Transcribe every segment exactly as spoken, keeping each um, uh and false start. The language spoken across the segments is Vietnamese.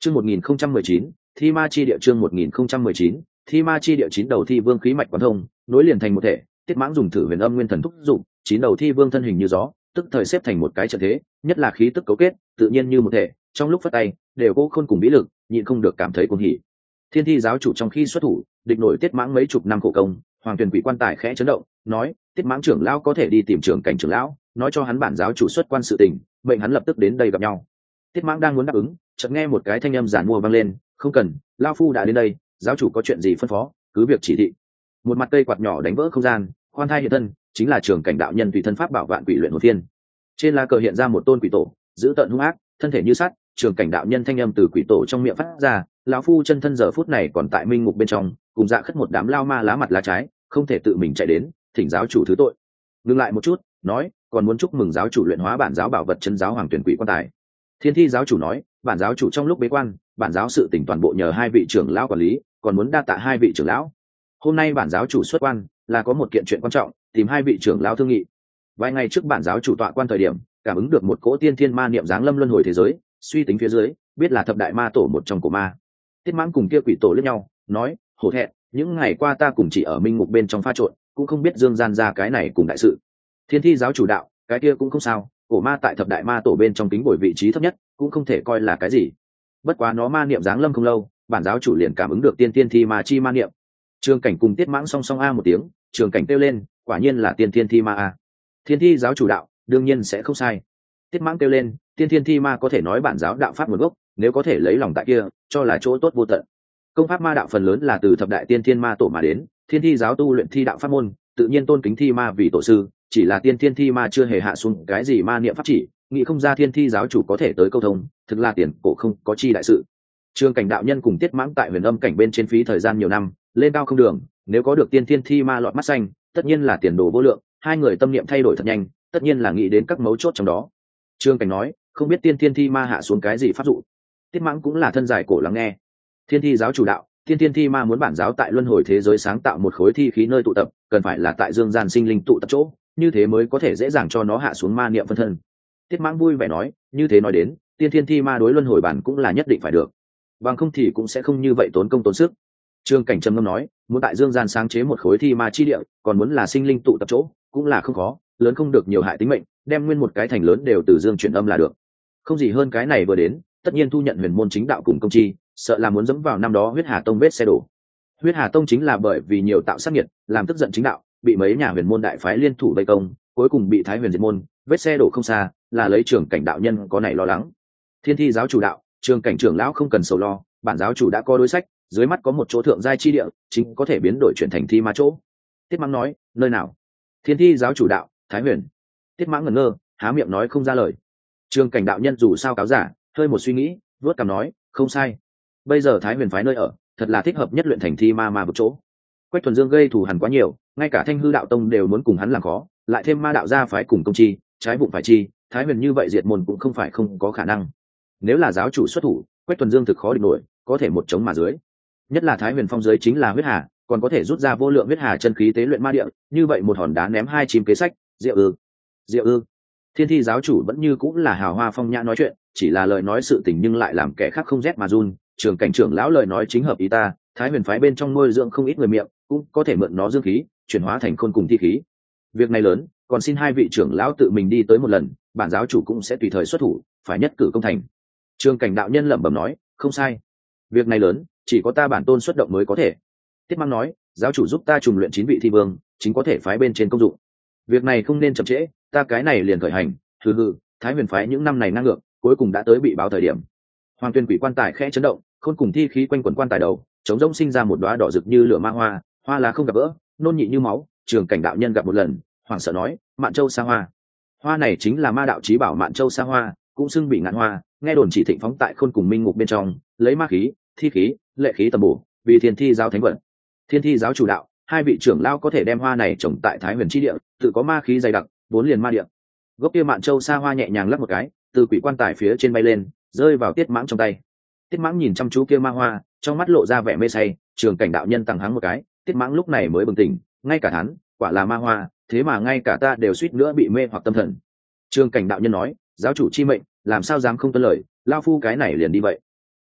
Chương một nghìn không trăm mười chín, Thi Ma chi địa chương một nghìn không trăm mười chín, Thi Ma chi địa chín đầu thi vương khí mạch quán thông, nối liền thành một thể, Tiết Mãng dùng thử huyền âm nguyên thần thúc dụng, chín đầu thi vương thân hình như gió, tức thời xếp thành một cái trận thế, nhất là khí tức cấu kết, tự nhiên như một thể, trong lúc phất tay, đều cố khôn cùng vĩ lực, nhịn không được cảm thấy cuồng hỉ. Thiên Thi giáo chủ trong khi xuất thủ, địch nổi Tiết Mãng mấy chục năm khổ công, Hoàng Tuyền Quỷ quan tài khẽ chấn động, nói: "Tiết Mãng trưởng lão có thể đi tìm trưởng cảnh trưởng lão, nói cho hắn bản giáo chủ xuất quan sự tình, mệnh hắn lập tức đến đây gặp nhau." Tiết Mãng đang muốn đáp ứng, chợt nghe một cái thanh âm giản mua vang lên: "Không cần, lão phu đã đến đây, giáo chủ có chuyện gì phân phó, cứ việc chỉ thị." Một mặt cây quạt nhỏ đánh vỡ không gian, khoan thai hiện thân, chính là trưởng cảnh đạo nhân tùy thân pháp bảo vạn quỷ luyện hồn phiên. Trên lá cờ hiện ra một tôn quỷ tổ, giữ tợn hung ác, thân thể như sắt, trưởng cảnh đạo nhân thanh âm từ quỷ tổ trong miệng phát ra: "Lão phu chân thân giờ phút này còn tại minh ngục bên trong, cùng dạ khất một đám lao ma lá mặt lá trái, không thể tự mình chạy đến, thỉnh giáo chủ thứ tội." Ngừng lại một chút, nói: "Còn muốn chúc mừng giáo chủ luyện hóa bản giáo bảo vật chân giáo Hoàng Tuyển Quỷ quan tài." Thiên Thi giáo chủ nói: "Bản giáo chủ trong lúc bế quan, bản giáo sự tỉnh toàn bộ nhờ hai vị trưởng lão quản lý, còn muốn đa tạ hai vị trưởng lão. Hôm nay bản giáo chủ xuất quan, là có một kiện chuyện quan trọng, tìm hai vị trưởng lão thương nghị." Vài ngày trước bản giáo chủ tọa quan thời điểm, cảm ứng được một cỗ tiên thiên ma niệm giáng lâm luân hồi thế giới, suy tính phía dưới, biết là thập đại ma tổ một trong cổ ma. Tiết Mãng cùng kia quỷ tổ liếc nhau, nói: "Hổ thẹn, những ngày qua ta cùng chỉ ở minh ngục bên trong pha trộn, cũng không biết dương gian ra cái này cùng đại sự." Thiên Thi giáo chủ đạo: "Cái kia cũng không sao, cổ ma tại thập đại ma tổ bên trong kính bồi vị trí thấp nhất, cũng không thể coi là cái gì. Bất quá nó ma niệm giáng lâm không lâu, bản giáo chủ liền cảm ứng được tiên tiên thi ma chi ma niệm." Trường cảnh cùng Tiết Mãng song song a một tiếng, trường cảnh kêu lên: "Quả nhiên là tiên tiên thi ma a." Thiên Thi giáo chủ đạo: "Đương nhiên sẽ không sai." Tiết Mãng kêu lên: "Tiên tiên thi ma có thể nói bản giáo đạo pháp nguồn gốc, nếu có thể lấy lòng tại kia, cho là chỗ tốt vô tận. Công pháp ma đạo phần lớn là từ thập đại tiên thiên ma tổ mà đến, Thiên Thi giáo tu luyện thi đạo pháp môn, tự nhiên tôn kính thi ma vì tổ sư, chỉ là tiên thiên thi ma chưa hề hạ xuống cái gì ma niệm pháp chỉ, nghĩ không ra Thiên Thi giáo chủ có thể tới câu thông, thực là tiền cổ không có chi đại sự." Trường cảnh đạo nhân cùng Tiết Mãng tại huyền âm cảnh bên trên phí thời gian nhiều năm, lên cao không đường, nếu có được tiên thiên thi ma lọt mắt xanh, tất nhiên là tiền đồ vô lượng. Hai người tâm niệm thay đổi thật nhanh, tất nhiên là nghĩ đến các mấu chốt trong đó. Trường cảnh nói: "Không biết tiên thiên thi ma hạ xuống cái gì pháp dụ." Tiết Mãng cũng là thân giải cổ lắng nghe. Thiên Thi giáo chủ đạo: "Tiên thiên thi ma muốn bản giáo tại luân hồi thế giới sáng tạo một khối thi khí nơi tụ tập, cần phải là tại dương gian sinh linh tụ tập chỗ, như thế mới có thể dễ dàng cho nó hạ xuống ma niệm phân thân." Tiết Mãng vui vẻ nói: "Như thế nói đến, tiên thiên thi ma đối luân hồi bản cũng là nhất định phải được, bằng không thì cũng sẽ không như vậy tốn công tốn sức." Trương Cảnh trầm ngâm nói: "Muốn tại dương gian sáng chế một khối thi ma chi địa, còn muốn là sinh linh tụ tập chỗ, cũng là không khó, lớn không được nhiều hại tính mệnh, đem nguyên một cái thành lớn đều từ dương chuyển âm là được. Không gì hơn cái này vừa đến, tất nhiên thu nhận huyền môn chính đạo cùng công chi, sợ là muốn dẫm vào năm đó Huyết Hà Tông vết xe đổ. Huyết Hà Tông chính là bởi vì nhiều tạo sát nghiệt, làm tức giận chính đạo, bị mấy nhà huyền môn đại phái liên thủ vây công, cuối cùng bị Thái Huyền diệt môn, vết xe đổ không xa, là lấy Trường Cảnh đạo nhân có này lo lắng." Thiên Thi giáo chủ đạo: "Trường Cảnh trưởng lão không cần sầu lo, bản giáo chủ đã có đối sách, dưới mắt có một chỗ thượng giai chi địa, chính có thể biến đổi chuyển thành thi ma chỗ." Tiết Mãng nói: "Nơi nào?" Thiên Thi giáo chủ đạo: "Thái Huyền." Tiết Mãng ngẩn ngơ, há miệng nói không ra lời. Trường Cảnh đạo nhân dù sao cáo giả, hơi một suy nghĩ, vuốt cằm nói: "Không sai, bây giờ Thái Huyền phái nơi ở, thật là thích hợp nhất luyện thành thi ma ma một chỗ. Quách Thuần Dương gây thù hằn quá nhiều, ngay cả Thanh Hư đạo tông đều muốn cùng hắn làm khó, lại thêm ma đạo gia phái cùng công chi, trái bụng phải chi, Thái Huyền như vậy diệt môn cũng không phải không có khả năng. Nếu là giáo chủ xuất thủ, Quách Thuần Dương thực khó địch nổi, có thể một chống mà dưới. Nhất là Thái Huyền phong dưới chính là huyết hà, còn có thể rút ra vô lượng huyết hà chân khí tế luyện ma địa, như vậy một hòn đá ném hai chim kế sách, diệu ư, diệu ư." Thiên Thi giáo chủ vẫn như cũng là hào hoa phong nhã nói chuyện, chỉ là lời nói sự tình nhưng lại làm kẻ khác không rét mà run. Trường Cảnh trưởng lão lời nói chính hợp ý ta, Thái Huyền phái bên trong nuôi dưỡng không ít người miệng, cũng có thể mượn nó dương khí, chuyển hóa thành khôn cùng thi khí. Việc này lớn, còn xin hai vị trưởng lão tự mình đi tới một lần, bản giáo chủ cũng sẽ tùy thời xuất thủ, phải nhất cử công thành." Trường Cảnh đạo nhân lẩm bẩm nói: "Không sai, việc này lớn, chỉ có ta bản tôn xuất động mới có thể." Tiết Mãng nói: "Giáo chủ giúp ta trùng luyện chín vị thi vương, chính có thể phái bên trên công dụng. Việc này không nên chậm trễ, ta cái này liền khởi hành." Hừ hừ, Thái Huyền phái những năm này ngang ngược, cuối cùng đã tới bị báo thời điểm. Hoàng Tuyên Quỷ quan tài khẽ chấn động, khôn cùng thi khí quanh quẩn quan tài đầu, chống rỗng sinh ra một đóa đỏ rực như lửa ma hoa, hoa lá không gặp gỡ, nôn nhị như máu. Trường Cảnh đạo nhân gặp một lần, hoảng sợ nói: "Mạn Châu Sa Hoa." Hoa này chính là ma đạo chí bảo Mạn Châu Sa Hoa, cũng xưng bị ngạn hoa, nghe đồn chỉ thịnh phóng tại khôn cùng minh ngục bên trong, lấy ma khí, thi khí, lệ khí tầm bổ, vì Thiên Thi giáo thánh vận. Thiên Thi giáo chủ đạo: "Hai vị trưởng lão có thể đem hoa này trồng tại Thái Huyền chi địa, tự có ma khí dày đặc, vốn liền ma địa." Gốc kia Mạn Châu Sa Hoa nhẹ nhàng lắc một cái, từ quỷ quan tài phía trên bay lên, rơi vào Tiết Mãng trong tay. Tiết Mãng nhìn chăm chú kia ma hoa, trong mắt lộ ra vẻ mê say. Trường Cảnh đạo nhân tằng hắng một cái, Tiết Mãng lúc này mới bừng tỉnh, ngay cả hắn, quả là ma hoa, thế mà ngay cả ta đều suýt nữa bị mê hoặc tâm thần. Trường Cảnh đạo nhân nói: "Giáo chủ chi mệnh, làm sao dám không tuân lời, lao phu cái này liền đi vậy."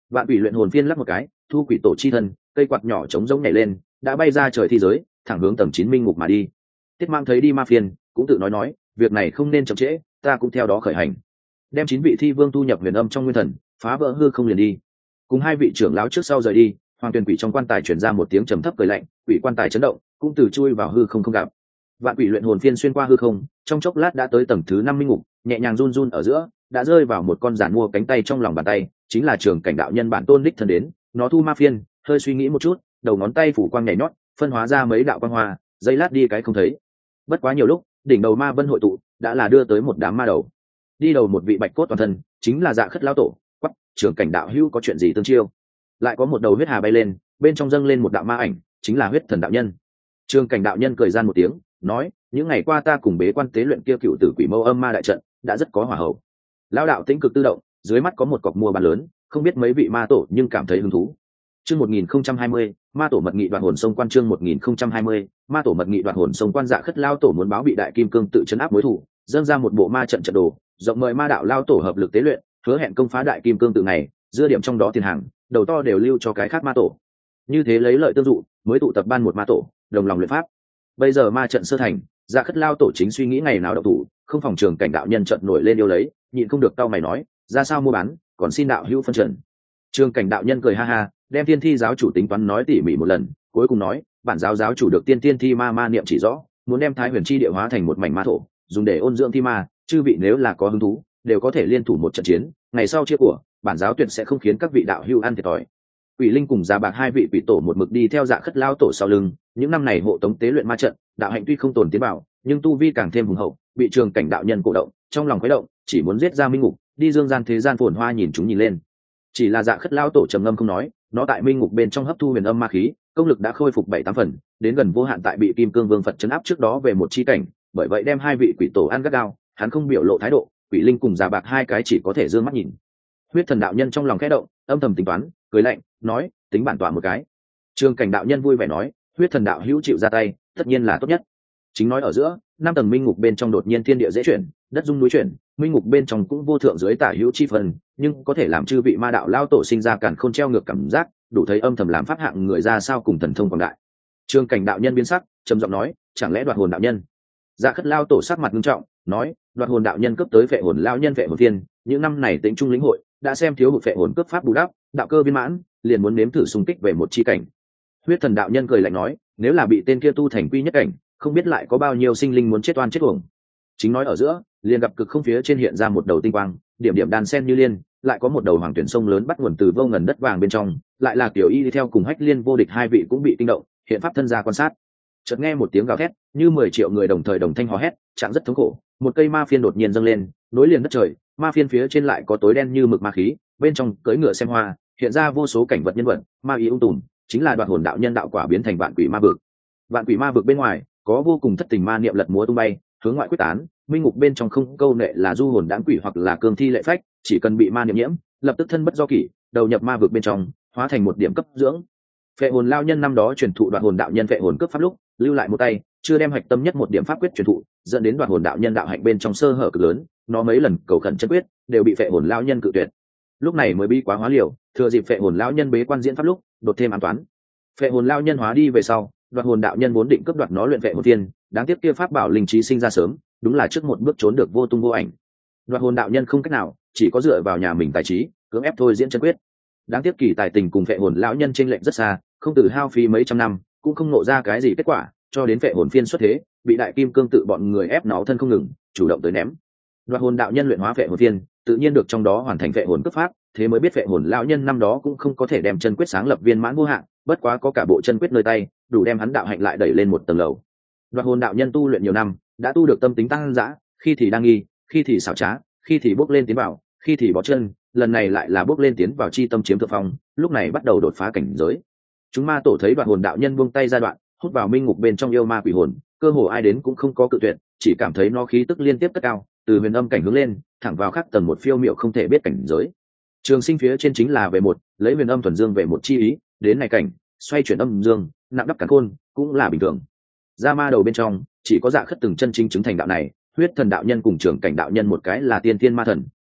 Vạn quỷ luyện hồn phiên lắc một cái, thu quỷ tổ chi thân, cây quạt nhỏ chống giống nhảy lên, đã bay ra trời thi giới, thẳng hướng tầng chín minh ngục mà đi. Tiết Mang thấy đi ma phiên, cũng tự nói nói, việc này không nên chậm trễ, ta cũng theo đó khởi hành, đem chín vị thi vương thu nhập huyền âm trong nguyên thần, phá vỡ hư không liền đi. Cùng hai vị trưởng lão trước sau rời đi, Hoàng Tuyền Quỷ trong quan tài truyền ra một tiếng trầm thấp cười lạnh, quỷ quan tài chấn động, cũng từ chui vào hư không không gặp. Vạn quỷ luyện hồn phiên xuyên qua hư không, trong chốc lát đã tới tầng thứ năm minh ngục, nhẹ nhàng run run ở giữa, đã rơi vào một con giản mua cánh tay trong lòng bàn tay, chính là Trường Cảnh đạo nhân bản tôn đích thân đến. Nó thu ma phiên, hơi suy nghĩ một chút, đầu ngón tay phủ quang nhảy nhót, phân hóa ra mấy đạo quang hoa, giây lát đi cái không thấy. Bất quá nhiều lúc, đỉnh đầu ma vân hội tụ, đã là đưa tới một đám ma đầu. Đi đầu một vị bạch cốt toàn thân, chính là Dạ Khất lão tổ. Quắc, Trường Cảnh đạo hữu có chuyện gì tương chiêu? Lại có một đầu huyết hà bay lên, bên trong dâng lên một đạo ma ảnh, chính là Huyết Thần đạo nhân. Trường Cảnh đạo nhân cười gian một tiếng, nói, những ngày qua ta cùng bế quan tế luyện kia cựu tử quỷ mâu âm ma đại trận, đã rất có hỏa hậu. Lão đạo tĩnh cực tự động, dưới mắt có một cọc mua bán lớn, không biết mấy vị ma tổ nhưng cảm thấy hứng thú. Chương một nghìn không trăm hai mươi, ma tổ mật nghị đoạt hồn sông quan. Chương một nghìn không trăm hai mươi, ma tổ mật nghị đoạt hồn sông quan. Dạ Khất lao tổ muốn báo bị đại kim cương tự trấn áp mối thù, dâng ra một bộ ma trận trận đồ, rộng mời ma đạo lao tổ hợp lực tế luyện, hứa hẹn công phá đại kim cương tự này, dưa điểm trong đó tiền hàng, đầu to đều lưu cho cái khác ma tổ. Như thế lấy lợi tương dụ, mới tụ tập ban một ma tổ, đồng lòng luyện pháp. Bây giờ ma trận sơ thành, Dạ Khất lao tổ chính suy nghĩ ngày nào động thủ, không phòng Trường Cảnh đạo nhân trận nổi lên yêu lấy, nhịn không được cau mày nói, ra sao mua bán, còn xin đạo hữu phân trần. Trường Cảnh đạo nhân cười ha ha, đem Tiên Thi giáo chủ tính toán nói tỉ mỉ một lần, cuối cùng nói, bản giáo giáo chủ được tiên tiên thi ma ma niệm chỉ rõ, muốn đem Thái Huyền chi địa hóa thành một mảnh ma thổ, dùng để ôn dưỡng thi ma, chư vị nếu là có hứng thú, đều có thể liên thủ một trận chiến, ngày sau chia của, bản giáo tuyệt sẽ không khiến các vị đạo hữu ăn thiệt thòi. Quỷ Linh cùng Già Bạc hai vị quỷ tổ một mực đi theo Dạ Khất lao tổ sau lưng, những năm này hộ tống tế luyện ma trận, đạo hạnh tuy không tồn tiến bảo, nhưng tu vi càng thêm hùng hậu, bị Trường Cảnh đạo nhân cổ động, trong lòng khuấy động, chỉ muốn giết ra minh ngục, đi dương gian thế gian phồn hoa nhìn chúng nhìn lên. Chỉ là Dạ Khất lao tổ trầm ngâm không nói, nó tại minh ngục bên trong hấp thu huyền âm ma khí, công lực đã khôi phục bảy tám phần, đến gần vô hạn tại bị Kim Cương Vương Phật trấn áp trước đó về một chi cảnh, bởi vậy đem hai vị quỷ tổ ăn gắt gao, hắn không biểu lộ thái độ, Quỷ Linh cùng Già Bạc hai cái chỉ có thể dương mắt nhìn. Huyết Thần đạo nhân trong lòng khẽ động, âm thầm tính toán, cười lạnh, nói, tính bản tọa một cái. Trường Cảnh đạo nhân vui vẻ nói, Huyết Thần đạo hữu chịu ra tay, tất nhiên là tốt nhất. Chính nói ở giữa, năm tầng minh ngục bên trong đột nhiên thiên địa dễ chuyển, đất rung núi chuyển, minh ngục bên trong cũng vô thượng dưới tả hữu chi phần, nhưng có thể làm chư vị ma đạo lao tổ sinh ra càn khôn treo ngược cảm giác, đủ thấy âm thầm làm pháp hạng người ra sao cùng thần thông quảng đại. Trường Cảnh đạo nhân biến sắc, trầm giọng nói, chẳng lẽ đoạt hồn đạo nhân? Dạ Khất lao tổ sắc mặt nghiêm trọng, nói, đoạt hồn đạo nhân cấp tới phệ hồn lao nhân phệ hồn tiên, những năm này tĩnh trung lĩnh hội, đã xem thiếu hụt phệ hồn cấp pháp bù đắp, đạo cơ viên mãn, liền muốn nếm thử xung kích về một chi cảnh. Huyết Thần đạo nhân cười lạnh nói, nếu là bị tên kia tu thành quy nhất cảnh, không biết lại có bao nhiêu sinh linh muốn chết oan chết uổng. Chính nói ở giữa, liền gặp cực không phía trên hiện ra một đầu tinh quang, điểm điểm đan sen như liên, lại có một đầu hoàng tuyển sông lớn bắt nguồn từ vô ngần đất vàng bên trong, lại là Tiểu Y đi theo cùng Hách Liên vô địch hai vị cũng bị kinh động, hiện pháp thân ra quan sát. Chợt nghe một tiếng gào thét, như mười triệu người đồng thời đồng thanh hò hét, trạng rất thống khổ. Một cây ma phiên đột nhiên dâng lên, nối liền đất trời, ma phiên phía trên lại có tối đen như mực ma khí, bên trong cưỡi ngựa xem hoa, hiện ra vô số cảnh vật nhân vật, ma ý ung tùm, chính là đoạt hồn đạo nhân đạo quả biến thành vạn quỷ ma vực. Vạn quỷ ma vực bên ngoài, có vô cùng thất tình ma niệm lật múa tung bay, hướng ngoại quyết tán, minh ngục bên trong không câu nệ là du hồn đãng quỷ hoặc là cương thi lệ phách, chỉ cần bị ma niệm nhiễm, lập tức thân bất do kỷ, đầu nhập ma vực bên trong, hóa thành một điểm cấp dưỡng. Phệ hồn lao nhân năm đó truyền thụ đoạt hồn đạo nhân phệ hồn cướp pháp lúc, lưu lại một tay, chưa đem hạch tâm nhất một điểm pháp quyết truyền thụ, dẫn đến đoạt hồn đạo nhân đạo hạnh bên trong sơ hở cực lớn, nó mấy lần cầu khẩn chân quyết, đều bị phệ hồn lao nhân cự tuyệt. Lúc này mới bi quá hóa liều, thừa dịp phệ hồn lao nhân bế quan diễn pháp lúc, đột thêm an toán. Phệ hồn lao nhân hóa đi về sau, đoạt hồn đạo nhân vốn định cướp đoạt nó luyện phệ hồn tiên, đáng tiếc kia pháp bảo linh trí sinh ra sớm, đúng là trước một bước trốn được vô tung vô ảnh. Đoạt hồn đạo nhân không cách nào, chỉ có dựa vào nhà mình tài trí, cưỡng ép thôi diễn chân quyết. Đáng tiếc kỳ tài tình cùng phệ hồn lão nhân chênh lệch rất xa, không từ hao phí mấy trăm năm, cũng không nộ ra cái gì kết quả, cho đến phệ hồn phiên xuất thế, bị đại kim cương tự bọn người ép nó thân không ngừng, chủ động tới ném. Đoạt hồn đạo nhân luyện hóa phệ hồn phiên, tự nhiên được trong đó hoàn thành phệ hồn cấp pháp, thế mới biết phệ hồn lão nhân năm đó cũng không có thể đem chân quyết sáng lập viên mãn vô hạn, bất quá có cả bộ chân quyết nơi tay, đủ đem hắn đạo hạnh lại đẩy lên một tầng lầu. Đoạt hồn đạo nhân tu luyện nhiều năm, đã tu được tâm tính tăng dã, khi thì đang nghi, khi thì xảo trá, khi thì bước lên tiến vào, khi thì bỏ chân, lần này lại là bước lên tiến vào chi tâm chiếm thượng phong, lúc này bắt đầu đột phá cảnh giới. Chúng ma tổ thấy Đoạt hồn đạo nhân buông tay ra đoạn, hút vào minh ngục bên trong yêu ma quỷ hồn, cơ hồ ai đến cũng không có cự tuyệt, chỉ cảm thấy nó khí tức liên tiếp cất cao, từ huyền âm cảnh hướng lên, thẳng vào khắc tầng một phiêu miệu không thể biết cảnh giới. Trường sinh phía trên chính là về một, lấy huyền âm thuần dương về một chi ý, đến này cảnh, xoay chuyển âm dương, nặng đắp cắn khôn, cũng là bình thường. Ra ma đầu bên trong, chỉ có Dạ Khất từng chân chính chứng thành đạo này, Huyết Thần đạo nhân cùng Trường Cảnh đạo nhân một cái là tiên thiên ma thần,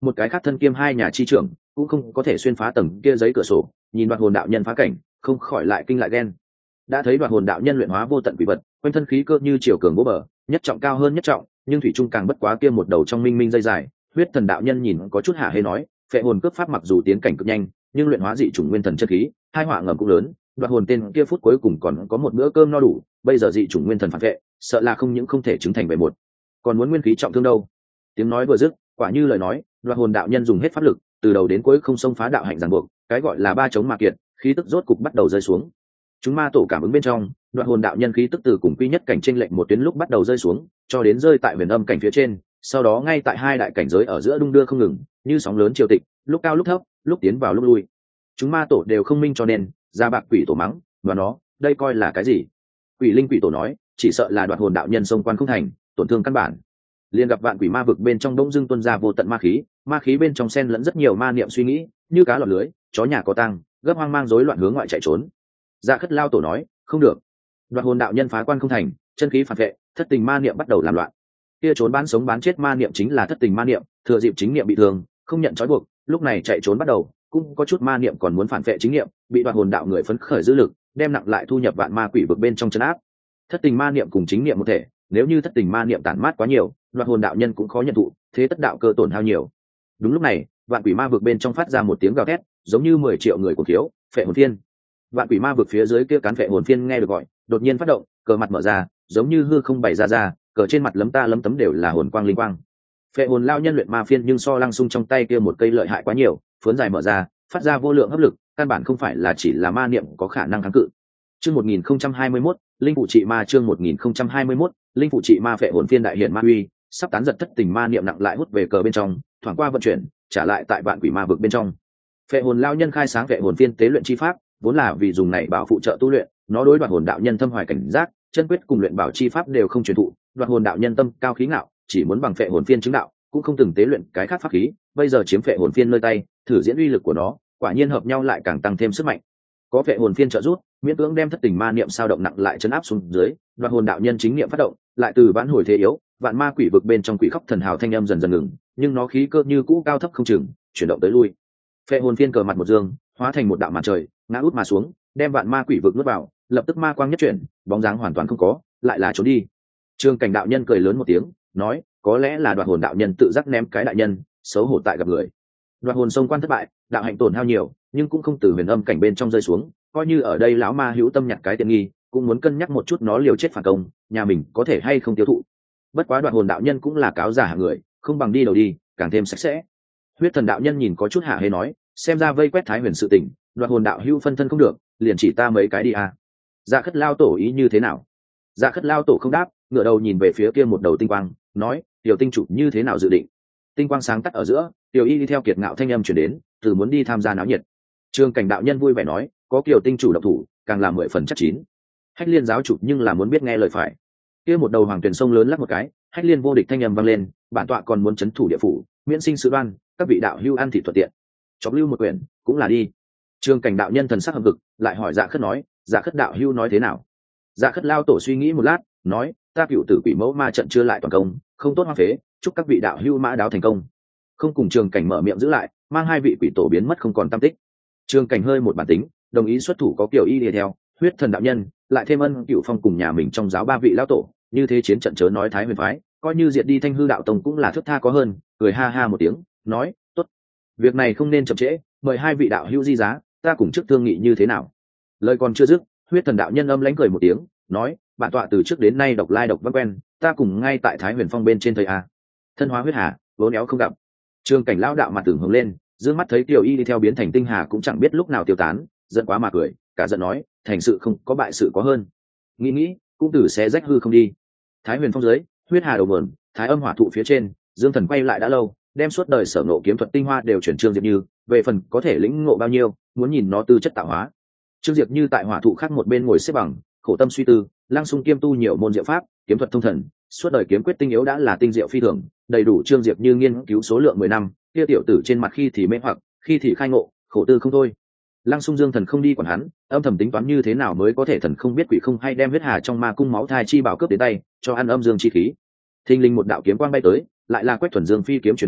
một cái khác thân kiêm hai nhà chi trưởng cũng không có thể xuyên phá tầng kia giấy cửa sổ, nhìn Đoạt Hồn đạo nhân phá cảnh, không khỏi lại kinh lại ghen. Đã thấy Đoạt Hồn đạo nhân luyện hóa vô tận quỷ vật, quanh thân khí cơ như chiều cường vô bờ, nhất trọng cao hơn nhất trọng, nhưng thủy trung càng bất quá kia một đầu trong minh minh dây dài. Huyết Thần đạo nhân nhìn có chút hả hê nói, phệ hồn cướp pháp mặc dù tiến cảnh cực nhanh, nhưng luyện hóa dị chủng nguyên thần chân khí, hai họa ngầm cũng lớn. Đoạt Hồn tên kia phút cuối cùng còn có một bữa cơm no đủ, bây giờ dị chủng nguyên thần phản vệ, sợ là không những không thể chứng thành về một, còn muốn nguyên khí trọng thương đâu. Tiếng nói vừa dứt, quả như lời nói, Đoạt Hồn đạo nhân dùng hết pháp lực, từ đầu đến cuối không xông phá đạo hạnh ràng buộc, cái gọi là ba chống ma kiệt, khí tức rốt cục bắt đầu rơi xuống. Chúng ma tổ cảm ứng bên trong, Đoạt Hồn đạo nhân khí tức từ cùng quy nhất cảnh chênh lệch một tuyến lúc bắt đầu rơi xuống, cho đến rơi tại huyền âm cảnh phía trên, sau đó ngay tại hai đại cảnh giới ở giữa đung đưa không ngừng, như sóng lớn triều tịch, lúc cao lúc thấp, lúc tiến vào lúc lui. Chúng ma tổ đều không minh cho nên, ra bạc quỷ tổ mắng, và nó, đây coi là cái gì? Quỷ linh quỷ tổ nói, chỉ sợ là Đoạt Hồn đạo nhân xông quan không thành, tổn thương căn bản. Liền gặp vạn quỷ ma vực bên trong đông dương tuôn ra vô tận ma khí, ma khí bên trong xen lẫn rất nhiều ma niệm suy nghĩ, như cá lọt lưới, chó nhà có tang, gấp hoang mang rối loạn hướng ngoại chạy trốn. Dạ Khất lao tổ nói, không được, Đoạt Hồn đạo nhân phá quan không thành, chân khí phản vệ, thất tình ma niệm bắt đầu làm loạn. Kia trốn bán sống bán chết ma niệm chính là thất tình ma niệm, thừa dịp chính niệm bị thương, không nhận trói buộc, lúc này chạy trốn bắt đầu, cũng có chút ma niệm còn muốn phản vệ chính niệm, bị Đoạt Hồn đạo người phấn khởi dữ lực, đem nặng lại thu nhập vạn ma quỷ vực bên trong chân áp. Thất tình ma niệm cùng chính niệm một thể, nếu như thất tình ma niệm tản mát quá nhiều, Đoạt Hồn đạo nhân cũng khó nhận thụ, thế tất đạo cơ tổn hao nhiều. Đúng lúc này, vạn quỷ ma vực bên trong phát ra một tiếng gào thét, giống như mười triệu người cuồng thiếu, phệ hồn phiên. Vạn quỷ ma vực phía dưới kia cán phệ hồn phiên nghe được gọi, đột nhiên phát động, cờ mặt mở ra, giống như hư không bày ra ra, cờ trên mặt lấm ta lấm tấm đều là hồn quang linh quang. Phệ hồn lao nhân luyện ma phiên nhưng so Lăng Xung trong tay kia một cây lợi hại quá nhiều, phướn dài mở ra, phát ra vô lượng hấp lực, căn bản không phải là chỉ là ma niệm có khả năng kháng cự. Chương một nghìn không trăm hai mươi mốt, linh phụ trị ma chương một nghìn không trăm hai mươi mốt, linh phụ trị ma phệ hồn phiên đại hiện ma uy, sắp tán giật thất tình ma niệm nặng lại hút về cờ bên trong, thoảng qua vận chuyển, trả lại tại vạn quỷ ma vực bên trong. Phệ hồn lao nhân khai sáng phệ hồn phiên tế luyện chi pháp, vốn là vì dùng này bảo phụ trợ tu luyện, nó đối Đoạt Hồn đạo nhân thâm hoài cảnh giác, chân quyết cùng luyện bảo chi pháp đều không truyền thụ, Đoạt Hồn đạo nhân tâm cao khí ngạo, chỉ muốn bằng phệ hồn phiên chứng đạo, cũng không từng tế luyện cái khác pháp khí, bây giờ chiếm phệ hồn phiên nơi tay, thử diễn uy lực của nó, quả nhiên hợp nhau lại càng tăng thêm sức mạnh. Có phệ hồn phiên trợ giúp, miễn cưỡng đem thất tình ma niệm sao động nặng lại chấn áp xuống dưới, Đoạt Hồn đạo nhân chính niệm phát động, lại từ vãn hồi thế yếu, vạn ma quỷ vực bên trong quỷ khóc thần hào thanh âm dần dần ngừng, nhưng nó khí cơ như cũ cao thấp không chừng, chuyển động tới lui. Phệ hồn phiên cờ mặt một dương, hóa thành một đạo màn trời, ngã út mà xuống, đem vạn ma quỷ vực nuốt vào, lập tức ma quang nhất chuyển, bóng dáng hoàn toàn không có, lại là trốn đi. Trương Cảnh đạo nhân cười lớn một tiếng, nói, có lẽ là Đoạt Hồn đạo nhân tự giác ném cái đại nhân, xấu hổ tại gặp người. Đoạt Hồn xông quan thất bại, đạo hạnh tổn hao nhiều, nhưng cũng không từ huyền âm cảnh bên trong rơi xuống, coi như ở đây lão ma hữu tâm nhặt cái tiện nghi, cũng muốn cân nhắc một chút nó liều chết phản công, nhà mình có thể hay không tiêu thụ. Bất quá Đoạt Hồn đạo nhân cũng là cáo giả hạng người, không bằng đi đầu đi, càng thêm sạch sẽ. Huyết Thần đạo nhân nhìn có chút hạ hê nói, xem ra vây quét Thái Huyền sự tình, Đoạt Hồn đạo hữu phân thân không được, liền chỉ ta mấy cái đi à. Dạ Khất lao tổ ý như thế nào? Dạ Khất lao tổ không đáp, ngửa đầu nhìn về phía kia một đầu tinh quang, nói, tiểu tinh chủ như thế nào dự định? Tinh quang sáng tắt ở giữa, tiểu y đi theo kiệt ngạo thanh âm chuyển đến, từ muốn đi tham gia náo nhiệt. Trương Cảnh đạo nhân vui vẻ nói, có kiều tinh chủ độc thủ, càng là mười phần chắc chín. Hách Liên giáo chủ nhưng là muốn biết nghe lời phải. Kia một đầu hoàng tuyển sông lớn lắc một cái, Hách Liên vô địch thanh âm vang lên, bản tọa còn muốn chấn thủ địa phủ, miễn sinh sự đoan, các vị đạo hưu ăn thị thuận tiện. Chọc lưu một quyển, cũng là đi. Trương Cảnh đạo nhân thần sắc hậm hực, lại hỏi Dạ Khất nói, Dạ Khất đạo hưu nói thế nào? Dạ Khất lao tổ suy nghĩ một lát, nói, ta cựu tử quỷ mẫu ma trận chưa lại toàn công, không tốt hoang phế, chúc các vị đạo hưu mã đáo thành công. Không cùng Trương Cảnh mở miệng giữ lại, mang hai vị quỷ tổ biến mất không còn tâm tích. Trương Cảnh hơi một bản tính, đồng ý xuất thủ có kiểu y đi theo, Huyết Thần đạo nhân, lại thêm Ân Cựu Phong cùng nhà mình trong giáo ba vị lão tổ, như thế chiến trận chớ nói Thái Huyền phái, coi như diệt đi Thanh Hư đạo tông cũng là thước tha có hơn, cười ha ha một tiếng, nói, tốt, việc này không nên chậm trễ, mời hai vị đạo hữu di giá, ta cùng trước thương nghị như thế nào. Lời còn chưa dứt, Huyết Thần đạo nhân âm lãnh cười một tiếng, nói, bản tọa từ trước đến nay độc lai độc vắng quen, ta cùng ngay tại Thái Huyền phong bên trên thầy a. Thân hóa huyết hà, vốn éo không gặp. Trương Cảnh lão đạo mặt tưởng hướng lên, dương mắt thấy Tiểu Y đi theo biến thành tinh hà cũng chẳng biết lúc nào tiêu tán, giận quá mà cười, cả giận nói, thành sự không có bại sự có hơn. Nghĩ nghĩ, cũng tử xé rách hư không đi. Thái Huyền phong dưới, huyết hà đầu mượn, Thái âm hỏa thụ phía trên, Dương Thần quay lại đã lâu, đem suốt đời sở ngộ kiếm thuật tinh hoa đều chuyển Trương Diệp Như, về phần có thể lĩnh ngộ bao nhiêu, muốn nhìn nó tư chất tạo hóa. Trương Diệp Như tại hỏa thụ khác một bên ngồi xếp bằng, khổ tâm suy tư, Lăng Xung kiêm tu nhiều môn diệu pháp, kiếm thuật thông thần, suốt đời kiếm quyết tinh yếu đã là tinh diệu phi thường, đầy đủ Trương Diệp Như nghiên cứu số lượng mười năm, kia tiểu tử trên mặt khi thì mê hoặc, khi thì khai ngộ, khổ tư không thôi. Lăng Xung Dương Thần không đi quản hắn, âm thầm tính toán như thế nào mới có thể thần không biết quỷ không hay đem huyết hà trong ma cung máu thai chi bảo cướp đến tay, cho ăn âm dương chi khí. Thình linh một đạo kiếm quang bay tới, lại là Quách Thuần Dương phi kiếm truyền thư,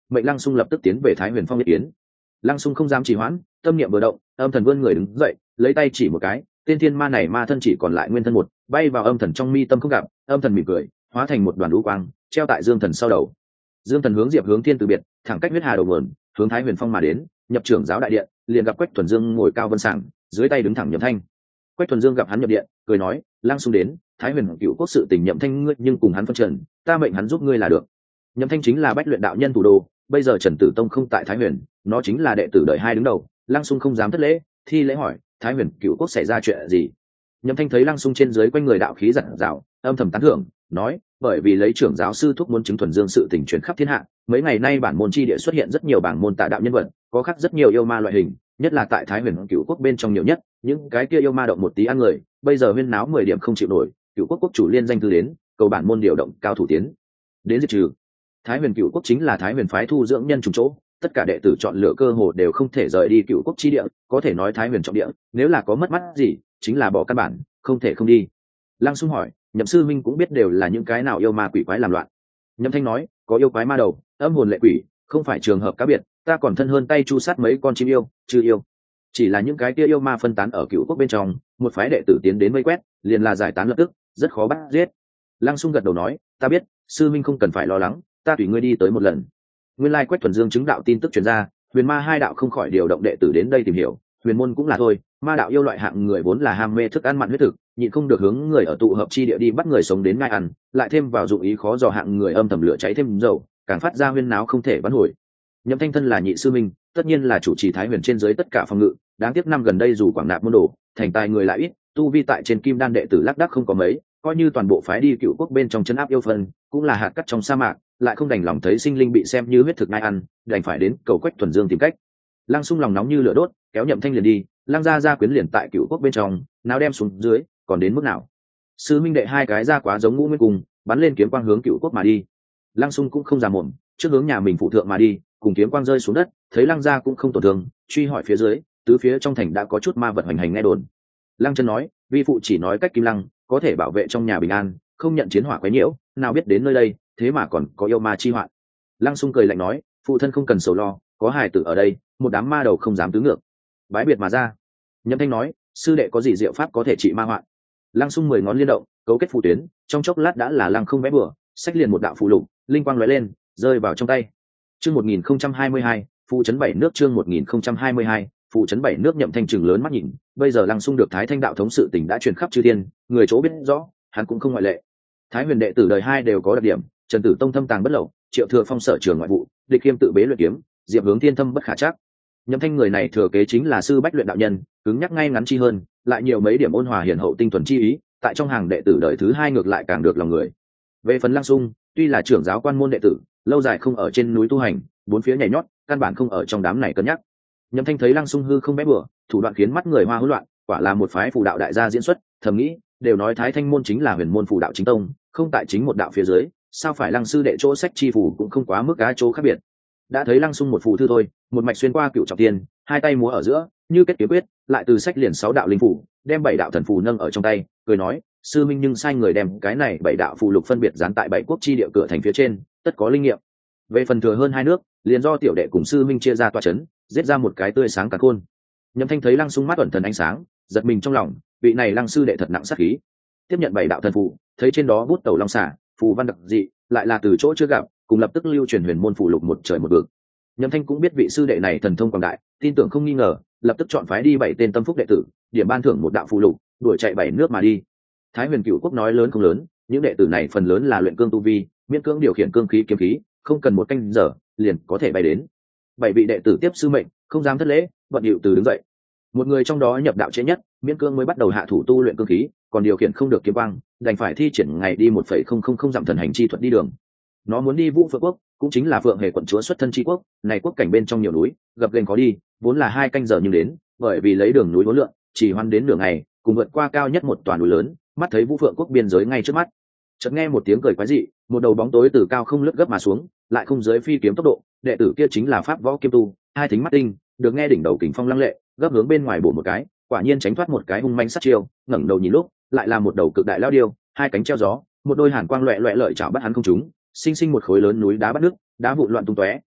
mệnh Lăng Xung lập tức tiến về Thái Huyền Phong ý kiến. Lăng Xung không dám trì hoãn, tâm niệm vừa động, âm thần vươn người đứng dậy, lấy tay chỉ một cái, tên thiên ma này ma thân chỉ còn lại nguyên thân một, bay vào âm thần trong mi tâm không gặp, âm thần mỉm cười, hóa thành một đoàn lũ quang, treo tại Dương Thần sau đầu. Dương Thần hướng Diệp Hướng Thiên từ biệt, thẳng cách huyết hà đầu nguồn, hướng Thái Huyền Phong mà đến, nhập trưởng giáo đại điện, liền gặp Quách Thuần Dương ngồi cao vân sảng, dưới tay đứng thẳng Nhậm Thanh. Quách Thuần Dương gặp hắn nhập điện, cười nói, Lăng Xung đến, Thái Huyền Cựu Quốc sự tình Nhậm Thanh ngươi nhưng cùng hắn phân trần, ta mệnh hắn giúp ngươi là được. Nhậm Thanh chính là Bách Luyện đạo nhân thủ đô, bây giờ Trần Tử Tông không tại Thái Huyền, nó chính là đệ tử đời hai đứng đầu. Lăng Xung không dám thất lễ, thi lễ hỏi, Thái Huyền Cựu Quốc xảy ra chuyện gì? Nhậm Thanh thấy Lăng Xung trên dưới quanh người đạo khí giật rào, âm thầm tán thưởng, nói, bởi vì lấy trưởng giáo sư thúc muốn chứng Thuần Dương sự tình truyền khắp thiên hạ, mấy ngày nay bản môn chi địa xuất hiện rất nhiều bảng môn tà đạo nhân vật, có khác rất nhiều yêu ma loại hình, nhất là tại Thái Huyền Cựu Quốc bên trong nhiều nhất, những cái kia yêu ma động một tí ăn người, bây giờ huyên náo mười điểm không chịu nổi, Cựu Quốc quốc chủ liên danh thư đến, cầu bản môn điều động cao thủ tiến đến diệt trừ. Thái Huyền Cựu Quốc chính là Thái Huyền phái thu dưỡng nhân trùng chỗ, tất cả đệ tử chọn lựa cơ hồ đều không thể rời đi Cựu Quốc chi địa, có thể nói Thái Huyền trọng địa, nếu là có mất mắt gì, chính là bỏ căn bản, không thể không đi. Lăng Xung hỏi, Nhậm sư minh cũng biết đều là những cái nào yêu ma quỷ quái làm loạn. Nhậm Thanh nói, có yêu quái ma đầu, âm hồn lệ quỷ, không phải trường hợp cá biệt, ta còn thân hơn tay chu sát mấy con chim yêu, chưa yêu. Chỉ là những cái kia yêu ma phân tán ở Cựu Quốc bên trong, một phái đệ tử tiến đến vây quét, liền là giải tán lập tức, rất khó bắt giết. Lăng Xung gật đầu nói, ta biết, sư minh không cần phải lo lắng, ta tùy ngươi đi tới một lần. Nguyên lai Quách Thuần Dương chứng đạo tin tức truyền ra, huyền ma hai đạo không khỏi điều động đệ tử đến đây tìm hiểu, huyền môn cũng là thôi, ma đạo yêu loại hạng người vốn là ham mê thức ăn mặn huyết thực, nhịn không được hướng người ở tụ hợp chi địa đi bắt người sống đến ngai ăn, lại thêm vào dụng ý khó dò hạng người âm thầm lửa cháy thêm dầu, càng phát ra huyên náo không thể vãn hồi. Nhậm Thanh thân là nhị sư minh, tất nhiên là chủ trì Thái Huyền trên dưới tất cả phòng ngự, đáng tiếc năm gần đây dù quảng nạp môn đồ, thành tài người lại ít, tu vi tại trên kim đan đệ tử lác đác không có mấy, coi như toàn bộ phái đi Cựu Quốc bên trong chân áp yêu phân, cũng là hạt cát trong sa mạc, lại không đành lòng thấy sinh linh bị xem như huyết thực ngai ăn, đành phải đến cầu Quách Thuần Dương tìm cách. Lăng Xung lòng nóng như lửa đốt, kéo Nhậm Thanh liền đi, Lăng gia gia quyến liền tại Cựu Quốc bên trong, nào đem xuống dưới, còn đến mức nào? Sư minh đệ hai cái ra quá giống ngũ nguyên cùng, bắn lên kiếm quang hướng Cựu Quốc mà đi. Lăng Xung cũng không già mồm, trước hướng nhà mình phụ thượng mà đi, cùng kiếm quang rơi xuống đất, thấy Lăng gia cũng không tổn thương, truy hỏi phía dưới, tứ phía trong thành đã có chút ma vật hoành hành nghe đồn. Lăng Chân nói, vi phụ chỉ nói cách Kim Lăng có thể bảo vệ trong nhà bình an, không nhận chiến hỏa quấy nhiễu, nào biết đến nơi đây, thế mà còn có yêu ma chi hoạn. Lăng Xung cười lạnh nói, phụ thân không cần sầu lo, có hài tử ở đây, một đám ma đầu không dám tứ ngược. Bái biệt mà ra. Nhậm Thanh nói, sư đệ có gì diệu pháp có thể trị ma hoạn? Lăng Xung mười ngón liên động, cấu kết phù tuyến, trong chốc lát đã là lăng không vẽ bừa, sách liền một đạo phù lục, linh quang lóe lên, rơi vào trong tay. Chương một nghìn không trăm hai mươi hai, phụ trấn bảy nước chương một nghìn không trăm hai mươi hai, phụ trấn bảy nước. Nhậm Thanh trừng lớn mắt nhìn, bây giờ Lăng Xung được Thái Thanh đạo thống sự tình đã truyền khắp chư thiên, người chỗ biết rõ, hắn cũng không ngoại lệ. Thái Huyền đệ tử đời hai đều có đặc điểm, Trần Tử Tông thâm tàng bất lậu, Triệu Thừa Phong sở trường ngoại vụ, Địch Kiêm tự bế luyện kiếm, Diệp Hướng Thiên thâm bất khả trắc. Nhậm Thanh người này thừa kế chính là sư Bách Luyện đạo nhân, cứng nhắc ngay ngắn chi hơn, lại nhiều mấy điểm ôn hòa hiền hậu tinh thuần chi ý, tại trong hàng đệ tử đời thứ hai ngược lại càng được lòng người. Về phần Lăng Xung, tuy là trưởng giáo quan môn đệ tử, lâu dài không ở trên núi tu hành, bốn phía nhảy nhót, căn bản không ở trong đám này cân nhắc. Nhậm Thanh thấy Lăng Xung hư không bé bừa, thủ đoạn khiến mắt người hoa hỗn loạn, quả là một phái phù đạo đại gia diễn xuất, thầm nghĩ, đều nói Thái Thanh môn chính là huyền môn phù đạo chính tông, không tại chính một đạo phía dưới, sao phải Lăng sư đệ chỗ sách chi phù cũng không quá mức cá chỗ khác biệt. Đã thấy Lăng Xung một phù thư thôi, một mạch xuyên qua cựu trọng thiên, hai tay múa ở giữa, như kết kiếm quyết, lại từ sách liền sáu đạo linh phù, đem bảy đạo thần phù nâng ở trong tay, cười nói, sư minh nhưng sai người đem cái này bảy đạo phù lục phân biệt dán tại bảy quốc chi địa cửa thành phía trên, tất có linh nghiệm. Về phần thừa hơn hai nước, liền do tiểu đệ cùng sư minh chia ra tọa chấn, giết ra một cái tươi sáng cả khôn. Nhậm Thanh thấy Lăng Xung mắt ẩn thần ánh sáng, giật mình trong lòng, vị này Lăng sư đệ thật nặng sát khí. Tiếp nhận bảy đạo thần phù, thấy trên đó bút tẩu long xả, phù văn đặc dị, lại là từ chỗ chưa gặp, cùng lập tức lưu truyền huyền môn phù lục một trời một vực. Nhậm Thanh cũng biết vị sư đệ này thần thông quảng đại, tin tưởng không nghi ngờ, lập tức chọn phái đi bảy tên tâm phúc đệ tử, điểm ban thưởng một đạo phù lục, đuổi chạy bảy nước mà đi. Thái Huyền Cựu Quốc nói lớn không lớn, những đệ tử này phần lớn là luyện cương tu vi, miễn cưỡng điều khiển cương khí kiếm khí, không cần một canh giờ, liền có thể bay đến. Bảy vị đệ tử tiếp sư mệnh, không dám thất lễ, vận hiệu từ đứng dậy. Một người trong đó nhập đạo trễ nhất, miễn cưỡng mới bắt đầu hạ thủ tu luyện cương khí, còn điều khiển không được kiếm quang, đành phải thi triển ngày đi một phẩy không không không dặm thần hành chi thuật đi đường. Nó muốn đi Vũ Phượng Quốc, cũng chính là Phượng Hề quận chúa xuất thân chi quốc, này quốc cảnh bên trong nhiều núi, gập ghềnh khó đi, vốn là hai canh giờ nhưng đến, bởi vì lấy đường núi vốn lượn, chỉ hoan đến nửa ngày, cùng vượt qua cao nhất một tòa núi lớn, mắt thấy Vũ Phượng Quốc biên giới ngay trước mắt. Chợt nghe một tiếng cười quái dị, một đầu bóng tối từ cao không lướt gấp mà xuống, lại không dưới phi kiếm tốc độ, đệ tử kia chính là Pháp Võ Kiêm Tu, hai thính mắt tinh, được nghe đỉnh đầu kình phong lăng lệ, gấp hướng bên ngoài bổ một cái, quả nhiên tránh thoát một cái hung manh sát chiêu, ngẩng đầu nhìn lúc, lại là một đầu cực đại lao điêu, hai cánh treo gió, một đôi hàn quang loẹt loẹt lợi chảo bắt hắn không trúng, sinh sinh một khối lớn núi đá bắt nước, đá vụn loạn tung tóe,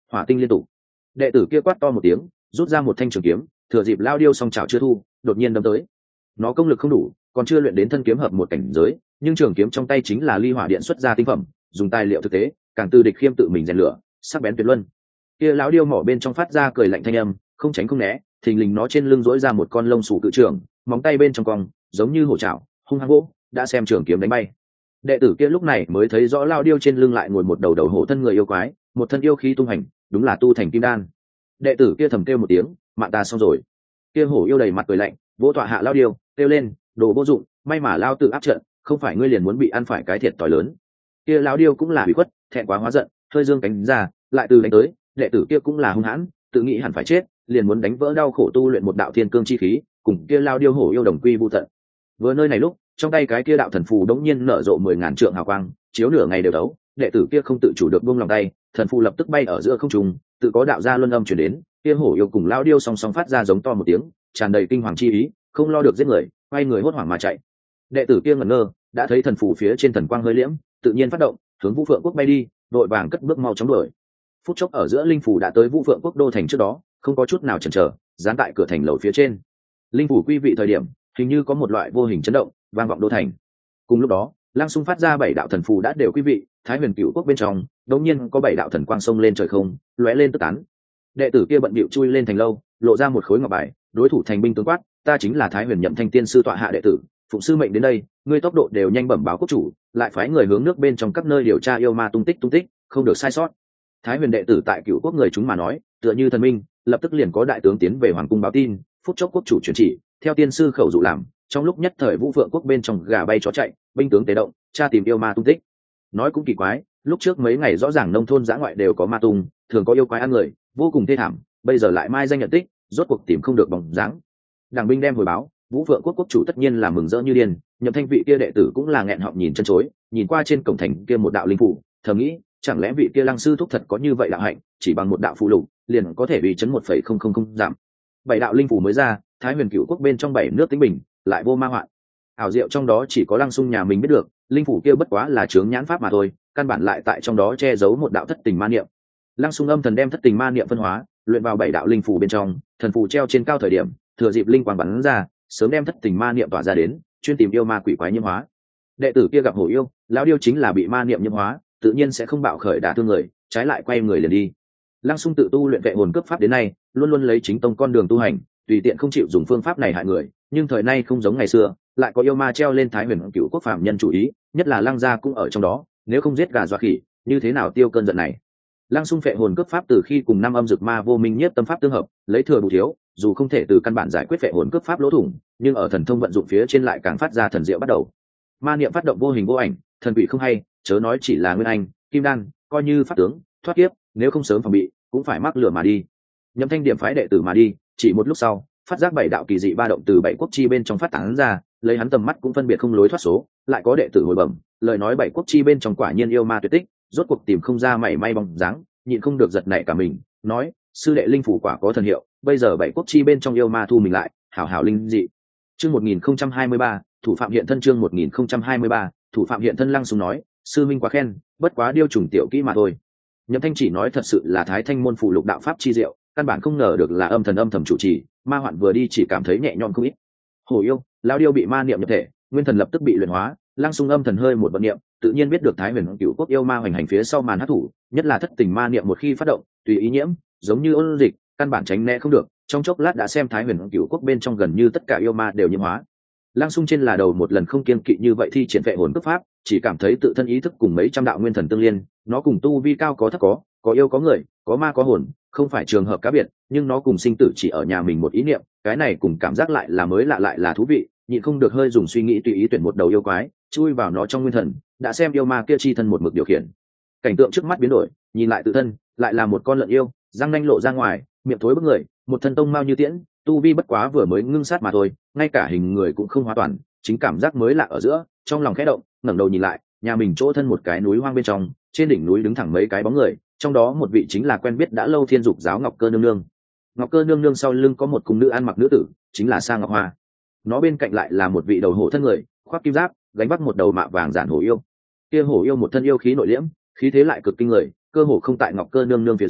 hỏa tinh liên tục. Đệ tử kia quát to một tiếng, rút ra một thanh trường kiếm, thừa dịp lao điêu song chảo chưa thu, đột nhiên đâm tới. Nó công lực không đủ, còn chưa luyện đến thân kiếm hợp một cảnh giới, nhưng trường kiếm trong tay chính là ly hỏa điện xuất ra tinh phẩm, dùng tài liệu thực tế, càng từ địch khiêm tự mình rèn lửa, sắc bén tuyệt luân. Kia lão điêu mỏ bên trong phát ra cười lạnh thanh âm, không tránh không né, thình lình nó trên lưng rỗi ra một con lông sủ cự trường, móng tay bên trong cong, giống như hổ chảo, hung hăng gỗ, đã xem trường kiếm đánh bay. Đệ tử kia lúc này mới thấy rõ lao điêu trên lưng lại ngồi một đầu đầu hổ thân người yêu quái, một thân yêu khí tung hành, đúng là tu thành kim đan. Đệ tử kia thầm kêu một tiếng, mạng ta xong rồi. Kia hổ yêu đầy mặt cười lạnh, vỗ tọa hạ lao điêu, kêu lên, đồ vô dụng, may mà lao tự áp trận, không phải ngươi liền muốn bị ăn phải cái thiệt tỏi lớn. Kia lão điêu cũng là bị khuất, thẹn quá hóa giận, hơi dương cánh ra, lại từ đánh tới. Đệ tử kia cũng là hung hãn, tự nghĩ hẳn phải chết, liền muốn đánh vỡ đau khổ tu luyện một đạo thiên cương chi khí, cùng kia lao điêu hổ yêu đồng quy vu tận. Vừa nơi này lúc, trong tay cái kia đạo thần phù đống nhiên nở rộ mười ngàn trượng hào quang, chiếu nửa ngày đều đấu. Đệ tử kia không tự chủ được buông lòng tay, thần phù lập tức bay ở giữa không trung, tự có đạo gia luân âm truyền đến. Kia hổ yêu cùng lao điêu song song phát ra giống to một tiếng, tràn đầy kinh hoàng chi ý, không lo được giết người, quay người hốt hoảng mà chạy. Đệ tử kia ngẩn ngơ, đã thấy thần phù phía trên thần quang hơi liễm, tự nhiên phát động, hướng Vũ Phượng quốc bay đi, đội vàng cất bước mau chóng đuổi. Phút chốc ở giữa linh phủ đã tới Vũ Phượng quốc đô thành trước đó, không có chút nào chần chờ, dán tại cửa thành lầu phía trên. Linh phủ quy vị thời điểm, hình như có một loại vô hình chấn động, vang vọng đô thành. Cùng lúc đó, Lăng Xung phát ra bảy đạo thần phù đã đều quy vị, Thái Huyền Cửu quốc bên trong, đột nhiên có bảy đạo thần quang xông lên trời không, lóe lên tức tán. Đệ tử kia bận bịu chui lên thành lâu, lộ ra một khối ngọc bài, đối thủ thành binh tướng quát, ta chính là Thái Huyền Nhậm Thanh tiên sư tọa hạ đệ tử, phụng sư mệnh đến đây, ngươi tốc độ đều nhanh bẩm báo quốc chủ, lại phái người hướng nước bên trong các nơi điều tra yêu ma tung tích tung tích, không được sai sót. Thái Huyền đệ tử tại Cửu quốc người chúng mà nói, tựa như thần minh, lập tức liền có đại tướng tiến về hoàng cung báo tin, phút chốc quốc chủ truyền chỉ, theo tiên sư khẩu dụ làm, trong lúc nhất thời Vũ Phượng quốc bên trong gà bay chó chạy, binh tướng tế động, tra tìm yêu ma tung tích. Nói cũng kỳ quái, lúc trước mấy ngày rõ ràng nông thôn dã ngoại đều có ma tung, thường có yêu quái ăn người, vô cùng thê thảm, bây giờ lại mai danh nhận tích, rốt cuộc tìm không được bóng dáng. Đảng binh đem hồi báo, Vũ Phượng quốc quốc chủ tất nhiên là mừng rỡ như điên, Nhậm Thanh vị kia đệ tử cũng là nghẹn họng nhìn chân chối, nhìn qua trên cổng thành kia một đạo linh phủ, thầm nghĩ, chẳng lẽ vị kia Lăng sư thúc thật có như vậy đạo hạnh, chỉ bằng một đạo phù lục, liền có thể bị chấn một phẩy không không không giảm. Bảy đạo linh phủ mới ra, Thái Huyền Cửu quốc bên trong bảy nước tĩnh bình, lại vô ma hoạn. Ảo diệu trong đó chỉ có Lăng Xung nhà mình biết được, linh phủ kia bất quá là chướng nhãn pháp mà thôi, căn bản lại tại trong đó che giấu một đạo thất tình ma niệm. Lăng Xung âm thần đem thất tình ma niệm phân hóa, luyện vào bảy đạo linh phủ bên trong, thần phù treo trên cao thời điểm, thừa dịp linh quang bắn ra, sớm đem thất tình ma niệm tỏa ra đến, chuyên tìm yêu ma quỷ quái nhiễm hóa. Đệ tử kia gặp hổ yêu, lão điêu chính là bị ma niệm nhiễm hóa, tự nhiên sẽ không bạo khởi đả thương người, trái lại quay người liền đi. Lăng Xung tự tu luyện vệ hồn cướp pháp đến nay, luôn luôn lấy chính tông con đường tu hành, tùy tiện không chịu dùng phương pháp này hại người, nhưng thời nay không giống ngày xưa, lại có yêu ma treo lên Thái Huyền Cửu quốc phạm nhân chủ ý, nhất là Lăng gia cũng ở trong đó, nếu không giết gà dọa khỉ, như thế nào tiêu cơn giận này. Lăng Xung phệ hồn cướp pháp từ khi cùng năm âm dược ma vô minh nhiếp tâm pháp tương hợp, lấy thừa bù thiếu, dù không thể từ căn bản giải quyết phệ hồn cướp pháp lỗ thủng, nhưng ở thần thông vận dụng phía trên lại càng phát ra thần diệu bắt đầu. Ma niệm phát động vô hình vô ảnh, thần quỷ không hay, chớ nói chỉ là nguyên anh, kim đan, coi như pháp tướng, thoát kiếp, nếu không sớm phòng bị, cũng phải mắc lửa mà đi. Nhậm Thanh điểm phái đệ tử mà đi, chỉ một lúc sau, phát giác bảy đạo kỳ dị ba động từ bảy quốc chi bên trong phát tán ra, lấy hắn tầm mắt cũng phân biệt không lối thoát số, lại có đệ tử hồi bẩm, lời nói bảy quốc chi bên trong quả nhiên yêu ma tuyệt tích, rốt cuộc tìm không ra mảy may bóng dáng, nhịn không được giật nảy cả mình, nói, sư đệ linh phủ quả có thần hiệu, bây giờ bảy quốc chi bên trong yêu ma thu mình lại, hảo hảo linh dị. Chương một nghìn không trăm hai mươi ba, thủ phạm hiện thân chương một nghìn không trăm hai mươi ba, thủ phạm hiện thân. Lăng Xung nói, sư minh quá khen, bất quá điêu trùng tiểu kỹ mà thôi. Nhậm Thanh chỉ nói thật sự là Thái Thanh môn phụ lục đạo pháp chi diệu, căn bản không ngờ được là âm thần âm thầm chủ trì, ma hoạn vừa đi chỉ cảm thấy nhẹ nhõm không ít. Hổ yêu, lão điêu bị ma niệm nhập thể, nguyên thần lập tức bị luyện hóa, Lăng Xung âm thần hơi một vận niệm, tự nhiên biết được Thái Huyền Cửu quốc yêu ma hoành hành phía sau màn hắc thủ, nhất là thất tình ma niệm một khi phát động, tùy ý nhiễm, giống như ôn dịch, căn bản tránh né không được, trong chốc lát đã xem Thái Huyền Cửu quốc bên trong gần như tất cả yêu ma đều nhiễm hóa. Lăng Xung trên là đầu một lần không kiêng kỵ như vậy thi triển vệ hồn cướp pháp, chỉ cảm thấy tự thân ý thức cùng mấy trăm đạo nguyên thần tương liên, nó cùng tu vi cao có thấp có, có yêu có người, có ma có hồn, không phải trường hợp cá biệt, nhưng nó cùng sinh tử chỉ ở nhà mình một ý niệm, cái này cùng cảm giác lại là mới lạ lại là thú vị, nhịn không được hơi dùng suy nghĩ tùy ý tuyển một đầu yêu quái, chui vào nó trong nguyên thần, đã xem yêu ma kia chi thân một mực điều khiển. Cảnh tượng trước mắt biến đổi, nhìn lại tự thân, lại là một con lợn yêu, răng nanh lộ ra ngoài, miệng thối bức người, một thân tông mao như tiễn, tu vi bất quá vừa mới ngưng sát mà thôi, ngay cả hình người cũng không hóa toàn, chính cảm giác mới lạ ở giữa, trong lòng khẽ động, ngẩng đầu nhìn lại, nhà mình chỗ thân một cái núi hoang bên trong, trên đỉnh núi đứng thẳng mấy cái bóng người, trong đó một vị chính là quen biết đã lâu Thiên Dục giáo Ngọc Cơ nương nương. Ngọc Cơ nương nương sau lưng có một cung nữ ăn mặc nữ tử, chính là Sa Ngọc Hoa. Nó bên cạnh lại là một vị đầu hổ thân người, khoác kim giáp, gánh vác một đầu mạ vàng giản hổ yêu. Kia hổ yêu một thân yêu khí nội liễm, khí thế lại cực kinh người, cơ hồ không tại Ngọc Cơ nương nương phía dưới,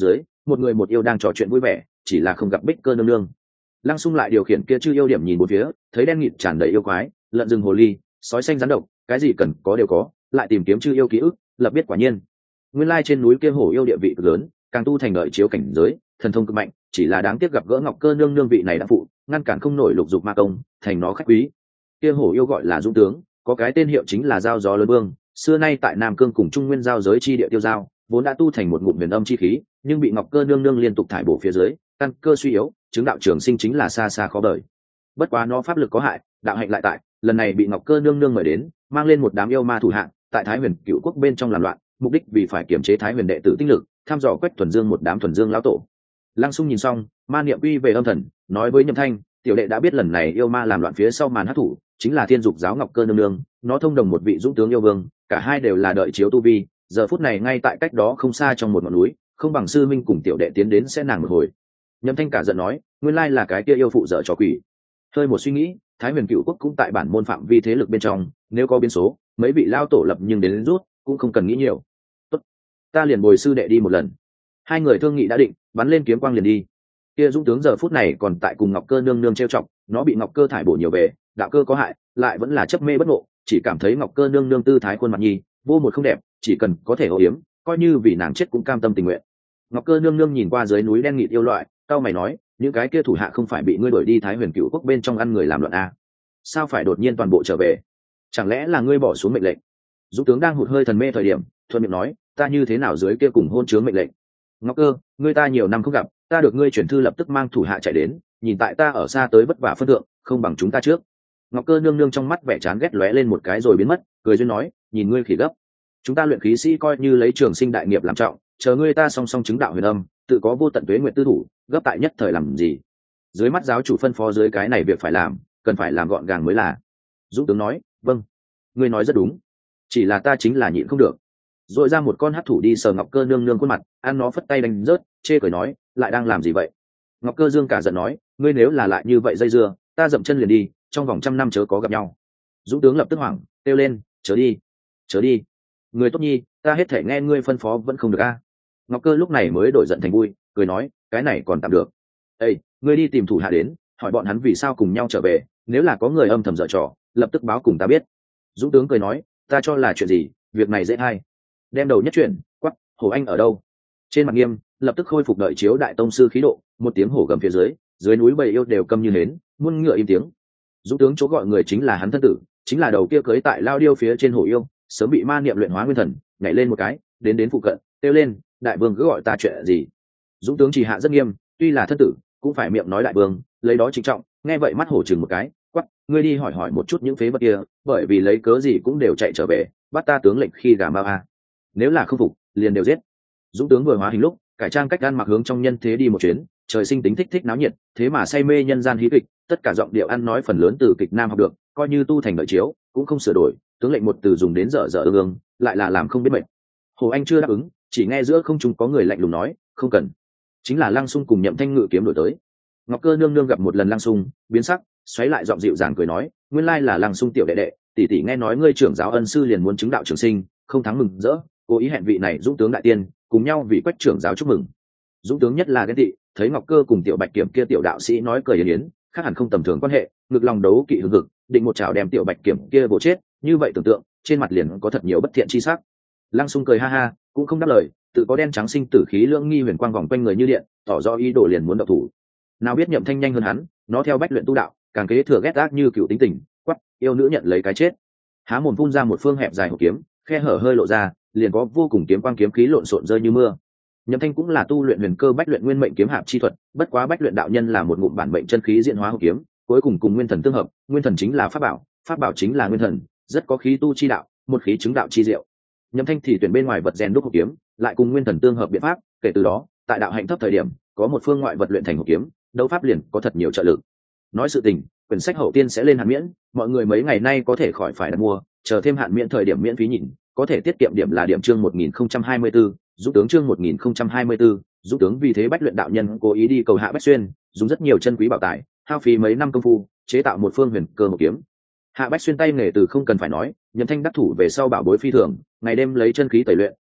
một người một yêu đang trò chuyện vui vẻ, chỉ là không gặp Bích Cơ nương nương. Lăng Xung lại điều khiển kia chư yêu điểm nhìn bốn phía, thấy đen nghịt tràn đầy yêu quái, lợn rừng hồ ly, sói xanh rắn độc, cái gì cần có đều có, lại tìm kiếm chư yêu ký ức, lập biết quả nhiên. Nguyên lai trên núi kia hổ yêu địa vị cực lớn, càng tu thành đợi chiếu cảnh giới, thần thông cực mạnh, chỉ là đáng tiếc gặp gỡ Ngọc Cơ nương nương vị này đã phụ, ngăn cản không nổi lục dục ma công, thành nó khách quý. Kia hổ yêu gọi là Dũng tướng, có cái tên hiệu chính là Giao Gió Lớn Vương, xưa nay tại Nam Cương cùng Trung Nguyên giao giới chi địa tiêu giao, vốn đã tu thành một ngụm huyền âm chi khí, nhưng bị Ngọc Cơ nương nương liên tục thải bổ phía dưới, căn cơ suy yếu, chứng đạo trường sinh chính là xa xa khó đợi. Bất quá nó pháp lực có hại, đạo hạnh lại tại, lần này bị Ngọc Cơ nương nương mời đến, mang lên một đám yêu ma thủ hạng, tại Thái Huyền Cựu Quốc bên trong làm loạn, mục đích vì phải kiểm chế Thái Huyền đệ tử tinh lực, thăm dò Quách Thuần Dương một đám thuần dương lão tổ. Lăng Xung nhìn xong, ma niệm quy về âm thần, nói với Nhậm Thanh, tiểu đệ đã biết lần này yêu ma làm loạn phía sau màn hắc thủ, chính là Thiên Dục giáo Ngọc Cơ nương nương, nó thông đồng một vị dũng tướng yêu vương, cả hai đều là đợi chiếu tu vi, giờ phút này ngay tại cách đó không xa trong một ngọn núi, không bằng sư minh cùng tiểu đệ tiến đến sẽ nàng một hồi. Nhậm Thanh cả giận nói, nguyên lai là cái kia yêu phụ dở trò quỷ. Hơi một suy nghĩ, Thái Huyền Cựu Quốc cũng tại bản môn phạm vi thế lực bên trong, nếu có biến số, mấy vị lao tổ lập nhưng đến, đến rút, cũng không cần nghĩ nhiều. Tốt, ta liền bồi sư đệ đi một lần. Hai người thương nghị đã định, bắn lên kiếm quang liền đi. Kia dũng tướng giờ phút này còn tại cùng Ngọc Cơ nương nương trêu chọc, nó bị Ngọc Cơ thải bổ nhiều về, đạo cơ có hại, lại vẫn là chấp mê bất ngộ, chỉ cảm thấy Ngọc Cơ nương nương tư thái khuôn mặt nhi, vô một không đẹp, chỉ cần có thể hộ yếm, coi như vì nàng chết cũng cam tâm tình nguyện. Ngọc Cơ nương nương nhìn qua dưới núi đen nghịt yêu loại, cao mày nói, những cái kia thủ hạ không phải bị ngươi đuổi đi Thái Huyền Cựu Quốc bên trong ăn người làm loạn à? Sao phải đột nhiên toàn bộ trở về? Chẳng lẽ là ngươi bỏ xuống mệnh lệnh? Dũng tướng đang hụt hơi thần mê thời điểm, thuận miệng nói, ta như thế nào dưới kia cùng hôn chướng mệnh lệnh? Ngọc Cơ, ngươi ta nhiều năm không gặp, ta được ngươi chuyển thư lập tức mang thủ hạ chạy đến, nhìn tại ta ở xa tới vất vả phân thượng, không bằng chúng ta trước. Ngọc Cơ nương nương trong mắt vẻ chán ghét lóe lên một cái rồi biến mất, cười duyên nói, nhìn ngươi khỉ gấp, chúng ta luyện khí sĩ coi như lấy trường sinh đại nghiệp làm trọng, chờ ngươi ta song song chứng đạo huyền âm, tự có vô tận tuế nguyện tư thủ, gấp tại nhất thời làm gì? Dưới mắt giáo chủ phân phó dưới cái này việc phải làm, cần phải làm gọn gàng mới là. Dũng tướng nói, vâng, ngươi nói rất đúng, chỉ là ta chính là nhịn không được. Rồi ra một con hắc thủ đi sờ Ngọc Cơ nương nương khuôn mặt, ăn nó phất tay đánh rớt, chê cười nói, lại đang làm gì vậy? Ngọc Cơ dương cả giận nói, ngươi nếu là lại như vậy dây dưa, ta dậm chân liền đi, trong vòng trăm năm chớ có gặp nhau. Dũng tướng lập tức hoảng, kêu lên, chớ đi, chớ đi, người tốt nhi, ta hết thể nghe ngươi phân phó vẫn không được a. Ngọc Cơ lúc này mới đổi giận thành vui, cười nói, cái này còn tạm được. Ê, ngươi đi tìm thủ hạ đến, hỏi bọn hắn vì sao cùng nhau trở về, nếu là có người âm thầm dở trò, lập tức báo cùng ta biết. Dũng tướng cười nói, ta cho là chuyện gì, việc này dễ hay. Đem đầu nhất chuyển, quắc, hổ anh ở đâu? Trên mặt nghiêm, lập tức khôi phục đợi chiếu đại tông sư khí độ, một tiếng hổ gầm phía dưới, dưới núi bầy yêu đều câm như hến, muôn ngựa im tiếng. Dũng tướng chỗ gọi người chính là hắn thân tử, chính là đầu kia cưới tại lao điêu phía trên hổ yêu, sớm bị ma niệm luyện hóa nguyên thần, nhảy lên một cái, đến đến phụ cận, kêu lên, đại vương cứ gọi ta chuyện gì? Dũng tướng chỉ hạ rất nghiêm, tuy là thân tử, cũng phải miệng nói đại vương, lấy đó trịnh trọng. Nghe vậy mắt hổ chừng một cái, quắc, ngươi đi hỏi hỏi một chút những phế vật kia, bởi vì lấy cớ gì cũng đều chạy trở về, bắt ta tướng lệnh khi gà ma a. Nếu là không phục, liền đều giết. Dũng tướng vừa hóa hình lúc, cải trang cách ăn mặc hướng trong nhân thế đi một chuyến, trời sinh tính thích thích náo nhiệt, thế mà say mê nhân gian hí kịch, tất cả giọng điệu ăn nói phần lớn từ kịch nam học được, coi như tu thành đợi chiếu, cũng không sửa đổi, tướng lệnh một từ dùng đến dở dở ương ương, lại là làm không biết mệnh. Hồ Anh chưa đáp ứng, chỉ nghe giữa không trung có người lạnh lùng nói, không cần. Chính là Lăng Xung cùng Nhậm Thanh ngự kiếm đổi tới. Ngọc Cơ nương nương gặp một lần Lăng Xung, biến sắc, xoáy lại giọng dịu dàng cười nói, nguyên lai là Lăng Xung tiểu đệ đệ, tỷ tỷ nghe nói ngươi trưởng giáo ân sư liền muốn chứng đạo trường sinh, không thắng mừng rỡ, cố ý hẹn vị này Dũng tướng đại tiên, cùng nhau vì Quách trưởng giáo chúc mừng. Dũng tướng nhất là ghen tị, thấy Ngọc Cơ cùng tiểu Bạch Kiểm kia tiểu đạo sĩ nói cười yến yến, khác hẳn không tầm thường quan hệ, ngực lòng đấu kỵ hừng hực, định một chảo đem tiểu Bạch Kiểm kia bổ chết, như vậy tưởng tượng, trên mặt liền có thật nhiều bất thiện chi sắc. Lăng Xung cười ha ha, cũng không đáp lời, tự có đen trắng sinh tử khí lưỡng nghi huyền quang vòng quanh người như điện, tỏ rõ ý đồ liền muốn động thủ. Nào biết Nhậm Thanh nhanh hơn hắn, nó theo bách luyện tu đạo, càng kế thừa ghét ác như cựu tính tình, quắc, yêu nữ nhận lấy cái chết. Há mồm phun ra một phương hẹp dài hộp kiếm, khe hở hơi lộ ra, liền có vô cùng kiếm quang kiếm khí lộn xộn rơi như mưa. Nhậm Thanh cũng là tu luyện huyền cơ bách luyện nguyên mệnh kiếm hạp chi thuật, bất quá bách luyện đạo nhân là một ngụm bản mệnh chân khí diễn hóa hộp kiếm, cuối cùng cùng nguyên thần tương hợp, nguyên thần chính là pháp bảo, pháp bảo chính là nguyên thần, rất có khí tu chi đạo, một khí chứng đạo chi diệu. Nhậm Thanh thì tuyển bên ngoài vật rèn đúc hộp kiếm, lại cùng nguyên thần tương hợp biện pháp, kể từ đó, tại đạo hạnh thấp thời điểm, có một phương ngoại vật luyện thành hộp kiếm, đấu pháp liền có thật nhiều trợ lực. Nói sự tình, quyển sách hậu tiên sẽ lên hạn miễn, mọi người mấy ngày nay có thể khỏi phải đặt mua, chờ thêm hạn miễn thời điểm miễn phí nhìn, có thể tiết kiệm điểm là điểm chương một nghìn không trăm hai mươi tư, Dũng tướng chương một nghìn không trăm hai mươi tư, Dũng tướng vì thế bách luyện đạo nhân cố ý đi cầu Hạ Bách Xuyên, dùng rất nhiều chân quý bảo tài, hao phí mấy năm công phu, chế tạo một phương huyền cơ hộp kiếm. Hạ Bách Xuyên tay nghề từ không cần phải nói, Nhậm Thanh đắc thủ về sau bảo bối phi thường, ngày đêm lấy chân khí tẩy luyện,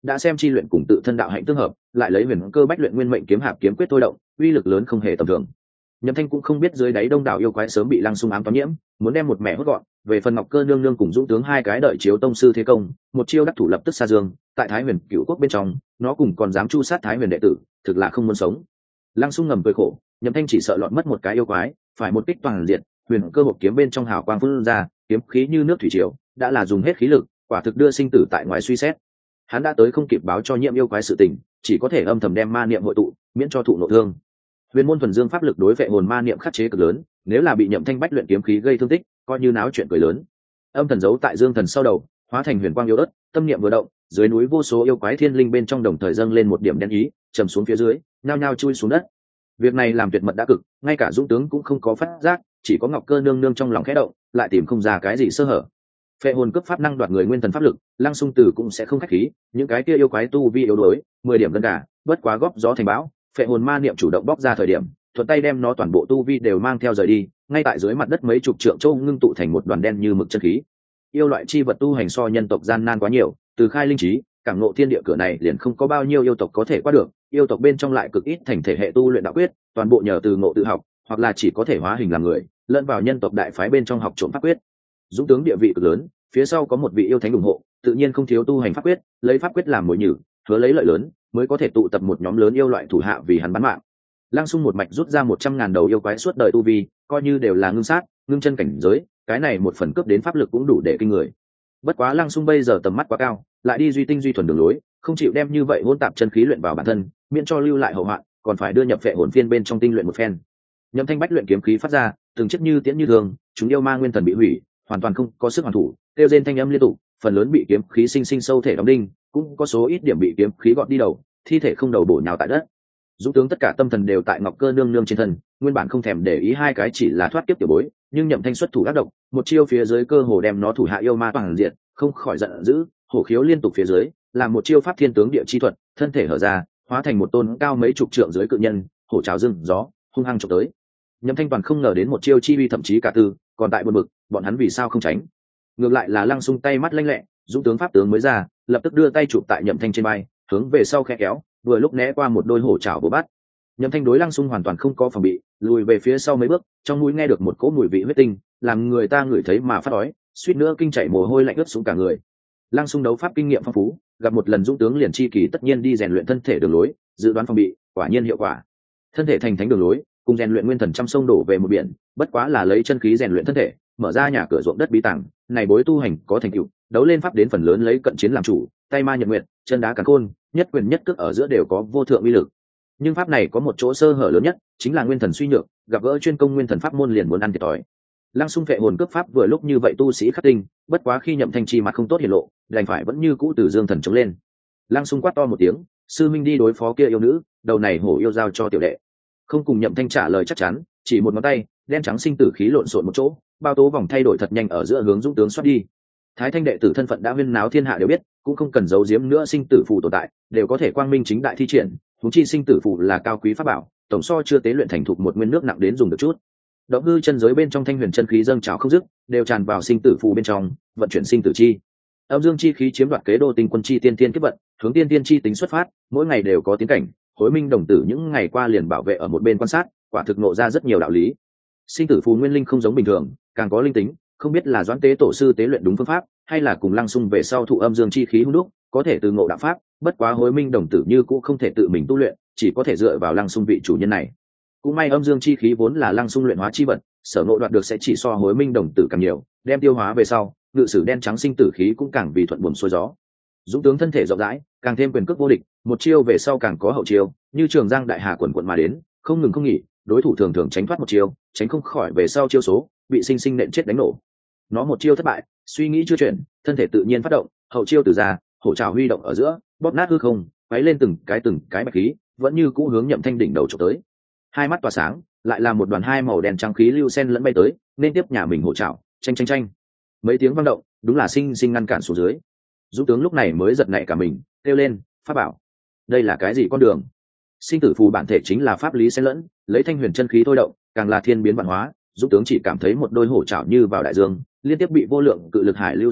đã xem chi luyện cùng tự thân đạo hạnh tương hợp, lại lấy huyền cơ bách luyện nguyên mệnh kiếm hạp kiếm quyết thôi động, uy lực lớn không hề tầm thường. Nhậm Thanh cũng không biết dưới đáy đông đảo yêu quái sớm bị Lăng Xung ám toán nhiễm, muốn đem một mẹ hốt gọn. Về phần Ngọc Cơ nương nương cùng Dũng tướng hai cái đợi chiếu tông sư thế công, một chiêu đắc thủ lập tức xa dương, tại Thái Huyền Cửu Quốc bên trong, nó cùng còn dám chu sát Thái Huyền đệ tử, thực là không muốn sống. Lăng Xung ngầm cười khổ, Nhậm Thanh chỉ sợ lọt mất một cái yêu quái, phải một kích toàn diện, huyền cơ hộp kiếm bên trong hào quang phun ra, kiếm khí như nước thủy triều, đã là dùng hết khí lực, quả thực đưa sinh tử tại ngoài suy xét. Hắn đã tới không kịp báo cho Nhiệm yêu quái sự tình, chỉ có thể âm thầm đem ma niệm hội tụ, miễn cho thụ nội thương. Huyền môn thuần dương pháp lực đối vệ hồn ma niệm khắc chế cực lớn, nếu là bị Nhậm Thanh bách luyện kiếm khí gây thương tích, coi như náo chuyện cười lớn. Âm thần giấu tại dương thần sau đầu, hóa thành huyền quang yếu ớt, tâm niệm vừa động, dưới núi vô số yêu quái thiên linh bên trong đồng thời dâng lên một điểm đen ý, trầm xuống phía dưới, nhao nhao chui xuống đất. Việc này làm tuyệt mật đã cực, ngay cả Dũng tướng cũng không có phát giác, chỉ có Ngọc Cơ nương nương trong lòng khẽ động, lại tìm không ra cái gì sơ hở. Phệ hồn cướp pháp năng đoạt người nguyên thần pháp lực, Lăng Xung Tử cũng sẽ không khách khí, những cái kia yêu quái tu vi yếu đuối, mười điểm gần cả, bất quá góp gió thành bão, phệ hồn ma niệm chủ động bóc ra thời điểm, thuận tay đem nó toàn bộ tu vi đều mang theo rời đi, ngay tại dưới mặt đất mấy chục trượng châu ngưng tụ thành một đoàn đen như mực chân khí. Yêu loại chi vật tu hành so nhân tộc gian nan quá nhiều, từ khai linh trí, cảm ngộ thiên địa cửa này liền không có bao nhiêu yêu tộc có thể qua được, yêu tộc bên trong lại cực ít thành thể hệ tu luyện đạo quyết, toàn bộ nhờ từ ngộ tự học, hoặc là chỉ có thể hóa hình làm người, lẫn vào nhân tộc đại phái bên trong học trộm pháp quyết. Dũng tướng địa vị cực lớn, phía sau có một vị yêu thánh ủng hộ, tự nhiên không thiếu tu hành pháp quyết, lấy pháp quyết làm mồi nhử, hứa lấy lợi lớn, mới có thể tụ tập một nhóm lớn yêu loại thủ hạ vì hắn bán mạng. Lăng Xung một mạch rút ra một trăm ngàn đầu yêu quái suốt đời tu vi, coi như đều là ngưng sát, ngưng chân cảnh giới, cái này một phần cướp đến pháp lực cũng đủ để kinh người. Bất quá Lăng Xung bây giờ tầm mắt quá cao, lại đi duy tinh duy thuần đường lối, không chịu đem như vậy hỗn tạp chân khí luyện vào bản thân, miễn cho lưu lại hậu hoạn, còn phải đưa nhập vệ hồn phiên bên trong tinh luyện một phen. Nhậm Thanh bách luyện kiếm khí phát ra, từng chiếc như tiễn như thường, chúng yêu ma nguyên thần bị hủy, hoàn toàn không có sức hoàn thủ, tiêu rên thanh âm liên tục, phần lớn bị kiếm khí sinh sinh sâu thể đóng đinh, cũng có số ít điểm bị kiếm khí gọt đi đầu, thi thể không đầu bổ nhào tại đất. Dũng tướng tất cả tâm thần đều tại Ngọc Cơ nương nương trên thân, nguyên bản không thèm để ý hai cái chỉ là thoát kiếp tiểu bối, nhưng Nhậm Thanh xuất thủ ác độc, một chiêu phía dưới cơ hồ đem nó thủ hạ yêu ma toàn diện, không khỏi giận dữ, hổ khiếu liên tục phía dưới, làm một chiêu pháp thiên tướng địa chi thuật, thân thể hở ra, hóa thành một tôn cao mấy chục trượng dưới cự nhân, hổ trào rừng gió, hung hăng chụp tới. Nhậm Thanh toàn không ngờ đến một chiêu chi uy thậm chí cả tư, còn tại buồn bực, bọn hắn vì sao không tránh? Ngược lại là Lăng Xung tay mắt lanh lẹ, Dũng tướng pháp tướng mới ra, lập tức đưa tay chụp tại Nhậm Thanh trên vai, hướng về sau khẽ kéo, vừa lúc né qua một đôi hổ trảo bổ bắt. Nhậm Thanh đối Lăng Xung hoàn toàn không có phòng bị, lùi về phía sau mấy bước, trong mũi nghe được một cỗ mùi vị huyết tinh, làm người ta ngửi thấy mà phát đói, suýt nữa kinh chảy mồ hôi lạnh ướt xuống cả người. Lăng Xung đấu pháp kinh nghiệm phong phú, gặp một lần Dũng tướng liền chi kỳ tất nhiên đi rèn luyện thân thể đường lối, dự đoán phòng bị, quả nhiên hiệu quả. Thân thể thành thánh đường lối, cùng rèn luyện nguyên thần trăm sông đổ về một biển, bất quá là lấy chân khí rèn luyện thân thể, mở ra nhà cửa ruộng đất bí tàng, này bối tu hành có thành tựu, đấu lên pháp đến phần lớn lấy cận chiến làm chủ, tay ma nhật nguyệt, chân đá càn khôn, nhất quyền nhất cước ở giữa đều có vô thượng uy lực. Nhưng pháp này có một chỗ sơ hở lớn nhất, chính là nguyên thần suy nhược, gặp gỡ chuyên công nguyên thần pháp môn liền muốn ăn thiệt thòi. Lăng Xung phệ hồn cướp pháp vừa lúc như vậy tu sĩ khắc tinh, bất quá khi Nhậm Thanh chi mặt không tốt hiển lộ, đành phải vẫn như cũ từ dương thần chống lên. Lăng Xung quát to một tiếng, sư minh đi đối phó kia yêu nữ, đầu này hổ yêu giao cho tiểu đệ. Không cùng Nhậm Thanh trả lời chắc chắn, chỉ một ngón tay, đen trắng sinh tử khí lộn xộn một chỗ, bao tố vòng thay đổi thật nhanh ở giữa hướng Dũng tướng xoát đi. Thái Thanh đệ tử thân phận đã huyên náo thiên hạ đều biết, cũng không cần giấu giếm nữa sinh tử phù tồn tại, đều có thể quang minh chính đại thi triển, huống chi sinh tử phù là cao quý pháp bảo, tổng so chưa tế luyện thành thục một nguyên nước nặng đến dùng được chút. Động hư chân giới bên trong thanh huyền chân khí dâng trào không dứt, đều tràn vào sinh tử phù bên trong, vận chuyển sinh tử chi. Âm dương chi khí chiếm đoạt kế đô tinh quân chi tiên tiên kiếp vận, hướng tiên tiên chi tính xuất phát, mỗi ngày đều có tiến cảnh. Hối Minh đồng tử những ngày qua liền bảo vệ ở một bên quan sát, quả thực nộ ra rất nhiều đạo lý. Sinh tử phù nguyên linh không giống bình thường, càng có linh tính, không biết là doãn tế tổ sư tế luyện đúng phương pháp, hay là cùng Lăng Xung về sau thụ âm dương chi khí hung đúc, có thể từ ngộ đạo pháp. Bất quá Hối Minh đồng tử như cũ không thể tự mình tu luyện, chỉ có thể dựa vào Lăng Xung vị chủ nhân này. Cũng may âm dương chi khí vốn là Lăng Xung luyện hóa chi vật, sở ngộ đoạt được sẽ chỉ so Hối Minh đồng tử càng nhiều, đem tiêu hóa về sau, ngự sử đen trắng sinh tử khí cũng càng vì thuận buồm xuôi gió. Dũng tướng thân thể rộng rãi, càng thêm quyền cước vô địch, một chiêu về sau càng có hậu chiêu, như trường giang đại hà quần quận mà đến, không ngừng không nghỉ, đối thủ thường thường tránh thoát một chiêu, tránh không khỏi về sau chiêu số, bị sinh sinh nện chết đánh nổ. Nó một chiêu thất bại, suy nghĩ chưa chuyển, thân thể tự nhiên phát động, hậu chiêu từ ra, hổ trào huy động ở giữa, bóp nát hư không, quấy lên từng cái từng cái bạch khí, vẫn như cũ hướng Nhậm Thanh đỉnh đầu chụp tới. Hai mắt tỏa sáng, lại là một đoàn hai màu đen trắng khí lưu sen lẫn bay tới, nên tiếp nhà mình hổ trào, tranh tranh tranh. Mấy tiếng vang động, đúng là sinh sinh ngăn cản xuống dưới. Dũng tướng lúc này mới giật nảy cả mình, kêu lên, pháp bảo, đây là cái gì con đường? Sinh tử phù bản thể chính là pháp lý xen lẫn, lấy thanh huyền chân khí thôi động, càng là thiên biến vạn hóa. Dũng tướng chỉ cảm thấy một đôi hổ trảo như vào đại dương, liên tiếp bị vô lượng cự lực hải lưu xung kích,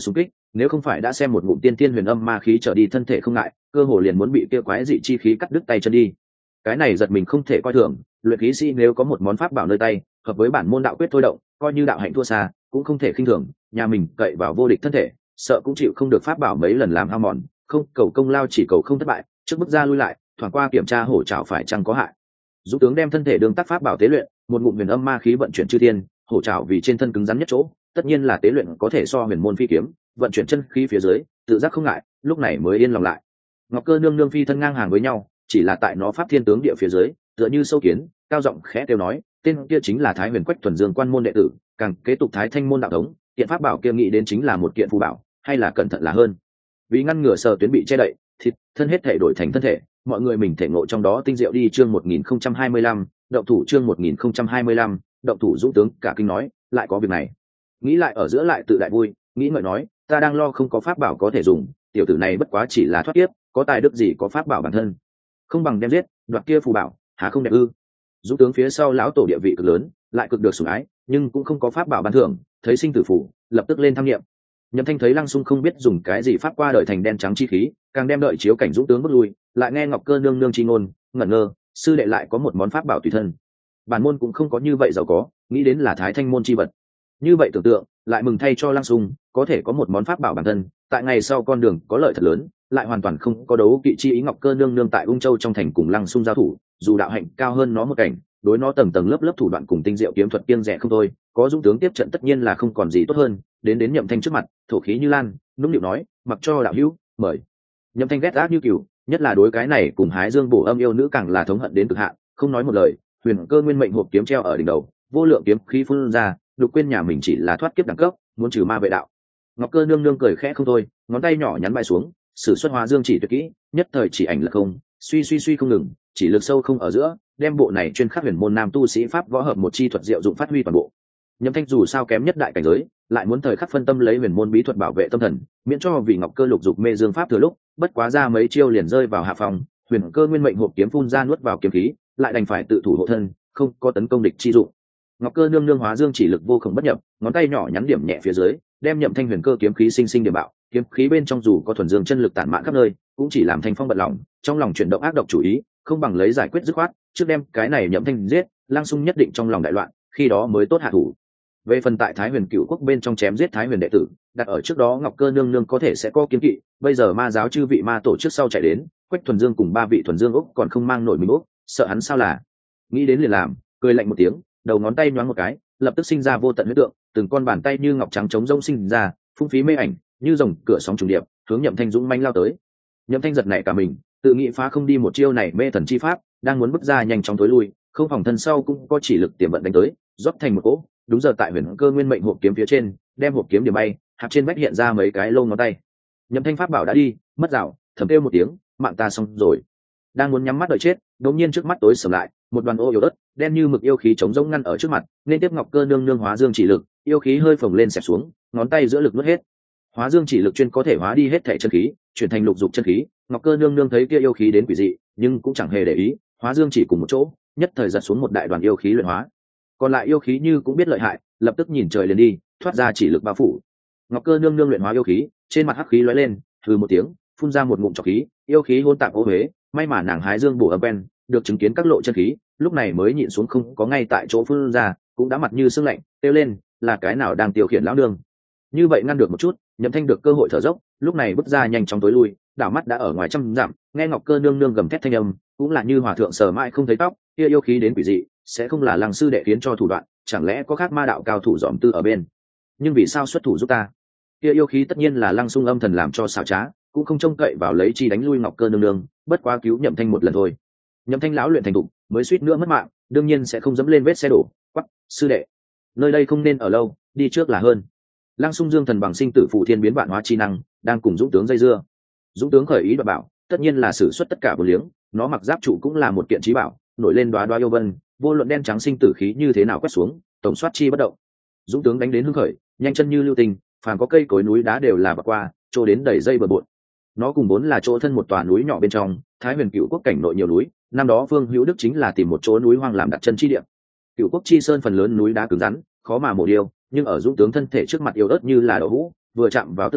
nếu không phải đã xem một ngụm tiên tiên huyền âm ma khí trở đi thân thể không ngại, cơ hồ liền muốn bị kia quái dị chi khí cắt đứt tay chân đi. Cái này giật mình không thể coi thường, luyện khí sĩ nếu có một món pháp bảo nơi tay, hợp với bản môn đạo quyết thôi động, coi như đạo hạnh thua xa, cũng không thể khinh thường, nhà mình cậy vào vô địch thân thể, sợ cũng chịu không được pháp bảo mấy lần làm hao mòn, không cầu công lao chỉ cầu không thất bại, trước bước ra lui lại, thoảng qua kiểm tra hổ trảo phải chăng có hại. Dũng tướng đem thân thể đường tác pháp bảo tế luyện, một ngụm huyền âm ma khí vận chuyển chư thiên, hổ trảo vì trên thân cứng rắn nhất chỗ, tất nhiên là tế luyện có thể so huyền môn phi kiếm, vận chuyển chân khí phía dưới, tự giác không ngại, lúc này mới yên lòng lại. Ngọc Cơ nương nương phi thân ngang hàng với nhau, chỉ là tại nó pháp thiên tướng địa phía dưới, tựa như sâu kiến, cao giọng khẽ kêu nói, tên kia chính là Thái Huyền Quách thuần dương quan môn đệ tử, càng kế tục Thái Thanh môn đạo thống, kiện pháp bảo kia nghĩ đến chính là một kiện phù bảo, hay là cẩn thận là hơn. Vì ngăn ngừa sờ tuyến bị che đậy, thịt thân hết thể đổi thành thân thể, mọi người mình thể ngộ trong đó tinh diệu đi. Chương một nghìn không trăm hai mươi lăm, động thủ. Chương một nghìn không trăm hai mươi lăm, động thủ. Dũng tướng cả kinh nói, lại có việc này. Nghĩ lại ở giữa lại tự đại vui, nghĩ ngợi nói, ta đang lo không có pháp bảo có thể dùng, tiểu tử này bất quá chỉ là thoát kiếp, có tài đức gì có pháp bảo bản thân, không bằng đem giết, đoạt kia phù bảo, há không đẹp ư? Dũng tướng phía sau lão tổ địa vị cực lớn, lại cực được sủng ái, nhưng cũng không có pháp bảo ban thưởng, thấy sinh tử phù, lập tức lên tham nghiệm. Nhậm Thanh thấy Lăng Xung không biết dùng cái gì pháp qua đời thành đen trắng chi khí, càng đem đợi chiếu cảnh Dũng tướng bước lui, lại nghe Ngọc Cơ nương nương chi ngôn, ngẩn ngơ, sư đệ lại có một món pháp bảo tùy thân. Bản môn cũng không có như vậy giàu có, nghĩ đến là Thái Thanh môn chi vật. Như vậy tưởng tượng, lại mừng thay cho Lăng Xung, có thể có một món pháp bảo bản thân, tại ngày sau con đường có lợi thật lớn, lại hoàn toàn không có đấu kỵ chi ý. Ngọc Cơ nương nương tại Ung Châu trong thành cùng Lăng Xung giao thủ, dù đạo hạnh cao hơn nó một cảnh, đối nó tầng tầng lớp lớp thủ đoạn cùng tinh diệu kiếm thuật kiêng dè không thôi, có Dũng tướng tiếp trận tất nhiên là không còn gì tốt hơn. Đến đến Nhậm Thanh trước mặt, thổ khí như lan, nũng nịu nói, mặc cho đạo hữu mời. Nhậm Thanh ghét ác như cừu, nhất là đối cái này cùng Hái Dương bổ âm yêu nữ càng là thống hận đến cực hạn, không nói một lời. Huyền Cơ nguyên mệnh hộp kiếm treo ở đỉnh đầu, vô lượng kiếm khí phun ra, đục quên nhà mình chỉ là thoát kiếp đẳng cấp, muốn trừ ma vệ đạo. Ngọc Cơ nương nương cười khẽ không thôi, ngón tay nhỏ nhắn bay xuống, sử xuất Hóa Dương chỉ tuyệt kỹ, nhất thời chỉ ảnh là không, suy suy suy không ngừng, chỉ lực sâu không ở giữa, đem bộ này chuyên khắc huyền môn nam tu sĩ pháp võ hợp một chi thuật diệu dụng phát huy toàn bộ. Nhậm Thanh dù sao kém nhất đại cảnh giới, lại muốn thời khắc phân tâm lấy huyền môn bí thuật bảo vệ tâm thần, miễn cho vì Ngọc Cơ lục dục mê dương pháp thừa lúc, bất quá ra mấy chiêu liền rơi vào hạ phòng. Huyền Cơ nguyên mệnh hộp kiếm phun ra nuốt vào kiếm khí, lại đành phải tự thủ hộ thân, không có tấn công địch chi dụng. Ngọc Cơ nương nương Hóa Dương chỉ lực vô cùng bất nhập, ngón tay nhỏ nhắn điểm nhẹ phía dưới, đem Nhậm Thanh huyền cơ kiếm khí sinh sinh điểm bạo, kiếm khí bên trong dù có thuần dương chân lực tản mạn khắp nơi, cũng chỉ làm Thanh Phong bật lòng, trong lòng chuyển động ác độc chủ ý, không bằng lấy giải quyết dứt khoát, trước đem cái này Nhậm Thanh giết, Lăng Xung nhất định trong lòng đại loạn, khi đó mới tốt hạ thủ. Về phần tại Thái Huyền Cựu Quốc bên trong chém giết Thái Huyền đệ tử, đặt ở trước đó Ngọc Cơ nương nương có thể sẽ có kiếm kỵ, bây giờ ma giáo chư vị ma tổ trước sau chạy đến, Quách thuần dương cùng ba vị thuần dương úc còn không mang nổi mình úc, sợ hắn sao là. Nghĩ đến liền làm, cười lạnh một tiếng, đầu ngón tay nhoáng một cái, lập tức sinh ra vô tận huyết tượng, từng con bàn tay như ngọc trắng trống rông sinh ra, phung phí mê ảnh, như rồng cửa sóng trùng điệp, hướng Nhậm Thanh dũng mãnh lao tới. Nhậm Thanh giật nảy cả mình, tự nghĩ phá không đi một chiêu này mê thần chi pháp, đang muốn bước ra nhanh chóng tối lui, không phòng thân sau cũng có chỉ lực tiềm vận đánh tới, rót thành một cỗ. Đúng giờ tại Huyền Cơ nguyên mệnh hộp kiếm phía trên, đem hộp kiếm điểm bay, hạp trên vách hiện ra mấy cái lông ngón tay. Nhậm Thanh pháp bảo đã đi, mất dạo, thầm kêu một tiếng, mạng ta xong rồi. Đang muốn nhắm mắt đợi chết, đột nhiên trước mắt tối sầm lại, một đoàn ô yếu đất, đen như mực yêu khí chống rỗng ngăn ở trước mặt, nên tiếp Ngọc Cơ nương nương Hóa Dương chỉ lực, yêu khí hơi phồng lên xẹp xuống, ngón tay giữa lực nuốt hết. Hóa Dương chỉ lực chuyên có thể hóa đi hết thể chân khí, chuyển thành lục dục chân khí. Ngọc Cơ nương nương thấy kia yêu khí đến quỷ dị, nhưng cũng chẳng hề để ý, Hóa Dương chỉ cùng một chỗ, nhất thời giật xuống một đại đoàn yêu khí luyện hóa. Còn lại yêu khí như cũng biết lợi hại, lập tức nhìn trời liền đi, thoát ra chỉ lực bao phủ. Ngọc Cơ nương nương luyện hóa yêu khí, trên mặt hắc khí lóe lên, hừ một tiếng, phun ra một ngụm trọc khí, yêu khí hỗn tạp ô huế, may mà nàng Hái Dương bổ âm quen, được chứng kiến các lộ chân khí, lúc này mới nhịn xuống không có ngay tại chỗ phun ra, cũng đã mặt như sương lạnh, kêu lên, là cái nào đang tiêu khiển lão nương. Như vậy ngăn được một chút, Nhậm Thanh được cơ hội thở dốc, lúc này bước ra nhanh chóng tối lui, đảo mắt đã ở ngoài trăm dặm, nghe Ngọc Cơ nương nương gầm thét thanh âm, cũng là như hòa thượng sờ mãi không thấy tóc, kia yêu khí đến quỷ dị, sẽ không là Lăng sư đệ khiến cho thủ đoạn, chẳng lẽ có khác ma đạo cao thủ dòm tư ở bên? Nhưng vì sao xuất thủ giúp ta? Kia yêu khí tất nhiên là Lăng Xung âm thần làm cho xảo trá, cũng không trông cậy vào lấy chi đánh lui Ngọc Cơ nương nương, bất quá cứu Nhậm Thanh một lần thôi. Nhậm Thanh lão luyện thành thục, mới suýt nữa mất mạng, đương nhiên sẽ không dẫm lên vết xe đổ. Quắc, sư đệ, nơi đây không nên ở lâu, đi trước là hơn. Lăng Xung dương thần bằng sinh tử phụ thiên biến vạn hóa chi năng, đang cùng Dũng tướng dây dưa. Dũng tướng khởi ý đoạt bảo, tất nhiên là sử xuất tất cả vô liếng, nó mặc giáp trụ cũng là một kiện trí bảo, nổi lên đóa đóa yêu vân, vô luận đen trắng sinh tử khí như thế nào quét xuống, tổng soát chi bất động. Dũng tướng đánh đến hưng khởi, nhanh chân như lưu tình, phàm có cây cối núi đá đều là bạc qua, trô đến đầy dây bờ bộn. Nó cùng vốn là chỗ thân một tòa núi nhỏ bên trong, Thái Huyền Cựu Quốc cảnh nội nhiều núi, năm đó Vương Hữu Đức chính là tìm một chỗ núi hoang làm đặt chân chi địa. Cựu Quốc chi sơn phần lớn núi đá cứng rắn, khó mà mổ điêu, nhưng ở Dũng tướng thân thể trước mặt yếu ớt như là đậu hũ, vừa chạm vào tức nát,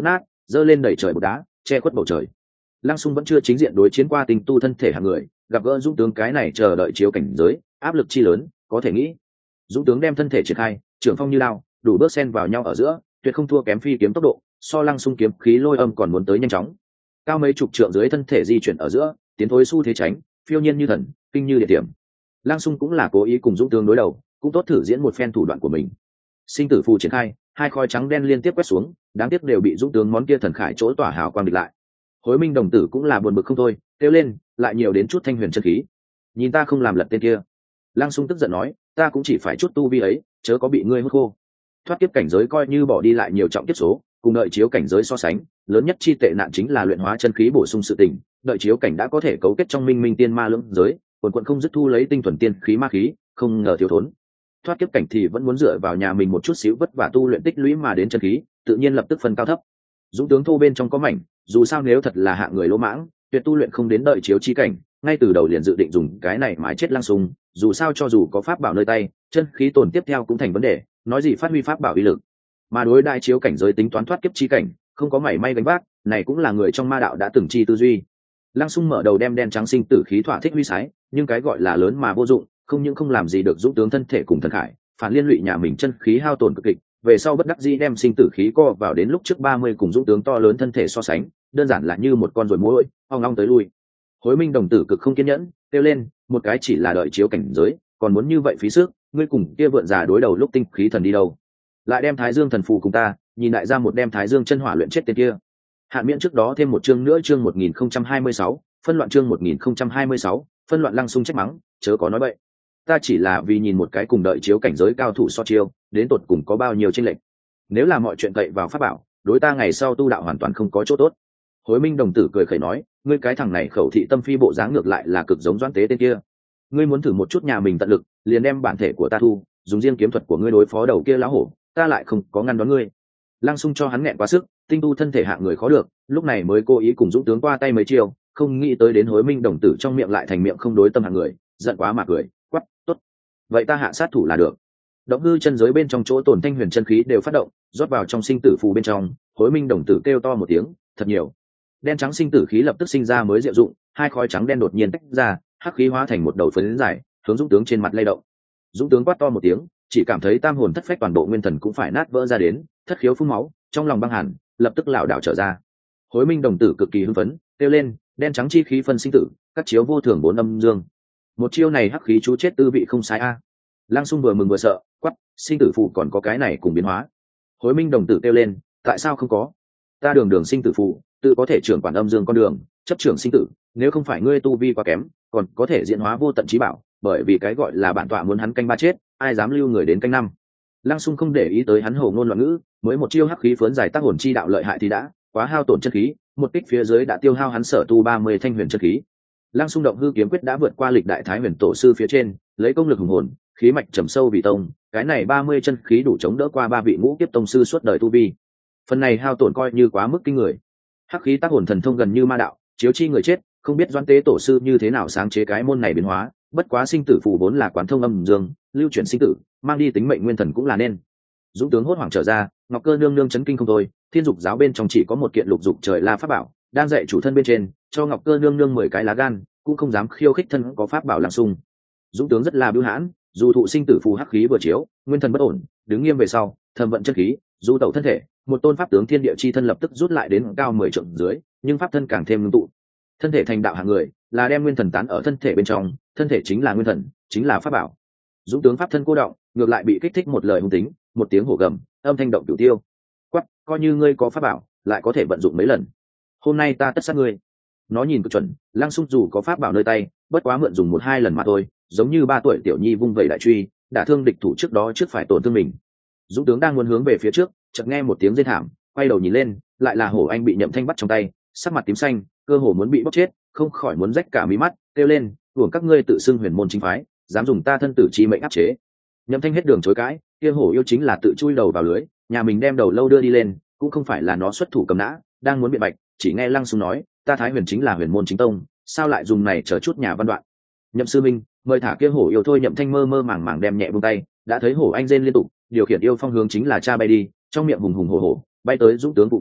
giơ lên đẩy trời một đá che khuất bầu trời. Lăng Xung vẫn chưa chính diện đối chiến qua tinh tu thân thể hạng người, gặp gỡ dũng tướng cái này chờ đợi chiếu cảnh giới, áp lực chi lớn có thể nghĩ. Dũng tướng đem thân thể triển khai, trưởng phong như lao, đủ bước xen vào nhau ở giữa, tuyệt không thua kém phi kiếm tốc độ, so Lăng Xung kiếm khí lôi âm còn muốn tới nhanh chóng. Cao mấy chục trượng dưới thân thể di chuyển ở giữa, tiến thối xu thế tránh, phiêu nhiên như thần, kinh như địa điểm. Lăng Xung cũng là cố ý cùng dũng tướng đối đầu, cũng tốt thử diễn một phen thủ đoạn của mình. Sinh tử phù triển khai, hai khói trắng đen liên tiếp quét xuống, đáng tiếc đều bị dũng tướng món kia thần khải chỗ tỏa hào quang địch lại. Hối Minh đồng tử cũng là buồn bực không thôi, kêu lên, lại nhiều đến chút thanh huyền chân khí. Nhìn ta không làm lật tên kia. Lăng Xung tức giận nói, ta cũng chỉ phải chút tu vi ấy, chớ có bị ngươi hút khô. Thoát kiếp cảnh giới coi như bỏ đi lại nhiều trọng kiếp số, cùng đợi chiếu cảnh giới so sánh, lớn nhất chi tệ nạn chính là luyện hóa chân khí bổ sung sự tình, đợi chiếu cảnh đã có thể cấu kết trong minh minh tiên ma lưỡng giới, quần quần không dứt thu lấy tinh thuần tiên khí ma khí, không ngờ thiếu thốn. Thoát kiếp cảnh thì vẫn muốn dựa vào nhà mình một chút xíu vất vả tu luyện tích lũy mà đến chân khí, tự nhiên lập tức phân cao thấp. Dũng tướng thu bên trong có mảnh, dù sao nếu thật là hạng người lỗ mãng, tuyệt tu luyện không đến đợi chiếu chi cảnh, ngay từ đầu liền dự định dùng cái này mãi chết Lăng Xung, dù sao cho dù có pháp bảo nơi tay, chân khí tồn tiếp theo cũng thành vấn đề, nói gì phát huy pháp bảo uy lực. Mà đối đại chiếu cảnh giới tính toán thoát kiếp chi cảnh, không có mảy may gánh vác, này cũng là người trong ma đạo đã từng chi tư duy. Lăng Xung mở đầu đem đen trắng sinh tử khí thỏa thích huy sái, nhưng cái gọi là lớn mà vô dụng, không những không làm gì được dũng tướng thân thể cùng thần khải, phản liên lụy nhà mình chân khí hao tổn cực kịch, về sau bất đắc dĩ đem sinh tử khí co vào đến lúc trước ba mươi cùng dũng tướng to lớn thân thể so sánh, đơn giản là như một con ruồi muỗi, ong ong tới lui. Hối Minh đồng tử cực không kiên nhẫn, kêu lên, một cái chỉ là đợi chiếu cảnh giới, còn muốn như vậy phí sức, ngươi cùng kia vượn già đối đầu lúc tinh khí thần đi đâu? Lại đem Thái Dương thần phù cùng ta, nhìn lại ra một đem Thái Dương chân hỏa luyện chết tên kia. Hạn miễn trước đó thêm một chương nữa, chương một nghìn không trăm hai mươi sáu, phân loạn chương một nghìn không trăm hai mươi sáu, phân loạn. Lăng Xung trách mắng, chớ có nói bậy. Ta chỉ là vì nhìn một cái cùng đợi chiếu cảnh giới cao thủ so chiêu, đến tột cùng có bao nhiêu chênh lệch. Nếu là mọi chuyện cậy vào pháp bảo, đối ta ngày sau tu đạo hoàn toàn không có chỗ tốt. Hối Minh đồng tử cười khẩy nói, ngươi cái thằng này khẩu thị tâm phi bộ dáng ngược lại là cực giống Doãn Tế tên kia. Ngươi muốn thử một chút nhà mình tận lực, liền đem bản thể của ta thu, dùng riêng kiếm thuật của ngươi đối phó đầu kia lão hổ, ta lại không có ngăn đón ngươi. Lăng Xung cho hắn nghẹn quá sức, tinh tu thân thể hạng người khó được, lúc này mới cố ý cùng dũng tướng qua tay mấy chiêu, không nghĩ tới đến Hối Minh đồng tử trong miệng lại thành miệng không đối tâm hạng người, giận quá mà cười, quát, tốt, vậy ta hạ sát thủ là được. Động hư chân giới bên trong chỗ tổn thanh huyền chân khí đều phát động, rót vào trong sinh tử phù bên trong. Hối Minh đồng tử kêu to một tiếng, thật nhiều. Đen trắng sinh tử khí lập tức sinh ra mới diệu dụng, hai khói trắng đen đột nhiên tách ra, hắc khí hóa thành một đầu phấn dài, hướng dũng tướng trên mặt lay động. Dũng tướng quát to một tiếng, chỉ cảm thấy tam hồn thất phách toàn bộ nguyên thần cũng phải nát vỡ ra đến, thất khiếu phun máu, trong lòng băng hàn, lập tức lảo đảo trở ra. Hối Minh đồng tử cực kỳ hưng phấn, kêu lên, đen trắng chi khí phân sinh tử, các chiếu vô thường bốn âm dương. Một chiêu này hắc khí chú chết tư vị không sai a. Lăng Xung vừa mừng vừa sợ, quát, sinh tử phù còn có cái này cùng biến hóa. Hối Minh đồng tử kêu lên, tại sao không có? Ta đường đường sinh tử phù, tự có thể trưởng quản âm dương con đường, chấp trưởng sinh tử, nếu không phải ngươi tu vi quá kém, còn có thể diễn hóa vô tận trí bảo, bởi vì cái gọi là bản tọa muốn hắn canh ba chết, ai dám lưu người đến canh năm. Lăng Xung không để ý tới hắn hồ ngôn loạn ngữ, mới một chiêu hắc khí phớn dài tác hồn chi đạo lợi hại thì đã, quá hao tổn chân khí, một kích phía dưới đã tiêu hao hắn sở tu ba mươi thanh huyền chân khí. Lăng Xung động hư kiếm quyết đã vượt qua lịch đại thái huyền tổ sư phía trên, lấy công lực hùng hồn, khí mạch trầm sâu vì tông, cái này ba mươi chân khí đủ chống đỡ qua ba vị ngũ kiếp tông sư suốt đời tu vi. Phần này hao tổn coi như quá mức kinh người. Hắc khí tác hồn thần thông gần như ma đạo, chiếu chi người chết, không biết Doãn Tế tổ sư như thế nào sáng chế cái môn này biến hóa, bất quá sinh tử phù vốn là quán thông âm dương, lưu chuyển sinh tử, mang đi tính mệnh nguyên thần cũng là nên. Dũng tướng hốt hoảng trở ra, Ngọc Cơ nương nương chấn kinh không thôi, Thiên Dục giáo bên trong chỉ có một kiện lục dục trời la pháp bảo, đang dạy chủ thân bên trên, cho Ngọc Cơ nương nương mười cái lá gan, cũng không dám khiêu khích thân có pháp bảo Lăng Xung. Dũng tướng rất là bưu hãn, dù thụ sinh tử phù hắc khí vừa chiếu, nguyên thần bất ổn, đứng nghiêm về sau, thầm vận chân khí, du tẩu thân thể, một tôn pháp tướng thiên địa chi thân lập tức rút lại đến cao mười trượng dưới, nhưng pháp thân càng thêm ngưng tụ. Thân thể thành đạo hạng người, là đem nguyên thần tán ở thân thể bên trong, thân thể chính là nguyên thần, chính là pháp bảo. Dũng tướng pháp thân cô động, ngược lại bị kích thích một lời hung tính, một tiếng hổ gầm, âm thanh động cửu tiêu. Quắc, coi như ngươi có pháp bảo, lại có thể vận dụng mấy lần. Hôm nay ta tất sát ngươi. Nó nhìn cực chuẩn, Lăng Xung dù có pháp bảo nơi tay, bất quá mượn dùng một hai lần mà thôi, giống như ba tuổi tiểu nhi vung vẩy đại truy, đả thương địch thủ trước đó trước phải tổn thương mình. Dũng tướng đang muốn hướng về phía trước, chợt nghe một tiếng rên thảm, quay đầu nhìn lên, lại là hổ anh bị Nhậm Thanh bắt trong tay, sắc mặt tím xanh, cơ hồ muốn bị bóc chết, không khỏi muốn rách cả mí mắt, kêu lên, "Uổng các ngươi tự xưng huyền môn chính phái, dám dùng ta thân tử chi mệnh áp chế." Nhậm Thanh hết đường chối cãi, kia hổ yêu chính là tự chui đầu vào lưới, nhà mình đem đầu lâu đưa đi lên, cũng không phải là nó xuất thủ cầm nã, đang muốn biện bạch, chỉ nghe Lăng Xung nói, "Ta Thái Huyền chính là huyền môn chính tông, sao lại dùng này chờ chút nhà văn đoạn." Nhậm sư minh, mời thả kia hổ yêu thôi. Nhậm Thanh mơ mơ màng màng đem nhẹ buông tay, đã thấy hổ anh rên liên tục, điều khiển yêu phong hướng chính là cha bay đi, trong miệng hùng hùng hổ hổ, bay tới dũng tướng phụ cận,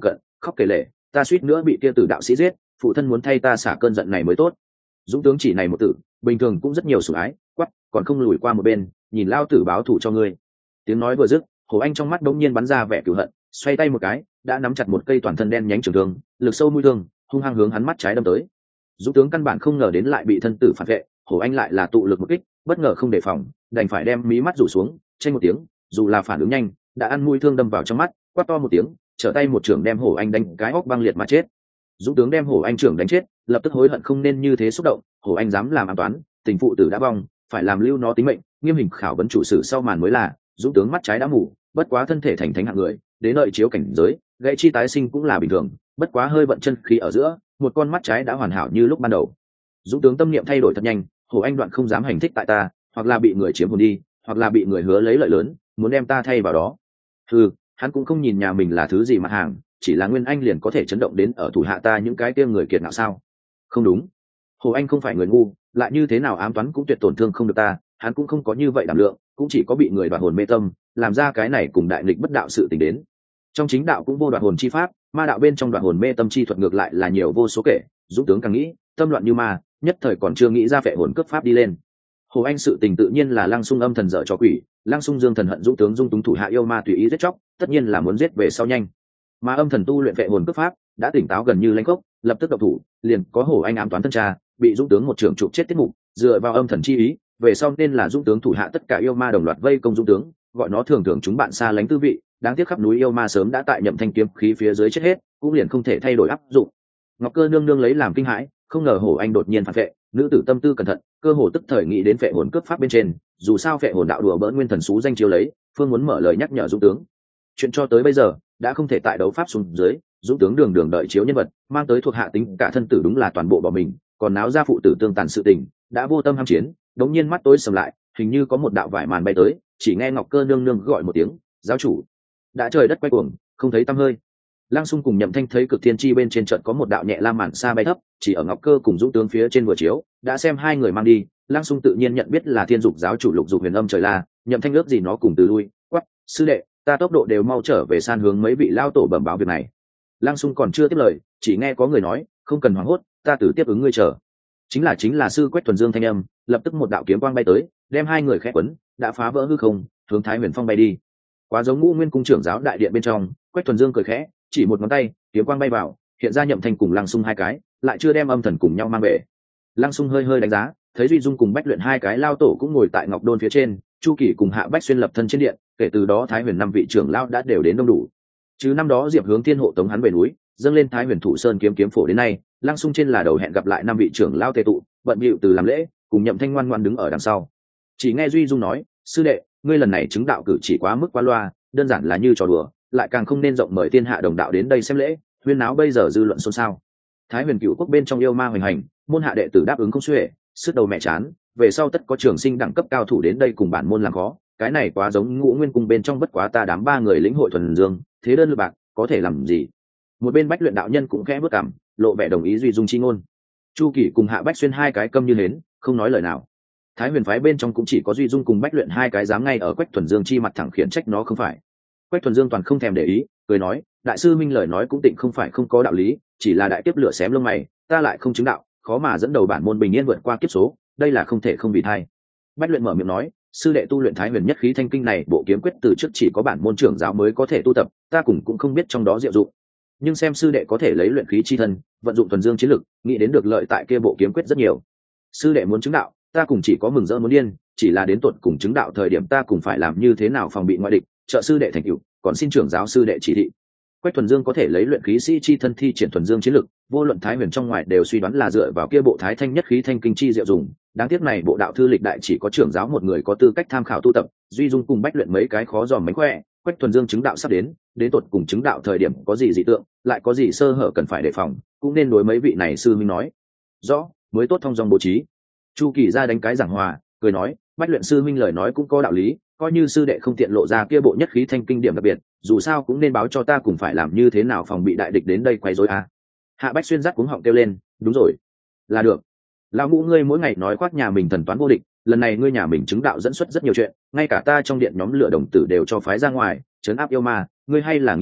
khóc kể lể, ta suýt nữa bị kia tử đạo sĩ giết, phụ thân muốn thay ta xả cơn giận này mới tốt. Dũng tướng chỉ này một tử, bình thường cũng rất nhiều sủng ái, quắc, còn không lùi qua một bên, nhìn lao tử báo thù cho ngươi. Tiếng nói vừa dứt, Hồ Anh trong mắt đống nhiên bắn ra vẻ cừu hận, xoay tay một cái, đã nắm chặt một cây toàn thân đen nhánh trường thương, lực sâu mũi thương, hung hăng hướng hắn mắt trái đâm tới. Dũng tướng căn bản không ngờ đến lại bị thân tử phản vệ, Hồ Anh lại là tụ lực một kích, bất ngờ không đề phòng, đành phải đem mí mắt rủ xuống, chênh một tiếng, dù là phản ứng nhanh, đã ăn mũi thương đâm vào trong mắt, quát to một tiếng, trở tay một trưởng đem Hồ Anh đánh cái óc băng liệt mà chết. Dũng tướng đem Hồ Anh trưởng đánh chết, lập tức hối hận không nên như thế xúc động, Hồ Anh dám làm ám toán, tình phụ tử đã vong, phải làm lưu nó tính mệnh, nghiêm hình khảo vấn chủ sử sau màn mới là. Dũng tướng mắt trái đã mù, bất quá thân thể thành thánh hạng người, đến đợi chiếu cảnh giới, gãy chi tái sinh cũng là bình thường, bất quá hơi vận chân khí ở giữa, một con mắt trái đã hoàn hảo như lúc ban đầu. Dũng tướng tâm niệm thay đổi thật nhanh, Hồ Anh đoạn không dám hành thích tại ta, hoặc là bị người chiếm hồn đi, hoặc là bị người hứa lấy lợi lớn, muốn đem ta thay vào đó. Ừ, hắn cũng không nhìn nhà mình là thứ gì mà hàng, chỉ là Nguyên Anh liền có thể chấn động đến ở thủ hạ ta những cái kia người kiệt nào sao? Không đúng, Hồ Anh không phải người ngu, lại như thế nào ám toán cũng tuyệt tổn thương không được ta, hắn cũng không có như vậy đảm lượng, cũng chỉ có bị người đoạt hồn mê tâm, làm ra cái này cùng đại nghịch bất đạo sự tình đến. Trong chính đạo cũng vô đoạt hồn chi pháp, ma đạo bên trong đoạt hồn mê tâm chi thuật ngược lại là nhiều vô số kể. Dũng tướng càng nghĩ, tâm loạn như ma, nhất thời còn chưa nghĩ ra phệ hồn cấp pháp đi lên. Hồ Anh sự tình tự nhiên là Lăng Xung âm thần dở cho quỷ, Lăng Xung dương thần hận Dũng tướng dung túng thủ hạ yêu ma tùy ý giết chóc, tất nhiên là muốn giết về sau nhanh. Mà âm thần tu luyện phệ hồn cấp pháp, đã tỉnh táo gần như lãnh cốc, lập tức động thủ, liền có Hồ Anh ám toán thân cha, bị Dũng tướng một trưởng chụp chết tiết mục, dựa vào âm thần chi ý, về sau nên là Dũng tướng thủ hạ tất cả yêu ma đồng loạt vây công Dũng tướng, gọi nó thường thường chúng bạn xa lánh tư vị, đáng tiếc khắp núi yêu ma sớm đã tại Nhậm Thanh kiếm khí phía dưới chết hết, cũng liền không thể thay đổi áp dụng. Ngọc Cơ nương nương lấy làm kinh hãi, không ngờ Hổ Anh đột nhiên phản vệ, nữ tử tâm tư cẩn thận, cơ hồ tức thời nghĩ đến phệ hồn cướp pháp bên trên, dù sao phệ hồn đạo đùa bỡn nguyên thần xú danh chiếu lấy, phương muốn mở lời nhắc nhở Dũng tướng. Chuyện cho tới bây giờ đã không thể tại đấu pháp xuống dưới, Dũng tướng đường đường đợi chiếu nhân vật, mang tới thuộc hạ tính cả thân tử đúng là toàn bộ bỏ mình, còn náo ra phụ tử tương tàn sự tình, đã vô tâm ham chiến, đống nhiên mắt tối sầm lại, hình như có một đạo vải màn bay tới, chỉ nghe Ngọc Cơ nương nương gọi một tiếng, giáo chủ. Đã trời đất quay cuồng, không thấy tăm hơi. Lăng Xung cùng Nhậm Thanh thấy cực thiên chi bên trên trận có một đạo nhẹ lam màn xa bay thấp, chỉ ở Ngọc Cơ cùng Dũng tướng phía trên vừa chiếu, đã xem hai người mang đi. Lăng Xung tự nhiên nhận biết là Thiên Dục giáo chủ Lục Dục Huyền Âm trời la, Nhậm Thanh ước gì nó cùng từ lui, quắc, sư đệ, ta tốc độ đều mau trở về san hướng mấy vị lao tổ bẩm báo việc này. Lăng Xung còn chưa tiếp lời, chỉ nghe có người nói, không cần hoảng hốt, ta tử tiếp ứng ngươi chờ. Chính là chính là sư Quách Thuần Dương thanh âm, lập tức một đạo kiếm quang bay tới, đem hai người khẽ quấn, đã phá vỡ hư không, hướng Thái Huyền Phong bay đi. Quá giống Ngũ Nguyên cung trưởng giáo đại điện bên trong, Quách Thuần Dương cười khẽ, chỉ một ngón tay, kiếm quang bay vào, hiện ra Nhậm Thanh cùng Lăng Xung hai cái, lại chưa đem âm thần cùng nhau mang về. Lăng Xung hơi hơi đánh giá, thấy Duy Dung cùng Bách Luyện hai cái lao tổ cũng ngồi tại Ngọc Đôn phía trên, Chu Kỳ cùng Hạ Bách xuyên lập thân trên điện, kể từ đó Thái Huyền năm vị trưởng lao đã đều đến đông đủ. Chứ năm đó Diệp Hướng Thiên hộ tống hắn về núi, dâng lên Thái Huyền Thủ Sơn kiếm kiếm phổ đến nay, Lăng Xung trên là đầu hẹn gặp lại năm vị trưởng lao tề tụ, bận bịu từ làm lễ, cùng Nhậm Thanh ngoan ngoãn đứng ở đằng sau. Chỉ nghe Duy Dung nói, sư đệ, ngươi lần này chứng đạo cử chỉ quá mức quá loa, đơn giản là như trò đùa, lại càng không nên rộng mời thiên hạ đồng đạo đến đây xem lễ, huyên náo bây giờ dư luận xôn xao. Thái Huyền Cựu quốc bên trong yêu ma hoành hành, môn hạ đệ tử đáp ứng không xuể, sức đầu mẹ chán, về sau tất có trường sinh đẳng cấp cao thủ đến đây cùng bản môn làm khó, cái này quá giống Ngũ Nguyên cung bên trong bất quá ta đám ba người lĩnh hội thuần dương, thế đơn lực bạc, có thể làm gì? Một bên Bách Luyện đạo nhân cũng khẽ bước cằm, lộ vẻ đồng ý Duy Dung chi ngôn. Chu Kỳ cùng Hạ Bách xuyên hai cái câm như hến, không nói lời nào. Thái Huyền phái bên trong cũng chỉ có Duy Dung cùng Bách Luyện hai cái dám ngay ở Quách Thuần Dương chi mặt thẳng khiển trách nó không phải. Quách Thuần Dương toàn không thèm để ý, cười nói, đại sư minh lời nói cũng tịnh không phải không có đạo lý, chỉ là đại kiếp lửa xém lông mày, ta lại không chứng đạo, khó mà dẫn đầu bản môn bình yên vượt qua kiếp số, đây là không thể không vì thay. Bách Luyện mở miệng nói, sư đệ tu luyện Thái Huyền nhất khí thanh kinh này, bộ kiếm quyết từ trước chỉ có bản môn trưởng giáo mới có thể tu tập, ta cũng cũng không biết trong đó diệu dụng. Nhưng xem sư đệ có thể lấy luyện khí chi thân, vận dụng thuần dương chiến lực, nghĩ đến được lợi tại kia bộ kiếm quyết rất nhiều. Sư đệ muốn chứng đạo, ta cũng chỉ có mừng rỡ muốn điên, chỉ là đến tuột cùng chứng đạo thời điểm ta cũng phải làm như thế nào phòng bị ngoại địch, trợ sư đệ thành tựu, còn xin trưởng giáo sư đệ chỉ thị. Quách Thuần Dương có thể lấy luyện khí sĩ chi thân thi triển thuần dương chiến lực, vô luận Thái Huyền trong ngoài đều suy đoán là dựa vào kia bộ Thái Thanh nhất khí thanh kinh chi diệu dùng. Đáng tiếc này bộ đạo thư lịch đại chỉ có trưởng giáo một người có tư cách tham khảo tu tập, Duy Dung cùng Bách Luyện mấy cái khó dòm mánh khỏe. Quách Thuần Dương chứng đạo sắp đến, đến tột cùng chứng đạo thời điểm có gì dị tượng, lại có gì sơ hở cần phải đề phòng, cũng nên đối mấy vị này sư minh nói rõ, mới tốt thông dong bố trí. Chu Kỳ ra đánh cái giảng hòa, cười nói, Bách Luyện sư minh lời nói cũng có đạo lý, coi như sư đệ không tiện lộ ra kia bộ nhất khí thanh kinh điểm đặc biệt, dù sao cũng nên báo cho ta cùng phải làm như thế nào phòng bị đại địch đến đây quấy rối a. À. Hạ Bách xuyên rắc cuống họng kêu lên, đúng rồi, là được. Lão ngũ ngươi mỗi ngày nói khoác nhà mình thần toán vô địch, lần này ngươi nhà mình chứng đạo dẫn xuất rất nhiều chuyện, ngay cả ta trong điện nhóm lửa đồng tử đều cho phái ra ngoài, trấn áp yêu ma, ngươi hay là nghĩ cách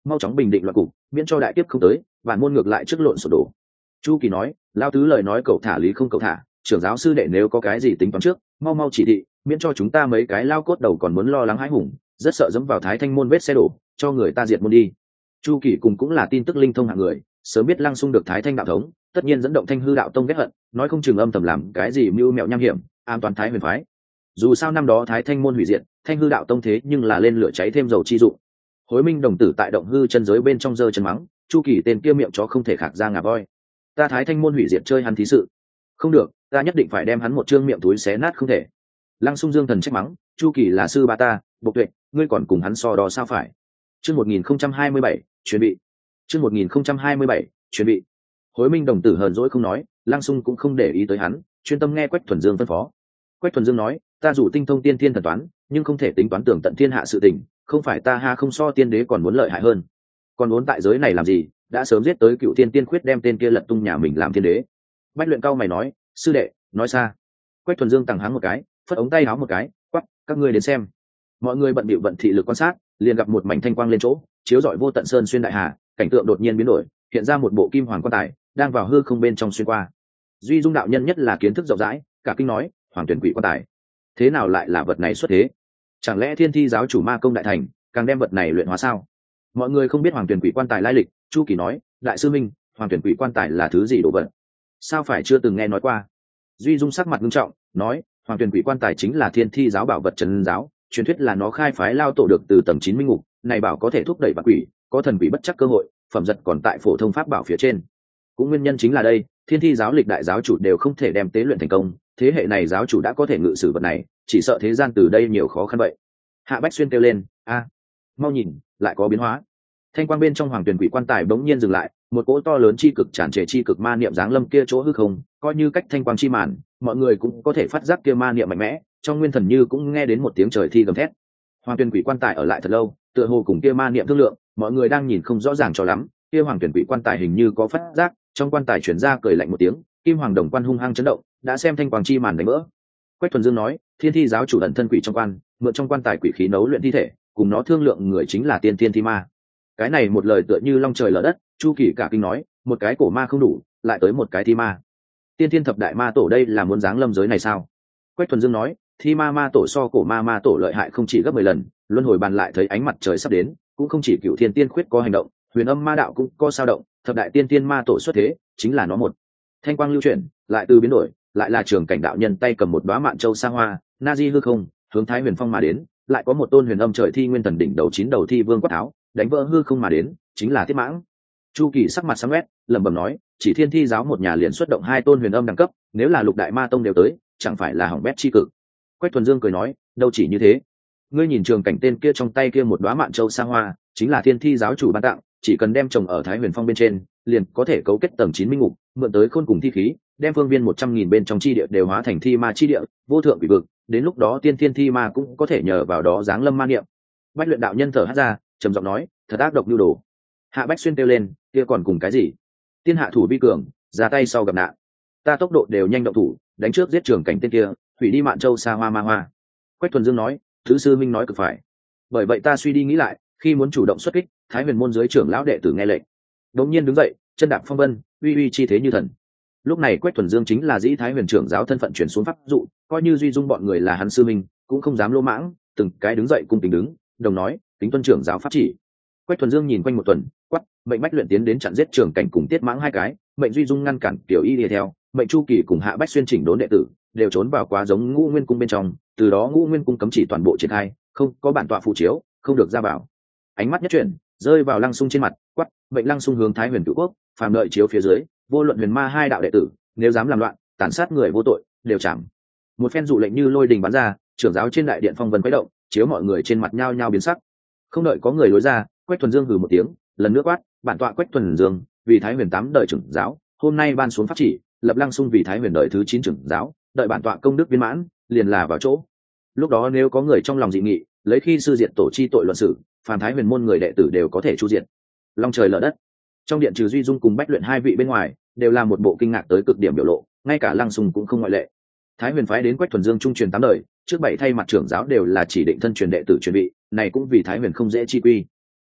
mau chóng bình định loạn cục, miễn cho đại kiếp không tới, bản môn ngược lại trước lộn sụp đổ. Chu Kỳ nói, lao tứ lời nói cậu thả lý không cậu thả, trưởng giáo sư đệ nếu có cái gì tính toán trước, mau mau chỉ thị, miễn cho chúng ta mấy cái lao cốt đầu còn muốn lo lắng hãi hùng, rất sợ dẫm vào Thái Thanh môn vết xe đổ, cho người ta diệt môn đi. Chu Kỳ cùng cũng là tin tức linh thông hạng người, sớm biết Lăng Xung được Thái Thanh đạo thống, tất nhiên dẫn động Thanh Hư đạo tông ghét hận, nói không chừng âm thầm làm cái gì mưu mẹo nham hiểm, an toàn Thái Huyền phái. Dù sao năm đó Thái Thanh môn hủy diệt, Thanh Hư đạo tông thế nhưng là lên lửa cháy thêm dầu chi dụng. Hối Minh đồng tử tại động hư chân giới bên trong giơ chân mắng, Chu Kỳ tên kia miệng chó không thể khạc ra ngà voi. Ta Thái Thanh môn hủy diệt chơi hắn thí sự. Không được, ta nhất định phải đem hắn một trương miệng túi xé nát không thể. Lăng Xung dương thần trách mắng, Chu Kỳ là sư ba ta, Bộc Tuệ, ngươi còn cùng hắn so đo sao phải? Chương một nghìn không trăm hai mươi bảy, chuẩn bị. Chương một nghìn không trăm hai mươi bảy, chuẩn bị. Hối Minh đồng tử hờn dỗi không nói, Lăng Xung cũng không để ý tới hắn, chuyên tâm nghe Quách Thuần Dương phân phó. Quách Thuần Dương nói, ta dù tinh thông tiên thiên thần toán, nhưng không thể tính toán tường tận thiên hạ sự tình, không phải ta ha không so tiên đế còn muốn lợi hại hơn. Còn muốn tại giới này làm gì, đã sớm giết tới cựu thiên tiên khuyết đem tên kia lật tung nhà mình làm thiên đế. Bách Luyện cao mày nói, sư đệ, nói xa. Quách Thuần Dương tằng hắng một cái, phất ống tay áo một cái, quắc, các ngươi đến xem. Mọi người bận bịu vận thị lực quan sát, liền gặp một mảnh thanh quang lên chỗ, chiếu rọi vô tận sơn xuyên đại hà, cảnh tượng đột nhiên biến đổi, hiện ra một bộ kim hoàng quan tài đang vào hư không bên trong xuyên qua. Duy Dung đạo nhân nhất là kiến thức rộng rãi, cả kinh nói, hoàng tuyển quỷ quan tài, thế nào lại là vật này xuất thế? Chẳng lẽ Thiên Thi giáo chủ ma công đại thành, càng đem vật này luyện hóa sao? Mọi người không biết hoàng tuyển quỷ quan tài lai lịch, Chu Kỳ nói, đại sư minh, hoàng tuyển quỷ quan tài là thứ gì đồ vật? Sao phải chưa từng nghe nói qua? Duy Dung sắc mặt nghiêm trọng, nói, hoàng tuyển quỷ quan tài chính là Thiên Thi giáo bảo vật trấn giáo, truyền thuyết là nó khai phái lao tổ được từ tầng chín minh ngục, này bảo có thể thúc đẩy vạn quỷ, có thần quỷ bất chắc cơ hội, phẩm giật còn tại phổ thông pháp bảo phía trên. Cũng nguyên nhân chính là đây, Thiên Thi giáo lịch đại giáo chủ đều không thể đem tế luyện thành công, thế hệ này giáo chủ đã có thể ngự sử vật này, chỉ sợ thế gian từ đây nhiều khó khăn vậy. Hạ Bách Xuyên kêu lên, a, mau nhìn, lại có biến hóa. Thanh quang bên trong hoàng tuyển quỷ quan tài bỗng nhiên dừng lại, một cỗ to lớn chi cực tràn trề chi cực ma niệm giáng lâm kia chỗ hư không, coi như cách thanh quang chi màn, mọi người cũng có thể phát giác kia ma niệm mạnh mẽ, trong nguyên thần như cũng nghe đến một tiếng trời thi gầm thét. Hoàng tuyển quỷ quan tài ở lại thật lâu, tựa hồ cùng kia ma niệm thương lượng, mọi người đang nhìn không rõ ràng cho lắm, kia hoàng tuyển quỷ quan tài hình như có phát giác, trong quan tài truyền ra cười lạnh một tiếng, kim hoàng đồng quan hung hăng chấn động, đã xem thanh quang chi màn đánh vỡ. Quách Thuần Dương nói, Thiên Thi giáo chủ ẩn thân quỷ trong quan, mượn trong quan tài quỷ khí nấu luyện thi thể, cùng nó thương lượng người chính là tiên tiên thi ma. Cái này một lời tựa như long trời lở đất, Chu Kỳ cả kinh nói, một cái cổ ma không đủ, lại tới một cái thi ma. Tiên tiên thập đại ma tổ đây là muốn giáng lâm giới này sao? Quách Thuần Dương nói, thi ma ma tổ so cổ ma ma tổ lợi hại không chỉ gấp mười lần, luân hồi bàn lại thấy ánh mặt trời sắp đến, cũng không chỉ cựu thiên tiên khuyết có hành động, huyền âm ma đạo cũng có sao động, thập đại tiên tiên ma tổ xuất thế, chính là nó một. Thanh quang lưu chuyển, lại từ biến đổi, lại là trường cảnh đạo nhân tay cầm một đóa mạn châu sa hoa, na di hư không, hướng Thái Huyền Phong mà đến, lại có một tôn huyền âm trời thi nguyên thần đỉnh đầu chín đầu thi vương quát tháo, đánh vỡ hư không mà đến, chính là Thiết Mãng. Chu Kỳ sắc mặt sáng quét, lẩm bẩm nói, chỉ Thiên Thi giáo một nhà liền xuất động hai tôn huyền âm đẳng cấp, nếu là lục đại ma tông đều tới, chẳng phải là hỏng bét chi cực. Quách Thuần Dương cười nói, đâu chỉ như thế, ngươi nhìn trường cảnh tên kia trong tay kia một đóa mạn châu sa hoa, chính là Thiên Thi giáo chủ ban tặng, chỉ cần đem trồng ở Thái Huyền Phong bên trên, liền có thể cấu kết tầng chín minh ngục, mượn tới khôn cùng thi khí, đem phương viên một trăm nghìn bên trong chi địa đều hóa thành thi ma chi địa, vô thượng quỷ vực, đến lúc đó tiên thiên thi ma cũng có thể nhờ vào đó giáng lâm ma niệm. Bách Luyện đạo nhân thở hắt ra, trầm giọng nói, thật ác độc nhu đồ. Hạ Bách Xuyên kêu lên, kia còn cùng cái gì? Tiên hạ thủ vi cường, ra tay sau gặp nạn. Ta tốc độ đều nhanh động thủ, đánh trước giết trường cảnh tên kia, hủy đi mạn châu xa hoa ma hoa. Quách Thuần Dương nói, thứ sư minh nói cực phải. Bởi vậy ta suy đi nghĩ lại, khi muốn chủ động xuất kích, Thái Huyền môn dưới trưởng lão đệ tử nghe lệnh, đột nhiên đứng dậy, chân đạp phong vân, uy uy chi thế như thần. Lúc này Quách Thuần Dương chính là dĩ Thái Huyền trưởng giáo thân phận chuyển xuống pháp dụ, coi như Duy Dung bọn người là hắn sư minh, cũng không dám lỗ mãng, từng cái đứng dậy cung kính đứng, đồng nói, kính tuân trưởng giáo pháp chỉ. Quách Thuần Dương nhìn quanh một tuần, quát, mệnh Bách Luyện tiến đến chặn giết trường cảnh cùng Tiết Mãng hai cái, mệnh Duy Dung ngăn cản Tiểu Y đi theo, mệnh Chu Kỳ cùng Hạ Bách Xuyên chỉnh đốn đệ tử, đều trốn vào quá giống Ngũ Nguyên cung bên trong, từ đó Ngũ Nguyên cung cấm chỉ toàn bộ triển khai, không có bản tọa phụ chiếu, không được ra vào. Ánh mắt nhất chuyển, rơi vào Lăng Xung trên mặt, quát, mệnh Lăng Xung hướng Thái Huyền Cửu Quốc, phàm đợi chiếu phía dưới, vô luận huyền ma hai đạo đệ tử, nếu dám làm loạn, tàn sát người vô tội, đều chạm. Một phen dụ lệnh như lôi đình bắn ra, trưởng giáo trên đại điện phong vân quấy động, chiếu mọi người trên mặt nhao nhao biến sắc. Không đợi có người lối ra, Quách Thuần Dương hừ một tiếng, lần nữa quát, bản tọa Quách Thuần Dương, vì Thái Huyền tám đời trưởng giáo, hôm nay ban xuống pháp chỉ, lập Lăng Xung vì Thái Huyền đời thứ chín trưởng giáo, đợi bản tọa công đức viên mãn, liền là vào chỗ. Lúc đó nếu có người trong lòng dị nghị, lấy khi sư diệt tổ chi tội luận xử, phàm Thái Huyền môn người đệ tử đều có thể chu diệt. Long trời lở đất. Trong điện trừ Duy Dung cùng Bách Luyện hai vị bên ngoài, đều là một bộ kinh ngạc tới cực điểm biểu lộ, ngay cả Lăng Xung cũng không ngoại lệ. Thái Huyền phái đến Quách Thuần Dương trung truyền tám đời, trước bảy thay mặt trưởng giáo đều là chỉ định thân truyền đệ tử truyền vị, này cũng vì Thái Huyền không dễ chi quy.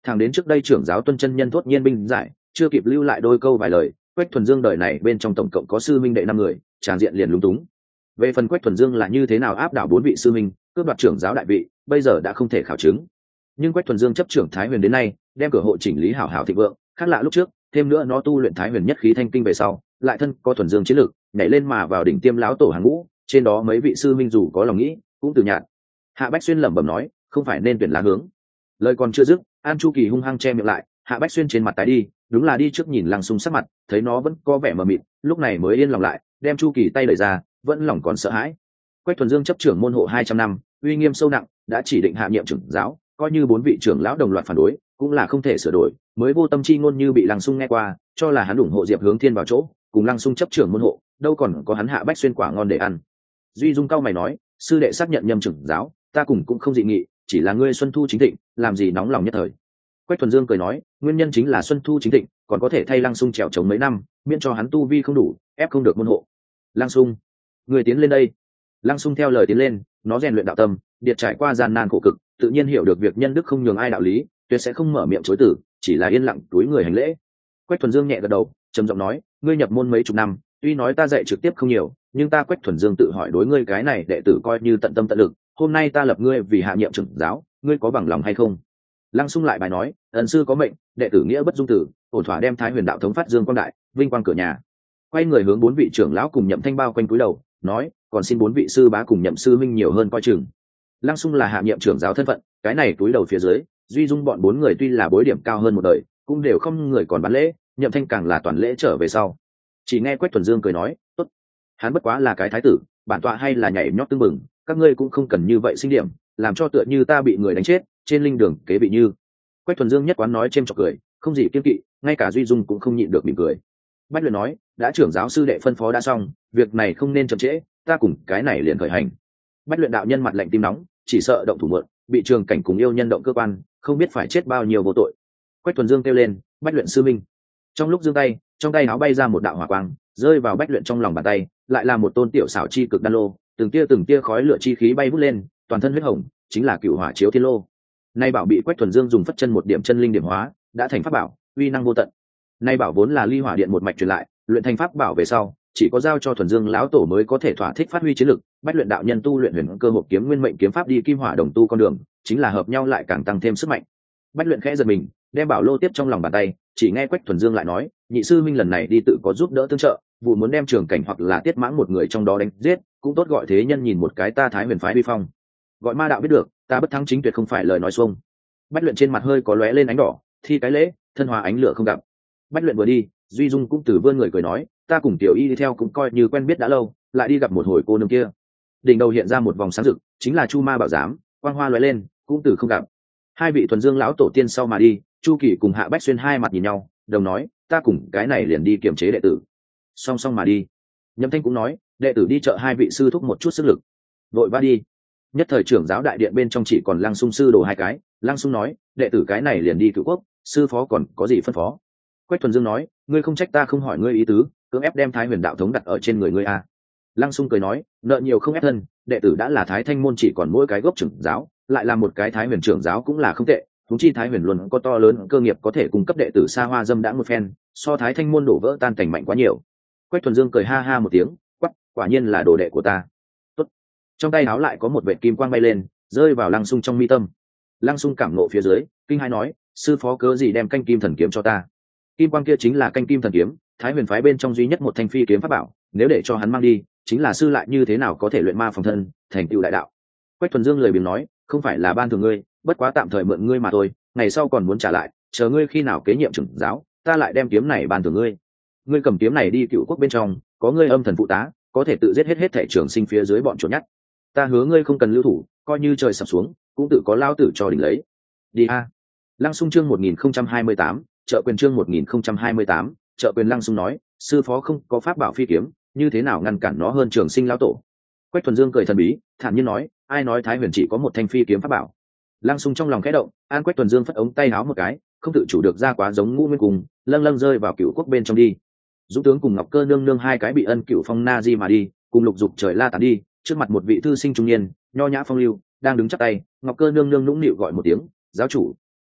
Thẳng đến trước đây trưởng giáo Tuân chân nhân thốt nhiên binh giải, chưa kịp lưu lại đôi câu vài lời, Quách Thuần Dương đời này bên trong tổng cộng có sư minh đệ năm người, tràng diện liền lúng túng. Về phần Quách Thuần Dương là như thế nào áp đảo bốn vị sư minh, cướp đoạt trưởng giáo đại vị, bây giờ đã không thể khảo chứng. Nhưng Quách Thuần Dương chấp trưởng Thái Huyền đến nay, đem cửa hộ chỉnh lý hảo hảo thịnh vượng, khác lạ lúc trước, thêm nữa nó tu luyện Thái Huyền nhất khí thanh kinh về sau, lại thân có Thuần Dương chiến lực, nhảy lên mà vào đỉnh tiêm lão tổ hàng ngũ, trên đó mấy vị sư minh dù có lòng nghĩ, cũng từ nhạt. Hạ Bách Xuyên lẩm bẩm nói, không phải nên tuyển lá hướng. Lời còn chưa dứt, An Chu Kỳ hung hăng che miệng lại, Hạ Bách Xuyên trên mặt tái đi, đúng là đi trước nhìn Lăng Xung sắc mặt, thấy nó vẫn có vẻ mờ mịt, lúc này mới yên lòng lại, đem Chu Kỳ tay đẩy ra, vẫn lòng còn sợ hãi. Quách Thuần Dương chấp trưởng môn hộ hai trăm năm, uy nghiêm sâu nặng, đã chỉ định hạ nhiệm trưởng giáo, coi như bốn vị trưởng lão đồng loạt phản đối, cũng là không thể sửa đổi, mới vô tâm chi ngôn như bị Lăng Xung nghe qua, cho là hắn ủng hộ Diệp Hướng Thiên vào chỗ, cùng Lăng Xung chấp trưởng môn hộ, đâu còn có hắn Hạ Bách Xuyên quả ngon để ăn. Duy Dung cao mày nói, sư đệ xác nhận nhâm trưởng giáo, ta cùng cũng không dị nghị, chỉ là ngươi Xuân Thu chính thịnh, làm gì nóng lòng nhất thời. Quách Thuần Dương cười nói, nguyên nhân chính là Xuân Thu chính thịnh, còn có thể thay Lăng Xung trèo chống mấy năm, miễn cho hắn tu vi không đủ, ép không được môn hộ. Lăng Xung, người tiến lên đây. Lăng Xung theo lời tiến lên, nó rèn luyện đạo tâm, điệt trải qua gian nan khổ cực, tự nhiên hiểu được việc nhân đức không nhường ai đạo lý, tuyệt sẽ không mở miệng chối từ, chỉ là yên lặng túi người hành lễ. Quách Thuần Dương nhẹ gật đầu, trầm giọng nói, ngươi nhập môn mấy chục năm, tuy nói ta dạy trực tiếp không nhiều, nhưng ta Quách Thuần Dương tự hỏi đối ngươi cái này đệ tử coi như tận tâm tận lực, hôm nay ta lập ngươi vì hạ nhiệm trưởng giáo, ngươi có bằng lòng hay không? Lăng Xung lại bài nói, ân sư có mệnh, đệ tử nghĩa bất dung tử, ổn thỏa đem Thái Huyền đạo thống phát dương quang đại, vinh quang cửa nhà. Quay người hướng bốn vị trưởng lão cùng Nhậm Thanh bao quanh cúi đầu, nói, còn xin bốn vị sư bá cùng Nhậm sư minh nhiều hơn coi chừng. Lăng Xung là hạ nhiệm trưởng giáo thân phận, cái này cúi đầu phía dưới, Duy Dung bọn bốn người tuy là bối điểm cao hơn một đời, cũng đều không người còn bán lễ, Nhậm Thanh càng là toàn lễ trở về sau. Chỉ nghe Quách Thuần Dương cười nói, tốt, hắn bất quá là cái thái tử, bản tọa hay là nhảy nhót tương mừng, các ngươi cũng không cần như vậy sinh điểm, làm cho tựa như ta bị người đánh chết, trên linh đường kế bị như. Quách Thuần Dương nhất quán nói chêm chọc cười, không gì kiên kỵ, ngay cả Duy Dung cũng không nhịn được mỉm cười. Bách Luyện nói, đã trưởng giáo sư đệ phân phó đã xong, việc này không nên chậm trễ, ta cùng cái này liền khởi hành. Bách Luyện đạo nhân mặt lạnh tim nóng, chỉ sợ động thủ muộn, bị Trường Cảnh cùng yêu nhân động cơ quan, không biết phải chết bao nhiêu vô tội. Quách Thuần Dương kêu lên, Bách Luyện sư minh. Trong lúc giương tay, trong tay áo bay ra một đạo hỏa quang, rơi vào Bách Luyện trong lòng bàn tay, lại là một tôn tiểu xảo chi cực đan lô, từng tia từng tia khói lửa chi khí bay vút lên, toàn thân huyết hồng, chính là Cửu Hỏa Chiếu Thiên Lô. Nay bảo bị Quách Thuần Dương dùng phất chân một điểm chân linh điểm hóa, đã thành pháp bảo, uy năng vô tận. Nay bảo vốn là Ly Hỏa Điện một mạch truyền lại, luyện thành pháp bảo về sau, chỉ có giao cho Thuần Dương lão tổ mới có thể thỏa thích phát huy chiến lực. Bách Luyện đạo nhân tu luyện Huyền Cơ Hộp Kiếm Nguyên Mệnh kiếm pháp đi kim hỏa đồng tu con đường, chính là hợp nhau lại càng tăng thêm sức mạnh. Bách Luyện khẽ giật mình, đem bảo lô tiếp trong lòng bàn tay, chỉ nghe Quách Thuần Dương lại nói, nhị sư minh lần này đi tự có giúp đỡ tương trợ, vụ muốn đem Trường Cảnh hoặc là Tiết Mãng một người trong đó đánh giết, cũng tốt gọi thế nhân nhìn một cái ta Thái Huyền phái uy phong. Gọi ma đạo biết được, ta bất thắng chính tuyệt không phải lời nói xuông. Bách Luyện trên mặt hơi có lóe lên ánh đỏ, thi cái lễ, thân hòa ánh lửa không gặp. Bách Luyện vừa đi, Duy Dung cũng từ vươn người cười nói, ta cùng tiểu y đi theo cũng coi như quen biết đã lâu, lại đi gặp một hồi cô nương kia. Đỉnh đầu hiện ra một vòng sáng rực, chính là Chu Ma Bảo Giám, quang hoa lóe lên, cũng từ không gặp. Hai vị Thuần Dương lão tổ tiên sau mà đi, Chu Kỳ cùng Hạ Bách Xuyên hai mặt nhìn nhau, đồng nói, ta cùng cái này liền đi kiềm chế đệ tử. Song song mà đi. Nhậm Thanh cũng nói, đệ tử đi chợ hai vị sư thúc một chút sức lực. Vội va đi. Nhất thời trưởng giáo đại điện bên trong chỉ còn Lăng Xung sư đồ hai cái, Lăng Xung nói, đệ tử cái này liền đi Cửu Quốc, sư phó còn có gì phân phó? Quách Thuần Dương nói, ngươi không trách ta không hỏi ngươi ý tứ, cưỡng ép đem Thái Huyền đạo thống đặt ở trên người ngươi à? Lăng Xung cười nói, nợ nhiều không ép thân, đệ tử đã là Thái Thanh môn chỉ còn mỗi cái gốc trưởng giáo, lại là một cái Thái Huyền trưởng giáo cũng là không tệ, huống chi Thái Huyền luôn có to lớn cơ nghiệp có thể cung cấp đệ tử xa hoa dâm đã một phen, so Thái Thanh môn đổ vỡ tan cảnh mạnh quá nhiều. Quách Thuần Dương cười ha ha một tiếng, quắc, quả nhiên là đồ đệ của ta. Tốt. Trong tay áo lại có một vệt kim quang bay lên, rơi vào Lăng Xung trong mi tâm. Lăng Xung cảm ngộ phía dưới, kinh hãi nói, sư phó cớ gì đem canh kim thần kiếm cho ta? Kim quang kia chính là canh kim thần kiếm, Thái Huyền phái bên trong duy nhất một thanh phi kiếm pháp bảo, nếu để cho hắn mang đi, chính là sư lại như thế nào có thể luyện ma phòng thân, thành tựu đại đạo. Quách Thuần Dương lời biếng nói, không phải là ban thưởng ngươi, bất quá tạm thời mượn ngươi mà thôi, ngày sau còn muốn trả lại, chờ ngươi khi nào kế nhiệm trưởng giáo, ta lại đem kiếm này ban thưởng ngươi. Ngươi cầm kiếm này đi Cựu Quốc bên trong, có ngươi âm thần phụ tá, có thể tự giết hết hết thể trưởng sinh phía dưới bọn chuột nhắt. Ta hứa ngươi không cần lưu thủ, coi như trời sập xuống, cũng tự có lao tử cho đỉnh lấy. Đi a. Lăng Xung chương một nghìn không trăm hai mươi tám, trợ quyền chương một nghìn không trăm hai mươi tám, trợ quyền. Lăng Xung nói, sư phó không có pháp bảo phi kiếm, như thế nào ngăn cản nó hơn trường sinh lão tổ? Quách Thuần Dương cười thần bí, thản nhiên nói, ai nói Thái Huyền chỉ có một thanh phi kiếm pháp bảo? Lăng Xung trong lòng khẽ động, an Quách Thuần Dương phất ống tay áo một cái, không tự chủ được ra quá giống Ngũ Nguyên cùng, lâng lâng rơi vào Cựu Quốc bên trong đi. Dũng tướng cùng Ngọc Cơ nương nương hai cái bị ân Cựu Phong na di mà đi, cùng lục dục trời la tán đi, trước mặt một vị thư sinh trung niên, nho nhã phong lưu, đang đứng chắp tay, Ngọc Cơ nương nương nũng nịu gọi một tiếng, giáo chủ.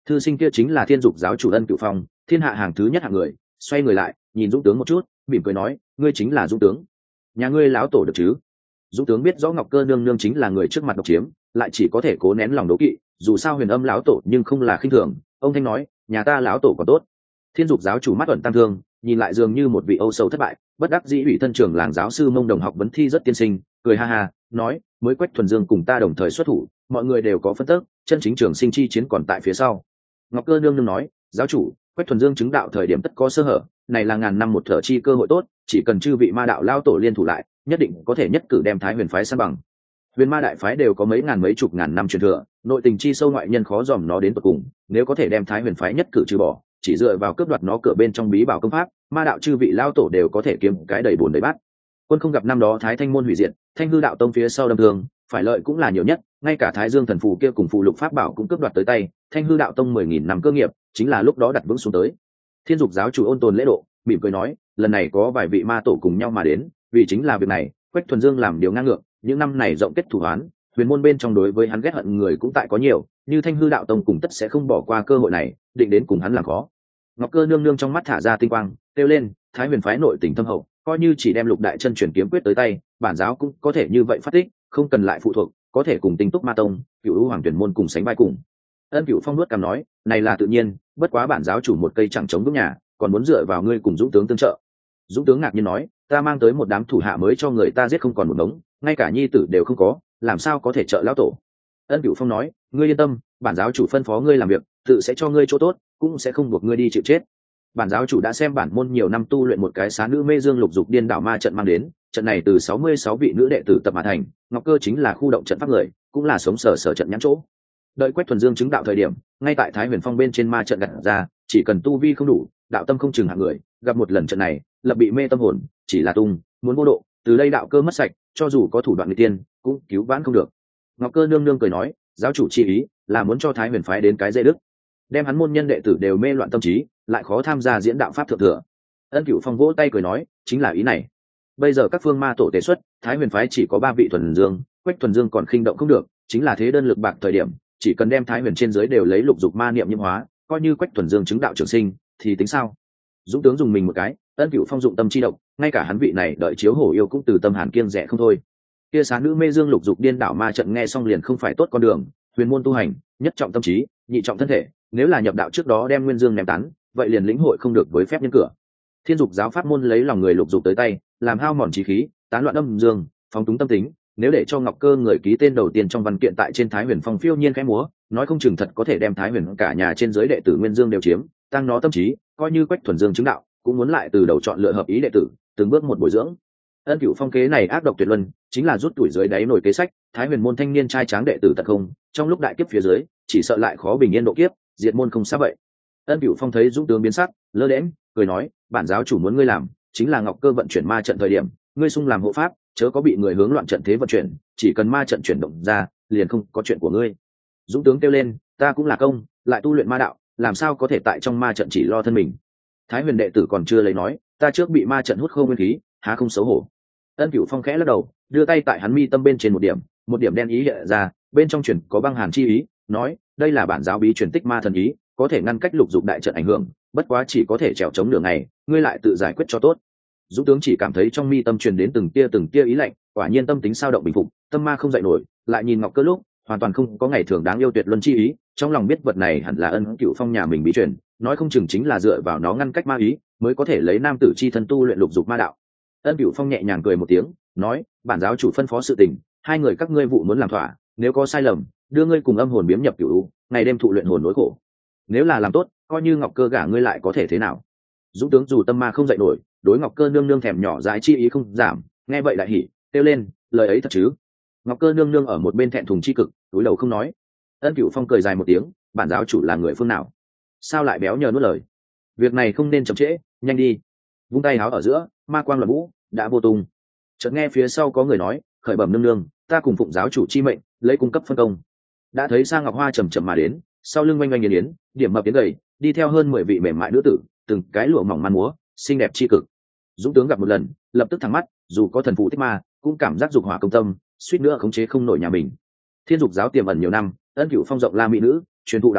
thư sinh kia chính là thiên dục giáo chủ Ân Cửu Phong, thiên hạ hàng thứ nhất hạng người. Xoay người lại nhìn dũng tướng một chút, mỉm cười nói, ngươi chính là dũng tướng, nhà ngươi láo tổ được chứ? Dũng tướng biết rõ Ngọc Cơ nương nương chính là người trước mặt độc chiếm, lại chỉ có thể cố nén lòng đố kỵ, dù sao huyền âm láo tổ nhưng không là khinh thường. Ông thanh nói, nhà ta láo tổ còn tốt. Thiên dục giáo chủ mắt ẩn tăng thương, nhìn lại dường như một vị âu sầu thất bại, bất đắc dĩ ủy thân trưởng làng giáo sư mông đồng học vấn thi rất tiên sinh, cười ha ha nói, mới Quách Thuần Dương cùng ta đồng thời xuất thủ, mọi người đều có phân tức, chân chính trường sinh chi chiến còn tại phía sau. Ngọc Cơ nương nương nói, giáo chủ, Quách Thuần Dương chứng đạo thời điểm tất có sơ hở, này là ngàn năm một thở chi cơ hội tốt, chỉ cần chư vị ma đạo lao tổ liên thủ lại, nhất định có thể nhất cử đem Thái Huyền phái san bằng. Huyền ma đại phái đều có mấy ngàn mấy chục ngàn năm truyền thừa, nội tình chi sâu ngoại nhân khó dòm nó đến tận cùng, nếu có thể đem Thái Huyền phái nhất cử trừ bỏ, chỉ dựa vào cướp đoạt nó cửa bên trong bí bảo công pháp, ma đạo chư vị lao tổ đều có thể kiếm cái đầy bùn đầy bát. Quân không gặp năm đó Thái Thanh môn hủy diệt, Thanh hư đạo tông phía sau đâm thương, phải lợi cũng là nhiều nhất, ngay cả Thái Dương thần phù kia cùng phù lục pháp bảo cũng cướp đoạt tới tay, Thanh hư đạo tông mười nghìn năm cơ nghiệp, chính là lúc đó đặt vững xuống tới. Thiên dục giáo chủ ôn tồn lễ độ, mỉm cười nói, lần này có vài vị ma tổ cùng nhau mà đến, vì chính là việc này, Quách Thuần Dương làm điều ngang ngược, những năm này rộng kết thủ án, huyền môn bên trong đối với hắn ghét hận người cũng tại có nhiều, như Thanh hư đạo tông cùng tất sẽ không bỏ qua cơ hội này, định đến cùng hắn làm khó. Ngọc Cơ nương nương trong mắt thả ra tinh quang, kêu lên, Thái Huyền phái nội tình thâm hậu, coi như chỉ đem lục đại chân truyền kiếm quyết tới tay, bản giáo cũng có thể như vậy phát tích, không cần lại phụ thuộc, có thể cùng Tinh Túc Ma tông, Cửu U Hoàng Tuyển môn cùng sánh vai cùng. Ân Cửu Phong nuốt cằm nói, này là tự nhiên, bất quá bản giáo chủ một cây chẳng chống vững nhà, còn muốn dựa vào ngươi cùng dũng tướng tương trợ. Dũng tướng ngạc nhiên nói, ta mang tới một đám thủ hạ mới cho người ta giết không còn một đống, ngay cả nhi tử đều không có, làm sao có thể trợ lão tổ? Ân Cửu Phong nói, ngươi yên tâm, bản giáo chủ phân phó ngươi làm việc, tự sẽ cho ngươi chỗ tốt, cũng sẽ không buộc ngươi đi chịu chết. Bản giáo chủ đã xem bản môn nhiều năm tu luyện một cái xá nữ mê dương lục dục điên đảo ma trận mang đến, trận này từ sáu mươi sáu vị nữ đệ tử tập mà thành, Ngọc Cơ chính là khu động trận pháp người, cũng là sống sở sở trận nhãn chỗ. Đợi Quách Thuần Dương chứng đạo thời điểm, ngay tại Thái Huyền Phong bên trên ma trận đặt ra, chỉ cần tu vi không đủ, đạo tâm không chừng hạng người, gặp một lần trận này, lập bị mê tâm hồn, chỉ là tung, muốn vô độ, từ đây đạo cơ mất sạch, cho dù có thủ đoạn người tiên, cũng cứu vãn không được. Ngọc Cơ nương nương cười nói, giáo chủ chi ý là muốn cho Thái Huyền phái đến cái dễ đức, đem hắn môn nhân đệ tử đều mê loạn tâm trí, lại khó tham gia diễn đạo pháp thượng thừa. Ân Cửu Phong vỗ tay cười nói, chính là ý này. Bây giờ các phương ma tổ tế xuất, Thái Huyền phái chỉ có ba vị Thuần Dương, Quách Thuần Dương còn khinh động không được, chính là thế đơn lực bạc thời điểm, chỉ cần đem Thái Huyền trên dưới đều lấy lục dục ma niệm nhiễm hóa, coi như Quách Thuần Dương chứng đạo trường sinh, thì tính sao? Dũng tướng dùng mình một cái, Ân Cửu Phong dụng tâm chi độc, ngay cả hắn vị này đợi chiếu hổ yêu cũng từ tâm hàn kiêng rẻ không thôi. Kia sáng nữ mê dương lục dục điên đảo ma trận nghe xong liền không phải tốt con đường, huyền môn tu hành, nhất trọng tâm trí, nhị trọng thân thể, nếu là nhập đạo trước đó đem nguyên dương ném tán, vậy liền lĩnh hội không được với phép nhân cửa. Thiên dục giáo pháp môn lấy lòng người lục dục tới tay, làm hao mòn trí khí, tán loạn âm dương, phóng túng tâm tính, nếu để cho Ngọc Cơ người ký tên đầu tiên trong văn kiện tại trên Thái Huyền Phong phiêu nhiên khẽ múa, nói không chừng thật có thể đem Thái Huyền cả nhà trên dưới đệ tử nguyên dương đều chiếm, tăng nó tâm trí, coi như Quách Thuần Dương chứng đạo, cũng muốn lại từ đầu chọn lựa hợp ý đệ tử, từng bước một bồi dưỡng. Ân Cửu Phong kế này ác độc tuyệt luân, chính là rút tuổi dưới đáy nổi kế sách, Thái Huyền môn thanh niên trai tráng đệ tử tật không, trong lúc đại kiếp phía dưới, chỉ sợ lại khó bình yên độ kiếp, diệt môn không xa vậy. Ân Cửu Phong thấy dũng tướng biến sắc, lơ đễnh, cười nói, bản giáo chủ muốn ngươi làm, chính là Ngọc Cơ vận chuyển ma trận thời điểm, ngươi xung làm hộ pháp, chớ có bị người hướng loạn trận thế vận chuyển, chỉ cần ma trận chuyển động ra, liền không có chuyện của ngươi. Dũng tướng kêu lên, ta cũng là công, lại tu luyện ma đạo, làm sao có thể tại trong ma trận chỉ lo thân mình? Thái Huyền đệ tử còn chưa lấy nói, ta trước bị ma trận hút khô nguyên khí, há không xấu hổ. Ân Cửu Phong khẽ lắc đầu, đưa tay tại hắn mi tâm bên trên một điểm, một điểm đen ý hiện ra, bên trong truyền có băng hàn chi ý, nói, đây là bản giáo bí truyền tích ma thần ý, có thể ngăn cách lục dục đại trận ảnh hưởng, bất quá chỉ có thể trèo chống đường này, ngươi lại tự giải quyết cho tốt. Dũng tướng chỉ cảm thấy trong mi tâm truyền đến từng tia từng tia ý lạnh, quả nhiên tâm tính sao động bình phục, tâm ma không dậy nổi, lại nhìn Ngọc Cơ lúc, hoàn toàn không có ngày thường đáng yêu tuyệt luân chi ý, trong lòng biết vật này hẳn là Ân Cửu Phong nhà mình bí truyền, nói không chừng chính là dựa vào nó ngăn cách ma ý, mới có thể lấy nam tử chi thân tu luyện lục dục ma đạo. Ân Cửu Phong nhẹ nhàng cười một tiếng, nói, bản giáo chủ phân phó sự tình, hai người các ngươi vụ muốn làm thỏa, nếu có sai lầm, đưa ngươi cùng âm hồn biếm nhập cửu u, ngày đêm thụ luyện hồn nỗi khổ. Nếu là làm tốt, coi như Ngọc Cơ gả ngươi lại có thể thế nào? Dũng tướng dù tâm ma không dậy nổi, đối Ngọc Cơ nương nương thèm nhỏ dãi chi ý không giảm, nghe vậy lại hỉ, kêu lên, lời ấy thật chứ? Ngọc Cơ nương nương ở một bên thẹn thùng chi cực, cúi đầu không nói. Ân Cửu Phong cười dài một tiếng, bản giáo chủ là người phương nào? Sao lại béo nhờ nuốt lời? Việc này không nên chậm trễ, nhanh đi. Vung tay háo ở giữa, ma quang luận vũ, đã vô tung. Chợt nghe phía sau có người nói, khởi bẩm nương nương, ta cùng phụng giáo chủ chi mệnh, lấy cung cấp phân công. Đã thấy Sa Ngọc Hoa trầm trầm mà đến, sau lưng oanh oanh yến yến, điểm mập tiến gầy, đi theo hơn mười vị mềm mại nữ tử, từng cái lụa mỏng man múa, xinh đẹp chi cực. Dũng tướng gặp một lần, lập tức thẳng mắt, dù có thần phụ thích ma, cũng cảm giác dục hỏa công tâm, suýt nữa khống chế không nổi nhà mình. Thiên dục giáo tiềm ẩn nhiều năm, Ân Cửu Phong rộng la mỹ nữ, truyền thụ đạo pháp,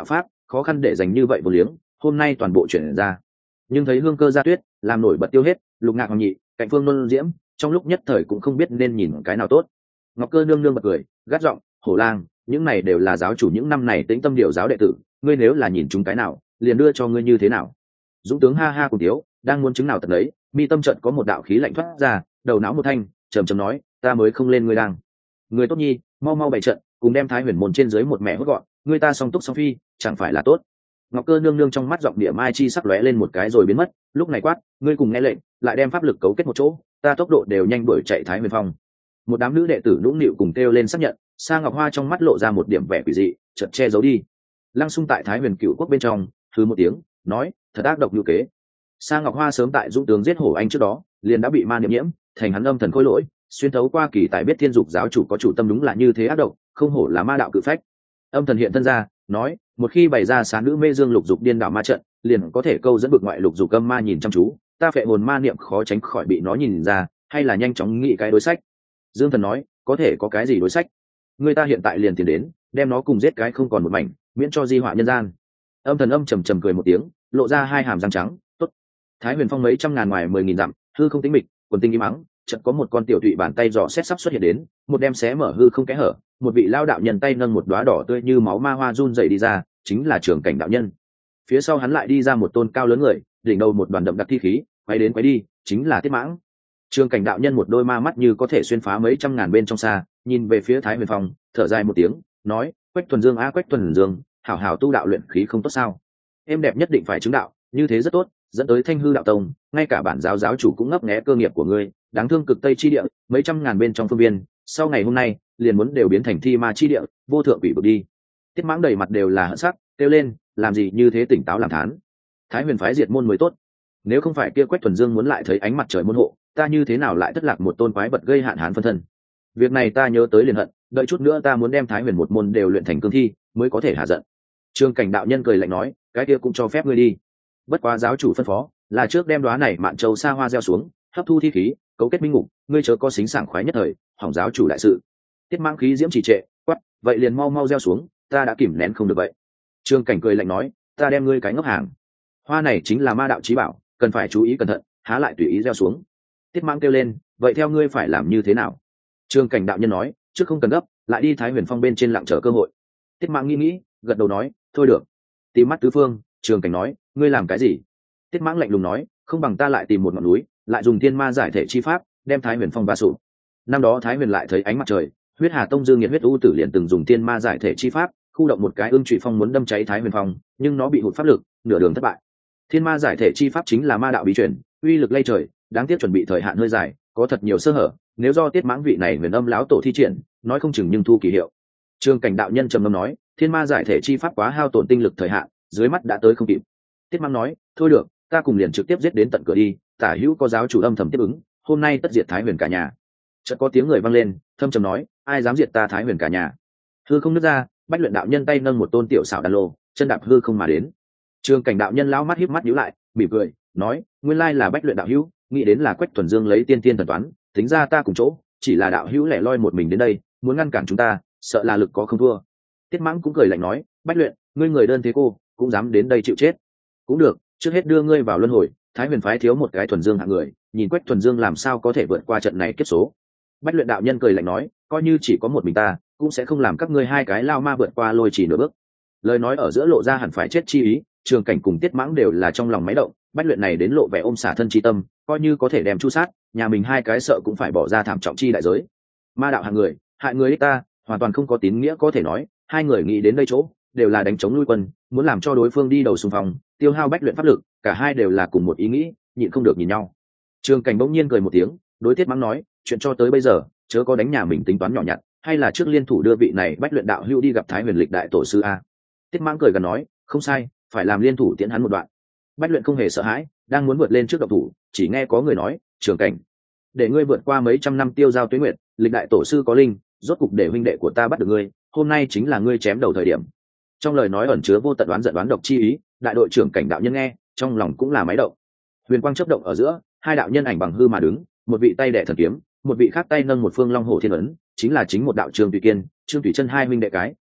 khó khăn để dành như vậy vô liếng, hôm nay toàn bộ chuyển ra. Nhưng thấy hương cơ gia tuyết làm nổi bật tiêu hết, lục ngạc hoàng nhị cạnh phương nôn diễm, trong lúc nhất thời cũng không biết nên nhìn cái nào tốt. Ngọc Cơ nương nương bật cười gắt giọng, hổ lang, những này đều là giáo chủ những năm này tĩnh tâm điều giáo đệ tử, ngươi nếu là nhìn chúng cái nào liền đưa cho ngươi như thế nào. Dũng tướng ha ha cùng tiếu, đang muốn chứng nào tận đấy, mi tâm trận có một đạo khí lạnh thoát ra, đầu não một thanh trầm trầm nói, ta mới không lên ngươi đang. Người tốt nhi, mau mau bày trận, cùng đem Thái Huyền môn trên dưới một mẹ hốt gọn, người ta song túc song phi, chẳng phải là tốt. Ngọc Cơ nương nương trong mắt giọng địa mai chi sắc lóe lên một cái rồi biến mất, lúc này quát, ngươi cùng nghe lệnh, lại đem pháp lực cấu kết một chỗ, ta tốc độ đều nhanh đuổi chạy Thái Huyền phong. Một đám nữ đệ tử nũng nịu cùng kêu lên xác nhận, Sa Ngọc Hoa trong mắt lộ ra một điểm vẻ quỷ dị, chợt che giấu đi. Lăng Xung tại Thái Huyền Cựu Quốc bên trong, hừ một tiếng, nói, thật ác độc như kế. Sa Ngọc Hoa sớm tại Dũng tướng giết hổ anh trước đó, liền đã bị ma niệm nhiễm, thành hắn âm thần khôi lỗi, xuyên thấu qua kỳ tài biết thiên dục giáo chủ có chủ tâm đúng là như thế ác độc, không hổ là ma đạo cự phách. Âm thần hiện thân ra, nói, một khi bày ra xá nữ mê dương lục dục điên đảo ma trận, liền có thể câu dẫn bực ngoại lục dục âm ma nhìn chăm chú, ta phệ hồn ma niệm khó tránh khỏi bị nó nhìn ra, hay là nhanh chóng nghĩ cái đối sách. Dương Thần nói, có thể có cái gì đối sách? Người ta hiện tại liền tiến đến, đem nó cùng giết cái không còn một mảnh, miễn cho di họa nhân gian. Âm Thần âm trầm trầm cười một tiếng, lộ ra hai hàm răng trắng, tốt. Thái Huyền phong mấy trăm ngàn ngoài mười nghìn dặm, hư không tĩnh mịch, quần tinh im mắng, chợt có một con tiểu thụy bàn tay dò xét sắp xuất hiện đến, một đem xé mở hư không kẽ hở, một vị lao đạo nhân tay nâng một đóa đỏ tươi như máu ma hoa run rẩy đi ra, chính là Trường Cảnh đạo nhân. Phía sau hắn lại đi ra một tôn cao lớn người, đỉnh đầu một đoàn đậm đặc thi khí, quay đến quay đi, chính là Tiết Mãng. Trường Cảnh đạo nhân một đôi ma mắt như có thể xuyên phá mấy trăm ngàn bên trong xa, nhìn về phía Thái Huyền phong, thở dài một tiếng, nói, Quách Thuần Dương a Quách Thuần Dương, hảo hảo tu đạo luyện khí không tốt sao? Em đẹp nhất định phải chứng đạo, như thế rất tốt, dẫn tới Thanh Hư đạo tông, ngay cả bản giáo giáo chủ cũng ngấp nghé cơ nghiệp của ngươi, đáng thương cực tây chi địa, mấy trăm ngàn bên trong phương viên, sau ngày hôm nay, liền muốn đều biến thành thi ma chi địa, vô thượng quỷ vực đi. Tiết Mãng đầy mặt đều là hận sắc, kêu lên, làm gì như thế tỉnh táo làm thán. Thái Huyền phái diệt môn mới tốt. Nếu không phải kia Quách Thuần Dương muốn lại thấy ánh mặt trời môn hộ, ta như thế nào lại thất lạc một tôn quái vật gây hạn hán phân thân. Việc này ta nhớ tới liền hận, đợi chút nữa ta muốn đem Thái Huyền một môn đều luyện thành cương thi, mới có thể hạ giận. Trương Cảnh đạo nhân cười lạnh nói, cái kia cũng cho phép ngươi đi. Bất quá giáo chủ phân phó, là trước đem đóa này mạn châu xa hoa gieo xuống, hấp thu thi khí, cấu kết minh ngục, ngươi chớ có xính sảng khoái nhất thời, hỏng giáo chủ đại sự. Tiết Mãng khí diễm trì trệ, quát, vậy liền mau mau gieo xuống, ta đã kìm nén không được vậy. Trương Cảnh cười lạnh nói, ta đem ngươi cái ngốc hàng. Hoa này chính là ma đạo chí bảo, cần phải chú ý cẩn thận, há lại tùy ý gieo xuống. Tiết Mãng kêu lên, vậy theo ngươi phải làm như thế nào? Trương Cảnh đạo nhân nói, trước không cần gấp, lại đi Thái Huyền phong bên trên lặng chờ cơ hội. Tiết Mãng nghĩ nghĩ, gật đầu nói, thôi được. Tìm mắt tứ phương, Trương Cảnh nói, ngươi làm cái gì? Tiết Mãng lạnh lùng nói, không bằng ta lại tìm một ngọn núi, lại dùng thiên ma giải thể chi pháp, đem Thái Huyền phong va sụp. Năm đó Thái Huyền lại thấy ánh mặt trời, huyết hà tông dương nhiệt huyết u tử liền từng dùng thiên ma giải thể chi pháp, khu động một cái ương trụy phong muốn đâm cháy Thái Huyền phong, nhưng nó bị hụt pháp lực, nửa đường thất bại. Thiên ma giải thể chi pháp chính là ma đạo bí truyền, uy lực lay trời, đáng tiếc chuẩn bị thời hạn hơi dài, có thật nhiều sơ hở, nếu do Tiết Mãng vị này huyền âm lão tổ thi triển, nói không chừng nhưng thu kỳ hiệu. Trương Cảnh đạo nhân trầm ngâm nói, thiên ma giải thể chi pháp quá hao tổn tinh lực thời hạn, dưới mắt đã tới không kịp. Tiết Mãng nói, thôi được, ta cùng liền trực tiếp giết đến tận cửa đi, tả hữu có giáo chủ âm thầm tiếp ứng, hôm nay tất diệt Thái Huyền cả nhà. Chợt có tiếng người vang lên, thâm trầm nói, ai dám diệt ta Thái Huyền cả nhà? Hư không nứt ra, Bách Luyện đạo nhân tay nâng một tôn tiểu xảo đan lô, chân đạp hư không mà đến. Trương Cảnh đạo nhân lão mắt híp mắt nhíu lại, mỉm cười, nói, nguyên lai là Bách Luyện đạo hữu, nghĩ đến là Quách Thuần Dương lấy tiên tiên thần toán, tính ra ta cùng chỗ, chỉ là đạo hữu lẻ loi một mình đến đây, muốn ngăn cản chúng ta, sợ là lực có không thua. Tiết Mãng cũng cười lạnh nói, Bách Luyện, ngươi người đơn thế cô, cũng dám đến đây chịu chết. Cũng được, trước hết đưa ngươi vào luân hồi, Thái Huyền phái thiếu một cái Thuần Dương hạng người, nhìn Quách Thuần Dương làm sao có thể vượt qua trận này kiếp số. Bách Luyện đạo nhân cười lạnh nói, coi như chỉ có một mình ta, cũng sẽ không làm các ngươi hai cái lao ma vượt qua lôi chỉ nửa bước. Lời nói ở giữa lộ ra hẳn phải chết chi ý, Trường Cảnh cùng Tiết Mãng đều là trong lòng máy động, Bách Luyện này đến lộ vẻ ôm xả thân chi tâm, coi như có thể đem chu sát, nhà mình hai cái sợ cũng phải bỏ ra thảm trọng chi đại giới. Ma đạo hạng người, hại người đích ta, hoàn toàn không có tín nghĩa có thể nói, hai người nghĩ đến đây chỗ, đều là đánh chống lui quân, muốn làm cho đối phương đi đầu xung phong, tiêu hao Bách Luyện pháp lực, cả hai đều là cùng một ý nghĩ, nhịn không được nhìn nhau. Trường Cảnh bỗng nhiên cười một tiếng, đối Tiết Mãng nói, chuyện cho tới bây giờ, chớ có đánh nhà mình tính toán nhỏ nhặt, hay là trước liên thủ đưa vị này Bách Luyện đạo hữu đi gặp Thái Huyền lịch đại tổ sư a. Tiết Mãng cười gần nói, không sai, phải làm liên thủ tiễn hắn một đoạn. Bách Luyện không hề sợ hãi, đang muốn vượt lên trước độc thủ, chỉ nghe có người nói, Trường Cảnh, để ngươi vượt qua mấy trăm năm tiêu giao tuế nguyệt, lịch đại tổ sư có linh, rốt cục để huynh đệ của ta bắt được ngươi, hôm nay chính là ngươi chém đầu thời điểm. Trong lời nói ẩn chứa vô tận đoán giận đoán độc chi ý, đại đội trưởng Cảnh đạo nhân nghe, trong lòng cũng là máy động. Huyền quang chớp động ở giữa, hai đạo nhân ảnh bằng hư mà đứng, một vị tay đẻ thần kiếm, một vị khác tay nâng một phương long hổ thiên ấn, chính là chính một đạo Trương Tùy Kiên, Trương Tùy Chân hai huynh đệ cái.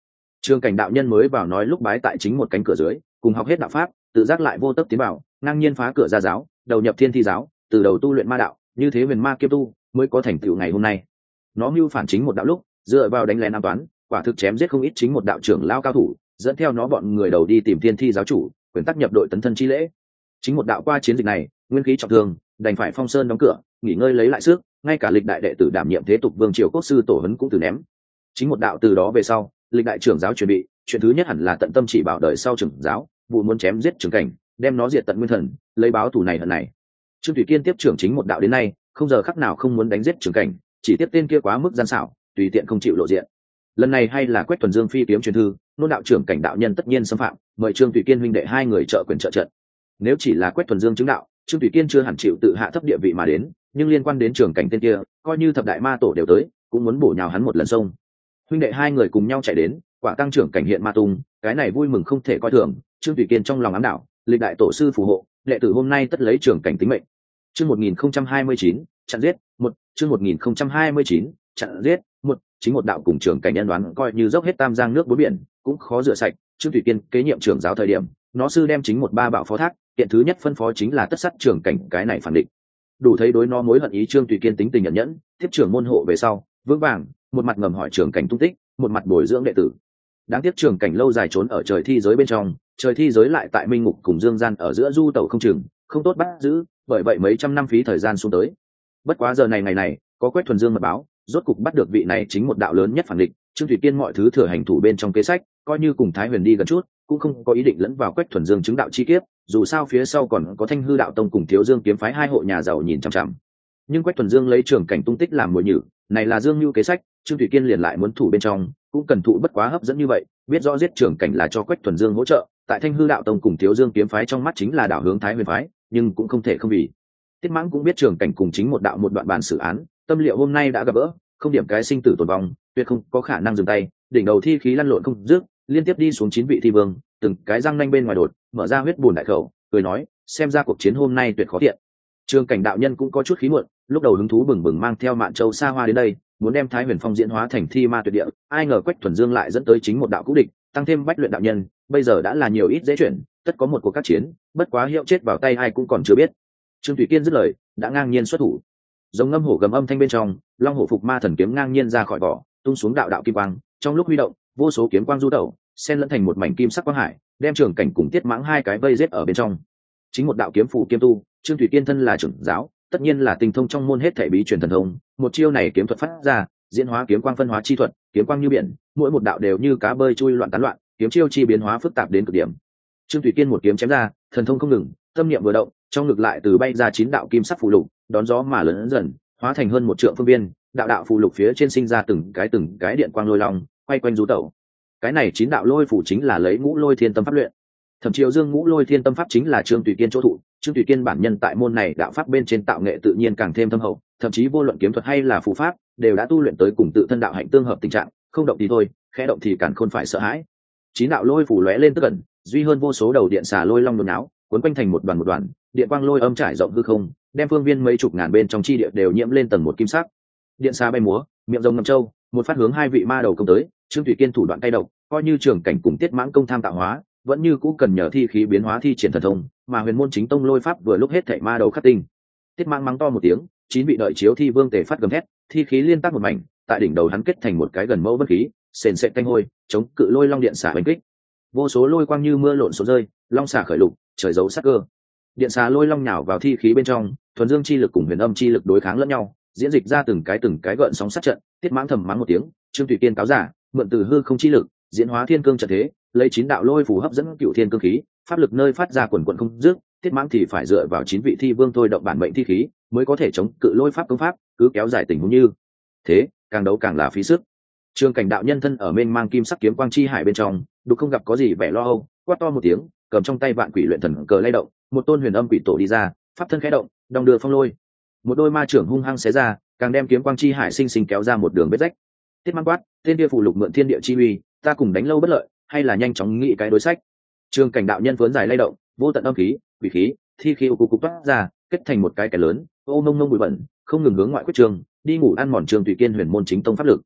Trường cảnh đạo nhân mới vào nói lúc bái tại chính một cánh cửa dưới, cùng học hết đạo pháp, tự giác lại vô tấp tiến vào, ngang nhiên phá cửa ra giáo, đầu nhập thiên thi giáo, từ đầu tu luyện ma đạo, như thế huyền ma kiêm tu mới có thành tựu ngày hôm nay. Nó mưu phản chính một đạo lúc, dựa vào đánh lén an toán, quả thực chém giết không ít chính một đạo trưởng lao cao thủ, dẫn theo nó bọn người đầu đi tìm thiên thi giáo chủ, quyền tác nhập đội tấn thân chi lễ. Chính một đạo qua chiến dịch này, nguyên khí trọng thương, đành phải phong sơn đóng cửa, nghỉ ngơi lấy lại sức, ngay cả lịch đại đệ tử đảm nhiệm thế tục vương triều quốc sư tổ hấn cũng từ ném. Chính một đạo từ đó về sau, lịch đại trưởng giáo chuẩn bị, chuyện thứ nhất hẳn là tận tâm chỉ bảo đời sau trưởng giáo, vụ muốn chém giết trưởng cảnh, đem nó diệt tận nguyên thần, lấy báo thù này hận này. Trương Thủy Kiên tiếp trưởng chính một đạo đến nay, không giờ khắc nào không muốn đánh giết trưởng cảnh, chỉ tiếp tên kia quá mức gian xảo, tùy tiện không chịu lộ diện. Lần này hay là Quách Thuần Dương phi kiếm truyền thư, nôn đạo trưởng cảnh đạo nhân tất nhiên xâm phạm, mời Trương Thủy Kiên huynh đệ hai người trợ quyền trợ trận. Nếu chỉ là Quách Thuần Dương chứng đạo, Trương Thủy Kiên chưa hẳn chịu tự hạ thấp địa vị mà đến, nhưng liên quan đến trưởng cảnh tên kia, coi như thập đại ma tổ đều tới, cũng muốn bổ nhào hắn một lần sông. Huynh đệ hai người cùng nhau chạy đến, quả tăng trưởng cảnh hiện ma tung, cái này vui mừng không thể coi thường. Trương Thủy Kiên trong lòng ám đạo, lịch đại tổ sư phù hộ, đệ tử hôm nay tất lấy trưởng cảnh tính mệnh. Chương một nghìn không trăm hai mươi chín, chặn giết, một, chương một nghìn không trăm hai mươi chín, chặn giết, một, chính một đạo cùng trưởng cảnh nhân đoán coi như dốc hết tam giang nước bốn biển, cũng khó rửa sạch. Trương Thủy Kiên kế nhiệm trưởng giáo thời điểm, nó sư đem chính một ba bảo phó thác, hiện thứ nhất phân phó chính là tất sát trưởng cảnh cái này phản định. Đủ thấy đối nó mối hận ý. Trương Thủy Kiên tính tình nhận nhẫn, tiếp trưởng môn hộ về sau, vững vàng, một mặt ngầm hỏi trưởng cảnh tung tích, một mặt bồi dưỡng đệ tử. Đáng tiếc trưởng cảnh lâu dài trốn ở trời thi giới bên trong, trời thi giới lại tại minh ngục cùng dương gian ở giữa du tẩu không chừng, không tốt bắt giữ, bởi vậy mấy trăm năm phí thời gian xuống tới. Bất quá giờ này ngày này, có Quách Thuần Dương mật báo, rốt cục bắt được vị này chính một đạo lớn nhất phản địch. Trương Thủy Kiên mọi thứ thừa hành thủ bên trong kế sách, coi như cùng Thái Huyền đi gần chút, cũng không có ý định lẫn vào Quách Thuần Dương chứng đạo chi kiếp, dù sao phía sau còn có Thanh Hư đạo tông cùng Thiếu Dương kiếm phái hai hộ nhà giàu nhìn chằm chằm. Nhưng Quách Thuần Dương lấy trưởng cảnh tung tích làm mồi nhử, này là Dương Nưu kế sách, Trương Thủy Kiên liền lại muốn thủ bên trong, cũng cần thụ bất quá hấp dẫn như vậy, biết rõ giết trưởng cảnh là cho Quách Thuần Dương hỗ trợ, tại Thanh Hư đạo tông cùng Thiếu Dương kiếm phái trong mắt chính là đảo hướng Thái Huyền phái, nhưng cũng không thể không vì. Tiết Mãng cũng biết trưởng cảnh cùng chính một đạo một đoạn bản xử án, tâm liệu hôm nay đã gặp gỡ, không điểm cái sinh tử tồn vong, tuyệt không có khả năng dừng tay, đỉnh đầu thi khí lăn lộn không dứt, liên tiếp đi xuống chín vị thi vương, từng cái răng nanh bên ngoài đột, mở ra huyết bùn đại khẩu, cười nói, xem ra cuộc chiến hôm nay tuyệt khó thiện. Trường cảnh đạo nhân cũng có chút khí muộn, lúc đầu hứng thú bừng bừng mang theo Mạn Châu xa hoa đến đây, muốn đem Thái Huyền Phong diễn hóa thành thi ma tuyệt địa, ai ngờ Quách Thuần Dương lại dẫn tới chính một đạo cũ địch, tăng thêm bách luyện đạo nhân, bây giờ đã là nhiều ít dễ chuyển, tất có một cuộc các chiến, bất quá hiệu chết vào tay ai cũng còn chưa biết. Trương Thủy Kiên dứt lời, đã ngang nhiên xuất thủ. Giống ngâm hổ gầm âm thanh bên trong, long hổ phục ma thần kiếm ngang nhiên ra khỏi vỏ, tung xuống đạo đạo kim quang, trong lúc huy động, vô số kiếm quang du tẩu, xen lẫn thành một mảnh kim sắc quang hải, đem Trường cảnh cùng Tiết Mãng hai cái vây giết ở bên trong. Chính một đạo kiếm phù kiêm tu, Trương Thủy Kiên thân là trưởng giáo, tất nhiên là tinh thông trong môn hết thảy bí truyền thần thông, một chiêu này kiếm thuật phát ra, diễn hóa kiếm quang phân hóa chi thuật, kiếm quang như biển, mỗi một đạo đều như cá bơi chui loạn tán loạn, kiếm chiêu chi biến hóa phức tạp đến cực điểm. Trương Thủy Kiên một kiếm chém ra, thần thông không ngừng, tâm niệm vừa động, trong ngực lại từ bay ra chín đạo kim sắc phù lục, đón gió mà lớn dần, hóa thành hơn một trượng phương viên, đạo đạo phù lục phía trên sinh ra từng cái từng cái điện quang lôi long, quay quanh du tẩu. Cái này chín đạo lôi phù chính là lấy Ngũ Lôi Thiên Tâm pháp luyện. Thẩm Triều Dương Ngũ Lôi Thiên Tâm pháp chính là Trương Thủy Kiên chỗ thụ, Trương Thủy Kiên bản nhân tại môn này đạo pháp bên trên tạo nghệ tự nhiên càng thêm thâm hậu, thậm chí vô luận kiếm thuật hay là phù pháp, đều đã tu luyện tới cùng tự thân đạo hạnh tương hợp tình trạng, không động thì thôi, khẽ động thì càn khôn phải sợ hãi. Chín đạo lôi phù lóe lên tức ẩn, duy hơn vô số đầu điện xà lôi long đồn áo, cuốn quanh thành một đoàn một đoàn, điện quang lôi âm trải rộng hư không, đem phương viên mấy chục ngàn bên trong chi địa đều nhiễm lên tầng một kim sắc. Điện xà bay múa, miệng rồng ngầm châu, một phát hướng hai vị ma đầu công tới. Trương Thủy Kiên thủ đoạn tay độc, coi như Trường cảnh cùng Tiết Mãng công tham tạo hóa, vẫn như cũ cần nhờ thi khí biến hóa thi triển thần thông, mà Huyền môn chính tông lôi pháp vừa lúc hết thảy ma đầu khắc tinh. Tiết Mãng mắng to một tiếng, chín vị đợi chiếu thi vương tề phát gầm thét, thi khí liên tác một mảnh, tại đỉnh đầu hắn kết thành một cái gần mẫu vân khí, sền sệt tanh hôi, chống cự lôi long điện xà đánh kích. Vô số lôi quang như mưa lộn xuống rơi, long xà khởi lục, trời giấu sắc cơ. Điện xà lôi long nhào vào thi khí bên trong, thuần dương chi lực cùng huyền âm chi lực đối kháng lẫn nhau, diễn dịch ra từng cái từng cái gợn sóng sát trận. Tiết Mãng thầm mắng một tiếng, Trương Thủy Kiên cáo giả, mượn từ hư không chi lực, diễn hóa thiên cương trận thế, lấy chín đạo lôi phù hấp dẫn cựu thiên cương khí, pháp lực nơi phát ra quần quần không dứt. Tiết Mãng thì phải dựa vào chín vị thi vương thôi động bản mệnh thi khí, mới có thể chống cự lôi pháp công pháp, cứ kéo dài tình huống như thế, càng đấu càng là phí sức. Trường cảnh đạo nhân thân ở mênh mang kim sắc kiếm quang chi hải bên trong, đục không gặp có gì vẻ lo âu, quát to một tiếng, cầm trong tay vạn quỷ luyện thần cờ lay động, một tôn huyền âm quỷ tổ đi ra, pháp thân khẽ động, đong đưa phong lôi, một đôi ma trưởng hung hăng xé ra, càng đem kiếm quang chi hải sinh sinh kéo ra một đường vết rách. Tiết Mãng quát, tên kia phù lục mượn thiên địa chi uy, ta cùng đánh lâu bất lợi, hay là nhanh chóng nghĩ cái đối sách. Trường cảnh đạo nhân vớn dài lay động, vô tận âm khí, quỷ khí, thi khí cục cục toát ra, kết thành một cái kẻ lớn, ô mông mông bụi bẩn, không ngừng hướng ngoại quyết trường, đi ngủ ăn mòn Trương Thủy Kiên huyền môn chính tông pháp lực.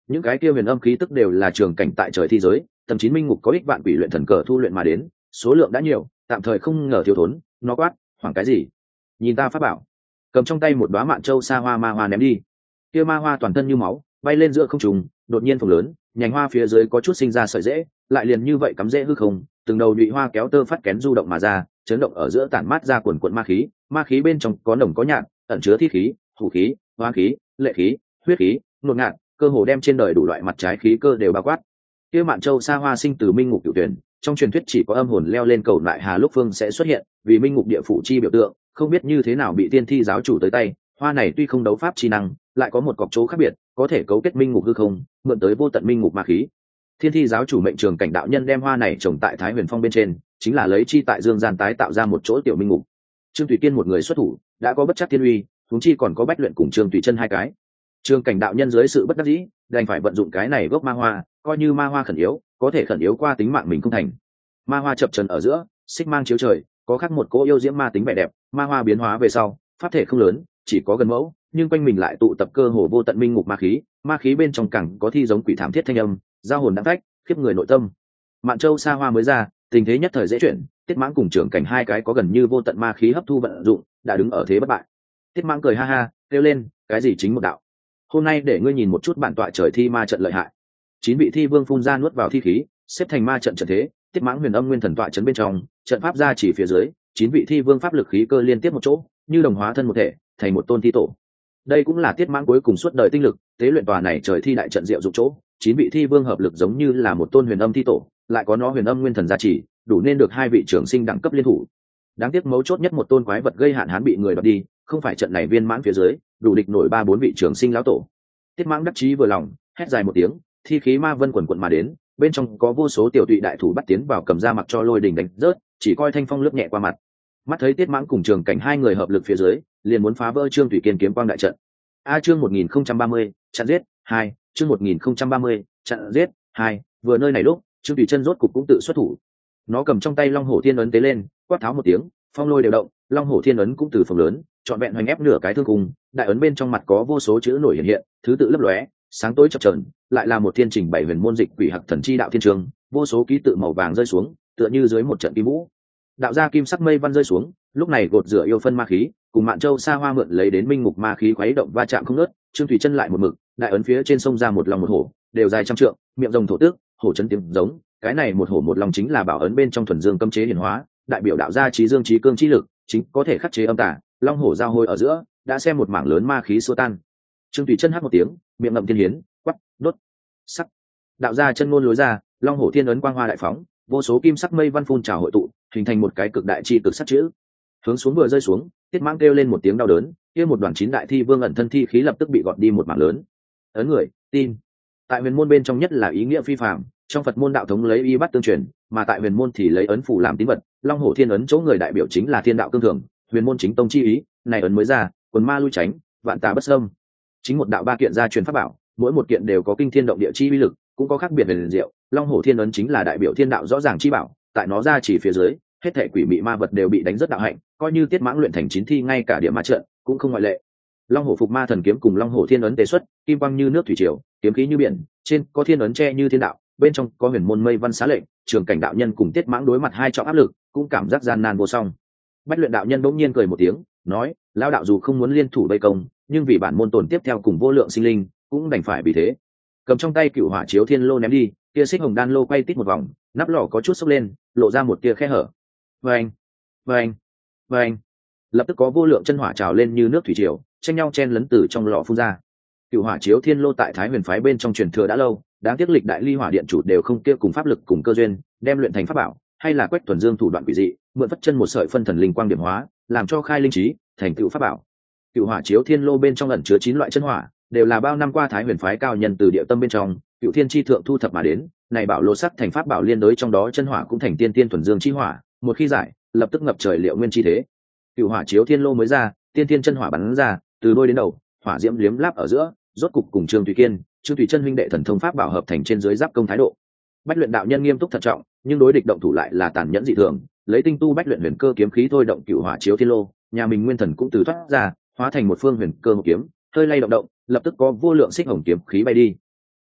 những cái kia huyền âm khí tức đều là trường cảnh tại trời thi giới, tầm chín minh ngục có ích vạn quỷ luyện thần cờ thu luyện mà đến, số lượng đã nhiều, tạm thời không ngờ thiếu thốn. Nó quát, hoảng cái gì? Nhìn ta pháp bảo. Cầm trong tay một đóa mạn châu sa hoa ma hoa ném đi. Kia ma hoa toàn thân như máu, bay lên giữa không trung, đột nhiên phồng lớn, nhành hoa phía dưới có chút sinh ra sợi rễ, lại liền như vậy cắm rễ hư không, từng đầu nhụy hoa kéo tơ phát kén du động mà ra, chấn động ở giữa tản mát ra quần quần ma khí, ma khí bên trong có nồng có nhạt, ẩn chứa thi khí, hủ khí, hoa khí, lệ khí, huyết khí, nột ngạt, cơ hồ đem trên đời đủ loại mặt trái khí cơ đều bao quát. Kia mạn châu sa hoa sinh từ minh ngục cửu tuyển, trong truyền thuyết chỉ có âm hồn leo lên cầu lại hà lúc phương sẽ xuất hiện, vì minh ngục địa phủ chi biểu tượng, không biết như thế nào bị tiên thi giáo chủ tới tay. Hoa này tuy không đấu pháp chi năng, lại có một cọc chỗ khác biệt, có thể cấu kết minh ngục hư không, mượn tới vô tận minh ngục ma khí. Thiên thi giáo chủ mệnh trường cảnh đạo nhân đem hoa này trồng tại Thái Huyền Phong bên trên, chính là lấy chi tại dương gian tái tạo ra một chỗ tiểu minh ngục. Trương Tùy Kiên một người xuất thủ, đã có bất chắc thiên uy, huống chi còn có Bách Luyện cùng Trương Tùy Chân hai cái. Trường cảnh đạo nhân dưới sự bất đắc dĩ, đành phải vận dụng cái này gốc ma hoa, coi như ma hoa khẩn yếu, có thể khẩn yếu qua tính mạng mình không thành. Ma hoa chập trần ở giữa, xích mang chiếu trời, có khác một cỗ yêu diễm ma tính vẻ đẹp. Ma hoa biến hóa về sau, pháp thể không lớn, chỉ có gần mẫu, nhưng quanh mình lại tụ tập cơ hồ vô tận minh ngục ma khí, ma khí bên trong cẳng có thi giống quỷ thảm thiết thanh âm, giao hồn đãng phách, khiếp người nội tâm. Mạn châu sa hoa mới ra, tình thế nhất thời dễ chuyển, Tiết Mãng cùng trưởng cảnh hai cái có gần như vô tận ma khí hấp thu vận dụng, đã đứng ở thế bất bại. Tiết Mãng cười ha ha, kêu lên, cái gì chính một đạo? Hôm nay để ngươi nhìn một chút bản tọa trời thi ma trận lợi hại. Chín vị thi vương phun ra nuốt vào thi khí, xếp thành ma trận trận thế. Tiết Mãng huyền âm nguyên thần tọa trấn bên trong, trận pháp ra chỉ phía dưới, chín vị thi vương pháp lực khí cơ liên tiếp một chỗ, như đồng hóa thân một thể, thành một tôn thi tổ. Đây cũng là Tiết Mãng cuối cùng suốt đời tinh lực tế luyện tòa này trời thi đại trận diệu dụng chỗ. Chín vị thi vương hợp lực giống như là một tôn huyền âm thi tổ, lại có nó huyền âm nguyên thần gia trì, đủ nên được hai vị trưởng sinh đẳng cấp liên thủ. Đáng tiếc mấu chốt nhất một tôn quái vật gây hạn hán bị người đoạt đi, không phải trận này viên mãn phía dưới, đủ địch nổi ba bốn vị trưởng sinh lão tổ. Tiết Mãng đắc chí vừa lòng, hét dài một tiếng, thi khí ma vân quần quần mà đến, bên trong có vô số tiểu tụy đại thủ bắt tiến vào cầm ra mặc cho lôi đình đánh rớt, chỉ coi thanh phong lướt nhẹ qua mặt. Mắt thấy Tiết Mãng cùng trường cảnh hai người hợp lực phía dưới, liền muốn phá vỡ Trương Thủy Kiên kiếm quang đại trận. A chương một nghìn không trăm ba mươi, chặn giết hai, chương một nghìn không trăm ba mươi, chặn giết hai, vừa nơi này lúc, Trương Thủy Chân rốt cục cũng tự xuất thủ. Nó cầm trong tay Long Hổ Thiên ấn tế lên, quát tháo một tiếng, phong lôi đều động, Long Hổ Thiên ấn cũng từ phồng lớn, trọn vẹn hoành ép nửa cái thương cung, đại ấn bên trong mặt có vô số chữ nổi hiện hiện, thứ tự lấp lóe, sáng tối chập chờn, lại là một thiên trình bảy huyền môn dịch quỷ hặc thần chi đạo thiên trường, vô số ký tự màu vàng rơi xuống, tựa như dưới một trận kim vũ. Đạo gia kim sắc mây văn rơi xuống, lúc này gột rửa yêu phân ma khí, cùng Mạn Châu sa hoa mượn lấy đến minh ngục ma khí khuấy động va chạm không ngớt. Trương Thủy Chân lại một mực, đại ấn phía trên sông ra một lòng một hổ, đều dài trăm trượng, miệng rồng thổ tước, hổ chấn tiếng giống, cái này một hổ một lòng chính là bảo ấn bên trong thuần dương cấm chế hiển hóa, đại biểu đạo gia trí dương trí cương trí lực, chính có thể khắc chế âm tà. Long hổ giao hôi ở giữa, đã xem một mảng lớn ma khí xua tan. Trương Thủy Chân hắt một tiếng, miệng ngậm thiên hiến, quát, đốt, sắc. Đạo gia chân ngôn lối ra, Long hổ thiên ấn quang hoa đại phóng, vô số kim sắc mây văn phun trào hội tụ, hình thành một cái cực đại chi cực sắc chữ. Hướng xuống vừa rơi xuống, Tiết Mãng kêu lên một tiếng đau đớn, kia một đoàn chín đại thi vương ẩn thân thi khí lập tức bị gọt đi một mảng lớn. Ấn người, tin. Tại huyền môn bên trong nhất là ý nghĩa phi phàm, trong Phật môn đạo thống lấy y bắt tương truyền, mà tại huyền môn thì lấy ấn phủ làm tín vật. Long hổ thiên ấn chỗ người đại biểu chính là thiên đạo cương thường, huyền môn chính tông chi ý, này ấn mới ra, quần ma lui tránh, vạn tà bất xâm. Chính một đạo ba kiện gia truyền pháp bảo, mỗi một kiện đều có kinh thiên động địa chi uy lực, cũng có khác biệt về liền diệu. Long hổ thiên ấn chính là đại biểu thiên đạo rõ ràng chi bảo, tại nó ra chỉ phía dưới, hết thảy quỷ mị ma vật đều bị đánh rất đạo hạnh, coi như Tiết Mãng luyện thành chín thi ngay cả điểm ma trận cũng không ngoại lệ. Long hổ phục ma thần kiếm cùng Long hổ thiên ấn tế xuất, kim quang như nước thủy triều, kiếm khí như biển, trên có thiên ấn che như thiên đạo, bên trong có huyền môn mây văn xá lệnh. Trường cảnh đạo nhân cùng Tiết Mãng đối mặt hai trọng áp lực, cũng cảm giác gian nan vô song. Bách Luyện đạo nhân bỗng nhiên cười một tiếng, nói: lão đạo dù không muốn liên thủ vây công, nhưng vì bản môn tồn tiếp theo cùng vô lượng sinh linh, cũng đành phải vì thế. Cầm trong tay Cựu Hỏa Chiếu Thiên Lô ném đi, kia xích hồng đan lô quay tít một vòng, nắp lò có chút sốc lên, lộ ra một tia khe hở. Vâng, vâng, vâng. Lập tức có vô lượng chân hỏa trào lên như nước thủy triều, tranh nhau chen lấn từ trong lò phun ra. Cựu Hỏa Chiếu Thiên Lô tại Thái Huyền phái bên trong truyền thừa đã lâu, đáng tiếc lịch đại ly hỏa điện chủ đều không kia cùng pháp lực cùng cơ duyên, đem luyện thành pháp bảo, hay là Quách Thuần Dương thủ đoạn quỷ dị, mượn phất chân một sợi phân thần linh quang điểm hóa, làm cho khai linh trí, thành tựu pháp bảo. Cựu Hỏa Chiếu Thiên Lô bên trong ẩn chứa chín loại chân hỏa, đều là bao năm qua Thái Huyền phái cao nhân từ địa tâm bên trong, Cựu Thiên chi thượng thu thập mà đến, này bảo lô sắc thành pháp bảo liên đối trong đó chân hỏa cũng thành tiên tiên thuần dương chi hỏa, một khi giải, lập tức ngập trời liệu nguyên chi thế. Cựu Hỏa Chiếu Thiên Lô mới ra, tiên tiên chân hỏa bắn ra, từ đôi đến đầu, hỏa diễm liếm láp ở giữa, rốt cục cùng Trương Thủy Kiên, Trương Thủy Chân huynh đệ thần thông pháp bảo hợp thành trên dưới giáp công thái độ. Bách Luyện đạo nhân nghiêm túc thận trọng, nhưng đối địch động thủ lại là tàn nhẫn dị thường, lấy tinh tu Bách Luyện huyền cơ kiếm khí thôi động Cựu Hỏa Chiếu Thiên Lô, nhà mình nguyên thần cũng từ thoát ra, hóa thành một phương huyền cơ hộp kiếm, hơi lay động động, lập tức có vô lượng xích hồng kiếm khí bay đi.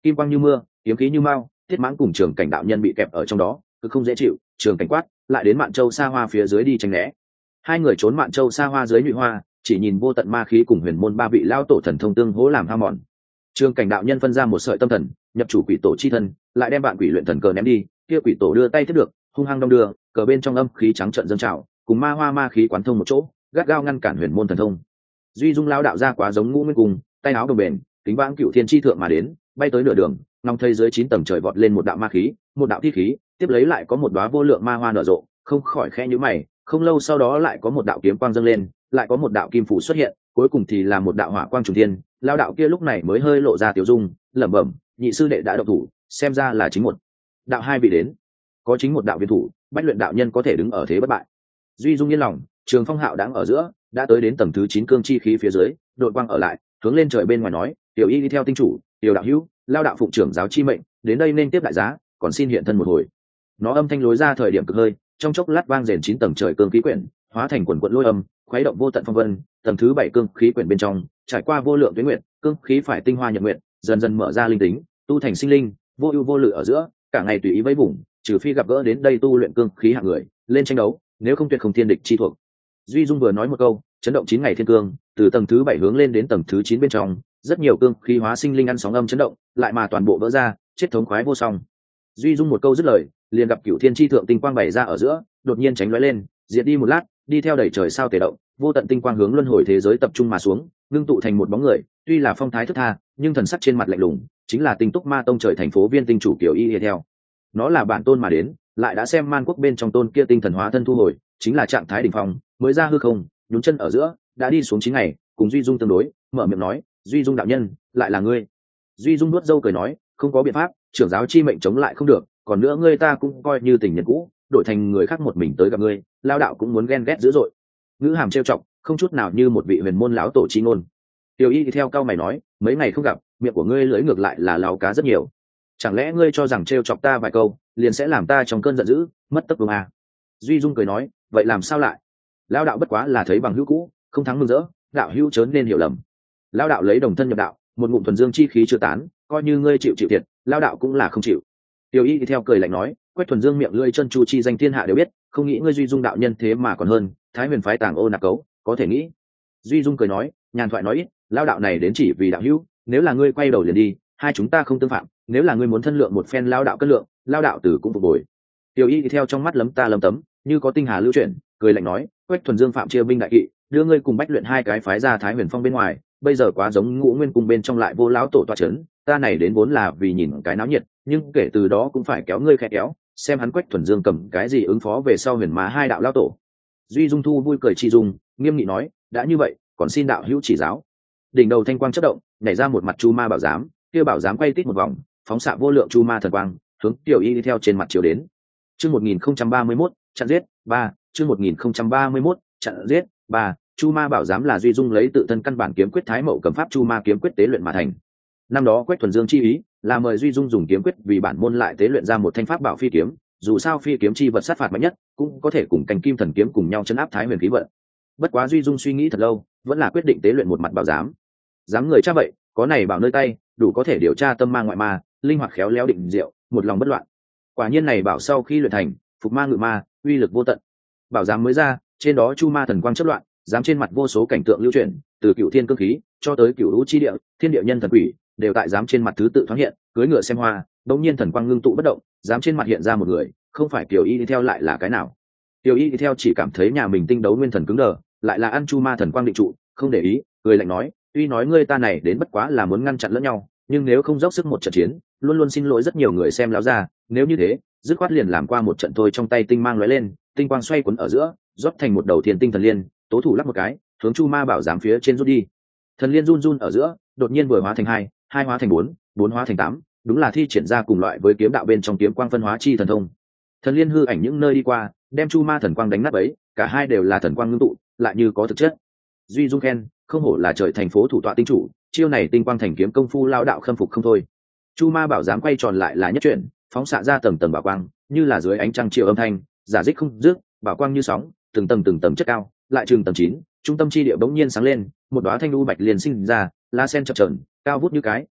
kim quang như mưa, kiếm khí như mao, Tiết Mãng cùng Trường Cảnh đạo nhân bị kẹp ở trong đó, cứ không dễ chịu. Trường Cảnh quát lại đến Mạn Châu Sa Hoa phía dưới đi tránh né. Hai người trốn Mạn Châu Sa Hoa dưới nhụy hoa, chỉ nhìn vô tận ma khí cùng huyền môn ba vị lao tổ thần thông tương hỗ làm ham mòn. Trường Cảnh đạo nhân phân ra một sợi tâm thần, nhập chủ quỷ tổ chi thân, lại đem bạn quỷ luyện thần cờ ném đi, kia quỷ tổ đưa tay tiếp được, hung hăng đong đưa, cờ bên trong âm khí trắng trợn dâng trào, cùng ma hoa ma khí quán thông một chỗ, gắt gao ngăn cản huyền môn thần thông. Duy Dung lao đạo ra quá giống ngũ nguyên cùng, tay áo đồng bền, kính vãng cựu thiên chi thượng mà đến, bay tới nửa đường, ngong thấy dưới chín tầng trời vọt lên một đạo ma khí, một đạo thi khí, tiếp lấy lại có một đóa vô lượng ma hoa nở rộ, không khỏi khẽ nhíu mày. Không lâu sau đó lại có một đạo kiếm quang dâng lên, lại có một đạo kim phủ xuất hiện, cuối cùng thì là một đạo hỏa quang trùng thiên. Lao đạo kia lúc này mới hơi lộ ra tiểu dung, lẩm bẩm, nhị sư đệ đã độc thủ, xem ra là chính một đạo hai bị đến, có chính một đạo viên thủ, bách luyện đạo nhân có thể đứng ở thế bất bại. Duy Dung yên lòng, Trường Phong Hạo đang ở giữa, đã tới đến tầng thứ chín cương chi khí phía dưới, đội quang ở lại, hướng lên trời bên ngoài nói, tiểu y đi theo tinh chủ, tiểu đạo hữu, lao đạo phụng trưởng giáo chi mệnh, đến đây nên tiếp đại giá, còn xin hiện thân một hồi. Nó âm thanh lối ra thời điểm cực hơi, trong chốc lát vang rền chín tầng trời cương khí quyển, hóa thành quần quận lôi âm, khuấy động vô tận phong vân. Tầng thứ bảy cương khí quyển bên trong, trải qua vô lượng tuyết nguyện, cương khí phải tinh hoa nhật nguyện, dần dần mở ra linh tính, tu thành sinh linh, vô ưu vô lự ở giữa, cả ngày tùy ý vẫy vùng, trừ phi gặp gỡ đến đây tu luyện cương khí hạng người, lên tranh đấu, nếu không tuyệt không thiên địch chi thuộc. Duy Dung vừa nói một câu, chấn động chín ngày thiên cương, từ tầng thứ bảy hướng lên đến tầng thứ chín bên trong, rất nhiều cương khí hóa sinh linh ăn sóng âm chấn động, lại mà toàn bộ vỡ ra, chết thống khoái vô song. Duy Dung một câu dứt lời, liền gặp cửu thiên chi thượng tinh quang bày ra ở giữa, đột nhiên tránh lóe lên, diệt đi một lát, đi theo đẩy trời sao tề động, vô tận tinh quang hướng luân hồi thế giới tập trung mà xuống, ngưng tụ thành một bóng người, tuy là phong thái thức tha, nhưng thần sắc trên mặt lạnh lùng, chính là Tinh Túc Ma Tông trời thành phố viên tinh chủ Kiều Y Y theo. Nó là bản tôn mà đến, lại đã xem man quốc bên trong tôn kia tinh thần hóa thân thu hồi, chính là trạng thái đỉnh phong, mới ra hư không, nhún chân ở giữa, đã đi xuống chín ngày, cùng Duy Dung tương đối, mở miệng nói, Duy Dung đạo nhân, lại là ngươi. Duy Dung nuốt dâu cười nói, không có biện pháp, trưởng giáo chi mệnh chống lại không được, còn nữa ngươi ta cũng coi như tình nhân cũ, đổi thành người khác một mình tới gặp ngươi, lao đạo cũng muốn ghen ghét dữ dội. Ngữ hàm trêu chọc, không chút nào như một vị huyền môn lão tổ chi ngôn. Tiểu Y theo cao mày nói, mấy ngày không gặp, miệng của ngươi lưỡi ngược lại là láo cá rất nhiều, chẳng lẽ ngươi cho rằng trêu chọc ta vài câu liền sẽ làm ta trong cơn giận dữ mất tất vương à? Duy Dung cười nói, vậy làm sao lại? Lao đạo bất quá là thấy bằng hữu cũ, không thắng mừng rỡ, đạo hữu chớ nên hiểu lầm. Lao đạo lấy đồng thân nhập đạo, một ngụm thuần dương chi khí chưa tán, coi như ngươi chịu chịu thiệt, lao đạo cũng là không chịu. Tiểu Y theo cười lạnh nói, Quách thuần dương miệng lưỡi chân chu chi danh thiên hạ đều biết, không nghĩ ngươi Duy Dung đạo nhân thế mà còn hơn Thái Huyền phái tàng ô nạc cấu, có thể nghĩ. Duy Dung cười nói, nhàn thoại nói ít, lao đạo này đến chỉ vì đạo hữu, nếu là ngươi quay đầu liền đi, hai chúng ta không tương phạm, nếu là ngươi muốn thân lượng một phen lao đạo cất lượng, lao đạo tử cũng phục hồi. Tiểu Y theo trong mắt lấm ta lấm tấm, như có tinh hà lưu chuyển, cười lạnh nói, Quách thuần dương phạm chia binh đại kỵ, đưa ngươi cùng bách luyện hai cái phái ra Thái Huyền phong bên ngoài, bây giờ quá giống Ngũ Nguyên cung bên trong lại vô lão tổ toa chấn, ta này đến vốn là vì nhìn cái náo nhiệt, nhưng kể từ đó cũng phải kéo ngươi khẽ kéo, xem hắn Quách thuần dương cầm cái gì ứng phó về sau huyền má hai đạo lão tổ. Duy Dung thu vui cười chi dung, nghiêm nghị nói, đã như vậy, còn xin đạo hữu chỉ giáo. Đỉnh đầu thanh quang chớp động, nhảy ra một mặt chu ma bảo giám, kia bảo giám quay tít một vòng, phóng xạ vô lượng chu ma thần quang, hướng Tiểu Y đi theo trên mặt chiếu đến. Chương một nghìn không trăm ba mươi mốt, chặn giết, ba, chương một nghìn không trăm ba mươi mốt, chặn giết, ba, chu ma bảo giám là Duy Dung lấy tự thân căn bản kiếm quyết thái mậu cầm pháp chu ma kiếm quyết tế luyện mà thành. Năm đó Quách thuần dương chi ý là mời Duy Dung dùng kiếm quyết vì bản môn lại tế luyện ra một thanh pháp bảo phi kiếm, dù sao phi kiếm chi vật sát phạt mạnh nhất, cũng có thể cùng cành kim thần kiếm cùng nhau chấn áp thái huyền khí vận. Bất quá Duy Dung suy nghĩ thật lâu, vẫn là quyết định tế luyện một mặt bảo giám. Dám người cha vậy, có này bảo nơi tay, đủ có thể điều tra tâm ma ngoại ma, linh hoạt khéo léo định diệu, một lòng bất loạn. Quả nhiên này bảo sau khi luyện thành, phục ma ngự ma, uy lực vô tận. Bảo giám mới ra, trên đó chu ma thần quang chất loạn, giám trên mặt vô số cảnh tượng lưu chuyển, từ cựu thiên cương khí cho tới cựu lũ chi địa, thiên địa nhân thần quỷ, đều tại giám trên mặt thứ tự thoáng hiện, cưỡi ngựa xem hoa, đột nhiên thần quang ngưng tụ bất động, giám trên mặt hiện ra một người, không phải Tiểu Y đi theo lại là cái nào? Tiểu Y đi theo chỉ cảm thấy nhà mình tinh đấu nguyên thần cứng đờ, lại là ăn chu ma thần quang định trụ, không để ý, cười lạnh nói, tuy nói ngươi ta này đến bất quá là muốn ngăn chặn lẫn nhau, nhưng nếu không dốc sức một trận chiến, luôn luôn xin lỗi rất nhiều người xem láo ra, nếu như thế, dứt khoát liền làm qua một trận thôi. Trong tay tinh mang lóe lên, tinh quang xoay cuốn ở giữa, rót thành một đầu thiên tinh thần liên, tố thủ lắc một cái, hướng chu ma bảo giám phía trên rút đi. Thần liên run run ở giữa, đột nhiên vừa hóa thành hai, hai hóa thành bốn, bốn hóa thành tám, đúng là thi triển ra cùng loại với kiếm đạo bên trong kiếm quang phân hóa chi thần thông. Thần liên hư ảnh những nơi đi qua, đem chu ma thần quang đánh nát ấy, cả hai đều là thần quang ngưng tụ, lại như có thực chất. Duy Dung khen, không hổ là trời thành phố thủ tọa tinh chủ, chiêu này tinh quang thành kiếm công phu lao đạo khâm phục không thôi. Chu ma bảo giám quay tròn lại là nhất chuyển, phóng xạ ra tầng tầng bảo quang, như là dưới ánh trăng chiều âm thanh, giả dích không dứt, bảo quang như sóng, từng tầng từng tầng chất cao, lại chừng tầng chín, trung tâm chi địa bỗng nhiên sáng lên, một đóa thanh lưu bạch liền sinh ra, lá sen chập chờn, cao vút như cái,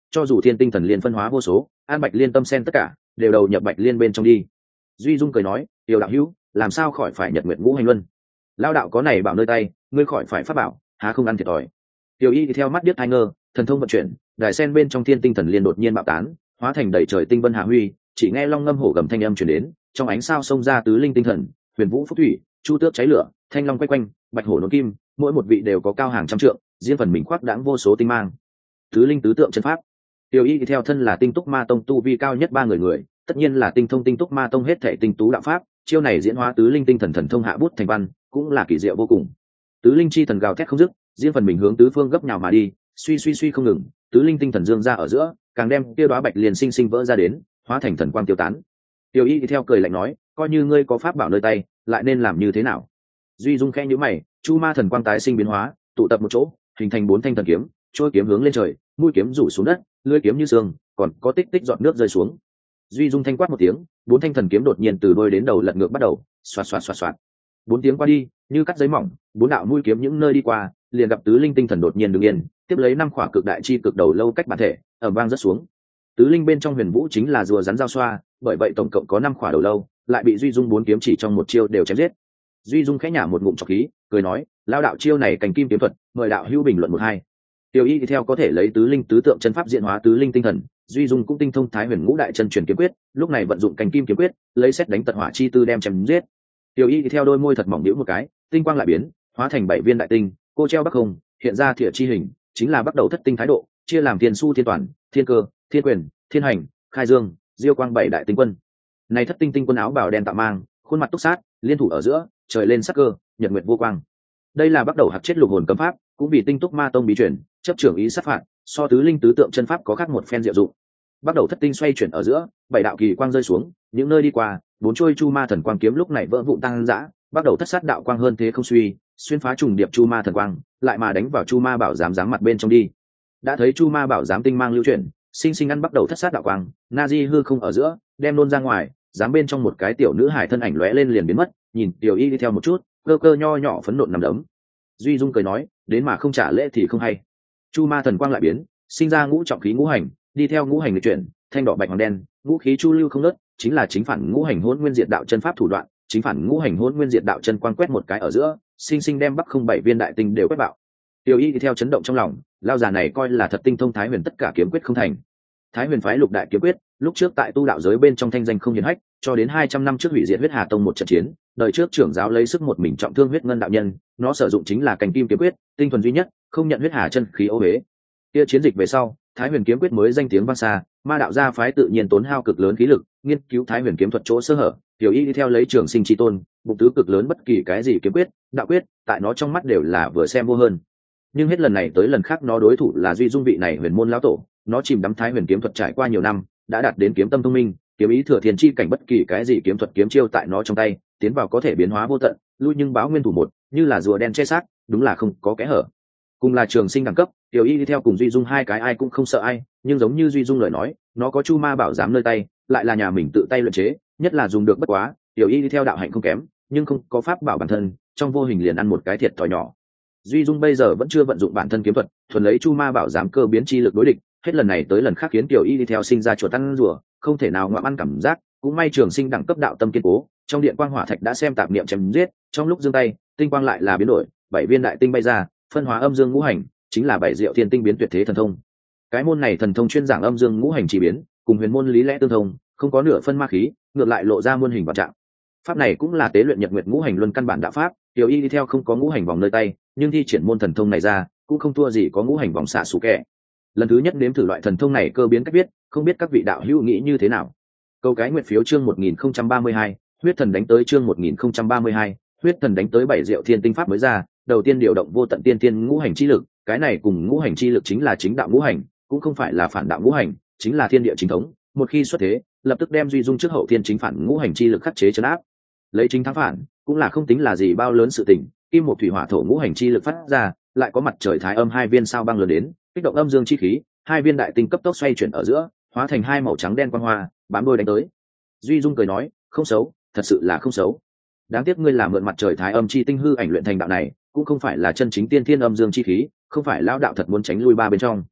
cho dù thiên tinh thần liên phân hóa vô số, an bạch liên tâm sen tất cả đều đầu nhập bạch liên bên trong đi. Duy Dung cười nói, tiểu đạo hữu, làm sao khỏi phải nhật nguyện ngũ hành luân? Lao đạo có này bảo nơi tay, ngươi khỏi phải pháp bảo, há không ăn thiệt thòi. Tiểu y thì theo mắt điếc hai ngơ, thần thông vận chuyển, đài sen bên trong thiên tinh thần liên đột nhiên bạo tán, hóa thành đầy trời tinh vân hạ huy, chỉ nghe long ngâm hổ gầm thanh âm truyền đến, trong ánh sao xông ra tứ linh tinh thần, huyền vũ phúc thủy, chu tước cháy lửa, thanh long quay quanh, bạch hổ nối kim, mỗi một vị đều có cao hàng trăm trượng, riêng phần mình khoác đãng vô số tinh mang. Tứ linh tứ tượng chân pháp. Tiểu y thì theo thân là tinh túc ma tông tu vi cao nhất ba người người, tất nhiên là tinh thông tinh túc ma tông hết thể tinh tú đạo pháp, chiêu này diễn hóa tứ linh tinh thần thần thông hạ bút thành văn, cũng là kỳ diệu vô cùng. Tứ linh chi thần gào thét không dứt, riêng phần mình hướng tứ phương gấp nhào mà đi, suy suy suy không ngừng, tứ linh tinh thần dương ra ở giữa, càng đem kia đóa bạch liền sinh sinh vỡ ra đến, hóa thành thần quang tiêu tán. Tiểu y thì theo cười lạnh nói, coi như ngươi có pháp bảo nơi tay, lại nên làm như thế nào? Duy Dung khẽ nhíu mày, chu ma thần quang tái sinh biến hóa, tụ tập một chỗ, hình thành bốn thanh thần kiếm, trôi kiếm hướng lên trời, mũi kiếm rủ xuống đất, lưỡi kiếm như sương, còn có tích tích giọt nước rơi xuống. Duy Dung thanh quát một tiếng, bốn thanh thần kiếm đột nhiên từ đôi đến đầu lật ngược bắt đầu, xoạt xoạt xoạt xoạt. Bốn tiếng qua đi, như cắt giấy mỏng, bốn đạo mũi kiếm những nơi đi qua, liền gặp tứ linh tinh thần đột nhiên đứng yên, tiếp lấy năm khỏa cực đại chi cực đầu lâu cách bản thể, ầm vang rớt xuống. Tứ linh bên trong huyền vũ chính là rùa rắn giao xoa, bởi vậy tổng cộng có năm khỏa đầu lâu, lại bị Duy Dung bốn kiếm chỉ trong một chiêu đều chém giết. Duy Dung khẽ nhả một ngụm trọc khí, cười nói, lao đạo chiêu này cành kim kiếm thuật, mời đạo hữu bình luận một hai. Tiểu y thì theo có thể lấy tứ linh tứ tượng chân pháp diễn hóa tứ linh tinh thần, Duy Dung cũng tinh thông thái huyền ngũ đại chân truyền kiếm quyết, lúc này vận dụng cành kim kiếm quyết, lấy xét đánh tật hỏa chi tư đem chém giết. Tiểu y thì theo đôi môi thật mỏng nhíu một cái, tinh quang lại biến, hóa thành bảy viên đại tinh, cô treo bắc không, hiện ra thiện chi hình, chính là bắt đầu thất tinh thái độ, chia làm thiên su thiên toàn, thiên cơ, thiên quyền, thiên hành, khai dương, diêu quang bảy đại tinh quân. Này thất tinh tinh quân áo bào đen tạo mang, khuôn mặt túc sát, liên thủ ở giữa, trời lên sắc cơ, nhật nguyệt vô quang. Đây là bắt đầu hạt chết lục hồn cấm pháp, cũng vì tinh túc ma tông bí truyền, chấp trưởng ý sát phạt, so tứ linh tứ tượng chân pháp có khác một phen diệu dụng. Bắt đầu thất tinh xoay chuyển ở giữa, bảy đạo kỳ quang rơi xuống, những nơi đi qua, bốn trôi chu ma thần quang kiếm lúc này vỡ vụn tăng dã, bắt đầu thất sát đạo quang hơn thế không suy, xuyên phá trùng điệp chu ma thần quang, lại mà đánh vào chu ma bảo giám giáng mặt bên trong đi. Đã thấy chu ma bảo giám tinh mang lưu chuyển, sinh sinh ăn bắt đầu thất sát đạo quang, na di hư không ở giữa, đem nôn ra ngoài, dám bên trong một cái tiểu nữ hải thân ảnh lóe lên liền biến mất, nhìn tiểu y đi theo một chút, cơ cơ nho nhỏ phấn nộn nằm đấm. Duy Dung cười nói, đến mà không trả lễ thì không hay. Chu ma thần quang lại biến, sinh ra ngũ trọng khí ngũ hành, đi theo ngũ hành lịch chuyển, thanh đỏ bạch hoàng đen, ngũ khí chu lưu không nớt, chính là chính phản ngũ hành hỗn nguyên diệt đạo chân pháp thủ đoạn, chính phản ngũ hành hỗn nguyên diệt đạo chân quang quét một cái ở giữa, sinh sinh đem bắc không bảy viên đại tinh đều quét bạo. Tiểu y đi theo chấn động trong lòng, lao già này coi là thật tinh thông thái huyền tất cả kiếm quyết không thành. Thái huyền phái lục đại kiếm quyết, lúc trước tại tu đạo giới bên trong thanh danh không hiển hách, cho đến hai trăm năm trước hủy diệt huyết hà tông một trận chiến, đời trước trưởng giáo lấy sức một mình trọng thương huyết ngân đạo nhân, nó sử dụng chính là cành kim kiếm quyết, tinh thuần duy nhất, không nhận huyết hà chân khí ô huế. Kia chiến dịch về sau, thái huyền kiếm quyết mới danh tiếng vang xa, ma đạo gia phái tự nhiên tốn hao cực lớn khí lực, nghiên cứu thái huyền kiếm thuật chỗ sơ hở, tiểu y đi theo lấy trường sinh chi tôn, bụng tứ cực lớn bất kỳ cái gì kiếm quyết, đạo quyết, tại nó trong mắt đều là vừa xem vô hơn. Nhưng hết lần này tới lần khác nó đối thủ là Duy Dung vị này huyền môn lão tổ, nó chìm đắm thái huyền kiếm thuật trải qua nhiều năm, đã đạt đến kiếm tâm thông minh, kiếm ý thừa thiên chi cảnh, bất kỳ cái gì kiếm thuật kiếm chiêu tại nó trong tay, tiến vào có thể biến hóa vô tận, lui nhưng báo nguyên thủ một, như là rùa đen che xác, đúng là không có kẽ hở. Cùng là trường sinh đẳng cấp, tiểu y đi theo cùng Duy Dung hai cái ai cũng không sợ ai, nhưng giống như Duy Dung lời nói, nó có chu ma bảo giám nơi tay, lại là nhà mình tự tay luyện chế, nhất là dùng được bất quá, tiểu y đi theo đạo hạnh không kém, nhưng không có pháp bảo bản thân, trong vô hình liền ăn một cái thiệt thòi nhỏ. Duy Dung bây giờ vẫn chưa vận dụng bản thân kiếm thuật, thuần lấy chu ma bảo giám cơ biến chi lực đối địch, hết lần này tới lần khác khiến tiểu y đi theo sinh ra chuột ăn rùa, không thể nào ngoạm ăn cảm giác, cũng may trường sinh đẳng cấp đạo tâm kiên cố, trong điện quang hỏa thạch đã xem tạp niệm chém giết, trong lúc giương tay, tinh quang lại là biến đổi, bảy viên đại tinh bay ra, phân hóa âm dương ngũ hành, chính là bảy diệu thiên tinh biến tuyệt thế thần thông. Cái môn này thần thông chuyên giảng âm dương ngũ hành chi biến, cùng huyền môn lý lẽ tương thông, không có nửa phân ma khí, ngược lại lộ ra muôn hình vạn trạng. Pháp này cũng là tế luyện nhật nguyệt ngũ hành luân căn bản đạo pháp, tiểu y đi theo không có ngũ hành vòng nơi tay, nhưng thi triển môn thần thông này ra, cũng không thua gì có ngũ hành vòng xạ sủ kẻ. Lần thứ nhất nếm thử loại thần thông này cơ biến cách viết, không biết các vị đạo hữu nghĩ như thế nào. Câu cái nguyệt phiếu chương một nghìn không trăm ba mươi hai, huyết thần đánh tới chương một nghìn không trăm ba mươi hai, huyết thần đánh tới bảy diệu thiên tinh pháp mới ra, đầu tiên điều động vô tận tiên tiên ngũ hành chi lực, cái này cùng ngũ hành chi lực chính là chính đạo ngũ hành, cũng không phải là phản đạo ngũ hành, chính là thiên địa chính thống, một khi xuất thế, lập tức đem Duy Dung trước hậu thiên chính phản ngũ hành chi lực khắc chế trấn áp. Lấy chính thắng phản, cũng là không tính là gì bao lớn sự tình, kim một thủy hỏa thổ ngũ hành chi lực phát ra, lại có mặt trời thái âm hai viên sao băng lớn đến, kích động âm dương chi khí, hai viên đại tinh cấp tốc xoay chuyển ở giữa, hóa thành hai màu trắng đen quang hoa, bám đôi đánh tới. Duy Dung cười nói, không xấu, thật sự là không xấu. Đáng tiếc ngươi làm mượn mặt trời thái âm chi tinh hư ảnh luyện thành đạo này, cũng không phải là chân chính tiên thiên âm dương chi khí, không phải lão đạo thật muốn tránh lui ba bên trong.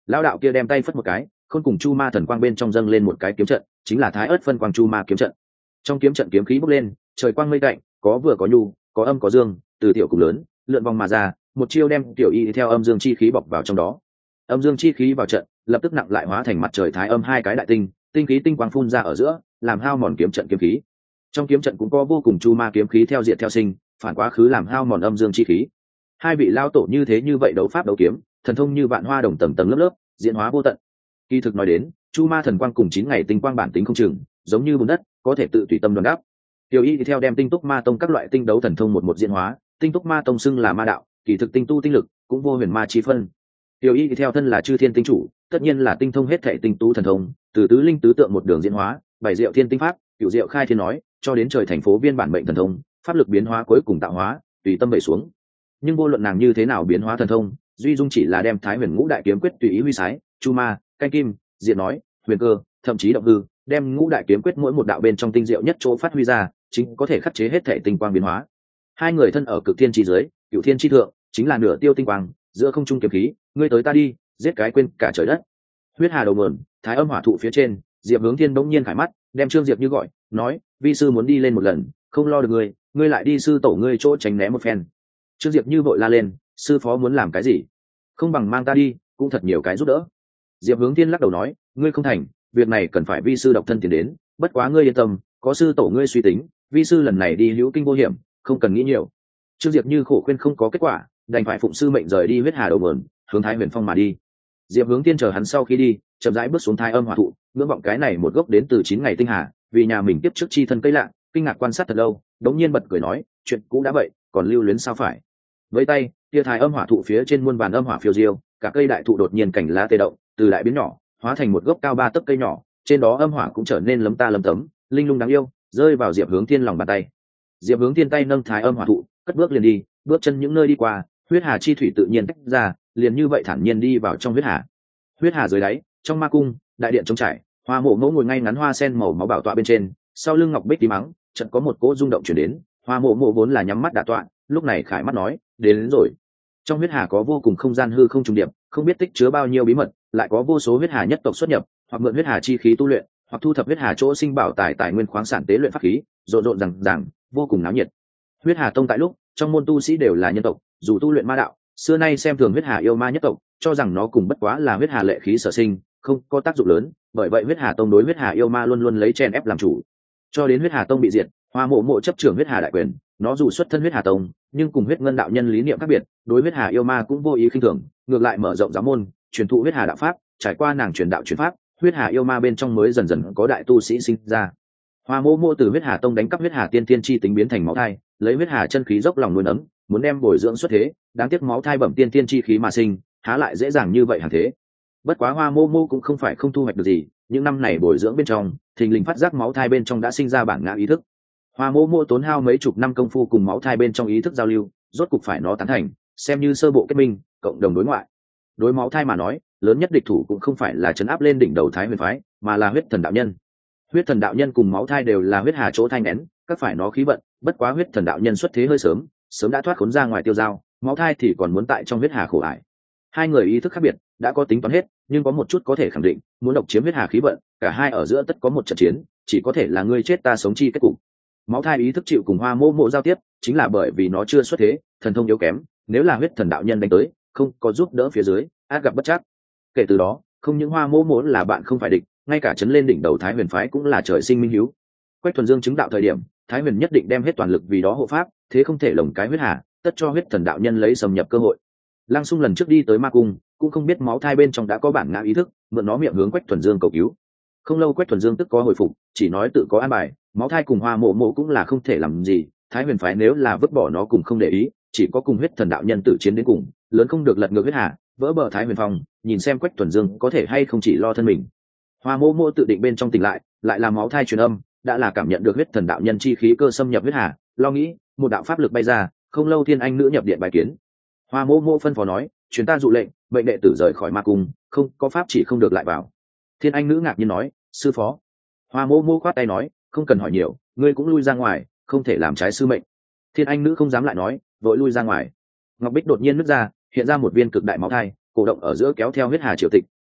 Lão đạo kia đem tay phất một cái, khôn cùng chu ma thần quang bên trong dâng lên một cái kiếm trận, chính là thái ớt phân quang chu ma kiếm trận. Trong kiếm trận kiếm khí bốc lên, trời quang mây tạnh, có vừa có nhu, có âm có dương, từ tiểu cùng lớn lượn vòng mà ra, một chiêu đem tiểu y theo âm dương chi khí bọc vào trong đó. Âm dương chi khí vào trận, lập tức nặng lại hóa thành mặt trời thái âm hai cái đại tinh, tinh khí tinh quang phun ra ở giữa, làm hao mòn kiếm trận kiếm khí. Trong kiếm trận cũng có vô cùng chu ma kiếm khí theo diệt theo sinh, phản quá khứ làm hao mòn âm dương chi khí. Hai vị lao tổ như thế như vậy đấu pháp đấu kiếm, thần thông như vạn hoa đồng tầng tầng lớp lớp, diễn hóa vô tận. Kỳ thực nói đến, chu ma thần quang cùng chín ngày tinh quang bản tính không chừng, giống như bùn đất, có thể tự tùy tâm đoán đáp. Tiểu y thì theo đem tinh túc ma tông các loại tinh đấu thần thông một một diễn hóa, tinh túc ma tông xưng là ma đạo, kỳ thực tinh tu tinh lực cũng vô huyền ma chi phân. Tiểu y thì theo thân là chư thiên tinh chủ, tất nhiên là tinh thông hết thể tinh tú thần thông, từ tứ linh tứ tượng một đường diễn hóa, bảy diệu thiên tinh pháp, cửu diệu khai thiên nói, cho đến trời thành phố viên bản mệnh thần thông, pháp lực biến hóa cuối cùng tạo hóa, tùy tâm bày xuống. Nhưng vô luận nàng như thế nào biến hóa thần thông, duy dung chỉ là đem thái huyền ngũ đại kiếm quyết tùy ý huy sái, chu ma, canh kim, diệt nói, huyền cơ, thậm chí động hư, đem ngũ đại kiếm quyết mỗi một đạo bên trong tinh diệu nhất chỗ phát huy ra, chính có thể khắc chế hết thể tinh quang biến hóa. Hai người thân ở cực thiên chi dưới, cửu thiên chi thượng, chính là nửa tiêu tinh quang, giữa không trung kiếm khí, ngươi tới ta đi, giết cái quên cả trời đất. Huyết hà đầu nguồn, thái âm hỏa thụ phía trên, Diệp Hướng Thiên bỗng nhiên khải mắt, đem Trương Diệp Như gọi, nói, vi sư muốn đi lên một lần, không lo được ngươi, ngươi lại đi sư tổ ngươi chỗ tránh né một phen. Trương Diệp Như vội la lên, sư phó muốn làm cái gì? Không bằng mang ta đi, cũng thật nhiều cái giúp đỡ. Diệp Hướng Thiên lắc đầu nói, ngươi không thành, việc này cần phải vi sư độc thân tiến đến, bất quá ngươi yên tâm, có sư tổ ngươi suy tính, vi sư lần này đi hữu kinh vô hiểm, không cần nghĩ nhiều. Trương Diệp Như khổ khuyên không có kết quả, đành phải phụng sư mệnh rời đi huyết hà đầu nguồn, hướng Thái Huyền Phong mà đi. Diệp Hướng Thiên chờ hắn sau khi đi, chậm rãi bước xuống thái âm hỏa thụ, ngưỡng vọng cái này một gốc đến từ chín ngày tinh hà, vì nhà mình tiếp trước chi thân cây lạ, kinh ngạc quan sát thật lâu, đống nhiên bật cười nói, chuyện cũ đã vậy, còn lưu luyến sao phải? Với tay, tia thái âm hỏa thụ phía trên muôn vàn âm hỏa phiêu diêu, cả cây đại thụ đột nhiên cảnh lá tê động, từ đại biến nhỏ, hóa thành một gốc cao ba tấc cây nhỏ, trên đó âm hỏa cũng trở nên lấm ta lấm tấm, linh lung đáng yêu, rơi vào Diệp Hướng Thiên lòng bàn tay. Diệp Hướng Thiên tay nâng thái âm hỏa thụ, cất bước liền đi, bước chân những nơi đi qua, huyết hà chi thủy tự nhiên tách ra, liền như vậy thản nhiên đi vào trong huyết hà. Huyết hà dưới đáy, trong ma cung, đại điện trống trải, Hoa Mộ Mộ ngồi ngay ngắn hoa sen màu máu bảo tọa bên trên, sau lưng ngọc bích tí mắng, chợt có một cỗ rung động truyền đến. Hoa Mộ Mộ vốn là nhắm mắt đả tọa, lúc này khải mắt nói, đến, đến rồi. Trong huyết hà có vô cùng không gian hư không trùng điệp, không biết tích chứa bao nhiêu bí mật, lại có vô số huyết hà nhất tộc xuất nhập, hoặc mượn huyết hà chi khí tu luyện, hoặc thu thập huyết hà chỗ sinh bảo tài tài nguyên khoáng sản tế luyện pháp khí, rộn rộn rằng rằng, vô cùng náo nhiệt. Huyết hà tông tại lúc, trong môn tu sĩ đều là nhân tộc, dù tu luyện ma đạo, xưa nay xem thường huyết hà yêu ma nhất tộc, cho rằng nó cùng bất quá là huyết hà lệ khí sở sinh, không có tác dụng lớn, bởi vậy huyết hà tông đối huyết hà yêu ma luôn luôn lấy chen ép làm chủ. Cho đến huyết hà tông bị diệt, Hoa Mộ Mộ chấp trưởng huyết hà đại quyền, nó dù xuất thân huyết hà tông, nhưng cùng huyết ngân đạo nhân lý niệm khác biệt, đối huyết hà yêu ma cũng vô ý khinh thường, ngược lại mở rộng giáo môn, truyền thụ huyết hà đạo pháp, trải qua nàng truyền đạo truyền pháp, huyết hà yêu ma bên trong mới dần dần có đại tu sĩ sinh ra. Hoa Mộ Mộ từ huyết hà tông đánh cắp huyết hà tiên tiên chi tính biến thành máu thai, lấy huyết hà chân khí dốc lòng nuôi nấng, muốn đem bồi dưỡng xuất thế, đáng tiếc máu thai bẩm tiên tiên chi khí mà sinh, há lại dễ dàng như vậy hàng thế. Bất quá Hoa Mộ Mộ cũng không phải không thu hoạch được gì, những năm này bồi dưỡng bên trong, thình lình phát giác máu thai bên trong đã sinh ra bản ngã ý thức. Hoa Mộ Mộ tốn hao mấy chục năm công phu cùng máu thai bên trong ý thức giao lưu, rốt cục phải nó tán thành, xem như sơ bộ kết minh, cộng đồng đối ngoại. Đối máu thai mà nói, lớn nhất địch thủ cũng không phải là trấn áp lên đỉnh đầu Thái Huyền phái, mà là huyết thần đạo nhân. Huyết thần đạo nhân cùng máu thai đều là huyết hà chỗ thai nén, các phải nó khí vận, bất quá huyết thần đạo nhân xuất thế hơi sớm, sớm đã thoát khốn ra ngoài tiêu dao, máu thai thì còn muốn tại trong huyết hà khổ ải. Hai người ý thức khác biệt, đã có tính toán hết, nhưng có một chút có thể khẳng định, muốn độc chiếm huyết hà khí vận, cả hai ở giữa tất có một trận chiến, chỉ có thể là ngươi chết ta sống chi kết cục. Máu thai ý thức chịu cùng Hoa Mộ Mộ giao tiếp, chính là bởi vì nó chưa xuất thế, thần thông yếu kém, nếu là huyết thần đạo nhân đánh tới, không có giúp đỡ phía dưới, át gặp bất trắc. Kể từ đó, không những Hoa Mộ Mộ là bạn không phải địch, ngay cả chấn lên đỉnh đầu Thái Huyền phái cũng là trời sinh minh hiếu. Quách Thuần Dương chứng đạo thời điểm, Thái Huyền nhất định đem hết toàn lực vì đó hộ pháp, thế không thể lồng cái huyết hà, tất cho huyết thần đạo nhân lấy xâm nhập cơ hội. Lăng Xung lần trước đi tới ma cung, cũng không biết máu thai bên trong đã có bản ngã ý thức, mượn nó miệng hướng Quách Thuần Dương cầu cứu. Không lâu Quách Thuần Dương tức có hồi phục, chỉ nói tự có an bài, máu thai cùng Hoa Mộ Mộ cũng là không thể làm gì, Thái Huyền phái nếu là vứt bỏ nó cùng không để ý, chỉ có cùng huyết thần đạo nhân tử chiến đến cùng, lớn không được lật ngược huyết hà, vỡ bờ Thái Huyền Phong, nhìn xem Quách Thuần Dương có thể hay không chỉ lo thân mình. Hoa Mộ Mộ tự định bên trong tỉnh lại, lại là máu thai truyền âm, đã là cảm nhận được huyết thần đạo nhân chi khí cơ xâm nhập huyết hà, lo nghĩ, một đạo pháp lực bay ra, không lâu thiên anh nữ nhập điện bài kiến. Hoa Mộ Mộ phân phó nói, truyền ta dụ lệnh, mệnh đệ tử rời khỏi ma cung, không có pháp chỉ không được lại vào. Thiên anh nữ ngạc nhiên nói, sư phó. Hoa Mộ Mộ khoát tay nói, không cần hỏi nhiều, ngươi cũng lui ra ngoài, không thể làm trái sư mệnh. Thiên anh nữ không dám lại nói, vội lui ra ngoài. Ngọc bích đột nhiên nứt ra, hiện ra một viên cực đại máu thai, cổ động ở giữa kéo theo huyết hà triều tịch,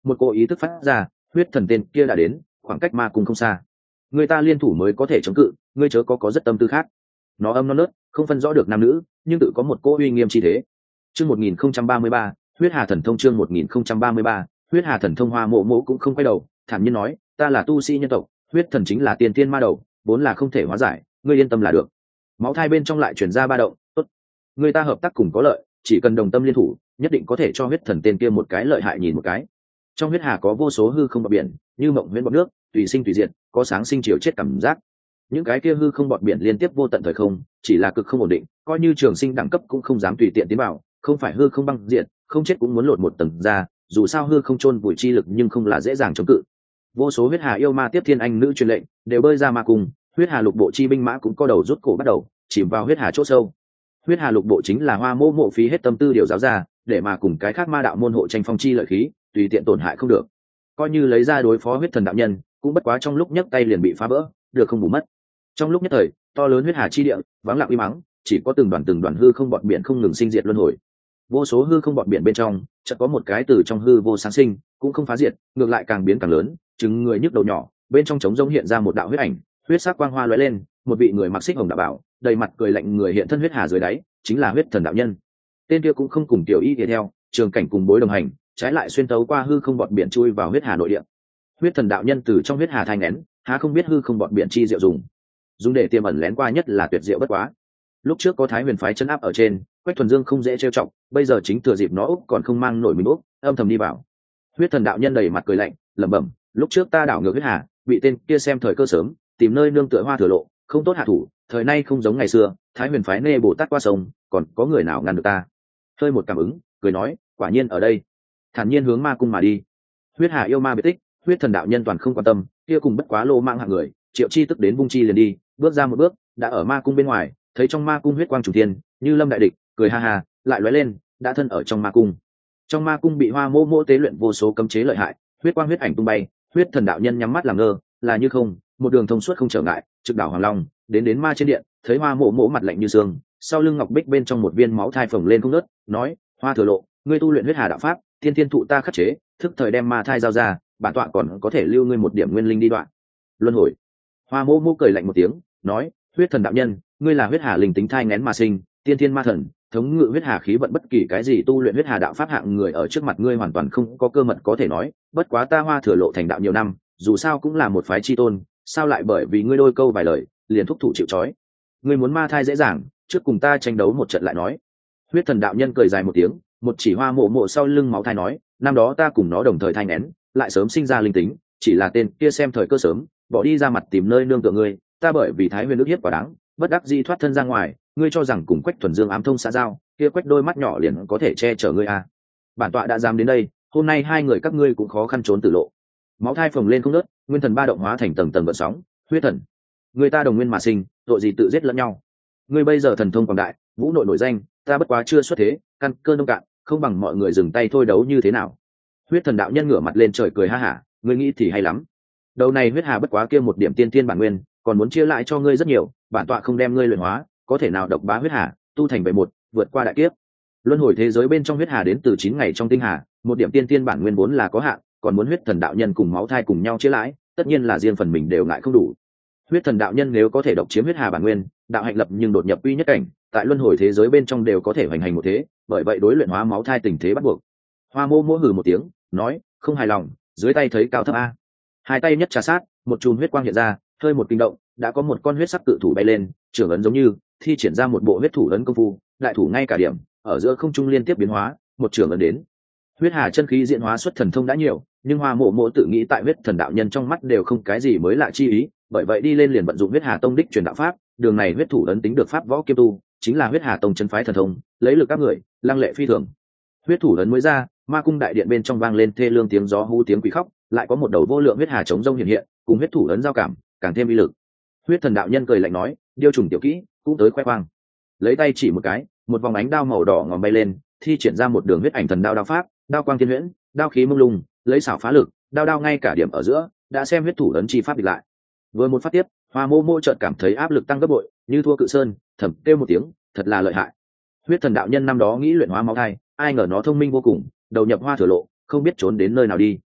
một cô ý thức phát ra, huyết thần tên kia đã đến, khoảng cách ma cung không xa, người ta liên thủ mới có thể chống cự, ngươi chớ có có rất tâm tư khác. Nó âm non nớt, không phân rõ được nam nữ, nhưng tự có một cô uy nghiêm chi thế. Chương một nghìn không trăm ba mươi ba, huyết hà thần thông. Chương một nghìn không trăm ba mươi ba, huyết hà thần thông. Hoa Mộ Mộ cũng không quay đầu, thản nhiên nói, ta là tu sĩ nhân tộc, huyết thần chính là tiền tiên ma đầu, vốn là không thể hóa giải, ngươi yên tâm là được. Máu thai bên trong lại truyền ra ba động, tốt, người ta hợp tác cùng có lợi, chỉ cần đồng tâm liên thủ, nhất định có thể cho huyết thần tên kia một cái lợi hại nhìn một cái. Trong huyết hà có vô số hư không bọt biển, như mộng huyễn bọt nước, tùy sinh tùy diệt, có sáng sinh chiều chết cảm giác. Những cái kia hư không bọt biển liên tiếp vô tận thời không, chỉ là cực không ổn định, coi như trường sinh đẳng cấp cũng không dám tùy tiện tiến vào, không phải hư không băng diệt, không chết cũng muốn lột một tầng ra, dù sao hư không chôn vùi chi lực nhưng không là dễ dàng chống cự. Vô số huyết hà yêu ma tiếp thiên anh nữ truyền lệnh, đều bơi ra ma cùng, huyết hà lục bộ chi binh mã cũng có đầu rút cổ bắt đầu, chìm vào huyết hà chỗ sâu. Huyết hà lục bộ chính là Hoa Mộ Mộ phí hết tâm tư điều giáo ra, để mà cùng cái khác ma đạo môn hộ tranh phong chi lợi khí, tùy tiện tổn hại không được. Coi như lấy ra đối phó huyết thần đạo nhân, cũng bất quá trong lúc nhấc tay liền bị phá vỡ, được không bù mất. Trong lúc nhất thời, to lớn huyết hà chi địa vắng lặng uy mắng, chỉ có từng đoàn từng đoàn hư không bọt biển không ngừng sinh diệt luân hồi. Vô số hư không bọt biển bên trong, chợt có một cái từ trong hư vô sáng sinh, cũng không phá diệt, ngược lại càng biến càng lớn, chứng người nhức đầu nhỏ, bên trong trống rỗng hiện ra một đạo huyết ảnh, huyết sắc quang hoa lóe lên, một vị người mặc xích hồng đạo bảo, đầy mặt cười lạnh người hiện thân huyết hà dưới đáy, chính là huyết thần đạo nhân. Tên kia cũng không cùng tiểu y đi theo, trường cảnh cùng bối đồng hành, trái lại xuyên tấu qua hư không bọt biển chui vào huyết hà nội địa. Huyết thần đạo nhân từ trong huyết hà thai nghén, há không biết hư không bọt biển chi diệu dùng, dùng để tiềm ẩn lén qua nhất là tuyệt diệu bất quá. Lúc trước có Thái Huyền phái chân áp ở trên, Quách Thuần Dương không dễ trêu chọc, bây giờ chính thừa dịp nó úc còn không mang nổi mình úc, âm thầm đi vào. Huyết thần đạo nhân đầy mặt cười lạnh, lẩm bẩm, lúc trước ta đảo ngược huyết hà, bị tên kia xem thời cơ sớm, tìm nơi nương tựa Hoa Thừa Lộ, không tốt hạ thủ, thời nay không giống ngày xưa, Thái Huyền phái nê Bồ Tát qua sông, còn có người nào ngăn được ta? Hơi một cảm ứng, cười nói, quả nhiên ở đây. Thản nhiên hướng ma cung mà đi. Huyết hà yêu ma biệt tích, huyết thần đạo nhân toàn không quan tâm, kia cùng bất quá lô mạng hạng người, Triệu Chi tức đến vung chi liền đi, bước ra một bước, đã ở ma cung bên ngoài, thấy trong ma cung huyết quang chủ thiên, như lâm đại địch, cười ha ha, lại lóe lên, đã thân ở trong ma cung. Trong ma cung bị Hoa Mộ Mộ tế luyện vô số cấm chế lợi hại, huyết quang huyết ảnh tung bay, huyết thần đạo nhân nhắm mắt làm ngơ, là như không, một đường thông suốt không trở ngại, trực đảo Hoàng Long, đến đến ma trên điện, thấy Hoa Mộ Mộ mặt lạnh như xương, sau lưng ngọc bích bên trong một viên máu thai phồng lên không nớt, nói, Hoa Thừa Lộ, ngươi tu luyện huyết hà đạo pháp, thiên thiên thụ ta khắc chế, thức thời đem ma thai giao ra, bản tọa còn có thể lưu ngươi một điểm nguyên linh đi đoạn. Luân hồi. Hoa Mộ Mộ cười lạnh một tiếng, nói, huyết thần đạo nhân, ngươi là huyết hà linh tính thai ngén mà sinh, tiên thiên ma thần, thống ngự huyết hà khí vận, bất kỳ cái gì tu luyện huyết hà đạo pháp hạng người ở trước mặt ngươi hoàn toàn không có cơ mật có thể nói, bất quá ta Hoa Thừa Lộ thành đạo nhiều năm, dù sao cũng là một phái chi tôn, sao lại bởi vì ngươi đôi câu vài lời liền thúc thủ chịu trói? Ngươi muốn ma thai dễ dàng, trước cùng ta tranh đấu một trận lại nói. Huyết thần đạo nhân cười dài một tiếng, một chỉ Hoa Mộ Mộ sau lưng máu thai nói, năm đó ta cùng nó đồng thời thai nghén, lại sớm sinh ra linh tính, chỉ là tên kia xem thời cơ sớm, bỏ đi ra mặt tìm nơi nương tựa ngươi, ta bởi vì Thái Huyền ức hiếp quá đáng, bất đắc dĩ thoát thân ra ngoài, ngươi cho rằng cùng Quách Thuần Dương ám thông xã giao, kia Quách đôi mắt nhỏ liền có thể che chở ngươi à? Bản tọa đã dám đến đây, hôm nay hai người các ngươi cũng khó khăn trốn tử lộ. Máu thai phồng lên không nớt, nguyên thần ba động hóa thành tầng tầng gợn sóng, huyết thần, người ta đồng nguyên mà sinh, tội gì tự giết lẫn nhau? Ngươi bây giờ thần thông quảng đại, vũ nội nổi danh, ta bất quá chưa xuất thế, căn cơ nông cạn, không bằng mọi người dừng tay thôi đấu như thế nào? Huyết thần đạo nhân ngửa mặt lên trời cười ha hả, ngươi nghĩ thì hay lắm. Đầu này huyết hà bất quá kia một điểm tiên tiên bản nguyên, còn muốn chia lại cho ngươi rất nhiều, bản tọa không đem ngươi luyện hóa, có thể nào độc bá huyết hà, tu thành về một, vượt qua đại kiếp. Luân hồi thế giới bên trong huyết hà đến từ chín ngày trong tinh hà, một điểm tiên tiên bản nguyên vốn là có hạn, còn muốn huyết thần đạo nhân cùng máu thai cùng nhau chia lãi, tất nhiên là riêng phần mình đều ngại không đủ. Huyết thần đạo nhân nếu có thể độc chiếm huyết hà bản nguyên, đạo hạnh lập nhưng đột nhập uy nhất cảnh, tại luân hồi thế giới bên trong đều có thể hoành hành một thế, bởi vậy đối luyện hóa máu thai tình thế bắt buộc. Hoa Mộ Mộ hừ một tiếng, nói, không hài lòng, dưới tay thấy cao thấp a. Hai tay nhất trà sát, một chùm huyết quang hiện ra, hơi một kinh động, đã có một con huyết sắc cự thủ bay lên, trưởng ấn giống như thi triển ra một bộ huyết thủ ấn công phu, đại thủ ngay cả điểm, ở giữa không trung liên tiếp biến hóa, một trưởng ấn đến. Huyết hà chân khí diễn hóa xuất thần thông đã nhiều, nhưng Hoa Mộ Mộ tự nghĩ tại huyết thần đạo nhân trong mắt đều không cái gì mới lạ chi ý, bởi vậy đi lên liền vận dụng huyết hà tông đích truyền đạo pháp, đường này huyết thủ ấn tính được pháp võ kiêm tu, chính là huyết hà tông chân phái thần thông, lấy lực các người, lăng lệ phi thường. Huyết thủ ấn mới ra, ma cung đại điện bên trong vang lên thê lương tiếng gió hú tiếng quỷ khóc, lại có một đầu vô lượng huyết hà chống rông hiện hiện, cùng huyết thủ ấn giao cảm, càng thêm uy lực. Huyết thần đạo nhân cười lạnh nói, điêu trùng tiểu kỹ, cũng tới khoe khoang. Lấy tay chỉ một cái, một vòng ánh đao màu đỏ ngòm bay lên, thi triển ra một đường huyết ảnh thần đao đao pháp, đao quang thiên huyễn, đao khí mông lung, lấy xảo phá lực, đao đao ngay cả điểm ở giữa, đã xem huyết thủ ấn chi pháp địch lại. Vừa một phát tiếp, Hoa Mộ Mộ chợt cảm thấy áp lực tăng gấp bội, như thua cự sơn, thầm kêu một tiếng, thật là lợi hại. Huyết thần đạo nhân năm đó nghĩ luyện hóa máu thai, ai ngờ nó thông minh vô cùng, đầu nhập Hoa Thừa Lộ, không biết trốn đến nơi nào đi.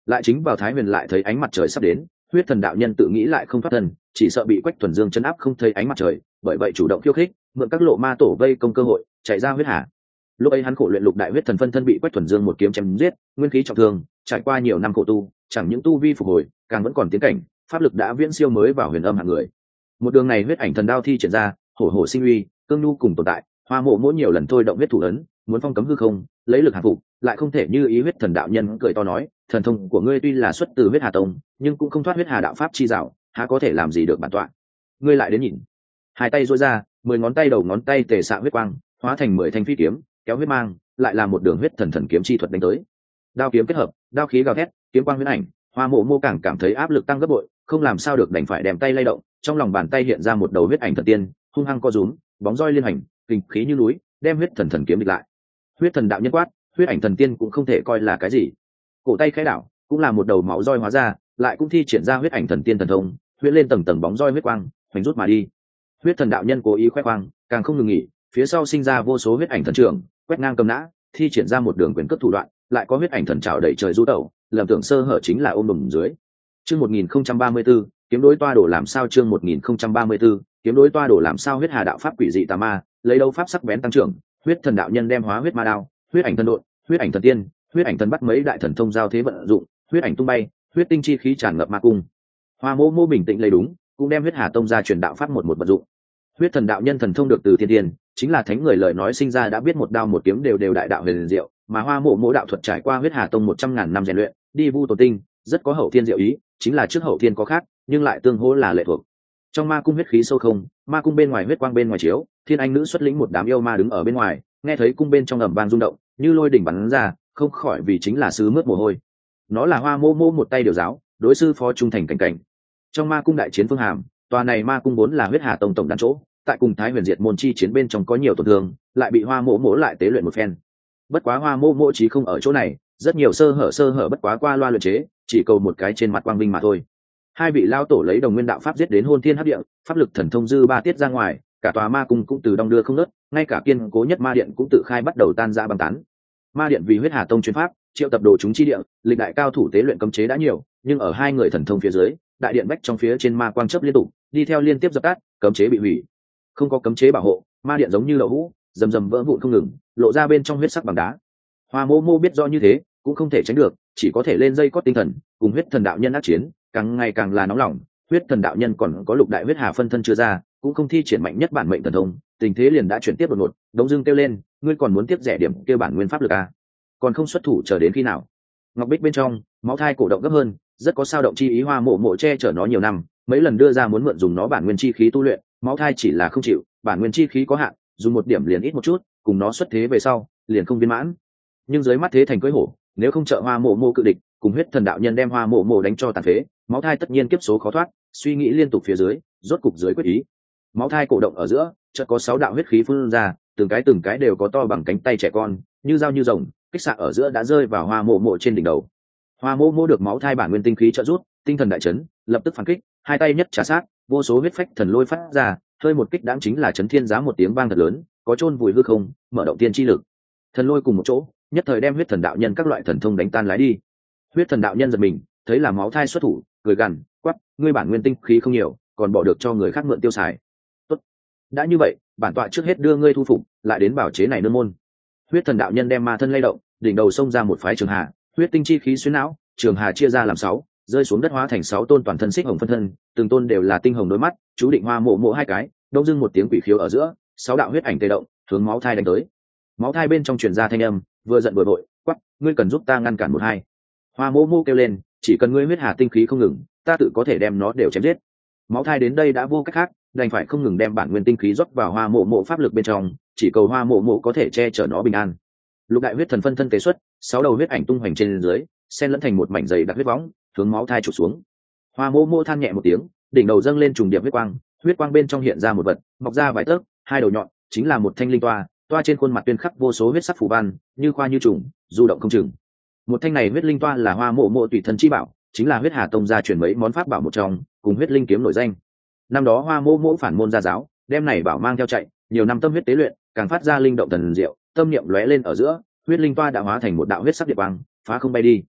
lại chính vào thái huyền lại thấy ánh mặt trời sắp đến, huyết thần đạo nhân tự nghĩ lại không thoát thân, chỉ sợ bị quách thuần dương chấn áp không thấy ánh mặt trời, bởi vậy chủ động khiêu khích, mượn các lộ ma tổ vây công cơ hội chạy ra huyết hà. Lúc ấy hắn khổ luyện lục đại huyết thần phân thân bị quách thuần dương một kiếm chém giết, nguyên khí trọng thương, trải qua nhiều năm khổ tu, chẳng những tu vi phục hồi, càng vẫn còn tiến cảnh, pháp lực đã viễn siêu mới vào huyền âm hạng người. Một đường này huyết ảnh thần đao thi triển ra, hổ hổ sinh uy, cương nhu cùng tồn tại, hoa mộ mỗi nhiều lần thôi động huyết thủ ấn, muốn phong cấm hư không, lấy lực hàng phục, lại không thể như ý. Huyết thần đạo nhân cười to nói, thần thông của ngươi tuy là xuất từ huyết hà tông, nhưng cũng không thoát huyết hà đạo pháp chi dạo, há có thể làm gì được bản tọa. Ngươi lại đến nhìn. Hai tay duỗi ra, mười ngón tay đầu ngón tay tề xạ huyết quang, hóa thành mười thanh phi kiếm, kéo huyết mang, lại là một đường huyết thần thần kiếm chi thuật đánh tới. Đao kiếm kết hợp, đao khí gào thét, kiếm quang huyết ảnh, hoa mộ mô càng cảm thấy áp lực tăng gấp bội, không làm sao được đành phải đem tay lay động, trong lòng bàn tay hiện ra một đầu huyết ảnh thần tiên, hung hăng co rúm, bóng roi liên hành, kinh khí như núi, đem huyết thần thần kiếm địch lại. Huyết thần đạo nhân quát, huyết ảnh thần tiên cũng không thể coi là cái gì. Cổ tay khẽ đảo, cũng là một đầu máu roi hóa ra, lại cũng thi triển ra huyết ảnh thần tiên thần thông, huyết lên tầng tầng bóng roi huyết quang, hoành rút mà đi. Huyết thần đạo nhân cố ý khoe khoang, càng không ngừng nghỉ, phía sau sinh ra vô số huyết ảnh thần trường, quét ngang cầm nã, thi triển ra một đường quyền cước thủ đoạn, lại có huyết ảnh thần trảo đẩy trời du tẩu, lầm tưởng sơ hở chính là ôm đùm dưới. Chương một nghìn không trăm ba mươi tư, kiếm đối toa đổ làm sao chương một nghìn không trăm ba mươi tư, kiếm đối toa đổ làm sao huyết hà đạo pháp quỷ dị tà ma, lấy đấu pháp sắc bén tăng trưởng, huyết thần đạo nhân đem hóa huyết ma đao, huyết ảnh thần độn, huyết ảnh thần tiên, huyết ảnh thần bắt mấy đại thần thông giao thế vận dụng, huyết ảnh tung bay, huyết tinh chi khí tràn ngập ma cung. Hoa Mô Mô bình tĩnh lấy đúng, cũng đem huyết hà tông ra truyền đạo pháp một một vận dụng. Huyết thần đạo nhân thần thông được từ thiên tiên, chính là thánh người lời nói sinh ra đã biết một đao một kiếm đều đều đại đạo huyền diệu, mà Hoa Mộ Mô đạo thuật trải qua huyết hà tông một trăm ngàn năm rèn luyện, đi vu tổ tinh, rất có hậu thiên diệu ý, chính là trước hậu thiên có khác, nhưng lại tương hỗ là lệ thuộc. Trong ma cung huyết khí sâu không, ma cung bên ngoài huyết quang bên ngoài chiếu, thiên anh nữ xuất lĩnh một đám yêu ma đứng ở bên ngoài, nghe thấy cung bên trong ầm vang rung động, như lôi đỉnh bắn ra, không khỏi vì chính là sứ mướt mồ hôi. Nó là Hoa Mô Mô một tay điều giáo, đối sư phó trung thành cảnh cảnh. Trong ma cung đại chiến phương hàm, tòa này ma cung vốn là huyết hà tông tổng đàn chỗ, tại cùng thái huyền diệt môn chi chiến bên trong có nhiều tổn thương, lại bị Hoa Mộ Mộ lại tế luyện một phen. Bất quá Hoa Mộ Mộ chí không ở chỗ này, rất nhiều sơ hở sơ hở bất quá qua loa luyện chế, chỉ cầu một cái trên mặt quang vinh mà thôi. Hai vị lao tổ lấy đồng nguyên đạo pháp giết đến hôn thiên hấp địa, pháp lực thần thông dư ba tiết ra ngoài, cả tòa ma cung cũng từ đong đưa không nớt, ngay cả kiên cố nhất ma điện cũng tự khai bắt đầu tan ra băng tán. Ma điện vì huyết hà tông chuyên pháp, triệu tập đồ chúng chi địa, lịch đại cao thủ tế luyện cấm chế đã nhiều, nhưng ở hai người thần thông phía dưới, đại điện bách trong phía trên ma quang chớp liên tục, đi theo liên tiếp dập tắt, cấm chế bị hủy. Không có cấm chế bảo hộ, ma điện giống như lậu hũ, rầm rầm vỡ vụn không ngừng, lộ ra bên trong huyết sắc bằng đá. Hoa Mô Mô biết rõ như thế, cũng không thể tránh được, chỉ có thể lên dây cót tinh thần, cùng huyết thần đạo nhân ác chiến, càng ngày càng là nóng lòng. Huyết thần đạo nhân còn có lục đại huyết hà phân thân chưa ra, cũng không thi triển mạnh nhất bản mệnh thần thông, tình thế liền đã chuyển tiếp đột ngột. Đống Dương kêu lên, ngươi còn muốn tiếp rẻ điểm kêu bản nguyên pháp lực à? Còn không xuất thủ chờ đến khi nào? Ngọc Bích bên trong, máu thai cổ động gấp hơn, rất có sao động chi ý. Hoa Mộ Mộ che chở nó nhiều năm, mấy lần đưa ra muốn mượn dùng nó bản nguyên chi khí tu luyện, máu thai chỉ là không chịu, bản nguyên chi khí có hạn, dùng một điểm liền ít một chút, cùng nó xuất thế về sau, liền không viên mãn. Nhưng dưới mắt thế thành cưỡi hổ, nếu không trợ Hoa Mộ Mộ cự địch, cùng huyết thần đạo nhân đem Hoa Mộ Mộ đánh cho tàn phế, máu thai tất nhiên kiếp số khó thoát. Suy nghĩ liên tục phía dưới, rốt cục dưới quyết ý. Máu thai cổ động ở giữa, chợt có sáu đạo huyết khí phun ra, từng cái từng cái đều có to bằng cánh tay trẻ con, như dao như rồng, kích xạ ở giữa đã rơi vào Hoa Mộ Mộ trên đỉnh đầu. Hoa Mộ Mộ được máu thai bản nguyên tinh khí trợ rút, tinh thần đại chấn, lập tức phản kích, hai tay nhất trả sát, vô số huyết phách thần lôi phát ra, hơi một kích đãng chính là chấn thiên giá một tiếng vang thật lớn, có chôn vùi hư không, mở động tiên chi lực. Thần lôi cùng một chỗ, nhất thời đem huyết thần đạo nhân các loại thần thông đánh tan lái đi. Huyết thần đạo nhân giật mình, thấy là máu thai xuất thủ, cười gằn, quát, ngươi bản nguyên tinh khí không nhiều, còn bỏ được cho người khác mượn tiêu xài. Tốt, đã như vậy, bản tọa trước hết đưa ngươi thu phục, lại đến bảo chế này nương môn. Huyết thần đạo nhân đem ma thân lay động, đỉnh đầu xông ra một phái trường hà, huyết tinh chi khí xuyên não, trường hà chia ra làm sáu, rơi xuống đất hóa thành sáu tôn toàn thân xích hồng phân thân, từng tôn đều là tinh hồng đôi mắt, chú định Hoa Mộ Mộ hai cái. Đông dưng một tiếng quỷ khiếu ở giữa, sáu đạo huyết ảnh tê động, hướng máu thai đánh tới. Máu thai bên trong truyền ra thanh âm, vừa giận vừa vội, quắc, ngươi cần giúp ta ngăn cản một hai. Hoa Mộ Mộ kêu lên, chỉ cần ngươi huyết hà tinh khí không ngừng, ta tự có thể đem nó đều chém giết. Máu thai đến đây đã vô cách khác, đành phải không ngừng đem bản nguyên tinh khí rót vào Hoa Mộ Mộ pháp lực bên trong, chỉ cầu Hoa Mộ Mộ có thể che chở nó bình an. Lục đại huyết thần phân thân tế xuất, sáu đầu huyết ảnh tung hoành trên dưới, xen lẫn thành một mảnh dày đặc huyết võng, hướng máu thai trụ xuống. Hoa Mộ Mộ than nhẹ một tiếng, đỉnh đầu dâng lên trùng điệp huyết quang, huyết quang bên trong hiện ra một vật, mọc ra vài tấc, hai đầu nhọn, chính là một thanh linh toa, toa trên khuôn mặt tuyên khắc vô số huyết sắc phù văn, như khoa như trùng, du động không chừng. Một thanh này huyết linh toa là Hoa Mộ Mộ tùy thân chi bảo, chính là huyết hà tông gia truyền mấy món pháp bảo một trong, cùng huyết linh kiếm nổi danh. Năm đó Hoa Mộ Mộ phản môn gia giáo, đem này bảo mang theo chạy, nhiều năm tâm huyết tế luyện, càng phát ra linh động thần diệu, tâm niệm lóe lên ở giữa, huyết linh toa đã hóa thành một đạo huyết sắc địa quang, phá không bay đi.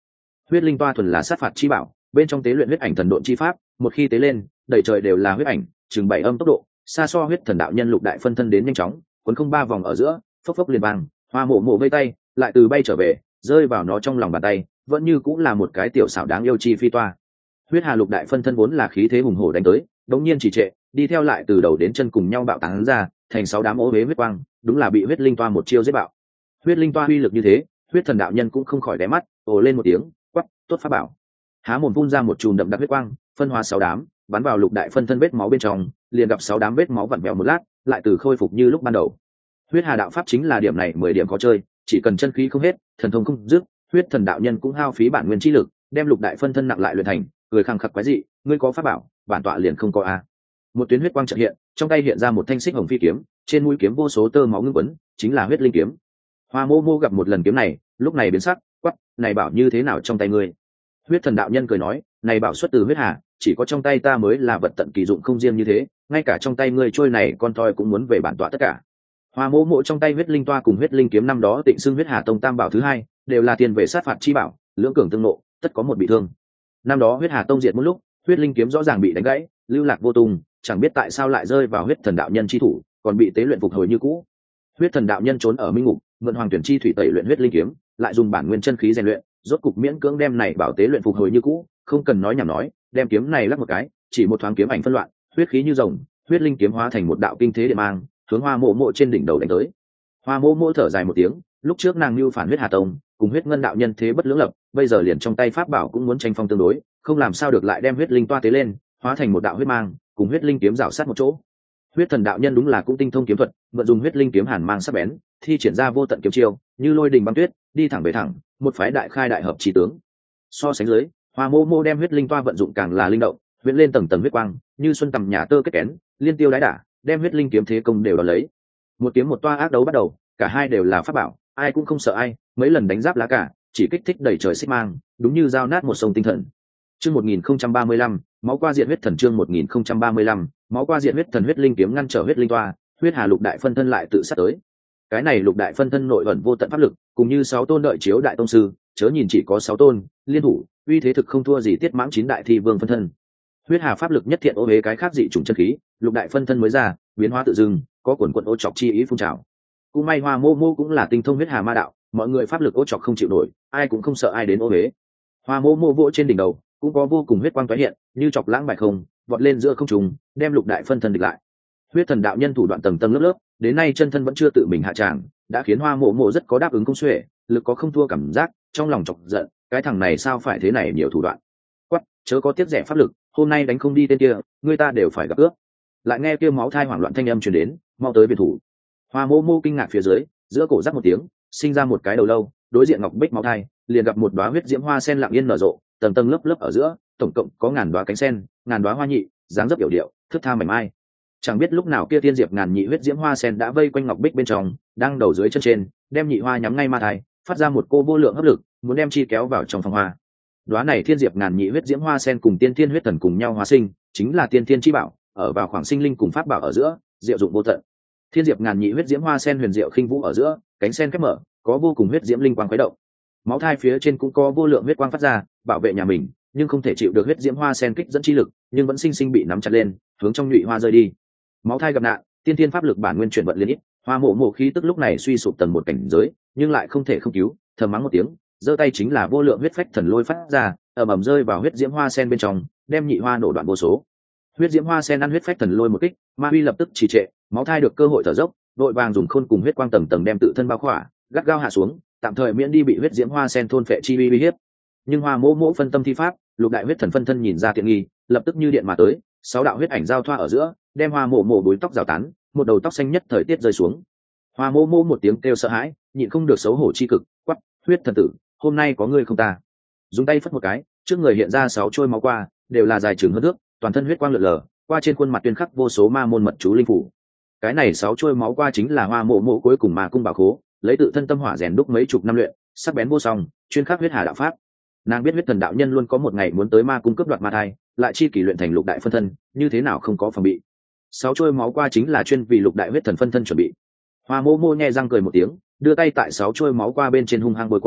Huyết linh toa thuần là sát phạt chi bảo, bên trong tế luyện huyết ảnh thần độn chi pháp, một khi tế lên, đầy trời đều là huyết ảnh, chừng bảy âm tốc độ, xa so huyết thần đạo nhân lục đại phân thân đến nhanh chóng, cuốn không ba vòng ở giữa, phốc phốc liền vàng, Hoa Mộ Mộ vây tay, lại từ bay trở về, rơi vào nó trong lòng bàn tay, vẫn như cũng là một cái tiểu xảo đáng yêu chi phi toa. Huyết hà lục đại phân thân vốn là khí thế hùng hổ đánh tới, đống nhiên chỉ trệ, đi theo lại từ đầu đến chân cùng nhau bạo tán ra, thành sáu đám ố huế huyết quang, đúng là bị huyết linh toa một chiêu giết bạo. Huyết linh toa uy lực như thế, huyết thần đạo nhân cũng không khỏi đé mắt, ồ lên một tiếng, quắc, tốt pháp bảo. Há mồm phun ra một chùm đậm đặc huyết quang, phân hóa sáu đám, bắn vào lục đại phân thân vết máu bên trong, liền gặp sáu đám vết máu vặn vẹo một lát, lại từ khôi phục như lúc ban đầu. Huyết hà đạo pháp chính là điểm này mười điểm có chơi, chỉ cần chân khí không hết, thần thông không dứt, huyết thần đạo nhân cũng hao phí bản nguyên chi lực, đem lục đại phân thân nặng lại luyện thành, người khăng khặc quái dị, ngươi có pháp bảo, bản tọa liền không có a. Một tuyến huyết quang chợt hiện, trong tay hiện ra một thanh xích hồng phi kiếm, trên mũi kiếm vô số tơ máu ngưng quấn, chính là huyết linh kiếm. Hoa Mô Mô gặp một lần kiếm này, lúc này biến sắc, quắc, này bảo như thế nào trong tay ngươi? Huyết thần đạo nhân cười nói, này bảo xuất từ huyết hà, chỉ có trong tay ta mới là vật tận kỳ dụng không riêng như thế, ngay cả trong tay ngươi trôi này con toi cũng muốn về bản tọa tất cả. Hoa Mô Mô trong tay huyết linh toa cùng huyết linh kiếm năm đó tịnh xưng huyết hà tông tam bảo thứ hai, đều là tiền về sát phạt chi bảo, lưỡng cường tương nộ, tất có một bị thương. Năm đó huyết hà tông diệt một lúc, huyết linh kiếm rõ ràng bị đánh gãy, lưu lạc vô tung, chẳng biết tại sao lại rơi vào huyết thần đạo nhân chi thủ, còn bị tế luyện phục hồi như cũ. Huyết thần đạo nhân trốn ở minh ngục, mượn hoàng tuyển chi thủy tẩy luyện huyết linh kiếm, lại dùng bản nguyên chân khí rèn luyện, rốt cục miễn cưỡng đem này bảo tế luyện phục hồi như cũ, không cần nói nhảm nói, đem kiếm này lắc một cái, chỉ một thoáng kiếm ảnh phân loạn, huyết khí như rồng, huyết linh kiếm hóa thành một đạo kinh thế điện mang, hướng Hoa Mộ Mộ trên đỉnh đầu đánh tới. Hoa Mộ Mộ thở dài một tiếng, lúc trước nàng lưu phản huyết hà tông, cùng huyết ngân đạo nhân thế bất lưỡng lập, bây giờ liền trong tay pháp bảo cũng muốn tranh phong tương đối, không làm sao được lại đem huyết linh toa tế lên, hóa thành một đạo huyết mang, cùng huyết linh kiếm rảo sát một chỗ. Huyết thần đạo nhân đúng là cũng tinh thông kiếm thuật, vận dùng huyết linh kiếm hàn mang sắc bén, thi triển ra vô tận kiếm chiêu, như lôi đình băng tuyết, đi thẳng về thẳng, một phái đại khai đại hợp chí tướng. So sánh dưới, Hoa Mô Mô đem huyết linh toa vận dụng càng là linh động, huyễn lên tầng tầng huyết quang, như xuân tầm nhà tơ kết kén, liên tiêu đái đả, đem huyết linh kiếm thế công đều đón lấy. Một kiếm một toa ác đấu bắt đầu, cả hai đều là pháp bảo, ai cũng không sợ ai, mấy lần đánh giáp lá cả, chỉ kích thích đẩy trời xích mang, đúng như dao nát một sông tinh thần. Chương một nghìn không trăm ba mươi lăm, máu qua diện huyết thần chương một nghìn không trăm ba mươi lăm, máu qua diện huyết thần huyết linh kiếm ngăn trở huyết linh toa, huyết hà lục đại phân thân lại tự sát tới. Cái này lục đại phân thân nội ẩn vô tận pháp lực, cùng như sáu tôn đợi chiếu đại tông sư, chớ nhìn chỉ có sáu tôn, liên thủ, uy thế thực không thua gì tiết mãng chín đại thi vương phân thân. Huyết hà pháp lực nhất thiện ô hế cái khác dị chủng chân khí, lục đại phân thân mới ra, biến hóa tự dưng, có quần quần ô chọc chi ý phun trào. Cũng may Hoa Mô Mô cũng là tinh thông huyết hà ma đạo, mọi người pháp lực ô chọc không chịu nổi, ai cũng không sợ ai đến ô hế. Hoa Mô Mô vỗ trên đỉnh đầu, cũng có vô cùng huyết quang tái hiện, như chọc lãng bài không, vọt lên giữa không trung, đem lục đại phân thân địch lại. Huyết thần đạo nhân thủ đoạn tầng tầng lớp lớp, đến nay chân thân vẫn chưa tự mình hạ tràng, đã khiến Hoa Mộ Mộ rất có đáp ứng công xuể, lực có không thua cảm giác, trong lòng chọc giận, cái thằng này sao phải thế này nhiều thủ đoạn. Quắc, chớ có tiếc rẻ pháp lực, hôm nay đánh không đi tên kia, người ta đều phải gặp ước. Lại nghe kia máu thai hoảng loạn thanh âm truyền đến, mau tới biệt thủ. Hoa Mộ Mộ kinh ngạc phía dưới, giữa cổ rắc một tiếng, sinh ra một cái đầu lâu, đối diện ngọc bích máu thai, liền gặp một đóa huyết diễm hoa sen lặng yên nở rộ, tầng tầng lớp lớp ở giữa, tổng cộng có ngàn đóa cánh sen, ngàn đóa hoa nhị, dáng dấp yểu điệu, thướt tha mảnh mai. Chẳng biết lúc nào kia tiên diệp ngàn nhị huyết diễm hoa sen đã vây quanh ngọc bích bên trong, đang đầu dưới chân trên, đem nhị hoa nhắm ngay ma thai, phát ra một cô vô lượng hấp lực, muốn đem chi kéo vào trong phòng hoa. Đóa này thiên diệp ngàn nhị huyết diễm hoa sen cùng tiên thiên huyết thần cùng nhau hóa sinh, chính là tiên thiên chi bảo, ở vào khoảng sinh linh cùng pháp bảo ở giữa, diệu dụng vô tận. Thiên diệp ngàn nhị huyết diễm hoa sen huyền diệu khinh vũ ở giữa, cánh sen khép mở, có vô cùng huyết diễm linh quang khuấy động. Máu thai phía trên cũng có vô lượng huyết quang phát ra, bảo vệ nhà mình, nhưng không thể chịu được huyết diễm hoa sen kích dẫn chi lực, nhưng vẫn sinh sinh bị nắm chặt lên, hướng trong nhụy hoa rơi đi. Máu thai gặp nạn, tiên thiên pháp lực bản nguyên chuyển vận liên ít, Hoa Mộ Mộ khí tức lúc này suy sụp tầng một cảnh giới, nhưng lại không thể không cứu, thầm mắng một tiếng, giơ tay chính là vô lượng huyết phách thần lôi phát ra, ầm ầm rơi vào huyết diễm hoa sen bên trong, đem nhị hoa nổ đoạn vô số. Huyết diễm hoa sen ăn huyết phách thần lôi một kích, ma huy lập tức trì trệ, máu thai được cơ hội thở dốc, đội vàng dùng khôn cùng huyết quang tầng tầng đem tự thân bao khỏa, gắt gao hạ xuống, tạm thời miễn đi bị huyết diễm hoa sen thôn phệ chi uy hiếp. Nhưng Hoa Mộ Mộ phân tâm thi pháp, lục đại huyết thần phân thân nhìn ra tiện nghi, lập tức như điện mà tới, sáu đạo huyết ảnh giao thoa ở giữa, đem Hoa Mộ Mộ búi tóc rào tán, một đầu tóc xanh nhất thời tiết rơi xuống. Hoa Mộ Mộ một tiếng kêu sợ hãi, nhịn không được xấu hổ chi cực, quắc, huyết thần tử, hôm nay có ngươi không ta? Dùng tay phất một cái, trước người hiện ra sáu trôi máu qua, đều là dài chừng hơn thước, toàn thân huyết quang lượn lờ, qua trên khuôn mặt tuyên khắc vô số ma môn mật chú linh phủ. Cái này sáu trôi máu qua chính là Hoa Mộ Mộ cuối cùng mà cung bảo khố, lấy tự thân tâm hỏa rèn đúc mấy chục năm luyện, sắc bén vô song, chuyên khắc huyết hà đạo pháp. Nàng biết huyết thần đạo nhân luôn có một ngày muốn tới ma cung cướp đoạt ma thai, lại chi kỷ luyện thành lục đại phân thân, như thế nào không có phòng bị. Sáu trôi máu qua chính là chuyên vì lục đại huyết thần phân thân chuẩn bị. Hoa Mộ Mộ nhẹ răng cười một tiếng, đưa tay tại sáu trôi máu qua bên trên hung hăng bôi qua,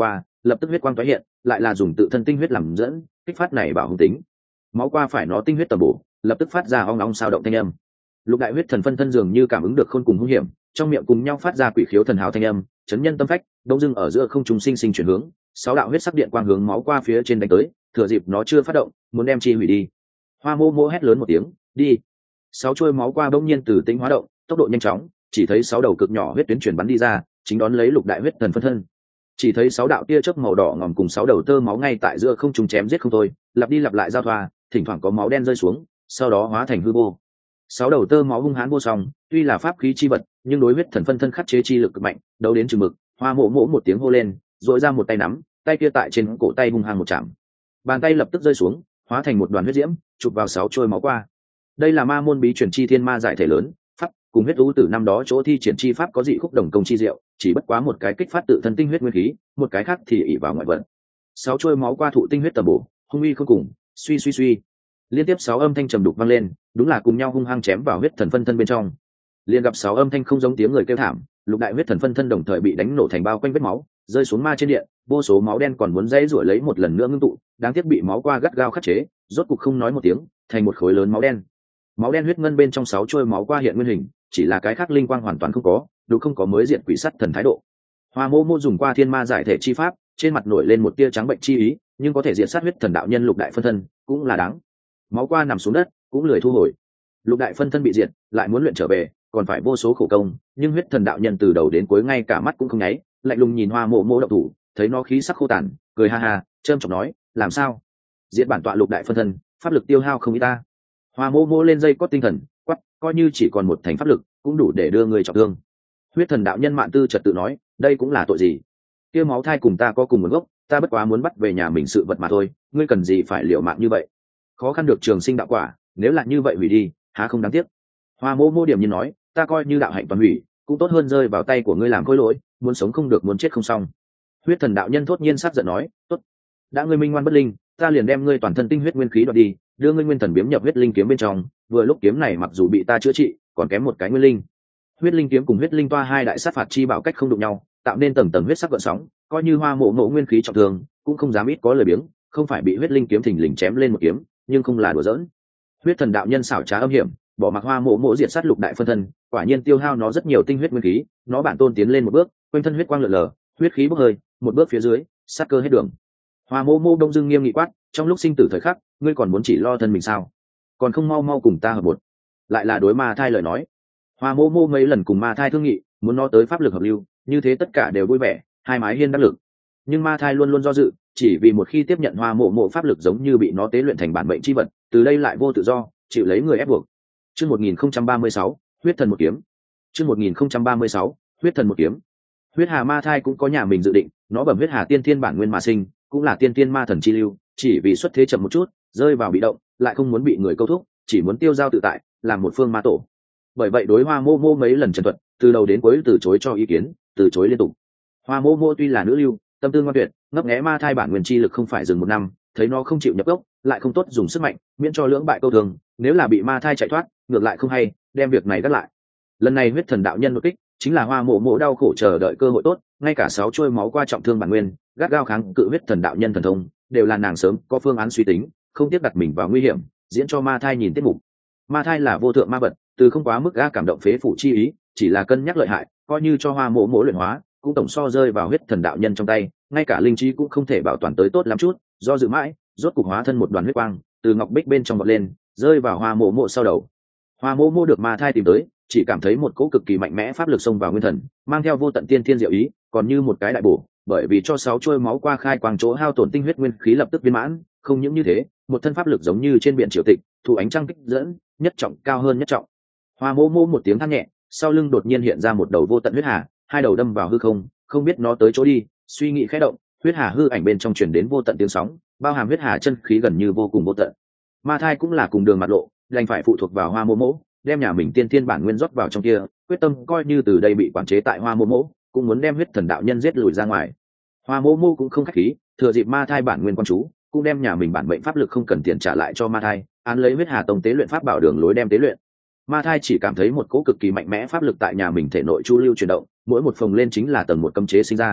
lập tức huyết quang tái hiện, lại là dùng tự thân tinh huyết làm dẫn, kích phát này bảo hung tính. Máu qua phải nó tinh huyết tầm bổ, lập tức phát ra ong ong sao động thanh âm. Lục đại huyết thần phân thân dường như cảm ứng được khôn cùng hung hiểm, trong miệng cùng nhau phát ra quỷ khiếu thần hào thanh âm, chấn nhân tâm phách, đông dưng ở giữa không trung sinh sinh chuyển hướng, sáu đạo huyết sắc điện quang hướng máu qua phía trên đánh tới, thừa dịp nó chưa phát động, muốn đem chi hủy đi. Hoa mô mô hét lớn một tiếng, đi. Sáu chuôi máu qua bỗng nhiên từ tính hóa động, tốc độ nhanh chóng, chỉ thấy sáu đầu cực nhỏ huyết tuyến chuyển bắn đi ra, chính đón lấy lục đại huyết thần phân thân. Chỉ thấy sáu đạo tia chớp màu đỏ ngòm cùng sáu đầu tơ máu ngay tại giữa không trung chém giết không thôi, lặp đi lặp lại giao thoa, thỉnh thoảng có máu đen rơi xuống, sau đó hóa thành hư vô. Sáu đầu tơ máu hung hãn vô song, tuy là pháp khí chi vật, nhưng đối huyết thần phân thân khắc chế chi lực cực mạnh, đấu đến chừng mực. Hoa mộ mộ một tiếng hô lên, dội ra một tay nắm, tay kia tại trên cổ tay hung hăng một chạm, bàn tay lập tức rơi xuống, hóa thành một đoàn huyết diễm, chụp vào sáu trôi máu qua. Đây là ma môn bí truyền chi thiên ma giải thể lớn pháp, cùng huyết u tử năm đó chỗ thi triển chi pháp có dị khúc đồng công chi diệu, chỉ bất quá một cái kích phát tự thân tinh huyết nguyên khí, một cái khác thì ỷ vào ngoại vận. Sáu trôi máu qua thụ tinh huyết tầm bổ, hung uy không cùng, suy suy suy, liên tiếp sáu âm thanh trầm đục vang lên, đúng là cùng nhau hung hăng chém vào huyết thần phân thân bên trong. Liên gặp sáu âm thanh không giống tiếng người kêu thảm, lục đại huyết thần phân thân đồng thời bị đánh nổ thành bao quanh vết máu, rơi xuống ma trên điện, vô số máu đen còn muốn dãy rủa lấy một lần nữa ngưng tụ, đáng tiếc bị máu qua gắt gao khắc chế, rốt cục không nói một tiếng, thành một khối lớn máu đen. Máu đen huyết ngân bên trong sáu trôi máu qua hiện nguyên hình, chỉ là cái khác linh quang hoàn toàn không có, đủ không có mới diện quỷ sắt thần thái độ. Hoa Mô Mô dùng qua thiên ma giải thể chi pháp, trên mặt nổi lên một tia trắng bệnh chi ý, nhưng có thể diệt sát huyết thần đạo nhân lục đại phân thân, cũng là đáng. Máu qua nằm xuống đất, cũng lười thu hồi. Lục đại phân thân bị diệt, lại muốn luyện trở về, còn phải vô số khổ công, nhưng huyết thần đạo nhân từ đầu đến cuối ngay cả mắt cũng không nháy, lạnh lùng nhìn Hoa Mộ Mộ động thủ, thấy nó khí sắc khô tàn, cười ha ha, trơm chọc nói, làm sao? Diệt bản tọa lục đại phân thân, pháp lực tiêu hao không ít ta. Hoa Mô Mô lên dây cót tinh thần, quắc, coi như chỉ còn một thành pháp lực, cũng đủ để đưa người trọng thương. Huyết thần đạo nhân mạn tư trật tự nói, đây cũng là tội gì? Kia máu thai cùng ta có cùng nguồn gốc, ta bất quá muốn bắt về nhà mình sự vật mà thôi, ngươi cần gì phải liều mạng như vậy? Khó khăn được trường sinh đạo quả, nếu là như vậy hủy đi, há không đáng tiếc? Hoa Mô Mô điểm nhiên nói, ta coi như đạo hạnh toàn hủy, cũng tốt hơn rơi vào tay của ngươi làm khối lỗi, muốn sống không được muốn chết không xong. Huyết thần đạo nhân thốt nhiên sát giận nói, tốt, đã ngươi minh ngoan bất linh, ta liền đem ngươi toàn thân tinh huyết nguyên khí đoạt đi, đưa ngươi nguyên thần biếm nhập huyết linh kiếm bên trong, vừa lúc kiếm này mặc dù bị ta chữa trị, còn kém một cái nguyên linh. Huyết linh kiếm cùng huyết linh toa hai đại sát phạt chi bảo cách không đụng nhau, tạo nên tầng tầng huyết sắc gợn sóng, coi như Hoa Mộ Mộ nguyên khí trọng thương, cũng không dám ít có lời biếng, không phải bị huyết linh kiếm thình lình chém lên một kiếm, nhưng không là đùa giỡn. Huyết thần đạo nhân xảo trá âm hiểm, bỏ mặc Hoa Mộ Mộ diệt sát lục đại phân thân, quả nhiên tiêu hao nó rất nhiều tinh huyết nguyên khí, nó bản tôn tiến lên một bước, quanh thân huyết quang lượn lờ, huyết khí bốc hơi, một bước phía dưới, sát cơ hết đường. Hoa Mộ Mộ đông dưng nghiêm nghị quát, trong lúc sinh tử thời khắc, ngươi còn muốn chỉ lo thân mình sao? Còn không mau mau cùng ta hợp một. Lại là đối ma thai lời nói. Hoa Mộ Mộ mấy lần cùng ma thai thương nghị, muốn nó tới pháp lực hợp lưu, như thế tất cả đều vui vẻ, hai mái hiên đắc lực. Nhưng ma thai luôn luôn do dự, chỉ vì một khi tiếp nhận Hoa Mộ Mộ pháp lực giống như bị nó tế luyện thành bản mệnh chi vật, từ đây lại vô tự do, chịu lấy người ép buộc. Chương một nghìn không trăm ba mươi sáu, huyết thần một kiếm. Chương một nghìn không trăm ba mươi sáu, huyết thần một kiếm. Huyết Hà ma thai cũng có nhà mình dự định, nó bẩm huyết hà tiên thiên bản nguyên mà sinh, cũng là tiên tiên ma thần chi lưu, chỉ vì xuất thế chậm một chút, rơi vào bị động, lại không muốn bị người câu thúc, chỉ muốn tiêu giao tự tại, làm một phương ma tổ. Bởi vậy đối Hoa Mô Mô mấy lần trần thuật, từ đầu đến cuối từ chối cho ý kiến, từ chối liên tục. Hoa Mô Mô tuy là nữ lưu, tâm tư ngoan tuyệt, ngấp nghé ma thai bản nguyên chi lực không phải dừng một năm, thấy nó không chịu nhập gốc, lại không tốt dùng sức mạnh, miễn cho lưỡng bại câu thường, nếu là bị ma thai chạy thoát, ngược lại không hay, đem việc này gác lại. Lần này huyết thần đạo nhân một kích, chính là Hoa Mộ Mộ đau khổ chờ đợi cơ hội tốt, ngay cả sáu trôi máu qua trọng thương bản nguyên, gắt gao kháng cự huyết thần đạo nhân thần thông, đều là nàng sớm có phương án suy tính, không tiếc đặt mình vào nguy hiểm, diễn cho ma thai nhìn tiết mục. Ma thai là vô thượng ma vật, từ không quá mức ga cảm động phế phủ chi ý, chỉ là cân nhắc lợi hại, coi như cho Hoa Mộ Mộ luyện hóa, cũng tổng so rơi vào huyết thần đạo nhân trong tay, ngay cả linh trí cũng không thể bảo toàn tới tốt lắm chút, do dự mãi, rốt cục hóa thân một đoàn huyết quang, từ ngọc bích bên trong bật lên, rơi vào Hoa Mộ Mộ sau đầu. Hoa Mộ Mộ được ma thai tìm tới, chỉ cảm thấy một cỗ cực kỳ mạnh mẽ pháp lực xông vào nguyên thần, mang theo vô tận tiên thiên diệu ý, còn như một cái đại bổ, bởi vì cho sáu chuôi máu qua khai quang chỗ hao tổn tinh huyết nguyên khí lập tức viên mãn, không những như thế, một thân pháp lực giống như trên biển triều tịch, thủ ánh trăng kích dẫn, nhất trọng cao hơn nhất trọng. Hoa Mô Mô một tiếng than nhẹ, sau lưng đột nhiên hiện ra một đầu vô tận huyết hà, hai đầu đâm vào hư không, không biết nó tới chỗ đi, suy nghĩ khẽ động, huyết hà hư ảnh bên trong truyền đến vô tận tiếng sóng, bao hàm huyết hà chân khí gần như vô cùng vô tận. Ma thai cũng là cùng đường mặt lộ, đành phải phụ thuộc vào Hoa Mô Mô, đem nhà mình tiên thiên bản nguyên rót vào trong kia, quyết tâm coi như từ đây bị quản chế tại Hoa Mô Mô, cũng muốn đem huyết thần đạo nhân giết lùi ra ngoài. Hoa Mô Mô cũng không khách khí, thừa dịp ma thai bản nguyên quan chú, cũng đem nhà mình bản mệnh pháp lực không cần tiền trả lại cho ma thai, án lấy huyết hà tông tế luyện pháp bảo đường lối đem tế luyện. Ma thai chỉ cảm thấy một cỗ cực kỳ mạnh mẽ pháp lực tại nhà mình thể nội chu lưu chuyển động, mỗi một phồng lên chính là tầng một cấm chế sinh ra.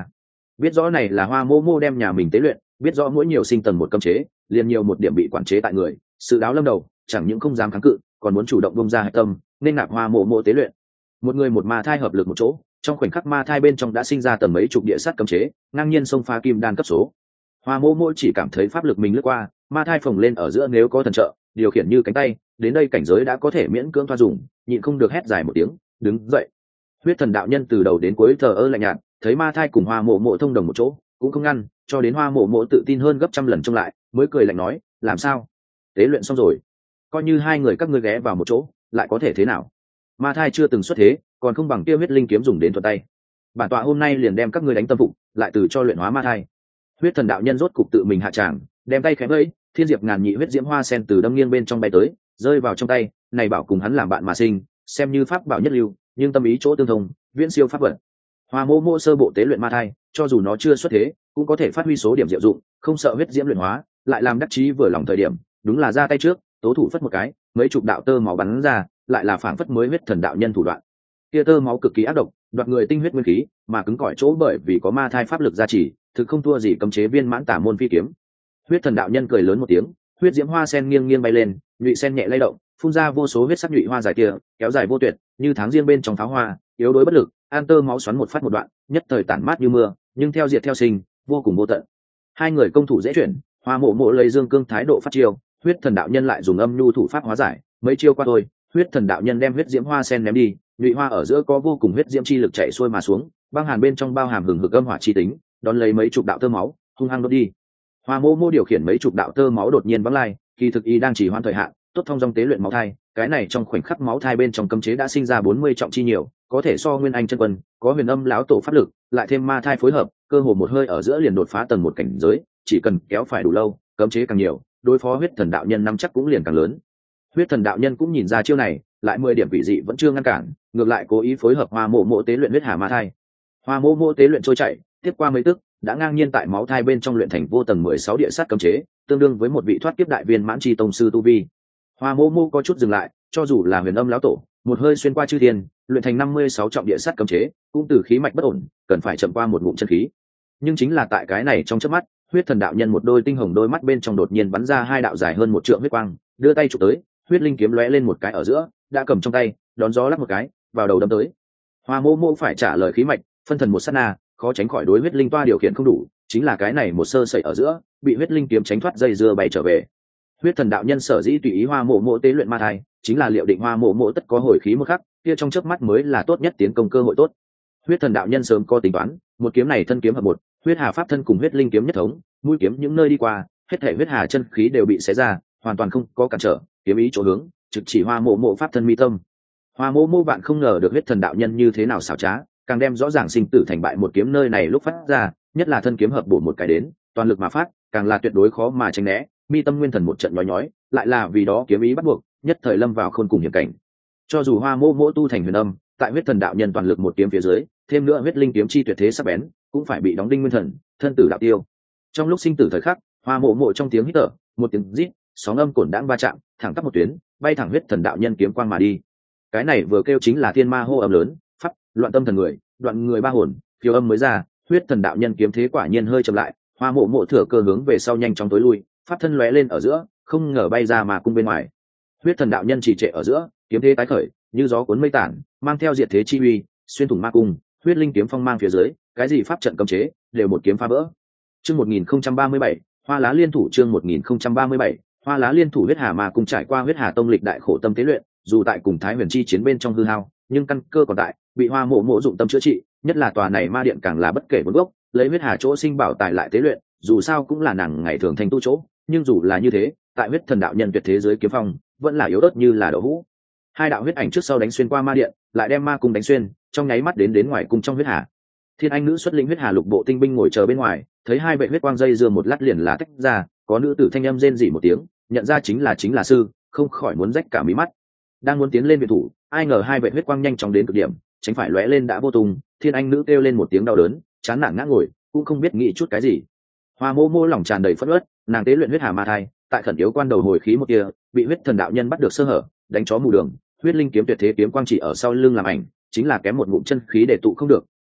biết rõ này là Hoa Mô Mô đem nhà mình tế luyện, biết rõ mỗi nhiều sinh tầng một cấm chế, liền nhiều một điểm bị quản chế tại người, sự đáo lâm đầu, chẳng những không dám kháng cự, còn muốn chủ động bông ra hạch tâm, nên nạp Hoa Mô Mô tế luyện. Một người một ma thai hợp lực một chỗ, trong khoảnh khắc ma thai bên trong đã sinh ra tầng mấy chục địa sát cấm chế, ngang nhiên xông phá kim đan cấp số. Hoa Mô Mô chỉ cảm thấy pháp lực mình lướt qua, ma thai phồng lên ở giữa, nếu có thần trợ, điều khiển như cánh tay, đến đây cảnh giới đã có thể miễn cưỡng thoa dùng, nhịn không được hét dài một tiếng, đứng dậy. Huyết Thần đạo nhân từ đầu đến cuối thờ ơ lạnh nhạt, thấy ma thai cùng Hoa Mộ Mộ thông đồng một chỗ, cũng không ngăn, cho đến Hoa Mộ Mộ tự tin hơn gấp trăm lần trông lại, mới cười lạnh nói, làm sao? Tế luyện xong rồi, coi như hai người các ngươi ghé vào một chỗ, lại có thể thế nào? Ma thai chưa từng xuất thế, còn không bằng kia huyết linh kiếm dùng đến thuận tay. Bản tọa hôm nay liền đem các ngươi đánh tâm phục, lại từ cho luyện hóa ma thai. Huyết Thần đạo nhân rốt cục tự mình hạ tràng, đem tay khẽ vẫy, thiên diệp ngàn nhị huyết diễm hoa sen từ đâm nghiêng bên trong bay tới, rơi vào trong tay, này bảo cùng hắn làm bạn mà sinh, xem như pháp bảo nhất lưu, nhưng tâm ý chỗ tương thông, viễn siêu pháp vật. Hoa Mô Mô sơ bộ tế luyện ma thai, cho dù nó chưa xuất thế, cũng có thể phát huy số điểm diệu dụng, không sợ huyết diễm luyện hóa, lại làm đắc chí vừa lòng thời điểm, đúng là ra tay trước, tố thủ phất một cái, mấy chục đạo tơ máu bắn ra, lại là phảng phất mới huyết thần đạo nhân thủ đoạn. Kia tơ máu cực kỳ ác độc, đoạt người tinh huyết nguyên khí, mà cứng cỏi chỗ bởi vì có ma thai pháp lực gia trì, thực không thua gì cấm chế viên mãn tả môn phi kiếm. Huyết Thần đạo nhân cười lớn một tiếng, huyết diễm hoa sen nghiêng nghiêng bay lên, nhụy sen nhẹ lay động, phun ra vô số huyết sắc nhụy hoa dài kia, kéo dài vô tuyệt, như tháng riêng bên trong pháo hoa, yếu đuối bất lực, an tơ máu xoắn một phát một đoạn, nhất thời tản mát như mưa, nhưng theo diệt theo sinh, vô cùng vô tận. Hai người công thủ dễ chuyển, Hoa Mộ Mộ lấy dương cương thái độ phát chiêu, Huyết Thần đạo nhân lại dùng âm nhu thủ pháp hóa giải, mấy chiêu qua thôi, Huyết Thần đạo nhân đem huyết diễm hoa sen ném đi, nhụy hoa ở giữa có vô cùng huyết diễm chi lực chạy xuôi mà xuống, băng hàn bên trong bao hàm hừng hực âm hỏa chi tính, đón lấy mấy chục đạo tơ máu, hung hăng đốt đi. Hoa Mô Mô điều khiển mấy chục đạo tơ máu đột nhiên vắng lai, kỳ thực y đang chỉ hoãn thời hạn, tốt thông dong tế luyện máu thai, cái này trong khoảnh khắc máu thai bên trong cấm chế đã sinh ra bốn mươi trọng chi nhiều, có thể so nguyên anh chân quân, có huyền âm lão tổ pháp lực, lại thêm ma thai phối hợp, cơ hồ một hơi ở giữa liền đột phá tầng một cảnh giới, chỉ cần kéo phải đủ lâu, cấm chế càng nhiều, đối phó huyết thần đạo nhân năm chắc cũng liền càng lớn. Huyết thần đạo nhân cũng nhìn ra chiêu này, lại mười điểm quỷ dị vẫn chưa ngăn cản, ngược lại cố ý phối hợp Hoa Mộ Mộ tế luyện huyết hà ma thai. Hoa Mộ Mộ tế luyện trôi chảy, tiếp qua mấy tức, đã ngang nhiên tại máu thai bên trong luyện thành vô tầng mười sáu địa sát cấm chế, tương đương với một vị thoát kiếp đại viên mãn chi tông sư tu vi. Hoa Mộ Mộ có chút dừng lại, cho dù là huyền âm lão tổ, một hơi xuyên qua chư thiên, luyện thành năm mươi sáu trọng địa sát cấm chế, cũng từ khí mạch bất ổn, cần phải chậm qua một ngụm chân khí. Nhưng chính là tại cái này trong chớp mắt, huyết thần đạo nhân một đôi tinh hồng đôi mắt bên trong đột nhiên bắn ra hai đạo dài hơn một trượng huyết quang, đưa tay chụp tới, huyết linh kiếm lóe lên một cái ở giữa, đã cầm trong tay, đón gió lắc một cái, vào đầu đâm tới. Hoa Mộ Mộ phải trả lời khí mạch, phân thần một sát na, khó tránh khỏi đối huyết linh toa điều khiển không đủ, chính là cái này một sơ sẩy ở giữa, bị huyết linh kiếm tránh thoát dây dưa bay trở về. Huyết thần đạo nhân sở dĩ tùy ý Hoa Mộ Mộ tế luyện ma thai, chính là liệu định Hoa Mộ Mộ tất có hồi khí một khắc, kia trong chớp mắt mới là tốt nhất tiến công cơ hội tốt. Huyết thần đạo nhân sớm có tính toán, một kiếm này thân kiếm hợp một, huyết hà pháp thân cùng huyết linh kiếm nhất thống, mũi kiếm những nơi đi qua, hết thảy huyết hà chân khí đều bị xé ra, hoàn toàn không có cản trở, kiếm ý chỗ hướng, trực chỉ Hoa Mộ Mộ pháp thân mi tâm. Hoa Mộ Mộ bạn không ngờ được huyết thần đạo nhân như thế nào xảo trá, càng đem rõ ràng sinh tử thành bại một kiếm nơi này lúc phát ra, nhất là thân kiếm hợp bổ một cái đến, toàn lực mà phát, càng là tuyệt đối khó mà tránh né, mi tâm nguyên thần một trận nhói nhói, lại là vì đó kiếm ý bắt buộc, nhất thời lâm vào khôn cùng hiểm cảnh. Cho dù Hoa Mộ Mộ tu thành huyền âm, tại huyết thần đạo nhân toàn lực một kiếm phía dưới, thêm nữa huyết linh kiếm chi tuyệt thế sắc bén, cũng phải bị đóng đinh nguyên thần, thân tử đạo tiêu. Trong lúc sinh tử thời khắc, Hoa Mộ Mộ trong tiếng hít thở, một tiếng rít, sóng âm cổn đãng va chạm, thẳng tắp một tuyến, bay thẳng huyết thần đạo nhân kiếm quang mà đi. Cái này vừa kêu chính là thiên ma hô âm lớn, pháp, loạn tâm thần người, đoạn người ba hồn, phiêu âm mới ra, huyết thần đạo nhân kiếm thế quả nhiên hơi chậm lại, Hoa Mộ Mộ thừa cơ hướng về sau nhanh chóng tối lui, pháp thân lóe lên ở giữa, không ngờ bay ra mà cung bên ngoài. Huyết thần đạo nhân chỉ trệ ở giữa, kiếm thế tái khởi, như gió cuốn mây tản, mang theo diệt thế chi uy, xuyên thủng ma cung, huyết linh kiếm phong mang phía dưới, cái gì pháp trận cấm chế, đều một kiếm phá vỡ. Chương một nghìn không trăm ba mươi bảy, Hoa Lá Liên thủ chương một nghìn không trăm ba mươi bảy, Hoa Lá Liên thủ huyết hà ma cung trải qua huyết hà tông lịch đại khổ tâm tế luyện, dù tại cùng Thái Huyền chi chiến bên trong hư hao, nhưng căn cơ còn tại, bị Hoa Mộ Mộ dụng tâm chữa trị, nhất là tòa này ma điện càng là bất kể vốn gốc, lấy huyết hà chỗ sinh bảo tài lại tế luyện, dù sao cũng là nàng ngày thường thành tu chỗ, nhưng dù là như thế, tại huyết thần đạo nhân tuyệt thế giới kiếm phong, vẫn là yếu ớt như là đậu hũ. Hai đạo huyết ảnh trước sau đánh xuyên qua ma điện, lại đem ma cung đánh xuyên, trong nháy mắt đến đến ngoài cung trong huyết hà. Thiên Anh nữ xuất lĩnh huyết hà lục bộ tinh binh ngồi chờ bên ngoài, thấy hai vệ huyết quang dây dưa một lát liền là tách ra, có nữ tử thanh âm rên rỉ một tiếng, nhận ra chính là chính là sư, không khỏi muốn rách cả mí mắt. Đang muốn tiến lên viện thủ, ai ngờ hai vệ huyết quang nhanh chóng đến cực điểm, tránh phải lóe lên đã vô tung. Thiên Anh nữ kêu lên một tiếng đau đớn, chán nản ngã ngồi, cũng không biết nghĩ chút cái gì. Hoa Mộ Mộ lòng tràn đầy phẫn uất, nàng tế luyện huyết hà ma thai, tại khẩn yếu quan đầu hồi khí một kia, bị huyết thần đạo nhân bắt được sơ hở, đánh chó mù đường, huyết linh kiếm tuyệt thế kiếm quang chỉ ở sau lưng làm ảnh, chính là kém một ngụm chân khí để tụ không được,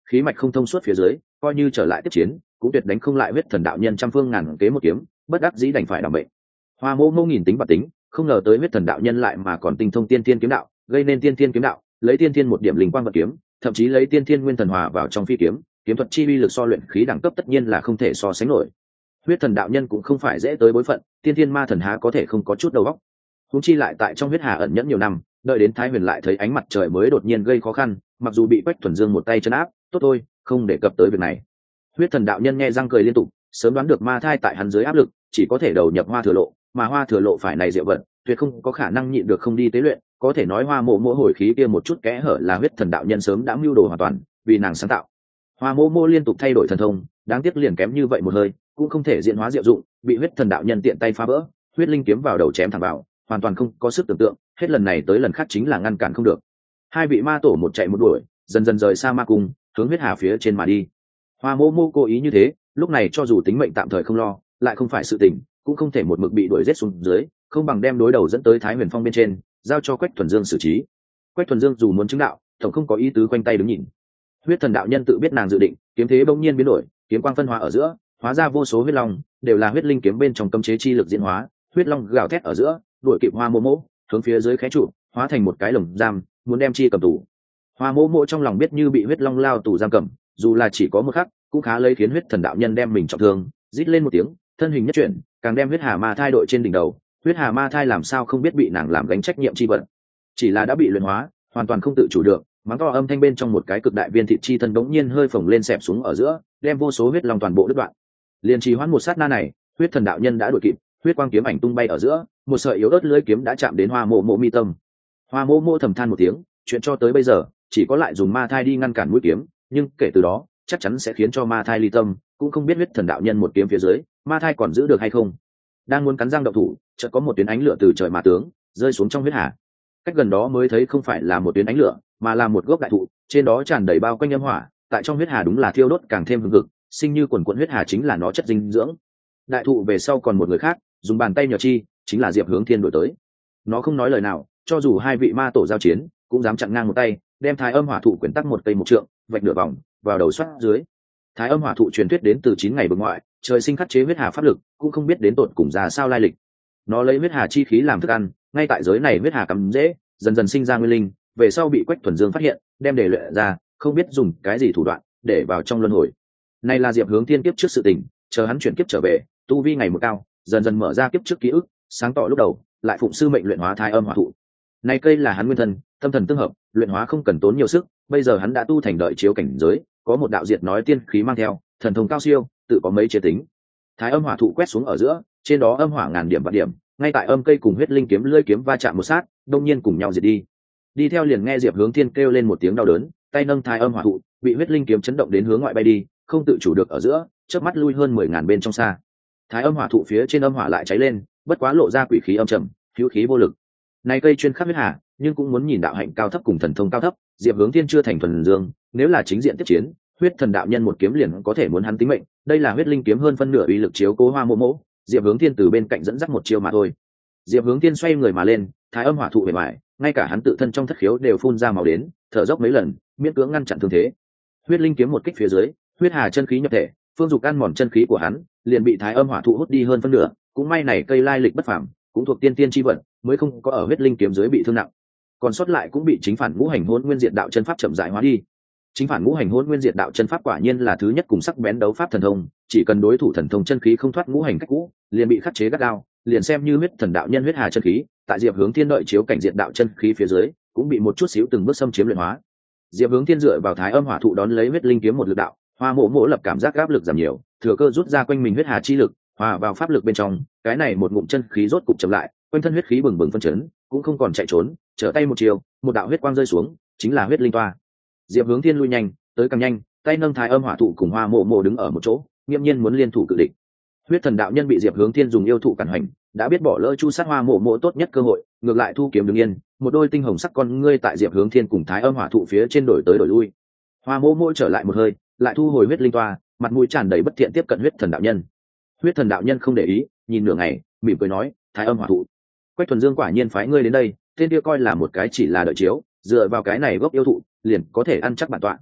khí mạch không thông suốt phía dưới, coi như trở lại tiếp chiến cũng tuyệt đánh không lại huyết thần đạo nhân trăm phương ngàn kế một kiếm, bất đắc dĩ đành phải đảm bệnh. Hoa mô mô nghìn tính và tính, không ngờ tới huyết thần đạo nhân lại mà còn tinh thông tiên thiên kiếm đạo, gây nên tiên thiên kiếm đạo, lấy tiên thiên một điểm linh quang vật kiếm, thậm chí lấy tiên thiên nguyên thần hòa vào trong phi kiếm, kiếm thuật chi uy lực so luyện khí đẳng cấp tất nhiên là không thể so sánh nổi. Huyết thần đạo nhân cũng không phải dễ tới bối phận, tiên thiên ma thần há có thể không có chút đầu óc. Huống chi lại tại trong huyết hà ẩn nhẫn nhiều năm, đợi đến Thái Huyền lại thấy ánh mặt trời mới đột nhiên gây khó khăn, mặc dù bị Quách Thuần Dương một tay trấn áp, tốt thôi, không đề cập tới việc này. Huyết thần đạo nhân nghe răng cười liên tục, sớm đoán được ma thai tại hắn dưới áp lực, chỉ có thể đầu nhập hoa thừa lộ, mà hoa thừa lộ phải này diệu vật, tuyệt không có khả năng nhịn được không đi tế luyện, có thể nói hoa mộ mộ hồi khí kia một chút kẽ hở là huyết thần đạo nhân sớm đã mưu đồ hoàn toàn, vì nàng sáng tạo. Hoa mộ mộ liên tục thay đổi thần thông, đáng tiếc liền kém như vậy một hơi, cũng không thể diễn hóa diệu dụng, bị huyết thần đạo nhân tiện tay phá vỡ, huyết linh kiếm vào đầu chém thẳng vào, hoàn toàn không có sức tưởng tượng, hết lần này tới lần khác chính là ngăn cản không được. Hai vị ma tổ một chạy một đuổi, dần dần rời xa ma cung, hướng huyết hà phía trên mà đi. Hoa mô mô cố ý như thế, lúc này cho dù tính mệnh tạm thời không lo, lại không phải sự tình, cũng không thể một mực bị đuổi giết xuống dưới, không bằng đem đối đầu dẫn tới Thái Huyền Phong bên trên, giao cho Quách Thuần Dương xử trí. Quách Thuần Dương dù muốn chứng đạo, tổng không có ý tứ quanh tay đứng nhìn. Huyết thần đạo nhân tự biết nàng dự định, kiếm thế bỗng nhiên biến đổi, kiếm quang phân hóa ở giữa, hóa ra vô số huyết long, đều là huyết linh kiếm bên trong cấm chế chi lực diễn hóa, huyết long gào thét ở giữa, đuổi kịp Hoa mô mô, hướng phía dưới khé trụ, hóa thành một cái lồng giam, muốn đem chi cầm tù. Hoa mô mô trong lòng biết như bị huyết long lao tù giam cầm, dù là chỉ có một khắc, cũng khá lấy khiến huyết thần đạo nhân đem mình trọng thương, rít lên một tiếng, thân hình nhất chuyển, càng đem huyết hà ma thai đội trên đỉnh đầu. Huyết hà ma thai làm sao không biết bị nàng làm gánh trách nhiệm chi vận, chỉ là đã bị luyện hóa, hoàn toàn không tự chủ được, mắng to âm thanh bên trong một cái cực đại viên thịt chi thân bỗng nhiên hơi phồng lên xẹp xuống ở giữa, đem vô số huyết long toàn bộ đứt đoạn. Liên trì hoãn một sát na này, huyết thần đạo nhân đã đuổi kịp, huyết quang kiếm ảnh tung bay ở giữa, một sợi yếu ớt lưỡi kiếm đã chạm đến Hoa mộ mộ mi tâm. Hoa mộ mộ thầm than một tiếng, chuyện cho tới bây giờ, chỉ có lại dùng ma thai đi ngăn cản mũi kiếm, nhưng kể từ đó, chắc chắn sẽ khiến cho ma thai ly tâm, cũng không biết huyết thần đạo nhân một kiếm phía dưới, ma thai còn giữ được hay không. Đang muốn cắn răng động thủ, chợt có một tuyến ánh lửa từ trời mà tướng, rơi xuống trong huyết hà. Cách gần đó mới thấy không phải là một tuyến ánh lửa, mà là một gốc đại thụ, trên đó tràn đầy bao quanh âm hỏa, tại trong huyết hà đúng là thiêu đốt càng thêm hừng hực, sinh như quần quần huyết hà chính là nó chất dinh dưỡng. Đại thụ về sau còn một người khác, dùng bàn tay nhờ chi, chính là Diệp Hướng Thiên đổi tới. Nó không nói lời nào, cho dù hai vị ma tổ giao chiến, cũng dám chặn ngang một tay, đem Thái Âm Hỏa thụ quyển tắc một cây một trượng, vạch nửa vòng, vào đầu xoát dưới. Thái Âm Hỏa thụ truyền thuyết đến từ chín ngày bực ngoại, trời sinh khắc chế huyết hà pháp lực, cũng không biết đến tột cùng ra sao lai lịch. Nó lấy huyết hà chi khí làm thức ăn, ngay tại giới này huyết hà cắm dễ, dần dần sinh ra nguyên linh, về sau bị Quách Thuần Dương phát hiện, đem để luyện ra, không biết dùng cái gì thủ đoạn để vào trong luân hồi. Này là Diệp Hướng Thiên kiếp trước sự tình, chờ hắn chuyển kiếp trở về, tu vi ngày một cao, dần dần mở ra kiếp trước ký ức, sáng tỏ lúc đầu, lại phụng sư mệnh luyện hóa Thái Âm Hỏa thụ. Này cây là hắn nguyên thân, tâm thần tương hợp, luyện hóa không cần tốn nhiều sức, bây giờ hắn đã tu thành đợi chiếu cảnh giới, có một đạo diệt nói tiên khí mang theo, thần thông cao siêu, tự có mấy chế tính. Thái Âm Hỏa thụ quét xuống ở giữa, trên đó âm hỏa ngàn điểm vạn điểm, ngay tại âm cây cùng huyết linh kiếm lưỡi kiếm va chạm một sát, đông nhiên cùng nhau diệt đi. Đi theo liền nghe Diệp Hướng Thiên kêu lên một tiếng đau đớn, tay nâng Thái Âm Hỏa thụ, bị huyết linh kiếm chấn động đến hướng ngoại bay đi, không tự chủ được ở giữa, chớp mắt lui hơn mười ngàn bên trong xa. Thái Âm Hỏa thụ phía trên âm hỏa lại cháy lên, bất quá lộ ra quỷ khí âm trầm, hữu khí vô lực. Này cây chuyên khắc huyết hà, nhưng cũng muốn nhìn đạo hạnh cao thấp cùng thần thông cao thấp, Diệp Hướng Thiên chưa thành thuần dương, nếu là chính diện tiếp chiến, huyết thần đạo nhân một kiếm liền có thể muốn hắn tính mệnh, đây là huyết linh kiếm hơn phân nửa uy lực chiếu cố Hoa mộ mộ, Diệp Hướng Thiên từ bên cạnh dẫn dắt một chiêu mà thôi. Diệp Hướng Thiên xoay người mà lên, Thái Âm Hỏa thụ bề ngoài, ngay cả hắn tự thân trong thất khiếu đều phun ra máu đến, thở dốc mấy lần, miễn cưỡng ngăn chặn thương thế. Huyết linh kiếm một kích phía dưới, huyết hà chân khí nhập thể, phương dục ăn mòn chân khí của hắn, liền bị Thái Âm Hỏa thụ hút đi hơn phân nửa, cũng may này cây lai lịch bất phàm, cũng thuộc tiên tiên chi vận, mới không có ở huyết linh kiếm dưới bị thương nặng. Còn sót lại cũng bị chính phản ngũ hành hỗn nguyên diệt đạo chân pháp chậm rãi hóa đi. Chính phản ngũ hành hỗn nguyên diệt đạo chân pháp quả nhiên là thứ nhất cùng sắc bén đấu pháp thần thông, chỉ cần đối thủ thần thông chân khí không thoát ngũ hành cách cũ, liền bị khắc chế gắt gao, liền xem như huyết thần đạo nhân huyết hà chân khí, tại Diệp Hướng Thiên đợi chiếu cảnh diệt đạo chân khí phía dưới, cũng bị một chút xíu từng bước xâm chiếm luyện hóa. Diệp Hướng Thiên dựa vào Thái Âm Hỏa thụ đón lấy huyết linh kiếm một lực đạo, Hoa mộ mộ lập cảm giác áp lực giảm nhiều, thừa cơ rút ra quanh mình huyết hà chi lực, hòa vào pháp lực bên trong, cái này một ngụm chân khí rốt cục chậm lại, quanh thân huyết khí bừng bừng phân chấn, cũng không còn chạy trốn, trở tay một chiều, một đạo huyết quang rơi xuống, chính là huyết linh toa. Diệp Hướng Thiên lui nhanh, tới càng nhanh, tay nâng Thái Âm Hỏa thụ cùng Hoa mộ mộ đứng ở một chỗ, nghiêm nhiên muốn liên thủ cự địch. Huyết thần đạo nhân bị Diệp Hướng Thiên dùng yêu thụ cản hành, đã biết bỏ lỡ chu sát Hoa mộ mộ tốt nhất cơ hội, ngược lại thu kiếm đứng yên, một đôi tinh hồng sắc con ngươi tại Diệp Hướng Thiên cùng Thái Âm Hỏa thụ phía trên đổi tới đổi lui. Hoa mộ mộ trở lại một hơi, lại thu hồi huyết linh toa, mặt mũi tràn đầy bất thiện tiếp cận huyết thần đạo nhân. Huyết thần đạo nhân không để ý, nhìn nửa ngày, mỉm cười nói, Thái Âm Hỏa thụ, Quách Thuần Dương quả nhiên phái ngươi đến đây, tên kia coi là một cái chỉ là đợi chiếu, dựa vào cái này gốc yêu thụ, liền có thể ăn chắc bản tọa.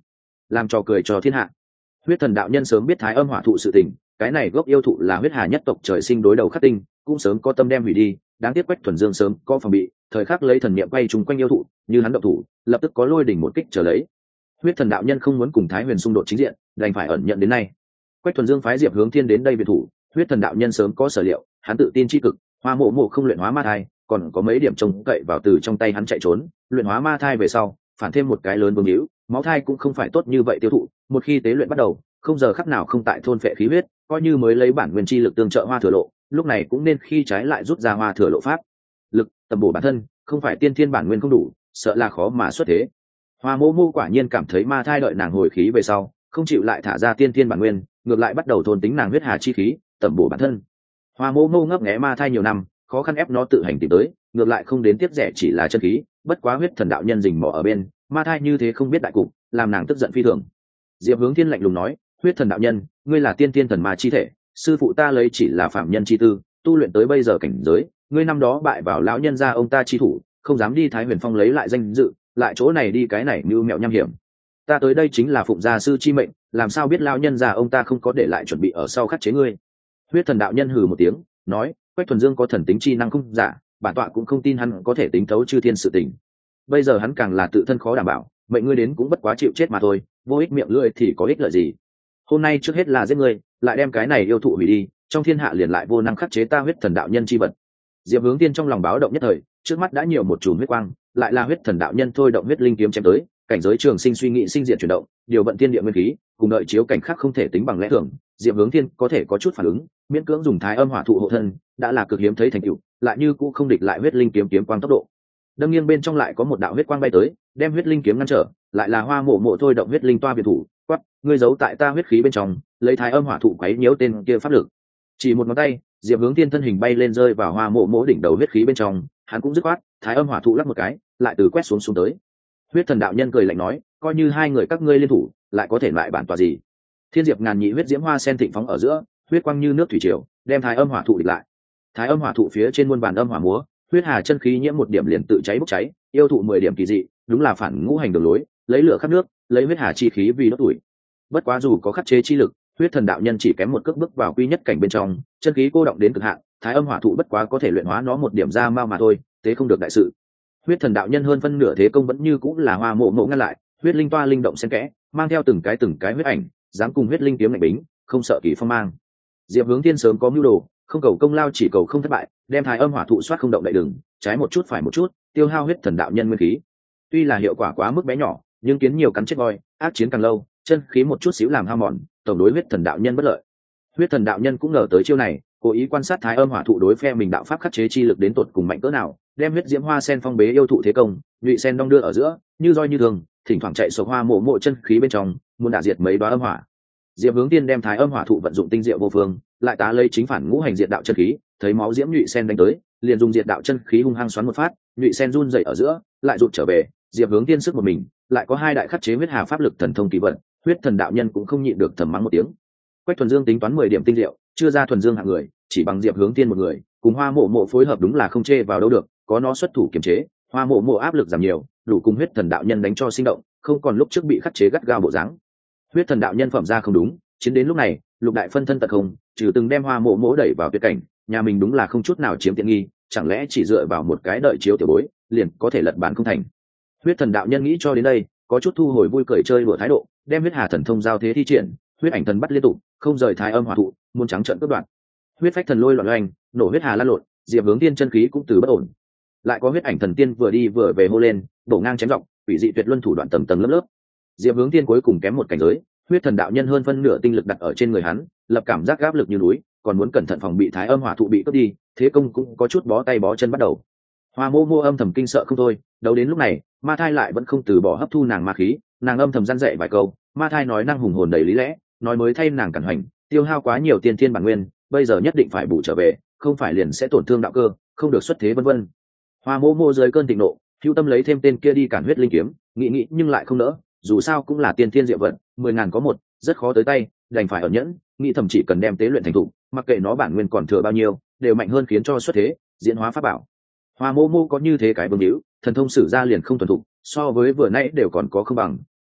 làm trò cười cho thiên hạ. Huyết thần đạo nhân sớm biết thái âm hỏa thụ sự tình, cái này gốc yêu thụ là huyết hà nhất tộc trời sinh đối đầu khắc tinh, cũng sớm có tâm đem hủy đi. Đáng tiếc Quách Thuần Dương sớm có phòng bị, thời khắc lấy thần niệm quay trùng quanh yêu thụ, như hắn động thủ, lập tức có lôi đỉnh một kích trở lấy. Huyết thần đạo nhân không muốn cùng Thái Huyền xung đột chính diện, đành phải ẩn nhận đến nay. Quách Thuần Dương phái Diệp Hướng Thiên đến đây biệt thủ, huyết thần đạo nhân sớm có sở liệu, hắn tự tin chi cực, Hoa Mộ Mộ không luyện hóa ma thai, còn có mấy điểm trông cậy vào từ trong tay hắn chạy trốn, luyện hóa ma thai về sau, phản thêm một cái lớn vương hữu, máu thai cũng không phải tốt như vậy tiêu thụ, một khi tế luyện bắt đầu, không giờ khắc nào không tại thôn phệ khí huyết, coi như mới lấy bản nguyên chi lực tương trợ Hoa Thừa Lộ, lúc này cũng nên khi trái lại rút ra Hoa Thừa Lộ pháp lực, tầm bổ bản thân, không phải tiên thiên bản nguyên không đủ, sợ là khó mà xuất thế. Hoa Mộ Mộ quả nhiên cảm thấy ma thai đợi nàng hồi khí về sau, không chịu lại thả ra tiên thiên bản nguyên, ngược lại bắt đầu thôn tính nàng huyết hà chi khí, tầm bổ bản thân. Hoa Mộ Mộ ngấp nghé ma thai nhiều năm, khó khăn ép nó tự hành tìm tới, ngược lại không đến tiếp rẻ chỉ là chân khí, bất quá huyết thần đạo nhân rình mò ở bên, ma thai như thế không biết đại cục, làm nàng tức giận phi thường. Diệp Hướng Thiên lạnh lùng nói, huyết thần đạo nhân, ngươi là tiên tiên thần ma chi thể, sư phụ ta lấy chỉ là phạm nhân chi tư, tu luyện tới bây giờ cảnh giới, ngươi năm đó bại vào lão nhân gia ông ta chi thủ, không dám đi Thái Huyền Phong lấy lại danh dự, lại chỗ này đi cái này mưu mẹo nham hiểm. Ta tới đây chính là phụng gia sư chi mệnh, làm sao biết lão nhân gia ông ta không có để lại chuẩn bị ở sau khắc chế ngươi. Huyết thần đạo nhân hừ một tiếng, nói, Quách Thuần Dương có thần tính chi năng không giả, bản tọa cũng không tin hắn có thể tính thấu chư thiên sự tình. Bây giờ hắn càng là tự thân khó đảm bảo, mệnh ngươi đến cũng bất quá chịu chết mà thôi, vô ích miệng lưỡi thì có ích lợi gì. Hôm nay trước hết là giết ngươi, lại đem cái này yêu thụ hủy đi, trong thiên hạ liền lại vô năng khắc chế ta huyết thần đạo nhân chi vật. Diệp Hướng Tiên trong lòng báo động nhất thời, trước mắt đã nhiều một chùm huyết quang, lại là huyết thần đạo nhân thôi động huyết linh kiếm chém tới, cảnh giới trường sinh suy nghĩ sinh diệt chuyển động, điều vận thiên địa nguyên khí, cùng đợi chiếu cảnh khác không thể tính bằng lẽ thường, Diệp Hướng Tiên có thể có chút phản ứng, miễn cưỡng dùng thái âm hỏa thụ hộ thân, đã là cực hiếm thấy thành tựu, lại như cũng không địch lại huyết linh kiếm kiếm quang tốc độ. Đâm nghiêng bên trong lại có một đạo huyết quang bay tới, đem huyết linh kiếm ngăn trở, lại là Hoa Mộ Mộ thôi động huyết linh toa biệt thủ, quát, ngươi giấu tại ta huyết khí bên trong, lấy thái âm hỏa thụ quấy nhiễu tên kia pháp lực. Chỉ một ngón tay, Diệp Hướng Tiên thân hình bay lên rơi vào Hoa Mộ Mộ đỉnh đầu huyết khí bên trong, hắn cũng dứt khoát, thái âm hỏa thụ lắc một cái, lại từ quét xuống xuống tới. Huyết thần đạo nhân cười lạnh nói, coi như hai người các ngươi liên thủ, lại có thể lại bản tòa gì? Thiên diệp ngàn nhị huyết diễm hoa sen thịnh phóng ở giữa, huyết quang như nước thủy triều, đem thái âm hỏa thụ địch lại. Thái âm hỏa thụ phía trên muôn bàn âm hỏa múa, huyết hà chân khí nhiễm một điểm liền tự cháy bốc cháy, yêu thụ mười điểm kỳ dị, đúng là phản ngũ hành đường lối, lấy lửa khắp nước, lấy huyết hà chi khí vì đốt tuổi. Bất quá dù có khắc chế chi lực, huyết thần đạo nhân chỉ kém một cước bước vào quy nhất cảnh bên trong, chân khí cô động đến cực hạn, thái âm hỏa thụ bất quá có thể luyện hóa nó một điểm ra mau mà thôi, thế không được đại sự. Huyết thần đạo nhân hơn phân nửa thế công vẫn như cũng là Hoa Mộ Mộ ngăn lại, huyết linh toa linh động xen kẽ, mang theo từng cái từng cái huyết ảnh, dám cùng huyết linh kiếm ngạnh bính, không sợ kỳ phong mang. Diệp Hướng Tiên sớm có mưu đồ, không cầu công lao chỉ cầu không thất bại, đem thái âm hỏa thụ soát không động đậy đường, trái một chút phải một chút, tiêu hao huyết thần đạo nhân nguyên khí. Tuy là hiệu quả quá mức bé nhỏ, nhưng kiến nhiều cắn chết voi, ác chiến càng lâu, chân khí một chút xíu làm hao mòn, tổng đối huyết thần đạo nhân bất lợi. Huyết thần đạo nhân cũng ngờ tới chiêu này, cố ý quan sát thái âm hỏa thụ đối phe mình đạo pháp khắc chế chi lực đến tột cùng mạnh cỡ nào, đem huyết diễm hoa sen phong bế yêu thụ thế công, nhụy sen đong đưa ở giữa, như roi như thường, thỉnh thoảng chạy sộc Hoa Mộ Mộ chân khí bên trong, muốn đả diệt mấy đóa âm hỏa. Diệp Hướng Tiên đem thái âm hỏa thụ vận dụng tinh diệu vô phương, lại tá lấy chính phản ngũ hành diệt đạo chân khí, thấy máu diễm nhụy sen đánh tới, liền dùng diệt đạo chân khí hung hăng xoắn một phát, nhụy sen run rẩy ở giữa, lại rụt trở về. Diệp Hướng Tiên sức một mình, lại có hai đại khắc chế huyết hà pháp lực thần thông kỳ vận, huyết thần đạo nhân cũng không nhịn được thầm mắng một tiếng. Quách Thuần Dương tính toán mười điểm tinh diệu, chưa ra Thuần Dương hạng người, chỉ bằng Diệp Hướng Tiên một người, cùng Hoa Mộ Mộ phối hợp đúng là không chê vào đâu được, có nó xuất thủ kiềm chế, Hoa Mộ Mộ áp lực giảm nhiều, đủ cùng huyết thần đạo nhân đánh cho sinh động, không còn lúc trước bị khắc chế gắt gao bộ dáng. Huyết thần đạo nhân phẩm ra không đúng, chiến đến lúc này, lục đại phân thân tật không, trừ từng đem Hoa Mộ Mộ đẩy vào tuyệt cảnh, nhà mình đúng là không chút nào chiếm tiện nghi, chẳng lẽ chỉ dựa vào một cái đợi chiếu tiểu bối, liền có thể lật bản không thành. Huyết thần đạo nhân nghĩ cho đến đây, có chút thu hồi vui cười chơi đùa thái độ, đem huyết hà thần thông giao thế thi triển, huyết ảnh thần bắt liên tục, không rời thái âm hỏa thụ, muốn trắng trợn cướp đoạt. Huyết phách thần lôi loạn loành, nổ huyết hà lan lộn, Diệp Hướng Tiên chân khí cũng từ bất ổn. Lại có huyết ảnh thần tiên vừa đi vừa về hô lên, bổ ngang chém dọc, quỷ dị tuyệt luân thủ đoạn tầng tầng lớp lớp. Diệp Hướng Tiên cuối cùng kém một cảnh giới, huyết thần đạo nhân hơn phân nửa tinh lực đặt ở trên người hắn, lập cảm giác áp lực như núi, còn muốn cẩn thận phòng bị thái âm hỏa thụ bị cướp đi, thế công cũng có chút bó tay bó chân bắt đầu. Hoa Mộ Mộ âm thầm kinh sợ không thôi, đấu đến lúc này, ma thai lại vẫn không từ bỏ hấp thu nàng ma khí, nàng âm thầm răn dạy vài câu, ma thai nói năng hùng hồn đầy lý lẽ, nói mới thay nàng cẩn hành, tiêu hao quá nhiều tiên thiên bản nguyên, bây giờ nhất định phải bù trở về, không phải liền sẽ tổn thương đạo cơ, không được xuất thế vân vân. Hoa Mộ Mộ dưới cơn thịnh nộ, hữu tâm lấy thêm tên kia đi cản huyết linh kiếm, nghĩ nghĩ nhưng lại không nỡ, dù sao cũng là tiên thiên diệu vận, mười ngàn có một, rất khó tới tay, đành phải ẩn nhẫn, nghĩ thầm chỉ cần đem tế luyện thành thục, mặc kệ nó bản nguyên còn thừa bao nhiêu, đều mạnh hơn khiến cho xuất thế, diễn hóa pháp bảo. Hoa Mộ Mộ có như thế cái bướng hữu, thần thông sử ra liền không thuần thục, so với vừa nãy đều còn có không bằng,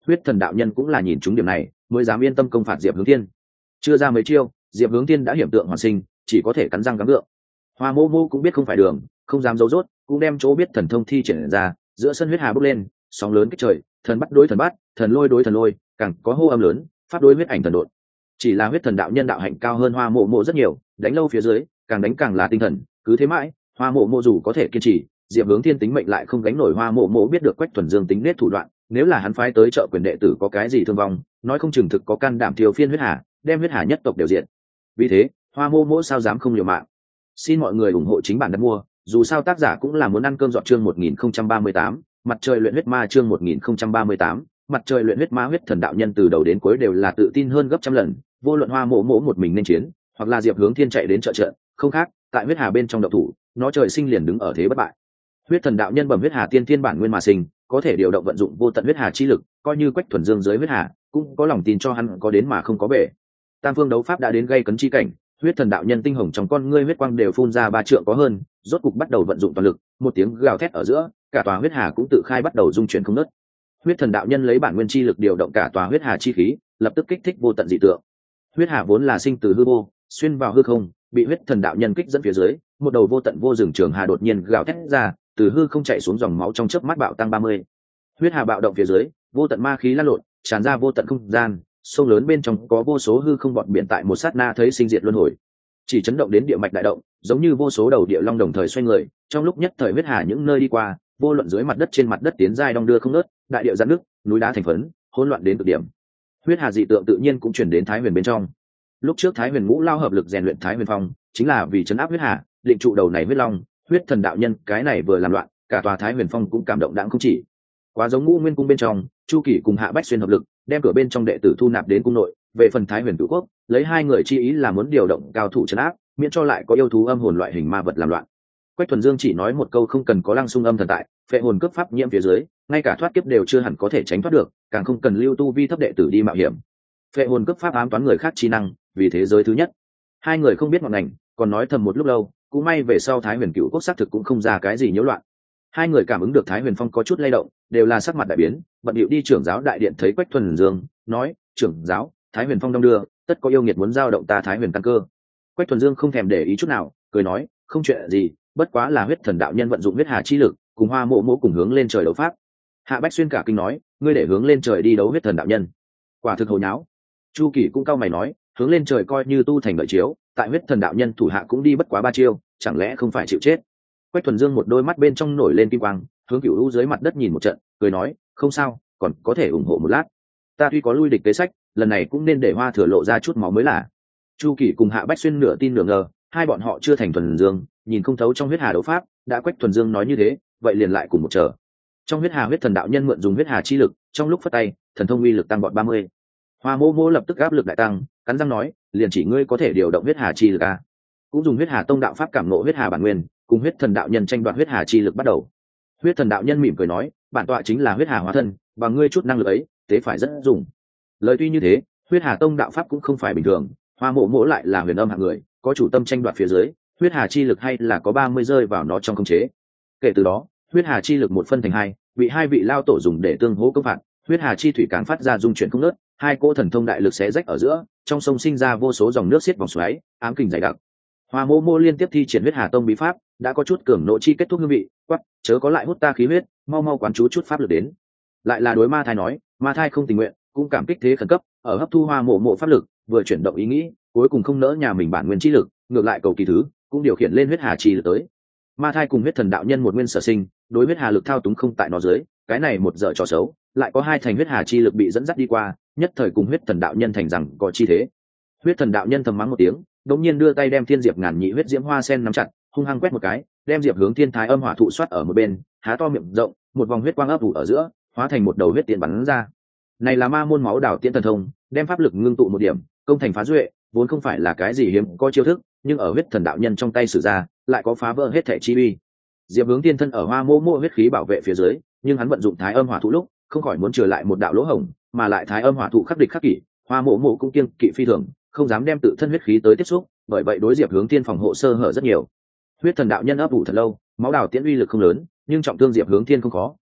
huyết thần đạo nhân cũng là nhìn trúng điểm này mới dám yên tâm công phạt diệp hướng thiên. Chưa ra mấy chiêu diệp hướng thiên đã hiểm tượng hoàn sinh, chỉ có thể cắn răng gắng gượng. Hoa mô mô cũng biết không phải đường, không dám giấu rốt, cũng đem chỗ biết thần thông thi triển ra. Giữa sân huyết hà bốc lên, sóng lớn kích trời, thần bắt đối thần bắt, thần lôi đối thần lôi, càng có hô âm lớn, pháp đối huyết ảnh thần đột. Chỉ là huyết thần đạo nhân đạo hạnh cao hơn hoa mộ mộ rất nhiều, đánh lâu phía dưới càng đánh càng là tinh thần, cứ thế mãi hoa mộ mộ dù có thể kiên trì, diệp hướng thiên tính mệnh lại không gánh nổi. Hoa mộ mộ biết được Quách Thuần Dương tính nết thủ đoạn, nếu là hắn phái tới trợ quyền đệ tử có cái gì thương vong, nói không chừng thực có can đảm tiêu phiên huyết hà, đem huyết hà nhất tộc đều diệt. Vì thế hoa mộ mộ sao dám không liều mạng. Xin mọi người ủng hộ chính bản đặt mua, dù sao tác giả cũng là muốn ăn cơm dọn. Chương một nghìn không trăm ba mươi tám mặt trời luyện huyết ma. Chương một nghìn không trăm ba mươi tám mặt trời luyện huyết ma. Huyết thần đạo nhân từ đầu đến cuối đều là tự tin hơn gấp trăm lần, vô luận hoa mộ mộ một mình nên chiến hoặc là diệp hướng thiên chạy đến trợ trận, không khác tại huyết hà bên trong độc thủ, nó trời sinh liền đứng ở thế bất bại. Huyết thần đạo nhân bẩm huyết hà tiên thiên bản nguyên mà sinh, có thể điều động vận dụng vô tận huyết hà chi lực, coi như Quách Thuần Dương dưới huyết hà cũng có lòng tin cho hắn có đến mà không có bể. Tam phương đấu pháp đã đến gây cấn chi cảnh, huyết thần đạo nhân tinh hồng trong con ngươi huyết quang đều phun ra ba trượng có hơn, rốt cục bắt đầu vận dụng toàn lực, một tiếng gào thét ở giữa, cả tòa huyết hà cũng tự khai bắt đầu dung chuyển không ngớt. Huyết thần đạo nhân lấy bản nguyên chi lực điều động cả tòa huyết hà chi khí, lập tức kích thích vô tận dị tượng. Huyết hà vốn là sinh từ hư vô, xuyên vào hư không, bị huyết thần đạo nhân kích dẫn phía dưới, một đầu vô tận vô rừng trường hà đột nhiên gào thét ra, từ hư không chạy xuống dòng máu trong chớp mắt bạo tăng ba mươi. Huyết hà bạo động phía dưới, vô tận ma khí lan lộn, tràn ra vô tận không gian, sông lớn bên trong có vô số hư không bọt biển tại một sát na thấy sinh diệt luân hồi, chỉ chấn động đến địa mạch đại động, giống như vô số đầu địa long đồng thời xoay người, trong lúc nhất thời huyết hà những nơi đi qua, vô luận dưới mặt đất trên mặt đất tiến giai đong đưa không ngớt, đại địa giãn nước, núi đá thành phấn, hỗn loạn đến cực điểm. Huyết hà dị tượng tự nhiên cũng truyền đến Thái Huyền bên trong. Lúc trước Thái Huyền ngũ lao hợp lực rèn luyện Thái Huyền phong, chính là vì chấn áp huyết hà, định trụ đầu này huyết long. Huyết thần đạo nhân cái này vừa làm loạn, cả tòa Thái Huyền phong cũng cảm động đãng không chỉ. Quá giống ngũ nguyên cung bên trong, Chu Kỳ cùng Hạ Bách xuyên hợp lực, đem cửa bên trong đệ tử thu nạp đến cung nội. Về phần Thái Huyền Cửu Quốc, lấy hai người chi ý là muốn điều động cao thủ trấn áp, miễn cho lại có yêu thú âm hồn loại hình ma vật làm loạn. Quách Thuần Dương chỉ nói một câu không cần có Lăng Xung âm thần tại, phệ hồn cướp pháp nhiễm phía dưới, ngay cả thoát kiếp đều chưa hẳn có thể tránh thoát được, càng không cần lưu tu vi thấp đệ tử đi mạo hiểm. Phệ hồn cướp pháp ám toán người khác chi năng, vì thế giới thứ nhất. Hai người không biết ngọn ngành, còn nói thầm một lúc lâu, cũng may về sau Thái Huyền Cửu Quốc xác thực cũng không ra cái gì nhiễu loạn. Hai người cảm ứng được Thái Huyền Phong có chút lay động, đều là sắc mặt đại biến, bận điệu đi trưởng giáo đại điện thấy Quách Thuần Dương, nói: "Trưởng giáo, Thái Huyền Phong đông đưa, tất có yêu nghiệt muốn giao động ta Thái Huyền căn cơ." Quách Thuần Dương không thèm để ý chút nào, cười nói: "Không chuyện gì, bất quá là huyết thần đạo nhân vận dụng huyết hà chi lực, cùng Hoa Mộ Mộ cùng hướng lên trời đấu pháp." Hạ Bách xuyên cả kinh nói: "Ngươi để hướng lên trời đi đấu huyết thần đạo nhân, quả thực hồ nháo." Chu Kỳ cũng cau mày nói: "Hướng lên trời coi như tu thành lợi chiếu, tại huyết thần đạo nhân thủ hạ cũng đi bất quá ba chiêu, chẳng lẽ không phải chịu chết?" Quách Thuần Dương một đôi mắt bên trong nổi lên kim quang, hướng Cửu U dưới mặt đất nhìn một trận, cười nói: "Không sao, còn có thể ủng hộ một lát. Ta tuy có lui địch kế sách, lần này cũng nên để Hoa Thừa lộ ra chút máu mới là." Chu Kỳ cùng Hạ Bách xuyên nửa tin nửa ngờ, hai bọn họ chưa thành Thuần Dương, nhìn không thấu trong huyết hà đấu pháp, đã Quách Thuần Dương nói như thế, vậy liền lại cùng một chờ. Trong huyết hà huyết thần đạo nhân mượn dùng huyết hà chi lực, trong lúc phất tay, thần thông uy lực tăng vọt ba mươi. Hoa Mộ Mộ lập tức áp lực đại tăng, cắn răng nói: "Liền chỉ ngươi có thể điều động huyết hà chi lực à?" Cũng dùng huyết hà tông đạo pháp cảm ngộ huyết hà bản nguyên, cùng huyết thần đạo nhân tranh đoạt huyết hà chi lực bắt đầu. Huyết thần đạo nhân mỉm cười nói: "Bản tọa chính là huyết hà hóa thân, và ngươi chút năng lực ấy, thế phải rất dùng." Lời tuy như thế, huyết hà tông đạo pháp cũng không phải bình thường, Hoa Mộ Mộ lại là huyền âm hạng người, có chủ tâm tranh đoạt phía dưới, huyết hà chi lực hay là có ba mươi rơi vào nó trong khống chế. Kể từ đó, huyết hà chi lực một phân thành hai, bị hai vị lao tổ dùng để tương hỗ công phạt, huyết hà chi thủy cán phát ra dung chuyển không ngớt, hai cỗ thần thông đại lực xé rách ở giữa, trong sông sinh ra vô số dòng nước xiết vòng xoáy, ám kình dày đặc. Hoa Mộ Mộ liên tiếp thi triển huyết hà tông bí pháp, đã có chút cường nộ chi kết thúc hương vị, quắc, chớ có lại hút ta khí huyết, mau mau quán chú chút pháp lực đến. Lại là đối Ma Thai nói, Ma Thai không tình nguyện, cũng cảm kích thế khẩn cấp, ở hấp thu Hoa Mộ Mộ pháp lực, vừa chuyển động ý nghĩ, cuối cùng không nỡ nhà mình bản nguyên chi lực, ngược lại cầu kỳ thứ, cũng điều khiển lên huyết hà chi lực tới. Ma Thai cùng huyết thần đạo nhân một nguyên sở sinh, đối huyết hà lực thao túng không tại nó dưới, cái này một dở trò xấu, lại có hai thành huyết hà chi lực bị dẫn dắt đi qua, nhất thời cùng huyết thần đạo nhân thành rằng có chi thế. Huyết thần đạo nhân thầm mắng một tiếng, đột nhiên đưa tay đem thiên diệp ngàn nhị huyết diễm hoa sen nắm chặt, hung hăng quét một cái, đem diệp hướng thiên thái âm hỏa thụ xoát ở một bên, há to miệng rộng, một vòng huyết quang ấp ủ ở giữa, hóa thành một đầu huyết tiễn bắn ra. Này là ma môn máu đảo tiễn thần thông, đem pháp lực ngưng tụ một điểm, công thành phá duệ, vốn không phải là cái gì hiếm có chiêu thức, nhưng ở huyết thần đạo nhân trong tay sử ra, lại có phá vỡ hết thể chi uy. Diệp hướng thiên thân ở Hoa Mộ Mộ huyết khí bảo vệ phía dưới, nhưng hắn vận dụng thái âm hỏa thụ lúc, không khỏi muốn trừ lại một đạo lỗ hổng, mà lại thái âm hỏa thụ khắc địch khắc kỷ, Hoa Mộ Mộ cũng kiêng kỵ phi thường, không dám đem tự thân huyết khí tới tiếp xúc, bởi vậy đối Diệp hướng thiên phòng hộ sơ hở rất nhiều. Huyết thần đạo nhân ấp ủ thật lâu, máu đào tiễn uy lực không lớn, nhưng trọng thương Diệp hướng thiên không khó,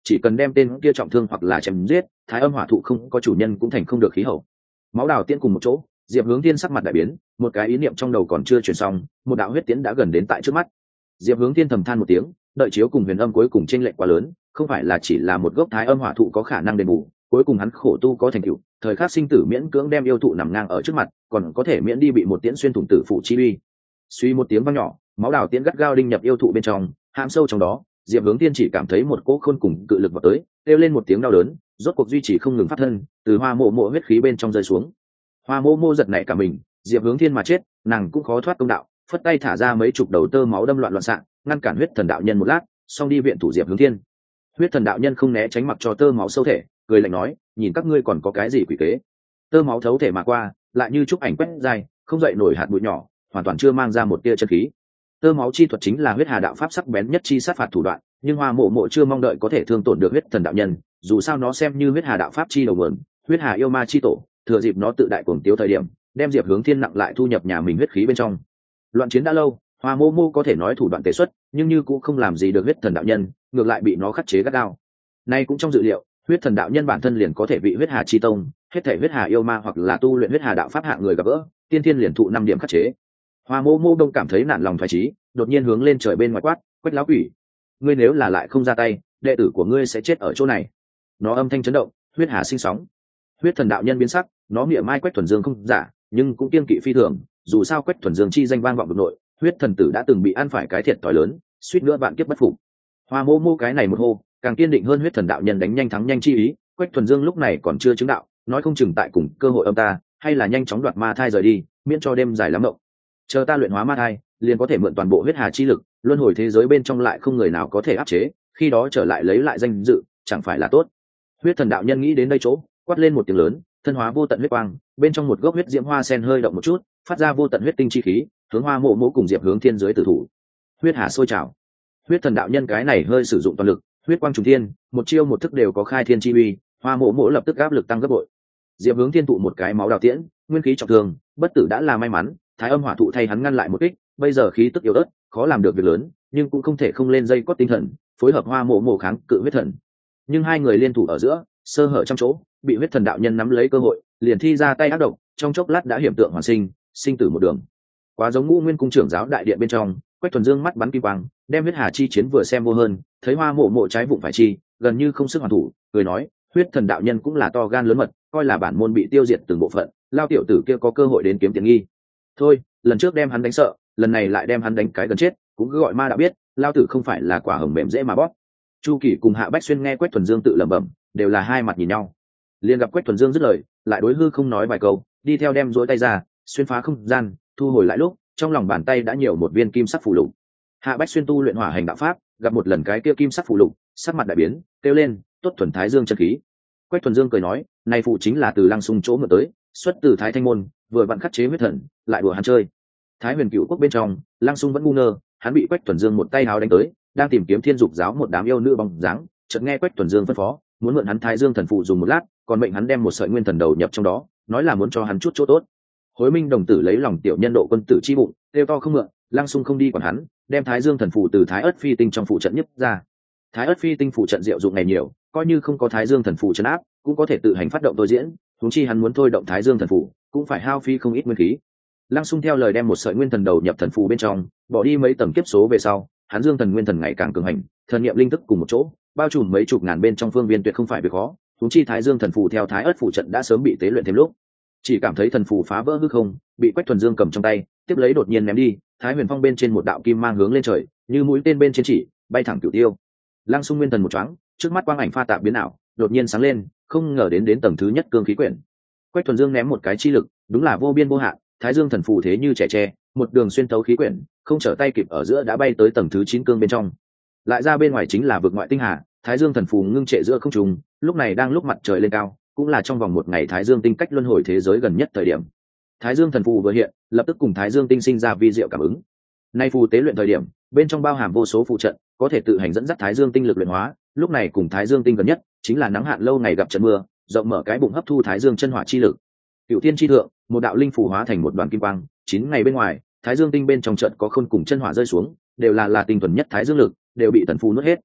chỉ cần đem tên kia trọng thương hoặc là chém giết, thái âm hỏa thụ không có chủ nhân cũng thành không được khí hậu. Máu đào tiễn cùng một chỗ, Diệp Hướng Thiên sắc mặt đại biến, một cái ý niệm trong đầu còn chưa chuyển xong, một đạo huyết tiễn đã gần đến tại trước mắt. Diệp Hướng Thiên thầm than một tiếng, đợi chiếu cùng huyền âm cuối cùng chênh lệch quá lớn, không phải là chỉ là một gốc thái âm hỏa thụ có khả năng đền bù, cuối cùng hắn khổ tu có thành tựu, thời khắc sinh tử miễn cưỡng đem yêu thụ nằm ngang ở trước mặt, còn có thể miễn đi bị một tiễn xuyên thủng tử phụ chi uy. Suy một tiếng vang nhỏ, máu đào tiễn gắt gao đinh nhập yêu thụ bên trong, hãm sâu trong đó, Diệp Hướng Thiên chỉ cảm thấy một cỗ khôn cùng cự lực vào tới, kêu lên một tiếng đau đớn, rốt cuộc duy trì không ngừng phát thân, từ Hoa Mộ Mộ huyết khí bên trong rơi xuống. Hoa Mộ Mộ giật nảy cả mình, Diệp Hướng Thiên mà chết, nàng cũng khó thoát công đạo, phất tay thả ra mấy chục đầu tơ máu đâm loạn loạn xạ, ngăn cản huyết thần đạo nhân một lát, xong đi viện thủ Diệp Hướng Thiên. Huyết thần đạo nhân không né tránh mặc cho tơ máu sâu thể, cười lạnh nói, nhìn các ngươi còn có cái gì quỷ kế. Tơ máu thấu thể mà qua, lại như chúc ảnh quét dài, không dậy nổi hạt bụi nhỏ, hoàn toàn chưa mang ra một tia chân khí. Tơ máu chi thuật chính là huyết hà đạo pháp sắc bén nhất chi sát phạt thủ đoạn, nhưng Hoa Mộ Mộ chưa mong đợi có thể thương tổn được huyết thần đạo nhân, dù sao nó xem như huyết hà đạo pháp chi đầu nguồn, huyết hà yêu ma chi tổ, thừa dịp nó tự đại cuồng tiếu thời điểm, đem Diệp Hướng Thiên nặng lại thu nhập nhà mình huyết khí bên trong. Loạn chiến đã lâu, Hoa Mộ Mộ có thể nói thủ đoạn tế xuất, nhưng như cũng không làm gì được huyết thần đạo nhân, ngược lại bị nó khắc chế gắt gao. Nay cũng trong dự liệu, huyết thần đạo nhân bản thân liền có thể bị huyết hà chi tông, hết thể huyết hà yêu ma hoặc là tu luyện huyết hà đạo pháp hạng người gặp gỡ, tiên thiên liền thụ năm điểm khắc chế. Hoa Mộ Mộ đông cảm thấy nản lòng phải trí, đột nhiên hướng lên trời bên ngoài quát, Quách lão quỷ, ngươi nếu là lại không ra tay, đệ tử của ngươi sẽ chết ở chỗ này. Nó âm thanh chấn động, huyết hà sinh sóng. Huyết thần đạo nhân biến sắc, nó mỉa mai Quách thuần dương không giả, nhưng cũng kiên kỵ phi thường, dù sao Quách thuần dương chi danh vang vọng vực nội, huyết thần tử đã từng bị ăn phải cái thiệt thòi lớn, suýt nữa vạn kiếp bất phục. Hoa Mộ Mộ cái này một hô, càng kiên định hơn huyết thần đạo nhân đánh nhanh thắng nhanh chi ý. Quách thuần dương lúc này còn chưa chứng đạo, nói không chừng tại cùng cơ hội âm ta, hay là nhanh chóng đoạt ma thai rời đi, miễn cho đêm dài lắm mộng. Chờ ta luyện hóa ma thai, liền có thể mượn toàn bộ huyết hà chi lực, luân hồi thế giới bên trong lại không người nào có thể áp chế, khi đó trở lại lấy lại danh dự, chẳng phải là tốt. Huyết thần đạo nhân nghĩ đến đây chỗ, quát lên một tiếng lớn, thân hóa vô tận huyết quang, bên trong một gốc huyết diễm hoa sen hơi động một chút, phát ra vô tận huyết tinh chi khí, hướng Hoa Mộ Mộ cùng Diệp Hướng Thiên dưới tử thủ. Huyết hà sôi trào. Huyết thần đạo nhân cái này hơi sử dụng toàn lực, huyết quang trùng thiên, một chiêu một thức đều có khai thiên chi uy, Hoa Mộ Mộ lập tức áp lực tăng gấp bội. Diệp Hướng Thiên tụ một cái máu đào tiễn, nguyên khí trọng thương, bất tử đã là may mắn, thái âm hỏa thụ thay hắn ngăn lại một kích, bây giờ khí tức yếu ớt, khó làm được việc lớn, nhưng cũng không thể không lên dây cót tinh thần, phối hợp Hoa Mộ Mộ kháng cự huyết thần. Nhưng hai người liên thủ ở giữa, sơ hở trong chỗ, bị huyết thần đạo nhân nắm lấy cơ hội, liền thi ra tay ác độc, trong chốc lát đã hiểm tượng hoàn sinh, sinh tử một đường. Quá giống Ngũ Nguyên cung trưởng giáo đại điện bên trong, Quách thuần dương mắt bắn kim quang, đem huyết hà chi chiến vừa xem vô hơn, thấy Hoa Mộ Mộ trái vụng phải chi, gần như không sức hoàn thủ, cười nói, huyết thần đạo nhân cũng là to gan lớn mật, coi là bản môn bị tiêu diệt từng bộ phận, lao tiểu tử kia có cơ hội đến kiếm tiền nghi. Thôi, lần trước đem hắn đánh sợ, lần này lại đem hắn đánh cái gần chết, cũng cứ gọi ma đã biết, lao tử không phải là quả hồng mềm dễ mà bóp. Chu Kỳ cùng Hạ Bách Xuyên nghe Quách thuần dương tự lẩm bẩm, đều là hai mặt nhìn nhau. Liền gặp Quách thuần dương dứt lời, lại đối hư không nói vài câu, đi theo đem duỗi tay ra, xuyên phá không gian, thu hồi lại lúc, trong lòng bàn tay đã nhiều một viên kim sắc phù lục. Hạ Bách Xuyên tu luyện hỏa hành đạo pháp, gặp một lần cái kia kim sắc phù lục, sắc mặt đại biến, kêu lên, tốt thuần thái dương chân khí. Quách thuần dương cười nói, này phụ chính là từ Lăng Xung chỗ mượn tới, xuất từ Thái Thanh môn, vừa vặn khắc chế huyết thần, lại đùa hắn chơi. Thái Huyền Cựu quốc bên trong, Lăng Xung vẫn ngu ngơ, hắn bị Quách thuần dương một tay háo đánh tới, đang tìm kiếm Thiên Dục giáo một đám yêu nữ bóng dáng, chợt nghe Quách thuần dương phân phó, muốn mượn hắn Thái Dương thần phụ dùng một lát, còn mệnh hắn đem một sợi nguyên thần đầu nhập trong đó, nói là muốn cho hắn chút chỗ tốt. Hối Minh đồng tử lấy lòng tiểu nhân độ quân tử chi bụng, kêu to không mượn, Lăng Xung không đi còn hắn, đem Thái Dương thần phụ từ Thái Ất Phi tinh trong phụ trận nhất ra. Thái Ất Phi tinh phụ trận diệu dụng này nhiều, coi như không có Thái Dương thần phụ trấn áp, cũng có thể tự hành phát động tôi diễn, huống chi hắn muốn thôi động Thái Dương thần phụ, cũng phải hao phí không ít nguyên khí. Lăng Xung theo lời đem một sợi nguyên thần đầu nhập thần phù bên trong, bỏ đi mấy tầng kiếp số về sau, hắn dương thần nguyên thần ngày càng cường hành, thần niệm linh thức cùng một chỗ, bao trùm mấy chục ngàn bên trong phương viên tuyệt không phải việc khó. Huống chi Thái Dương thần phù theo Thái Ất phù trận đã sớm bị tế luyện thêm lúc, chỉ cảm thấy thần phù phá vỡ hư không, bị Quách thuần dương cầm trong tay, tiếp lấy đột nhiên ném đi, Thái Huyền Phong bên trên một đạo kim mang hướng lên trời, như mũi tên bên trên chỉ, bay thẳng cửu tiêu. Lăng Xung nguyên thần một choáng, trước mắt quang ảnh pha tạp biến ảo, đột nhiên sáng lên, không ngờ đến đến tầng thứ nhất cương khí quyển. Quách thuần dương ném một cái chi lực, đúng là vô biên vô hạn, Thái Dương thần phù thế như trẻ tre, một đường xuyên thấu khí quyển, không trở tay kịp ở giữa đã bay tới tầng thứ chín cương bên trong. Lại ra bên ngoài chính là vực ngoại tinh hà, Thái Dương thần phù ngưng trệ giữa không trung, lúc này đang lúc mặt trời lên cao, cũng là trong vòng một ngày Thái Dương tinh cách luân hồi thế giới gần nhất thời điểm. Thái Dương thần phù vừa hiện, lập tức cùng Thái Dương tinh sinh ra vi diệu cảm ứng. Nay phù tế luyện thời điểm, bên trong bao hàm vô số phù trận, có thể tự hành dẫn dắt Thái Dương tinh lực luyện hóa, lúc này cùng Thái Dương tinh gần nhất, chính là nắng hạn lâu ngày gặp trận mưa, rộng mở cái bụng hấp thu Thái Dương chân hỏa chi lực. Cửu Thiên chi thượng, một đạo linh phù hóa thành một đoàn kim quang, chín ngày bên ngoài, Thái Dương tinh bên trong trận có khôn cùng chân hỏa rơi xuống, đều là là tinh thuần nhất Thái Dương lực, đều bị thần phù nuốt hết.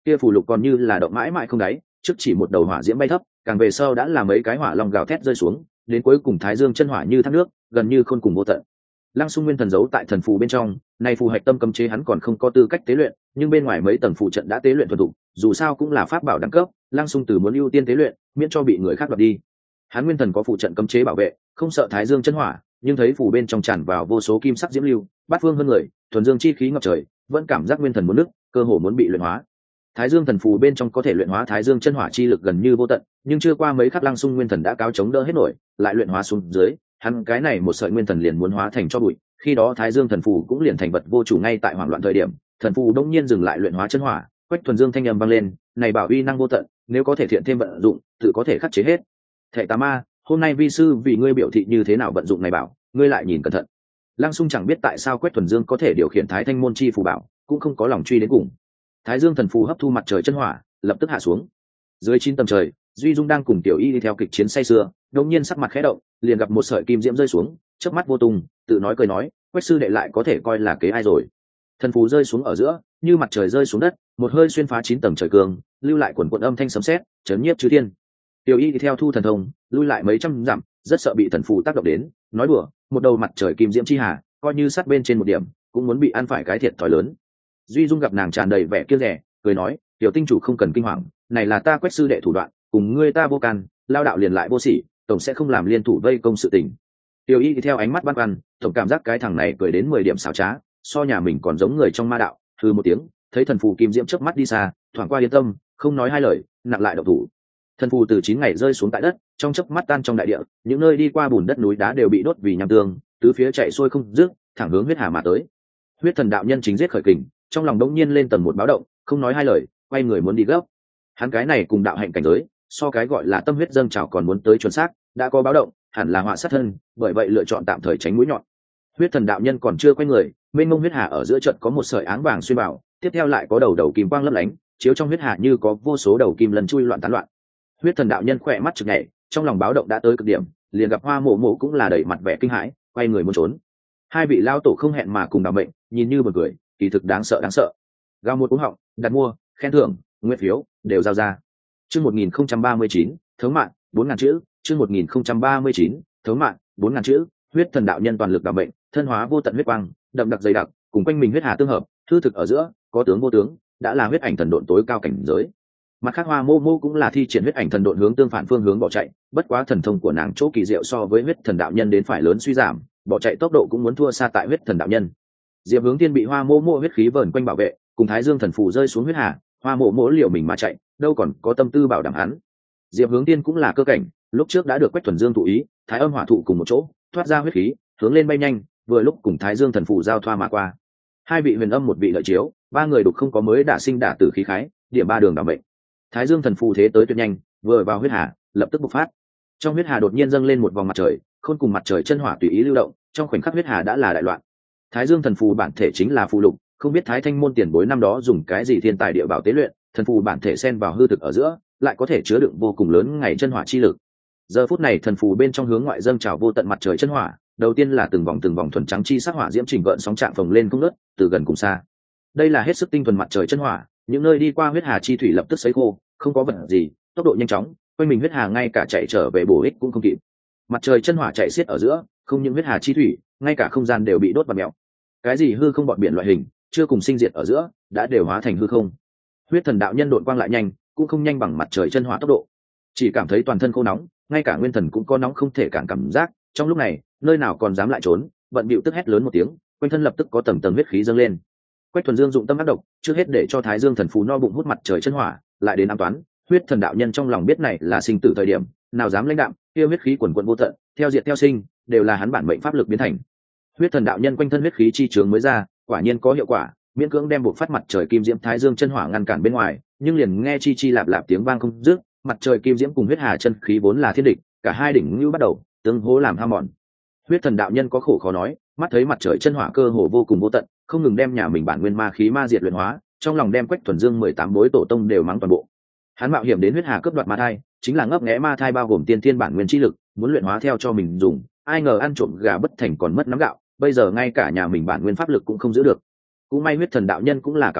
kia phù lục còn như là động mãi mãi không đáy, trước chỉ một đầu hỏa diễm bay thấp, càng về sau đã là mấy cái hỏa long gào thét rơi xuống, đến cuối cùng thái dương chân hỏa như thác nước, gần như khôn cùng vô tận. Lăng Xung Nguyên thần giấu tại thần phù bên trong, này phù hạch tâm cấm chế hắn còn không có tư cách tế luyện, nhưng bên ngoài mấy tầng phù trận đã tế luyện thuần thục, dù sao cũng là pháp bảo đẳng cấp, Lăng Xung từ muốn ưu tiên tế luyện, miễn cho bị người khác đoạt đi. Hắn nguyên thần có phù trận cấm chế bảo vệ, không sợ thái dương chân hỏa, nhưng thấy phù bên trong tràn vào vô số kim sắc diễm lưu, bát phương hơn người, thuần dương chi khí ngập trời, vẫn cảm giác nguyên thần muốn nứt, cơ hồ muốn bị luyện hóa. Thái dương thần phù bên trong có thể luyện hóa thái dương chân hỏa chi lực gần như vô tận, nhưng chưa qua mấy khắc Lăng Xung nguyên thần đã cáo chống đỡ hết nổi, lại luyện hóa xuống dưới, hắn cái này một sợi nguyên thần liền muốn hóa thành cho bụi, khi đó thái dương thần phù cũng liền thành vật vô chủ. Ngay tại hoảng loạn thời điểm, thần phù đông nhiên dừng lại luyện hóa chân hỏa, Quách thuần dương thanh âm vang lên, này bảo uy năng vô tận, nếu có thể thiện thêm vận dụng, tự có thể khắc chế hết. Thệ tà ma, hôm nay vi sư vì ngươi biểu thị như thế nào vận dụng này bảo, ngươi lại nhìn cẩn thận. Lăng Xung chẳng biết tại sao Quách thuần dương có thể điều khiển thái thanh môn chi phù bảo, cũng không có lòng truy đến cùng. Thái dương thần phù hấp thu mặt trời chân hỏa, lập tức hạ xuống. Dưới chín tầng trời, Duy Dung đang cùng Tiểu Y đi theo kịch chiến say sưa, đột nhiên sắc mặt khẽ động, liền gặp một sợi kim diễm rơi xuống, chớp mắt vô tung, tự nói cười nói, Quách sư đệ lại có thể coi là kế ai rồi. Thần phù rơi xuống ở giữa, như mặt trời rơi xuống đất, một hơi xuyên phá chín tầng trời cường, lưu lại quần quần âm thanh sấm sét, chấn nhiếp chư thiên. Tiểu Y đi theo thu thần thông, lui lại mấy trăm dặm, rất sợ bị thần phù tác động đến, nói đùa, một đầu mặt trời kim diễm chi hà, coi như sát bên trên một điểm, cũng muốn bị ăn phải cái thiệt thòi lớn. Duy Dung gặp nàng tràn đầy vẻ kiêu rẻ, cười nói, tiểu tinh chủ không cần kinh hoàng, này là ta Quách sư đệ thủ đoạn, cùng ngươi ta vô can, lao đạo liền lại vô sỉ, tổng sẽ không làm liên thủ vây công sự tình. Tiểu Y thì theo ánh mắt băn khoăn, tổng cảm giác cái thằng này cười đến mười điểm xảo trá, so nhà mình còn giống người trong ma đạo. Hừ một tiếng, thấy thần phù kim diễm chớp mắt đi xa, thoảng qua yên tâm, không nói hai lời, nặng lại động thủ. Thần phù từ chín ngày rơi xuống tại đất, trong chớp mắt tan trong đại địa, những nơi đi qua bùn đất núi đá đều bị đốt vì nham tương, tứ phía chạy xuôi không dứt, thẳng hướng huyết hà mà tới. Huyết thần đạo nhân chính giết khởi kình, trong lòng đống nhiên lên tầng một báo động, không nói hai lời, quay người muốn đi gấp. Hắn cái này cùng đạo hạnh cảnh giới, so cái gọi là tâm huyết dâng trào còn muốn tới chuẩn xác, đã có báo động, hẳn là họa sát thân, bởi vậy lựa chọn tạm thời tránh mũi nhọn. Huyết thần đạo nhân còn chưa quay người, mênh mông huyết hà ở giữa trận có một sợi áng vàng xuyên vào, tiếp theo lại có đầu đầu kim quang lấp lánh, chiếu trong huyết hà như có vô số đầu kim lần chui loạn tán loạn. Huyết thần đạo nhân khỏe mắt chực nhảy, trong lòng báo động đã tới cực điểm, liền gặp Hoa Mộ Mộ cũng là đầy mặt vẻ kinh hãi, quay người muốn trốn. Hai vị lao tổ không hẹn mà cùng đảm mệnh, nhìn như buồn cười, kỳ thực đáng sợ đáng sợ. Gao một cú họng, đặt mua, khen thưởng, nguyện phiếu đều giao ra. Chương một nghìn không trăm ba mươi chín, thống mạng, bốn ngàn chữ. Chương một nghìn không trăm ba mươi chín, thống mạng, bốn ngàn chữ. Huyết thần đạo nhân toàn lực đảm mệnh, thân hóa vô tận huyết quang, đậm đặc dày đặc, cùng quanh mình huyết hà tương hợp, hư thực ở giữa, có tướng vô tướng, đã là huyết ảnh thần độn tối cao cảnh giới. Mặt khác Hoa Mô Mô cũng là thi triển huyết ảnh thần độn hướng tương phản phương hướng bỏ chạy, bất quá thần thông của nàng chỗ kỳ diệu so với huyết thần đạo nhân đến phải lớn suy giảm, bỏ chạy tốc độ cũng muốn thua xa tại huyết thần đạo nhân. Diệp Hướng Tiên bị Hoa Mô Mô huyết khí vờn quanh bảo vệ, cùng Thái Dương thần phù rơi xuống huyết hà, Hoa Mô Mô liều mình mà chạy, đâu còn có tâm tư bảo đảm hắn. Diệp Hướng Tiên cũng là cơ cảnh, lúc trước đã được Quách Thuần Dương thụ ý, Thái Âm Hỏa thụ cùng một chỗ, thoát ra huyết khí, hướng lên bay nhanh, vừa lúc cùng Thái Dương thần phù giao thoa mà qua. Hai vị huyền âm một vị lợi chiếu, ba người đục không có mới đả sinh đả tử khí khái, điểm ba đường đảm mệnh. Thái Dương thần phù thế tới tuyệt nhanh, vừa vào huyết hà, lập tức bộc phát. Trong huyết hà đột nhiên dâng lên một vòng mặt trời, khôn cùng mặt trời chân hỏa tùy ý lưu động, trong khoảnh khắc huyết hà đã là đại loạn. Thái Dương thần phù bản thể chính là phù lục, không biết Thái Thanh môn tiền bối năm đó dùng cái gì thiên tài địa bảo tế luyện, thần phù bản thể xen vào hư thực ở giữa, lại có thể chứa đựng vô cùng lớn ngày chân hỏa chi lực. Giờ phút này thần phù bên trong hướng ngoại dâng trào vô tận mặt trời chân hỏa, đầu tiên là từng vòng từng vòng thuần trắng chi sắc hỏa diễm trình gợn sóng trạng phồng lên không ngớt, từ gần cùng xa. Đây là hết sức tinh thuần mặt trời chân hỏa, những nơi đi qua huyết hà chi thủy lập tức sấy khô, không có vật gì, tốc độ nhanh chóng, quanh mình huyết hà ngay cả chạy trở về bổ ích cũng không kịp. Mặt trời chân hỏa chạy xiết ở giữa, không những huyết hà chi thủy, ngay cả không gian đều bị đốt bật mèo. Cái gì hư không bọn biển loại hình, chưa cùng sinh diệt ở giữa, đã đều hóa thành hư không. Huyết thần đạo nhân độn quang lại nhanh, cũng không nhanh bằng mặt trời chân hỏa tốc độ, chỉ cảm thấy toàn thân khô nóng, ngay cả nguyên thần cũng có nóng không thể cản cảm giác. Trong lúc này, nơi nào còn dám lại trốn, vận bịu tức hét lớn một tiếng, quanh thân lập tức có tầng tầng huyết khí dâng lên. Quách Thuần Dương dụng tâm ác độc, trước hết để cho Thái Dương thần phù no bụng hút mặt trời chân hỏa, lại đến ám toán. Huyết thần đạo nhân trong lòng biết này là sinh tử thời điểm, nào dám lãnh đạm, kia huyết khí quần quần vô tận, theo diệt theo sinh, đều là hắn bản mệnh pháp lực biến thành. Huyết thần đạo nhân quanh thân huyết khí chi trường mới ra, quả nhiên có hiệu quả, miễn cưỡng đem buộc phát mặt trời kim diễm Thái Dương chân hỏa ngăn cản bên ngoài, nhưng liền nghe chi chi lạp lạp tiếng vang không dứt, mặt trời kim diễm cùng huyết hà chân khí vốn là thiên địch, cả hai đỉnh lưu bắt đầu tương hỗ làm hao mòn. Huyết thần đạo nhân có khổ khó nói, mắt thấy mặt trời chân hỏa cơ hồ vô cùng vô tận, không ngừng đem nhà mình bản nguyên ma khí ma diệt luyện hóa, trong lòng đem Quách Thuần Dương mười tám bối tổ tông đều mắng toàn bộ. Hắn mạo hiểm đến huyết hà cướp đoạt ma thai, chính là ngấp nghé ma thai bao gồm tiên thiên bản nguyên chi lực, muốn luyện hóa theo cho mình dùng, ai ngờ ăn trộm gà bất thành còn mất nắm gạo, bây giờ ngay cả nhà mình bản nguyên pháp lực cũng không giữ được. Cũng may huyết thần đạo nhân cũng là cáo giả,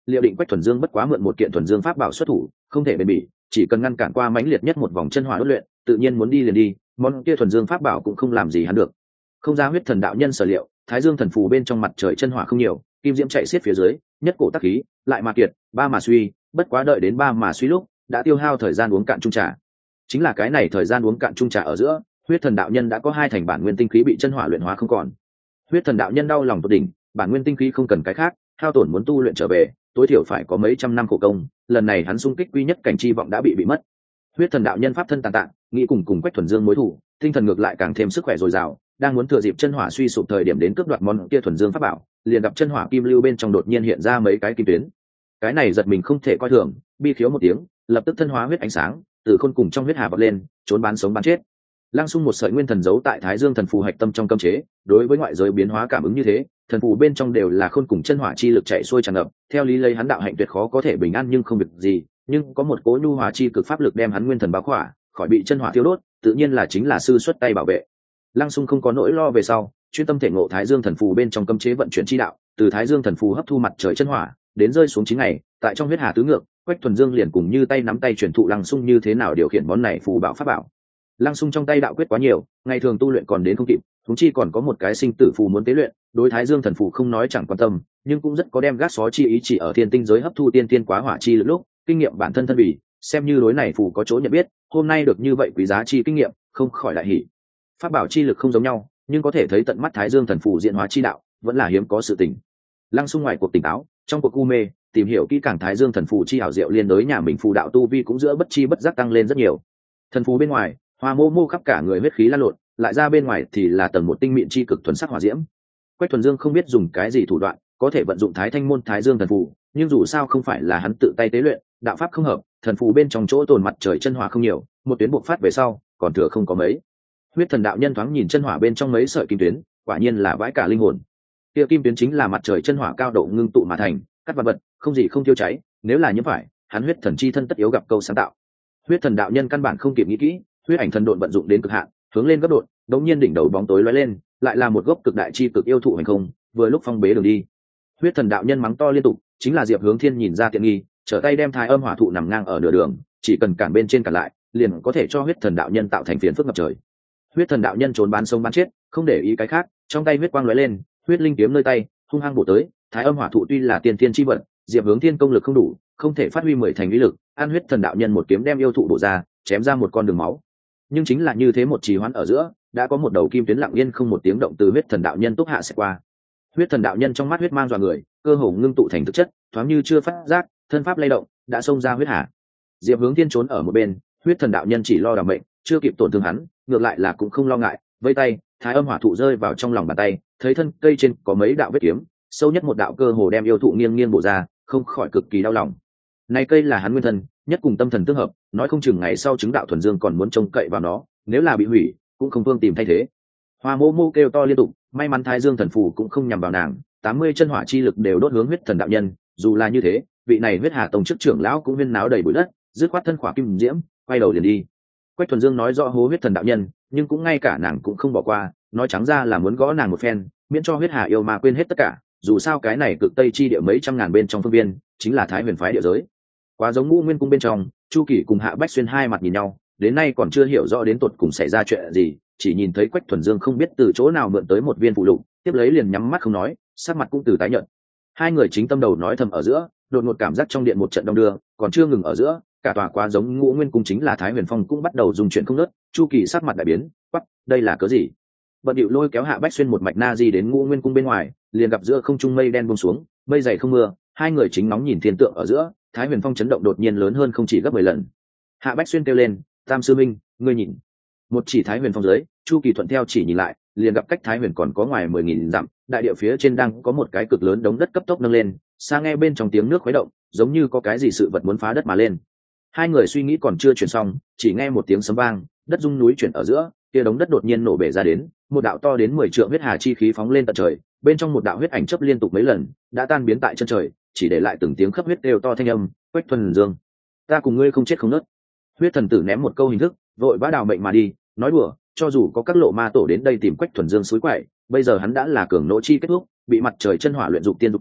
liệu định Quách Thuần Dương bất quá mượn một kiện thuần dương pháp bảo xuất thủ, không thể bền bỉ, chỉ cần ngăn cản qua mãnh liệt nhất một vòng chân hỏa đốt luyện, tự nhiên muốn đi liền đi, món kia thuần dương pháp bảo cũng không làm gì hắn được. Không ra huyết thần đạo nhân sở liệu, Thái Dương thần phù bên trong mặt trời chân hỏa không nhiều, kim diễm chạy xiết phía dưới, nhất cổ tắc khí, lại mà kiệt, ba mà suy, bất quá đợi đến ba mà suy lúc, đã tiêu hao thời gian uống cạn chung trà. Chính là cái này thời gian uống cạn chung trà ở giữa, huyết thần đạo nhân đã có hai thành bản nguyên tinh khí bị chân hỏa luyện hóa không còn. Huyết thần đạo nhân đau lòng tột đỉnh, bản nguyên tinh khí không cần cái khác, hao tổn muốn tu luyện trở về, tối thiểu phải có mấy trăm năm khổ công, lần này hắn xung kích quy nhất cảnh chi vọng đã bị bị mất. Huyết thần đạo nhân pháp thân tàn tạ, nghĩ cùng cùng Quách Thuần Dương mối thủ, tinh thần ngược lại càng thêm sức khỏe dồi dào, đang muốn thừa dịp chân hỏa suy sụp thời điểm đến cướp đoạt món kia thuần dương pháp bảo, liền gặp chân hỏa kim lưu bên trong đột nhiên hiện ra mấy cái kim tuyến. Cái này giật mình không thể coi thường, bi khiếu một tiếng, lập tức thân hóa huyết ánh sáng, từ khôn cùng trong huyết hà vọt lên, trốn bán sống bán chết. Lăng Xung một sợi nguyên thần giấu tại Thái Dương thần phù hạch tâm trong cấm chế, đối với ngoại giới biến hóa cảm ứng như thế, thần phù bên trong đều là khôn cùng chân hỏa chi lực chạy xuôi tràn ngập, theo lý lấy hắn đạo hạnh tuyệt khó có thể bình an nhưng không việc gì, nhưng có một cỗ nhu hóa chi cực pháp lực đem hắn nguyên thần bao khỏa, khỏi bị chân hỏa thiêu đốt, tự nhiên là chính là sư xuất tay bảo vệ. Lăng Xung không có nỗi lo về sau, chuyên tâm thể ngộ Thái Dương thần phù bên trong cấm chế vận chuyển chi đạo, từ Thái Dương thần phù hấp thu mặt trời chân hỏa, đến rơi xuống chín ngày, tại trong huyết hà tứ ngược, Quách Thuần Dương liền cùng như tay nắm tay truyền thụ Lăng Xung như thế nào điều khiển món này phù bảo pháp bảo. Lăng Xung trong tay đạo quyết quá nhiều, ngày thường tu luyện còn đến không kịp, chúng chi còn có một cái sinh tử phù muốn tế luyện, đối Thái Dương thần phù không nói chẳng quan tâm, nhưng cũng rất có đem gác xó chi ý chỉ ở thiên tinh giới hấp thu tiên tiên quá hỏa chi lực lúc, kinh nghiệm bản thân thân bỉ, xem như đối này phù có chỗ nhận biết, hôm nay được như vậy quý giá chi kinh nghiệm, không khỏi đại hỉ. Pháp bảo chi lực không giống nhau, nhưng có thể thấy tận mắt Thái Dương thần phù diễn hóa chi đạo, vẫn là hiếm có sự tình. Lăng Xung ngoài cuộc tỉnh táo, trong cuộc u mê, tìm hiểu kỹ càng Thái Dương thần phù chi hảo diệu liên đối nhà mình phù đạo tu vi cũng giữa bất chi bất giác tăng lên rất nhiều. Thần phù bên ngoài, Hoa Mô Mô khắp cả người huyết khí lan lộn, lại ra bên ngoài thì là tầng một tinh mịn chi cực thuần sắc hỏa diễm. Quách Thuần Dương không biết dùng cái gì thủ đoạn, có thể vận dụng Thái Thanh môn Thái Dương thần phù, nhưng dù sao không phải là hắn tự tay tế luyện, đạo pháp không hợp, thần phù bên trong chỗ tồn mặt trời chân hỏa không nhiều, một tuyến bộc phát về sau, còn thừa không có mấy. Huyết thần đạo nhân thoáng nhìn chân hỏa bên trong mấy sợi kim tuyến, quả nhiên là vãi cả linh hồn. Kia kim tuyến chính là mặt trời chân hỏa cao độ ngưng tụ mà thành, cắt vật vật, không gì không tiêu cháy, nếu là như phải, hắn huyết thần chi thân tất yếu gặp câu sáng tạo. Huyết thần đạo nhân căn bản không kịp nghĩ kỹ, huyết ảnh thần độn vận dụng đến cực hạn, hướng lên gấp đột, đống nhiên đỉnh đầu bóng tối lóe lên, lại là một gốc cực đại chi cực yêu thụ hành không, vừa lúc phong bế đường đi. Huyết thần đạo nhân mắng to liên tục, chính là Diệp Hướng Thiên nhìn ra tiện nghi, trở tay đem Thái Âm hỏa thụ nằm ngang ở nửa đường, chỉ cần cản bên trên cản lại, liền có thể cho huyết thần đạo nhân tạo thành phiền phức ngập trời. Huyết thần đạo nhân trốn bán sống bán chết, không để ý cái khác, trong tay huyết quang lóe lên, huyết linh kiếm nơi tay, hung hăng bổ tới. Thái Âm hỏa thụ tuy là tiên tiên chi vật, Diệp Hướng Thiên công lực không đủ, không thể phát huy mười thành uy lực, an huyết thần đạo nhân một kiếm đem yêu thụ bổ ra, chém ra một con đường máu. Nhưng chính là như thế một trì hoãn ở giữa, đã có một đầu kim tuyến lặng yên không một tiếng động từ huyết thần đạo nhân túc hạ sẽ qua. Huyết thần đạo nhân trong mắt huyết mang dọa người, cơ hồ ngưng tụ thành thực chất, thoáng như chưa phát giác, thân pháp lay động, đã xông ra huyết hà. Diệp Hướng Thiên trốn ở một bên, huyết thần đạo nhân chỉ lo đảm mệnh, chưa kịp tổn thương hắn, ngược lại là cũng không lo ngại, vây tay, Thái Âm hỏa thụ rơi vào trong lòng bàn tay, thấy thân cây trên có mấy đạo vết kiếm, sâu nhất một đạo cơ hồ đem yêu thụ nghiêng nghiêng bổ ra, không khỏi cực kỳ đau lòng. Này cây là hắn nguyên thân, nhất cùng tâm thần tương hợp, nói không chừng ngày sau chứng đạo thuần dương còn muốn trông cậy vào nó, nếu là bị hủy, cũng không vương tìm thay thế. Hoa Mô Mô kêu to liên tục, may mắn Thái Dương thần phù cũng không nhằm vào nàng, tám mươi chân hỏa chi lực đều đốt hướng huyết thần đạo nhân, dù là như thế, vị này huyết hà tông chức trưởng lão cũng huyên náo đầy bụi đất, dứt khoát thân khỏa kim diễm, quay đầu liền đi. Quách Thuần Dương nói rõ hố huyết thần đạo nhân, nhưng cũng ngay cả nàng cũng không bỏ qua, nói trắng ra là muốn gõ nàng một phen, miễn cho huyết hà yêu ma quên hết tất cả, dù sao cái này cực tây chi địa mấy trăm ngàn bên trong phương viên, chính là Thái Huyền phái địa giới. Quá giống Ngũ Nguyên cung bên trong, Chu Kỳ cùng Hạ Bách Xuyên hai mặt nhìn nhau, đến nay còn chưa hiểu rõ đến tột cùng xảy ra chuyện gì, chỉ nhìn thấy Quách Thuần Dương không biết từ chỗ nào mượn tới một viên phụ lục, tiếp lấy liền nhắm mắt không nói, sắc mặt cũng từ tái nhợt. Hai người chính tâm đầu nói thầm ở giữa, đột ngột cảm giác trong điện một trận đông đưa, còn chưa ngừng ở giữa, cả tòa quá giống Ngũ Nguyên cung chính là Thái Huyền Phong cũng bắt đầu dùng chuyện không ngớt. Chu Kỳ sắc mặt đại biến, quắc, đây là cớ gì? Bận điệu lôi kéo Hạ Bách Xuyên một mạch na di đến Ngũ Nguyên cung bên ngoài, liền gặp giữa không trung mây đen buông xuống, mây dày không mưa, hai người chính nóng nhìn thiên tượng ở giữa, Thái Huyền Phong chấn động đột nhiên lớn hơn không chỉ gấp mười lần. Hạ Bách Xuyên kêu lên, Tam sư minh, ngươi nhìn. Một chỉ Thái Huyền Phong dưới, Chu Kỳ thuận theo chỉ nhìn lại, liền gặp cách Thái Huyền còn có ngoài mười nghìn dặm, đại địa phía trên đang có một cái cực lớn đống đất cấp tốc nâng lên, xa nghe bên trong tiếng nước khuấy động, giống như có cái gì sự vật muốn phá đất mà lên. Hai người suy nghĩ còn chưa chuyển xong, chỉ nghe một tiếng sấm vang, đất rung núi chuyển ở giữa, kia đống đất đột nhiên nổ bể ra đến, một đạo to đến mười trượng huyết hà chi khí phóng lên tận trời, bên trong một đạo huyết ảnh chớp liên tục mấy lần, đã tan biến tại chân trời, chỉ để lại từng tiếng khắp huyết đều to thanh âm, Quách Thuần Dương, ta cùng ngươi không chết không nứt. Huyết thần tử ném một câu hình thức, vội vã đào mệnh mà đi, nói đùa, cho dù có các lộ ma tổ đến đây tìm Quách Thuần Dương suối quậy, bây giờ hắn đã là cường nỗ chi kết thúc, bị mặt trời chân hỏa luyện dục tiên dục tử,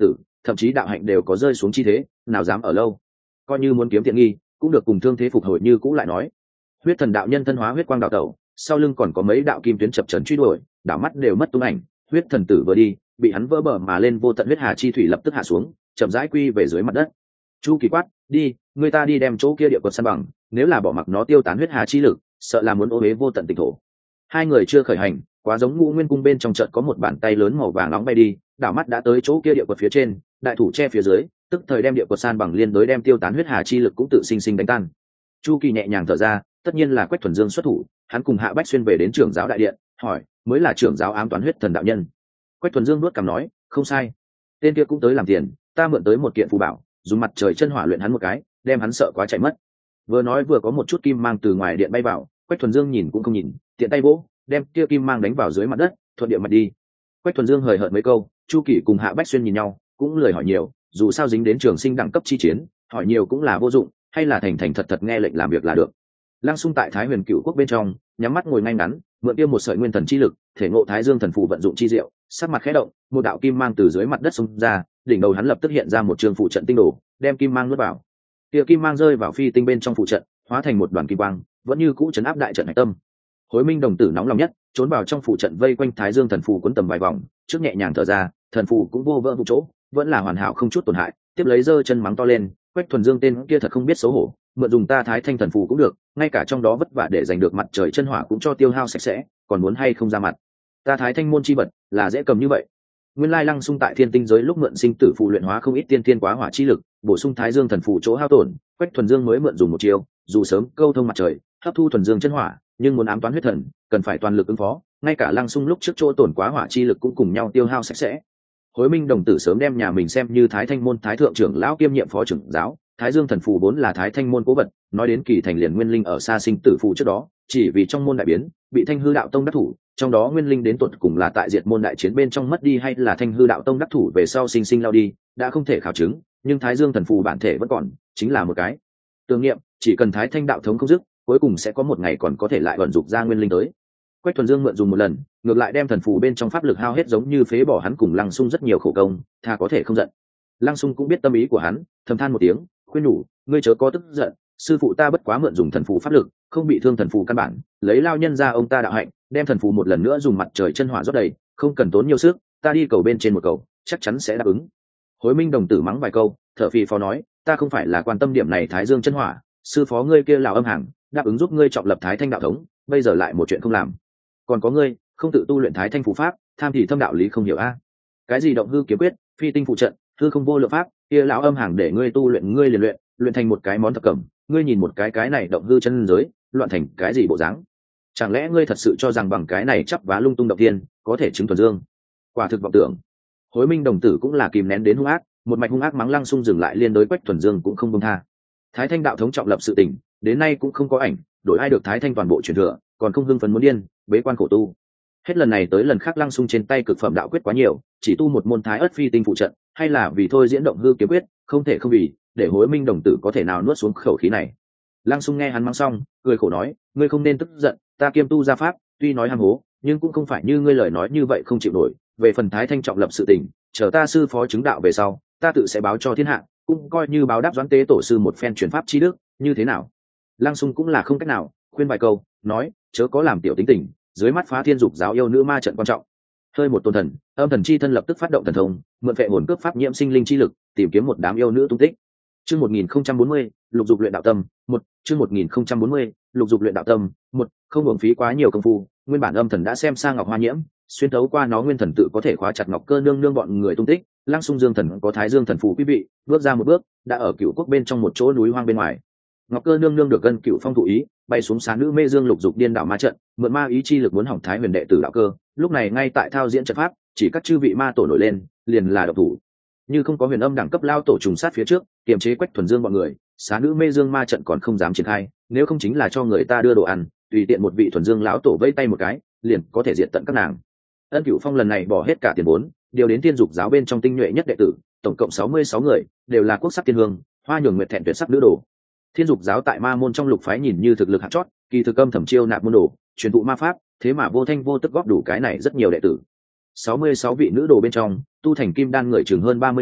thậm chí đạo hạnh đều có rơi xuống chi thế, nào dám ở lâu. Coi như muốn kiếm tiện nghi cũng được cùng thương thế phục hồi như cũ lại nói. Huyết thần đạo nhân thân hóa huyết quang đạo tẩu, sau lưng còn có mấy đạo kim tuyến chập trần truy đuổi, đảo mắt đều mất tung ảnh. Huyết thần tử vừa đi, bị hắn vỡ bờ mà lên vô tận huyết hà chi thủy lập tức hạ xuống, chậm rãi quy về dưới mặt đất. Chu Kỳ quát, đi, người ta đi đem chỗ kia địa quật san bằng, nếu là bỏ mặc nó tiêu tán huyết hà chi lực, sợ là muốn ô uế vô tận tịnh thổ. Hai người chưa khởi hành, quá giống Ngũ Nguyên cung bên trong trận có một bàn tay lớn màu vàng nóng bay đi, đảo mắt đã tới chỗ kia địa quật phía trên, đại thủ che phía dưới, tức thời đem địa quật san bằng liên đối đem tiêu tán huyết hà chi lực cũng tự sinh sinh đánh tan. Chu Kỳ nhẹ nhàng thở ra, tất nhiên là Quách Thuần Dương xuất thủ, hắn cùng Hạ Bách Xuyên về đến trưởng giáo đại điện, hỏi, mới là trưởng giáo ám toán huyết thần đạo nhân. Quách Thuần Dương nuốt cằm nói, không sai, tên kia cũng tới làm tiền, ta mượn tới một kiện phù bảo, dùng mặt trời chân hỏa luyện hắn một cái, đem hắn sợ quá chạy mất. Vừa nói vừa có một chút kim mang từ ngoài điện bay vào, Quách Thuần Dương nhìn cũng không nhìn, tiện tay vỗ, đem kia kim mang đánh vào dưới mặt đất, thuận địa mặt đi. Quách Thuần Dương hời hợt mấy câu, Chu Kỳ cùng Hạ Bách Xuyên nhìn nhau, cũng lười hỏi nhiều, dù sao dính đến trường sinh đẳng cấp chi chiến, hỏi nhiều cũng là vô dụng, hay là thành thành thật thật nghe lệnh làm việc là được. Lăng Xung tại Thái Huyền Cựu Quốc bên trong, nhắm mắt ngồi ngay ngắn, mượn kia một sợi nguyên thần chi lực, thể ngộ Thái Dương thần phù vận dụng chi diệu, sắc mặt khẽ động, một đạo kim mang từ dưới mặt đất xông ra, đỉnh đầu hắn lập tức hiện ra một trường phụ trận tinh đồ, đem kim mang nuốt vào. Kia kim mang rơi vào phi tinh bên trong phụ trận, hóa thành một đoàn kim quang, vẫn như cũ trấn áp đại trận hải tâm. Hối Minh đồng tử nóng lòng nhất, trốn vào trong phụ trận vây quanh Thái Dương thần phù cuốn tầm vài vòng, trước nhẹ nhàng thở ra, thần phù cũng vô vỡ vụ chỗ, vẫn là hoàn hảo không chút tổn hại, tiếp lấy giơ chân mắng to lên, Quách Thuần Dương tên kia thật không biết xấu hổ, mượn dùng ta Thái Thanh thần phù cũng được, ngay cả trong đó vất vả để giành được mặt trời chân hỏa cũng cho tiêu hao sạch sẽ, còn muốn hay không ra mặt. Ta Thái Thanh môn chi vật, là dễ cầm như vậy. Nguyên lai Lăng Xung tại Thiên Tinh giới lúc mượn sinh tử phù luyện hóa không ít tiên tiên quá hỏa chi lực, bổ sung Thái Dương thần phù chỗ hao tổn, Quách Thuần Dương mới mượn dùng một chiêu, dù sớm câu thông mặt trời, hấp thu thuần dương chân hỏa, nhưng muốn ám toán huyết thần, cần phải toàn lực ứng phó, ngay cả Lăng Xung lúc trước chỗ tổn quá hỏa chi lực cũng cùng nhau tiêu hao sạch sẽ. Hối Minh đồng tử sớm đem nhà mình xem như Thái Thanh môn thái thượng trưởng lão kiêm nhiệm phó trưởng giáo, Thái Dương thần phù vốn là Thái Thanh môn cố vật, nói đến kỳ thành liền nguyên linh ở xa sinh tử phù trước đó, chỉ vì trong môn đại biến, bị Thanh Hư đạo tông đắc thủ, trong đó nguyên linh đến tuột cùng là tại diệt môn đại chiến bên trong mất đi hay là Thanh Hư đạo tông đắc thủ về sau sinh sinh lao đi, đã không thể khảo chứng, nhưng Thái Dương thần phù bản thể vẫn còn, chính là một cái tưởng niệm, chỉ cần Thái Thanh đạo thống không dứt, cuối cùng sẽ có một ngày còn có thể lại vận dụng ra nguyên linh tới. Quách Thuần Dương mượn dùng một lần, ngược lại đem thần phù bên trong pháp lực hao hết, giống như phế bỏ hắn cùng Lăng Xung rất nhiều khổ công, tha có thể không giận. Lăng Xung cũng biết tâm ý của hắn, thầm than một tiếng, khuyên nhủ, ngươi chớ có tức giận, sư phụ ta bất quá mượn dùng thần phù pháp lực, không bị thương thần phù căn bản, lấy lao nhân ra ông ta đạo hạnh, đem thần phù một lần nữa dùng mặt trời chân hỏa rót đầy, không cần tốn nhiều sức, ta đi cầu bên trên một cầu, chắc chắn sẽ đáp ứng. Hối Minh đồng tử mắng vài câu, thở phì phò nói, ta không phải là quan tâm điểm này Thái Dương chân hỏa, sư phó ngươi kia lão âm hàng, đáp ứng giúp ngươi trọng lập Thái Thanh đạo thống, bây giờ lại một chuyện không làm. Còn có ngươi, không tự tu luyện Thái Thanh phù pháp, tham thì thâm đạo lý không hiểu a. Cái gì động hư kiếm quyết, phi tinh phụ trận, hư không vô lượng pháp, kia lão âm hàng để ngươi tu luyện ngươi liền luyện, luyện thành một cái món thập cẩm, ngươi nhìn một cái cái này động hư chân giới, loạn thành cái gì bộ dáng? Chẳng lẽ ngươi thật sự cho rằng bằng cái này chắp vá lung tung động thiên, có thể chứng thuần dương? Quả thực vọng tưởng. Hối Minh đồng tử cũng là kìm nén đến hung ác, một mạch hung ác mắng Lăng Xung dừng lại liên đối Quách Thuần Dương cũng không buông tha. Thái Thanh đạo thống trọng lập sự tình, đến nay cũng không có ảnh, đổi ai được Thái Thanh toàn bộ truyền thừa, còn không hưng phấn muốn điên, bế quan khổ tu. Hết lần này tới lần khác Lăng Xung trên tay cực phẩm đạo quyết quá nhiều, chỉ tu một môn Thái Ức phi tinh phụ trận, hay là vì thôi diễn động hư kiếm quyết, không thể không vì, để Hối Minh đồng tử có thể nào nuốt xuống khẩu khí này. Lăng Xung nghe hắn mắng xong, cười khổ nói, ngươi không nên tức giận, ta kiêm tu gia pháp, tuy nói ham hố, nhưng cũng không phải như ngươi lời nói như vậy không chịu nổi. Về phần Thái Thanh trọng lập sự tình, chờ ta sư phó chứng đạo về sau, ta tự sẽ báo cho thiên hạ, cũng coi như báo đáp Doãn Tế tổ sư một phen truyền pháp chi đức, như thế nào? Lăng Xung cũng là không cách nào, khuyên vài câu, nói, chớ có làm tiểu tính tình, dưới mắt phá thiên dục giáo yêu nữ ma trận quan trọng. Hơi một tôn thần, âm thần chi thân lập tức phát động thần thông, mượn phệ hồn cướp pháp nhiễm sinh linh chi lực, tìm kiếm một đám yêu nữ tung tích. Chương một nghìn không trăm bốn mươi, lục dục luyện đạo tâm, một, chương một nghìn không trăm bốn mươi, lục dục luyện đạo tâm, một, không uổng phí quá nhiều công phu, nguyên bản âm thần đã xem sang Ngọc Hoa Nhiễm, xuyên thấu qua nó nguyên thần tự có thể khóa chặt Ngọc Cơ nương nương bọn người tung tích, Lăng Xung Dương thần có Thái Dương thần phù quý vị, bước ra một bước, đã ở Cửu Quốc bên trong một chỗ núi hoang bên ngoài. Ngọc Cơ nương nương được gân Cửu Phong thụ ý, bay xuống xá nữ mê dương lục dục điên đạo ma trận, mượn ma ý chi lực muốn hỏng Thái Huyền đệ tử đạo cơ, lúc này ngay tại thao diễn trận pháp, chỉ các chư vị ma tổ nổi lên, liền là độc thủ. Như không có huyền âm đẳng cấp lao tổ trùng sát phía trước, kiềm chế Quách Thuần Dương bọn người, xá nữ mê dương ma trận còn không dám triển khai, nếu không chính là cho người ta đưa đồ ăn, tùy tiện một vị Thuần Dương lão tổ vây tay một cái, liền có thể diệt tận các nàng. Ân Cửu Phong lần này bỏ hết cả tiền vốn, điều đến Tiên Dục giáo bên trong tinh nhuệ nhất đệ tử, tổng cộng sáu mươi sáu người, đều là quốc sắc tiên hương, hoa nhường nguyệt thẹn tuyệt sắc nữ đồ. Thiên Dục giáo tại ma môn trong lục phái nhìn như thực lực hạng chót, kỳ thực âm thầm chiêu nạp môn đồ, truyền thụ ma pháp, thế mà vô thanh vô tức góp đủ cái này rất nhiều đệ tử. sáu mươi sáu vị nữ đồ bên trong, tu thành kim đan người chừng hơn ba mươi người,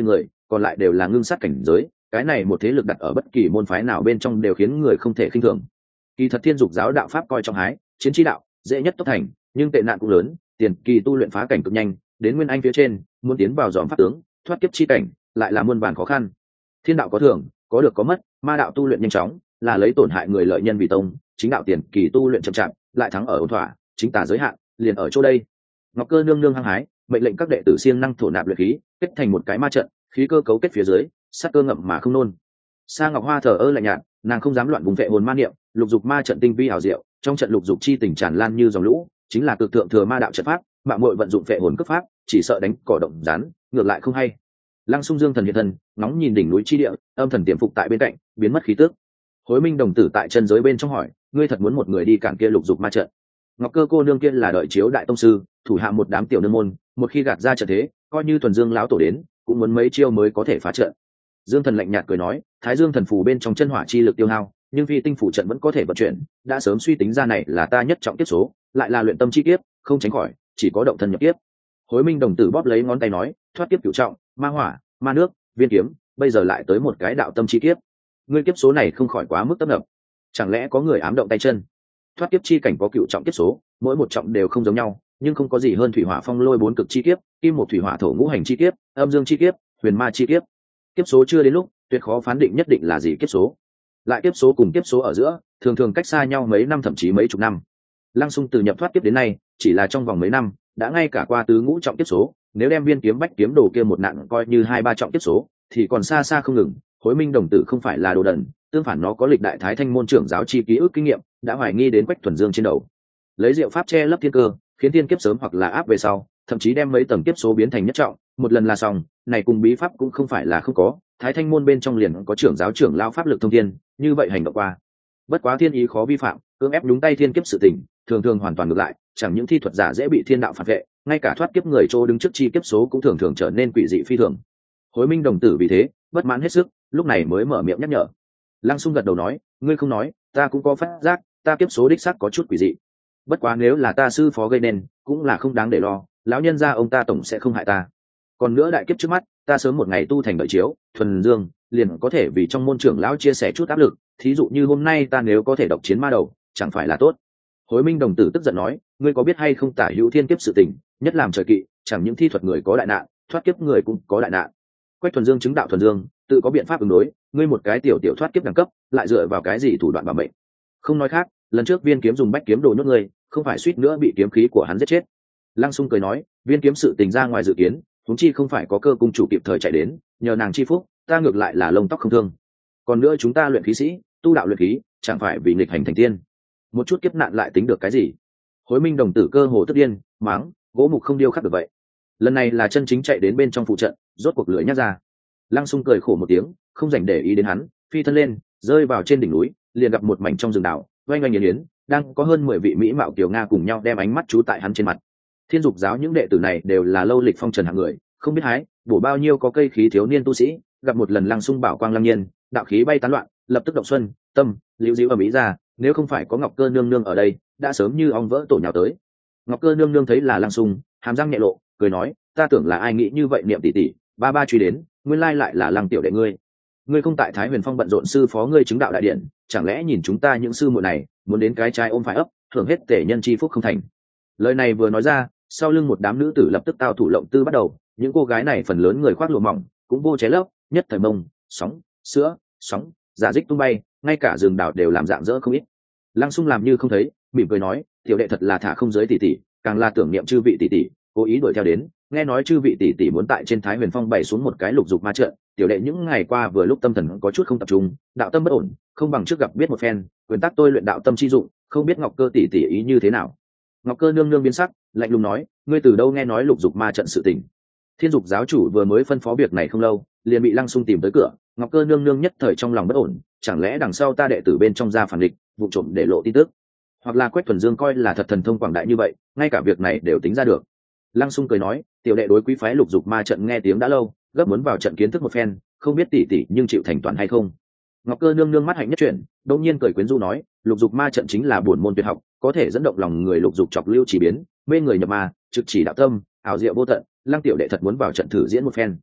còn lại đều là ngưng sát cảnh giới, cái này một thế lực đặt ở bất kỳ môn phái nào bên trong đều khiến người không thể khinh thường. Kỳ thật thiên dục giáo đạo pháp coi trọng hái chiến chi đạo, dễ nhất tốc thành, nhưng tệ nạn cũng lớn, tiền kỳ tu luyện phá cảnh cực nhanh, đến nguyên anh phía trên muốn tiến vào dòm pháp tướng thoát kiếp chi cảnh lại là muôn vàn khó khăn. Thiên đạo có thưởng, có được có mất, ma đạo tu luyện nhanh chóng là lấy tổn hại người lợi nhân vì tông, chính đạo tiền kỳ tu luyện chậm chạp lại thắng ở ổn thỏa, chính tả giới hạn liền ở chỗ đây. Ngọc Cơ nương nương hăng hái mệnh lệnh các đệ tử siêng năng thổ nạp luyện khí, kết thành một cái ma trận, khí cơ cấu kết phía dưới, sát cơ ngậm mà không nôn. Sa Ngọc Hoa thờ ơ lạnh nhạt, nàng không dám loạn vùng vệ hồn ma niệm, lục dục ma trận tinh vi hảo diệu, trong trận lục dục chi tình tràn lan như dòng lũ, chính là cực thượng thừa ma đạo trận pháp, mạo muội vận dụng vệ hồn cấp pháp, chỉ sợ đánh cỏ động rắn, ngược lại không hay. Lăng Sung Dương thần hiện thân, ngóng nhìn đỉnh núi chi địa, âm thần tiềm phục tại bên cạnh, biến mất khí tức. Hối Minh đồng tử tại chân giới bên trong hỏi, ngươi thật muốn một người đi cản kia lục dục ma trận? Ngọc Cơ cô nương kia là đợi chiếu đại tông sư, thủ hạ một đám tiểu nương môn, một khi gạt ra trận thế, coi như thuần dương lão tổ đến, cũng muốn mấy chiêu mới có thể phá trận. Dương thần lạnh nhạt cười nói, Thái Dương thần phù bên trong chân hỏa chi lực tiêu hao, nhưng phi tinh phủ trận vẫn có thể vận chuyển, đã sớm suy tính ra này là ta nhất trọng kiếp số, lại là luyện tâm chi kiếp, không tránh khỏi, chỉ có động thân nhập kiếp. Hối Minh đồng tử bóp lấy ngón tay nói, thoát kiếp cửu trọng, ma hỏa, ma nước, viên kiếm, bây giờ lại tới một cái đạo tâm chi kiếp. Ngươi kiếp số này không khỏi quá mức tấp nập, chẳng lẽ có người ám động tay chân? Thoát kiếp chi cảnh có cửu trọng kiếp số, mỗi một trọng đều không giống nhau, nhưng không có gì hơn thủy hỏa phong lôi bốn cực chi kiếp, kim một thủy hỏa thổ ngũ hành chi kiếp, âm dương chi kiếp, huyền ma chi kiếp. Kiếp số chưa đến lúc, tuyệt khó phán định nhất định là gì kiếp số. Lại kiếp số cùng kiếp số ở giữa, thường thường cách xa nhau mấy năm thậm chí mấy chục năm. Lăng Sung từ nhập thoát kiếp đến nay, chỉ là trong vòng mấy năm, đã ngay cả qua tứ ngũ trọng kiếp số, nếu đem viên kiếm bách kiếm đồ kia một nạn coi như hai ba trọng kiếp số, thì còn xa xa không ngừng. Hối Minh đồng tử không phải là đồ đần, tương phản nó có lịch đại thái thanh môn trưởng giáo chi ký ức kinh nghiệm, đã hoài nghi đến Quách Thuần Dương trên đầu. Lấy diệu pháp che lấp thiên cơ, khiến thiên kiếp sớm hoặc là áp về sau, thậm chí đem mấy tầng kiếp số biến thành nhất trọng, một lần là xong, này cùng bí pháp cũng không phải là không có, thái thanh môn bên trong liền có trưởng giáo trưởng lao pháp lực thông thiên, như vậy hành động qua. Bất quá thiên ý khó vi phạm, cưỡng ép đúng tay thiên kiếp sự tình, thường thường hoàn toàn ngược lại, chẳng những thi thuật giả dễ bị thiên đạo phản vệ, ngay cả thoát kiếp người chỗ đứng trước chi kiếp số cũng thường thường trở nên quỷ dị phi thường. Hối Minh đồng tử vì thế bất mãn hết sức, lúc này mới mở miệng nhắc nhở. Lăng Sung gật đầu nói, ngươi không nói, ta cũng có phát giác, ta kiếp số đích xác có chút quỷ dị. Bất quá nếu là ta sư phó gây nên, cũng là không đáng để lo, lão nhân gia ông ta tổng sẽ không hại ta. Còn nữa đại kiếp trước mắt, ta sớm một ngày tu thành đợi chiếu, thuần dương, liền có thể vì trong môn trưởng lão chia sẻ chút áp lực, thí dụ như hôm nay ta nếu có thể độc chiến ma đầu, chẳng phải là tốt. Hối Minh đồng tử tức giận nói, ngươi có biết hay không tả hữu thiên kiếp sự tình, nhất làm trời kỵ, chẳng những thi thuật người có đại nạn, thoát kiếp người cũng có đại nạn. Quách Thuần Dương chứng đạo thuần dương, tự có biện pháp ứng đối, ngươi một cái tiểu tiểu thoát kiếp đẳng cấp, lại dựa vào cái gì thủ đoạn bảo mệnh? Không nói khác, lần trước viên kiếm dùng bách kiếm đồ nhốt ngươi, không phải suýt nữa bị kiếm khí của hắn giết chết. Lăng Sung cười nói, viên kiếm sự tình ra ngoài dự kiến, huống chi không phải có cơ cung chủ kịp thời chạy đến, nhờ nàng chi phúc, ta ngược lại là lông tóc không thương. Còn nữa chúng ta luyện khí sĩ, tu đạo luyện khí, chẳng phải vì nghịch hành thành tiên. Một chút kiếp nạn lại tính được cái gì? Hối Minh đồng tử cơ hồ tức điên, mắng, gỗ mục không điêu khắc được vậy. Lần này là chân chính chạy đến bên trong phụ trận, rốt cuộc lưỡi nhát ra. Lăng Sung cười khổ một tiếng, không dành để ý đến hắn, phi thân lên, rơi vào trên đỉnh núi, liền gặp một mảnh trong rừng đảo, oanh oanh yến yến, đang có hơn mười vị mỹ mạo kiều nga cùng nhau đem ánh mắt chú tại hắn trên mặt. Thiên dục giáo những đệ tử này đều là lâu lịch phong trần hạng người, không biết hái, bổ bao nhiêu có cây khí thiếu niên tu sĩ, gặp một lần Lăng Sung bảo quang lăng nhiên, đạo khí bay tán loạn, lập tức động xuân, tâm, liễu diễu ở mỹ ra, nếu không phải có Ngọc Cơ nương nương ở đây, đã sớm như ong vỡ tổ nhào tới. Ngọc Cơ nương nương thấy là Lăng Sung, hàm răng nhẹ lộ, cười nói, ta tưởng là ai nghĩ như vậy niệm tỷ tỷ, ba ba truy đến, nguyên lai lại là Lăng tiểu đệ ngươi. Ngươi không tại Thái Huyền Phong bận rộn sư phó ngươi chứng đạo đại điện, chẳng lẽ nhìn chúng ta những sư muội này, muốn đến cái trai ôm phải ấp, thưởng hết tể nhân chi phúc không thành. Lời này vừa nói ra, sau lưng một đám nữ tử lập tức tao thủ lộng tư bắt đầu, những cô gái này phần lớn người khoác lụa mỏng, cũng vô cháy lấp, nhất thời mông, sóng, sữa, sóng, giả dích tung bay, ngay cả rừng đào đều làm dạng dỡ không ít. Lăng Sung làm như không thấy, mỉm cười nói, tiểu đệ thật là thả không giới tỷ tỷ, càng là tưởng niệm chư vị tỷ tỷ, cố ý đuổi theo đến, nghe nói chư vị tỷ tỷ muốn tại trên Thái Huyền Phong bày xuống một cái lục dục ma trận, tiểu đệ những ngày qua vừa lúc tâm thần có chút không tập trung, đạo tâm bất ổn, không bằng trước gặp biết một phen, quyền tắc tôi luyện đạo tâm chi dụng, không biết Ngọc Cơ tỷ tỷ ý như thế nào. Ngọc Cơ nương nương biến sắc, lạnh lùng nói, ngươi từ đâu nghe nói lục dục ma trận sự tình? Thiên dục giáo chủ vừa mới phân phó việc này không lâu, liền bị Lăng Sung tìm tới cửa, Ngọc Cơ nương nương nhất thời trong lòng bất ổn, chẳng lẽ đằng sau ta đệ tử bên trong ra phản địch, vụ trộm để lộ tin tức, hoặc là Quách Thuần Dương coi là thật thần thông quảng đại như vậy, ngay cả việc này đều tính ra được. Lăng Sung cười nói, tiểu đệ đối quý phái lục dục ma trận nghe tiếng đã lâu, gấp muốn vào trận kiến thức một phen, không biết tỷ tỷ nhưng chịu thành toàn hay không. Ngọc Cơ nương nương mắt hạnh nhất chuyển, đột nhiên cười quyến rũ nói, lục dục ma trận chính là bổn môn tuyệt học, có thể dẫn động lòng người lục dục chọc lưu chỉ biến, mê người nhập ma, trực chỉ đạo tâm, ảo diệu vô tận, Lăng tiểu đệ thật muốn vào trận thử diễn một phen.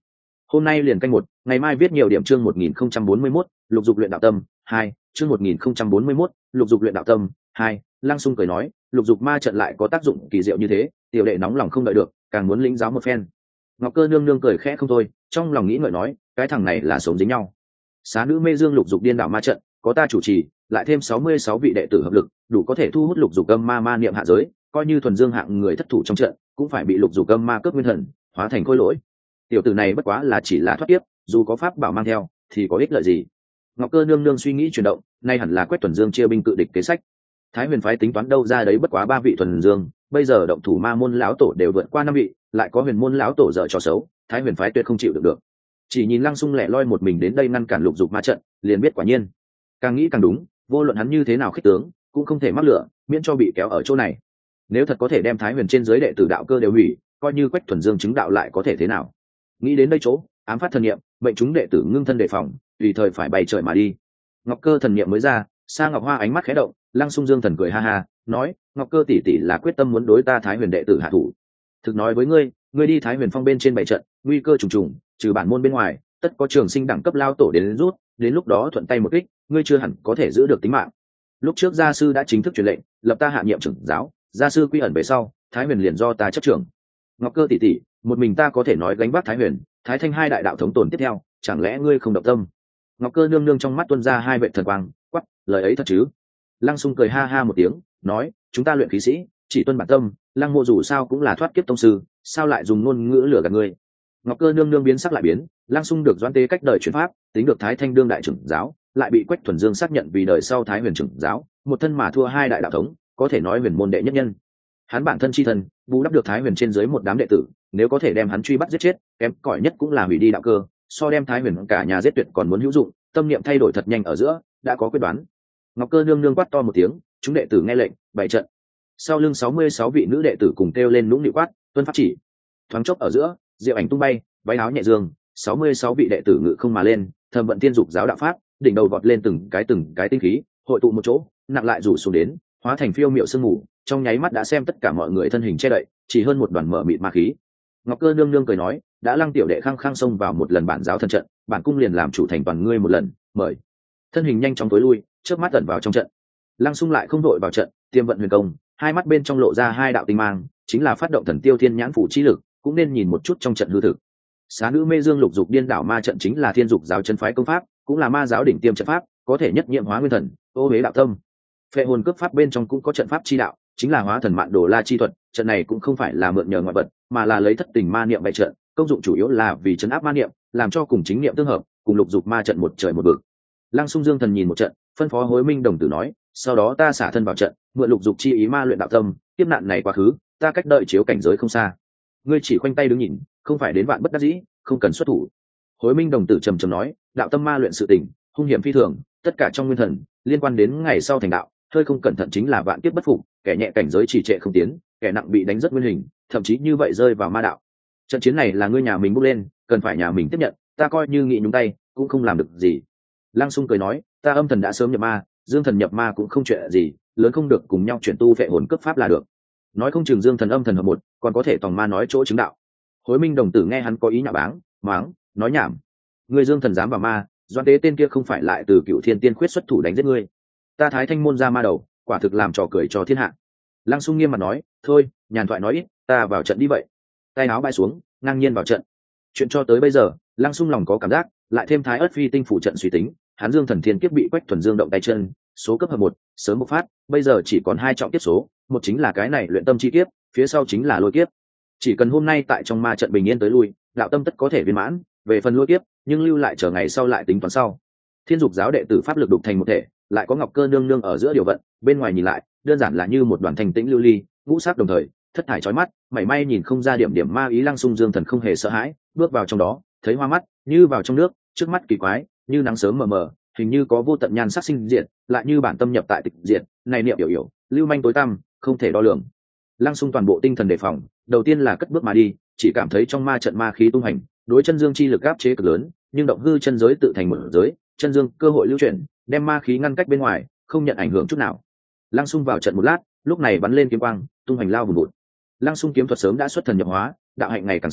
hôm nay liền canh một, ngày mai viết nhiều điểm. Chương một nghìn không trăm bốn mươi mốt, lục dục luyện đạo tâm hai. Chương một nghìn không trăm bốn mươi mốt, lục dục luyện đạo tâm hai. Lăng Sung cười nói, lục dục ma trận lại có tác dụng kỳ diệu như thế, tiểu đệ nóng lòng không đợi được, càng muốn lĩnh giáo một phen. Ngọc Cơ nương nương cười khẽ không thôi, trong lòng nghĩ ngợi nói, cái thằng này là sống dính nhau. Xá nữ mê dương lục dục điên đảo ma trận, có ta chủ trì, lại thêm sáu mươi sáu vị đệ tử hợp lực, đủ có thể thu hút lục dục âm ma ma niệm hạ giới, coi như thuần dương hạng người thất thủ trong trận, cũng phải bị lục dục âm ma cướp nguyên thần, hóa thành khối lỗi. Tiểu tử này bất quá là chỉ là thoát kiếp, dù có pháp bảo mang theo, thì có ích lợi gì? Ngọc Cơ nương nương suy nghĩ chuyển động, nay hẳn là quét thuần dương chia binh cự địch kế sách. Thái Huyền phái tính toán đâu ra đấy bất quá ba vị thuần dương, bây giờ động thủ ma môn lão tổ đều vượt qua năm vị, lại có huyền môn lão tổ dở trò xấu, Thái Huyền phái tuyệt không chịu được được. Chỉ nhìn Lăng Sung lẻ loi một mình đến đây ngăn cản lục dục ma trận, liền biết quả nhiên. Càng nghĩ càng đúng, vô luận hắn như thế nào khích tướng, cũng không thể mắc lửa, miễn cho bị kéo ở chỗ này. Nếu thật có thể đem Thái Huyền trên dưới đệ tử đạo cơ đều hủy, coi như quách thuần dương chứng đạo lại có thể thế nào? Nghĩ đến đây chỗ, ám phát thần niệm, mệnh chúng đệ tử ngưng thân đề phòng, tùy thời phải bay trời mà đi. Ngọc Cơ thần niệm mới ra, Sa Ngọc Hoa ánh mắt khẽ động, Lăng Sung Dương thần cười ha ha, nói, Ngọc Cơ tỷ tỷ là quyết tâm muốn đối ta Thái Huyền đệ tử hạ thủ. Thực nói với ngươi, ngươi đi Thái Huyền phong bên trên bảy trận, nguy cơ trùng trùng, trừ bản môn bên ngoài, tất có trường sinh đẳng cấp lao tổ đến, đến rút, đến lúc đó thuận tay một kích, ngươi chưa hẳn có thể giữ được tính mạng. Lúc trước gia sư đã chính thức truyền lệnh, lập ta hạ nhiệm trưởng giáo, gia sư quy ẩn về sau, Thái Huyền liền do ta chấp trưởng. Ngọc Cơ tỷ tỷ, một mình ta có thể nói gánh vác Thái Huyền, Thái Thanh hai đại đạo thống tồn tiếp theo, chẳng lẽ ngươi không động tâm? Ngọc Cơ nương nương trong mắt tuôn ra hai vệ thần quang, quắc, lời ấy thật chứ? Lăng Sung cười ha ha một tiếng, nói, chúng ta luyện khí sĩ, chỉ tuân bản tâm, Lăng Mộ dù sao cũng là thoát kiếp tông sư, sao lại dùng ngôn ngữ lừa gạt ngươi? Ngọc Cơ nương nương biến sắc lại biến, Lăng Sung được doãn tế cách đời chuyển pháp, tính được Thái Thanh đương đại trưởng giáo, lại bị Quách Thuần Dương xác nhận vì đời sau Thái Huyền trưởng giáo, một thân mà thua hai đại đạo thống, có thể nói huyền môn đệ nhất nhân. Hắn bản thân chi thân, bù đắp được Thái Huyền trên dưới một đám đệ tử, nếu có thể đem hắn truy bắt giết chết, kém cỏi nhất cũng là hủy đi đạo cơ, so đem Thái Huyền cả nhà giết tuyệt còn muốn hữu dụng. Tâm niệm thay đổi thật nhanh ở giữa, đã có quyết đoán. Ngọc Cơ nương nương quát to một tiếng, chúng đệ tử nghe lệnh, bày trận. Sau lưng sáu mươi sáu vị nữ đệ tử cùng kêu lên nũng nịu quát, tuân pháp chỉ. Thoáng chốc ở giữa, diệu ảnh tung bay, váy áo nhẹ dương, sáu mươi sáu vị đệ tử ngự không mà lên, thầm vận tiên dục giáo đạo pháp, đỉnh đầu vọt lên từng cái từng cái tinh khí, hội tụ một chỗ, nặng lại rủ xuống đến, hóa thành phiêu miệu sương mù, trong nháy mắt đã xem tất cả mọi người thân hình che đậy, chỉ hơn một đoàn mở mịt ma khí. Ngọc Cơ nương nương cười nói, đã Lăng tiểu đệ khăng khăng xông vào một lần bản giáo thân trận, bản cung liền làm chủ thành toàn ngươi một lần, mời. Thân hình nhanh chóng tối lui, chớp mắt tẩn vào trong trận. Lăng Sung lại không đội vào trận, tiêm vận huyền công, hai mắt bên trong lộ ra hai đạo tinh mang, chính là phát động thần tiêu thiên nhãn phủ chi lực, cũng nên nhìn một chút trong trận hư thực. Xá nữ mê dương lục dục điên đảo ma trận chính là thiên dục giáo chân phái công pháp, cũng là ma giáo đỉnh tiêm trận pháp, có thể nhất nhiệm hóa nguyên thần, ô hế đạo tâm. Phệ hồn cướp pháp bên trong cũng có trận pháp chi đạo, chính là hóa thần mạn đồ la chi thuật. Trận này cũng không phải là mượn nhờ ngoại vật, mà là lấy thất tình ma niệm bày trận, công dụng chủ yếu là vì chấn áp ma niệm, làm cho cùng chính niệm tương hợp, cùng lục dục ma trận một trời một vực. Lăng Sung Dương thần nhìn một trận, phân phó Hối Minh đồng tử nói, sau đó ta xả thân vào trận, mượn lục dục chi ý ma luyện đạo tâm, tiếp nạn này quá khứ, ta cách đợi chiếu cảnh giới không xa. Ngươi chỉ khoanh tay đứng nhìn, không phải đến vạn bất đắc dĩ, không cần xuất thủ. Hối Minh đồng tử trầm trầm nói, đạo tâm ma luyện sự tình, hung hiểm phi thường, tất cả trong nguyên thần, liên quan đến ngày sau thành đạo, hơi không cẩn thận chính là vạn kiếp bất phục, kẻ nhẹ cảnh giới trì trệ không tiến, kẻ nặng bị đánh rất nguyên hình, thậm chí như vậy rơi vào ma đạo. Trận chiến này là ngươi nhà mình bốc lên, cần phải nhà mình tiếp nhận, ta coi như nghị nhúng tay, cũng không làm được gì. Lăng Sung cười nói, ta âm thần đã sớm nhập ma, dương thần nhập ma cũng không chuyện gì, lớn không được cùng nhau chuyển tu phệ hồn cấp pháp là được. Nói không chừng dương thần âm thần hợp một, còn có thể tòng ma nói chỗ chứng đạo. Hối Minh đồng tử nghe hắn có ý nhạo báng, máng, nói nhảm. Ngươi dương thần dám vào ma, doan tế tên kia không phải lại từ Cựu Thiên Tiên khuyết xuất thủ đánh giết ngươi. Ta Thái Thanh môn ra ma đầu, quả thực làm trò cười cho thiên hạ. Lăng Sung nghiêm mặt nói, thôi, nhàn thoại nói ít, ta vào trận đi vậy. Tay áo bay xuống, ngang nhiên vào trận. Chuyện cho tới bây giờ, Lăng Sung lòng có cảm giác, lại thêm Thái Ức Phi tinh phủ trận suy tính, hắn dương thần thiên kiếp bị Quách Thuần Dương động tay chân, số cấp hợp một, sớm bộc phát, bây giờ chỉ còn hai trọng kiếp số, một chính là cái này luyện tâm chi kiếp, phía sau chính là lôi kiếp. Chỉ cần hôm nay tại trong ma trận bình yên tới lui, đạo tâm tất có thể viên mãn, về phần lôi kiếp, nhưng lưu lại chờ ngày sau lại tính toán sau. Thiên dục giáo đệ tử pháp lực đục thành một thể, lại có Ngọc Cơ nương nương ở giữa điều vận, bên ngoài nhìn lại, đơn giản là như một đoàn thành tĩnh lưu ly, ngũ sắc đồng thời, thất thải chói mắt, mảy may nhìn không ra điểm điểm ma ý. Lăng Sung Dương thần không hề sợ hãi, bước vào trong đó, thấy hoa mắt, như vào trong nước, trước mắt kỳ quái, như nắng sớm mờ mờ, hình như có vô tận nhan sắc sinh diệt, lại như bản tâm nhập tại tịch diệt, này niệm hiểu hiểu, lưu manh tối tăm, không thể đo lường. Lăng Sung toàn bộ tinh thần đề phòng, đầu tiên là cất bước mà đi, chỉ cảm thấy trong ma trận ma khí tung hành, đối chân dương chi lực áp chế cực lớn, nhưng động hư chân giới tự thành một giới, chân dương cơ hội lưu chuyển, đem ma khí ngăn cách bên ngoài, không nhận ảnh hưởng chút nào. Lăng Sung vào trận một lát, lúc này bắn lên kiếm quang, tung hành lao vùng vụt. Lăng Sung kiếm thuật sớm đã xuất thần nhập hóa, đạo hạnh ngày càng sâu,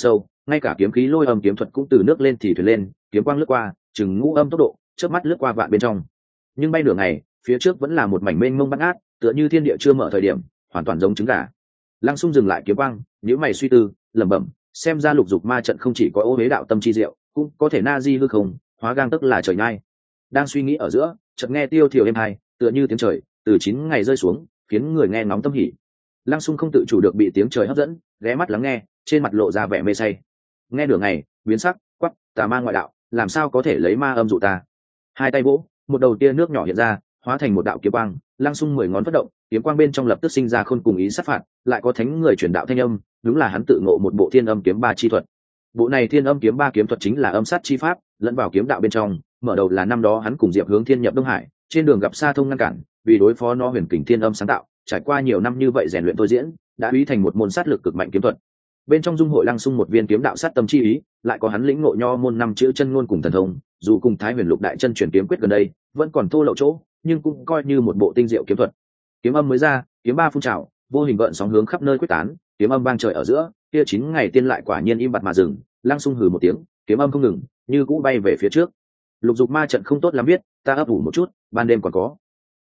ngay cả kiếm khí lôi âm kiếm thuật cũng từ nước lên thì thuyền lên, kiếm quang lướt qua chừng ngũ âm tốc độ, chớp mắt lướt qua vạn bên trong. Nhưng bay nửa ngày, phía trước vẫn là một mảnh mênh mông bát ngát, tựa như thiên địa chưa mở thời điểm, hoàn toàn giống trứng gà. Lăng Xung dừng lại kiếm quang, nhíu mày suy tư, lẩm bẩm, xem ra lục dục ma trận không chỉ có ô hế đạo tâm chi diệu, cũng có thể na di hư không, hóa gang tức là trời nhai. Đang suy nghĩ ở giữa, chợt nghe tiêu thiểu êm hai, tựa như tiếng trời từ chín ngày rơi xuống, khiến người nghe nóng tâm hỉ. Lăng Xung không tự chủ được bị tiếng trời hấp dẫn, ghé mắt lắng nghe, trên mặt lộ ra vẻ mê say. Nghe nửa ngày, biến sắc, quắc, tà ma ngoại đạo, làm sao có thể lấy ma âm dụ ta? Hai tay vỗ, một đầu tia nước nhỏ hiện ra, hóa thành một đạo kiếm quang. Lăng Xung mười ngón phát động, kiếm quang bên trong lập tức sinh ra khôn cùng ý sát phạt, lại có thánh người truyền đạo thanh âm, đúng là hắn tự ngộ một bộ thiên âm kiếm ba chi thuật. Bộ này thiên âm kiếm ba kiếm thuật chính là âm sát chi pháp, lẫn vào kiếm đạo bên trong. Mở đầu là năm đó hắn cùng Diệp Hướng Thiên nhập Đông Hải, trên đường gặp Sa Thông ngăn cản, vì đối phó nó huyền kình thiên âm sáng tạo, trải qua nhiều năm như vậy rèn luyện tôi diễn, đã biến thành một môn sát lực cực mạnh kiếm thuật. Bên trong dung hội Lăng Xung một viên kiếm đạo sát tâm chi ý, lại có hắn lĩnh ngộ nho môn năm chữ chân ngôn cùng thần thông, dù cùng Thái Huyền Lục Đại Chân truyền kiếm quyết gần đây, vẫn còn thô lậu chỗ, nhưng cũng coi như một bộ tinh diệu kiếm thuật. Kiếm âm mới ra, kiếm ba phun trào, vô hình gợn sóng hướng khắp nơi quyết tán, kiếm âm vang trời ở giữa, kia chín ngày tiên lại quả nhiên im bặt mà dừng. Lăng Xung hừ một tiếng, kiếm âm không ngừng, như cũ bay về phía trước. Lục dục ma trận không tốt lắm biết, ta ấp ủ một chút, ban đêm còn có.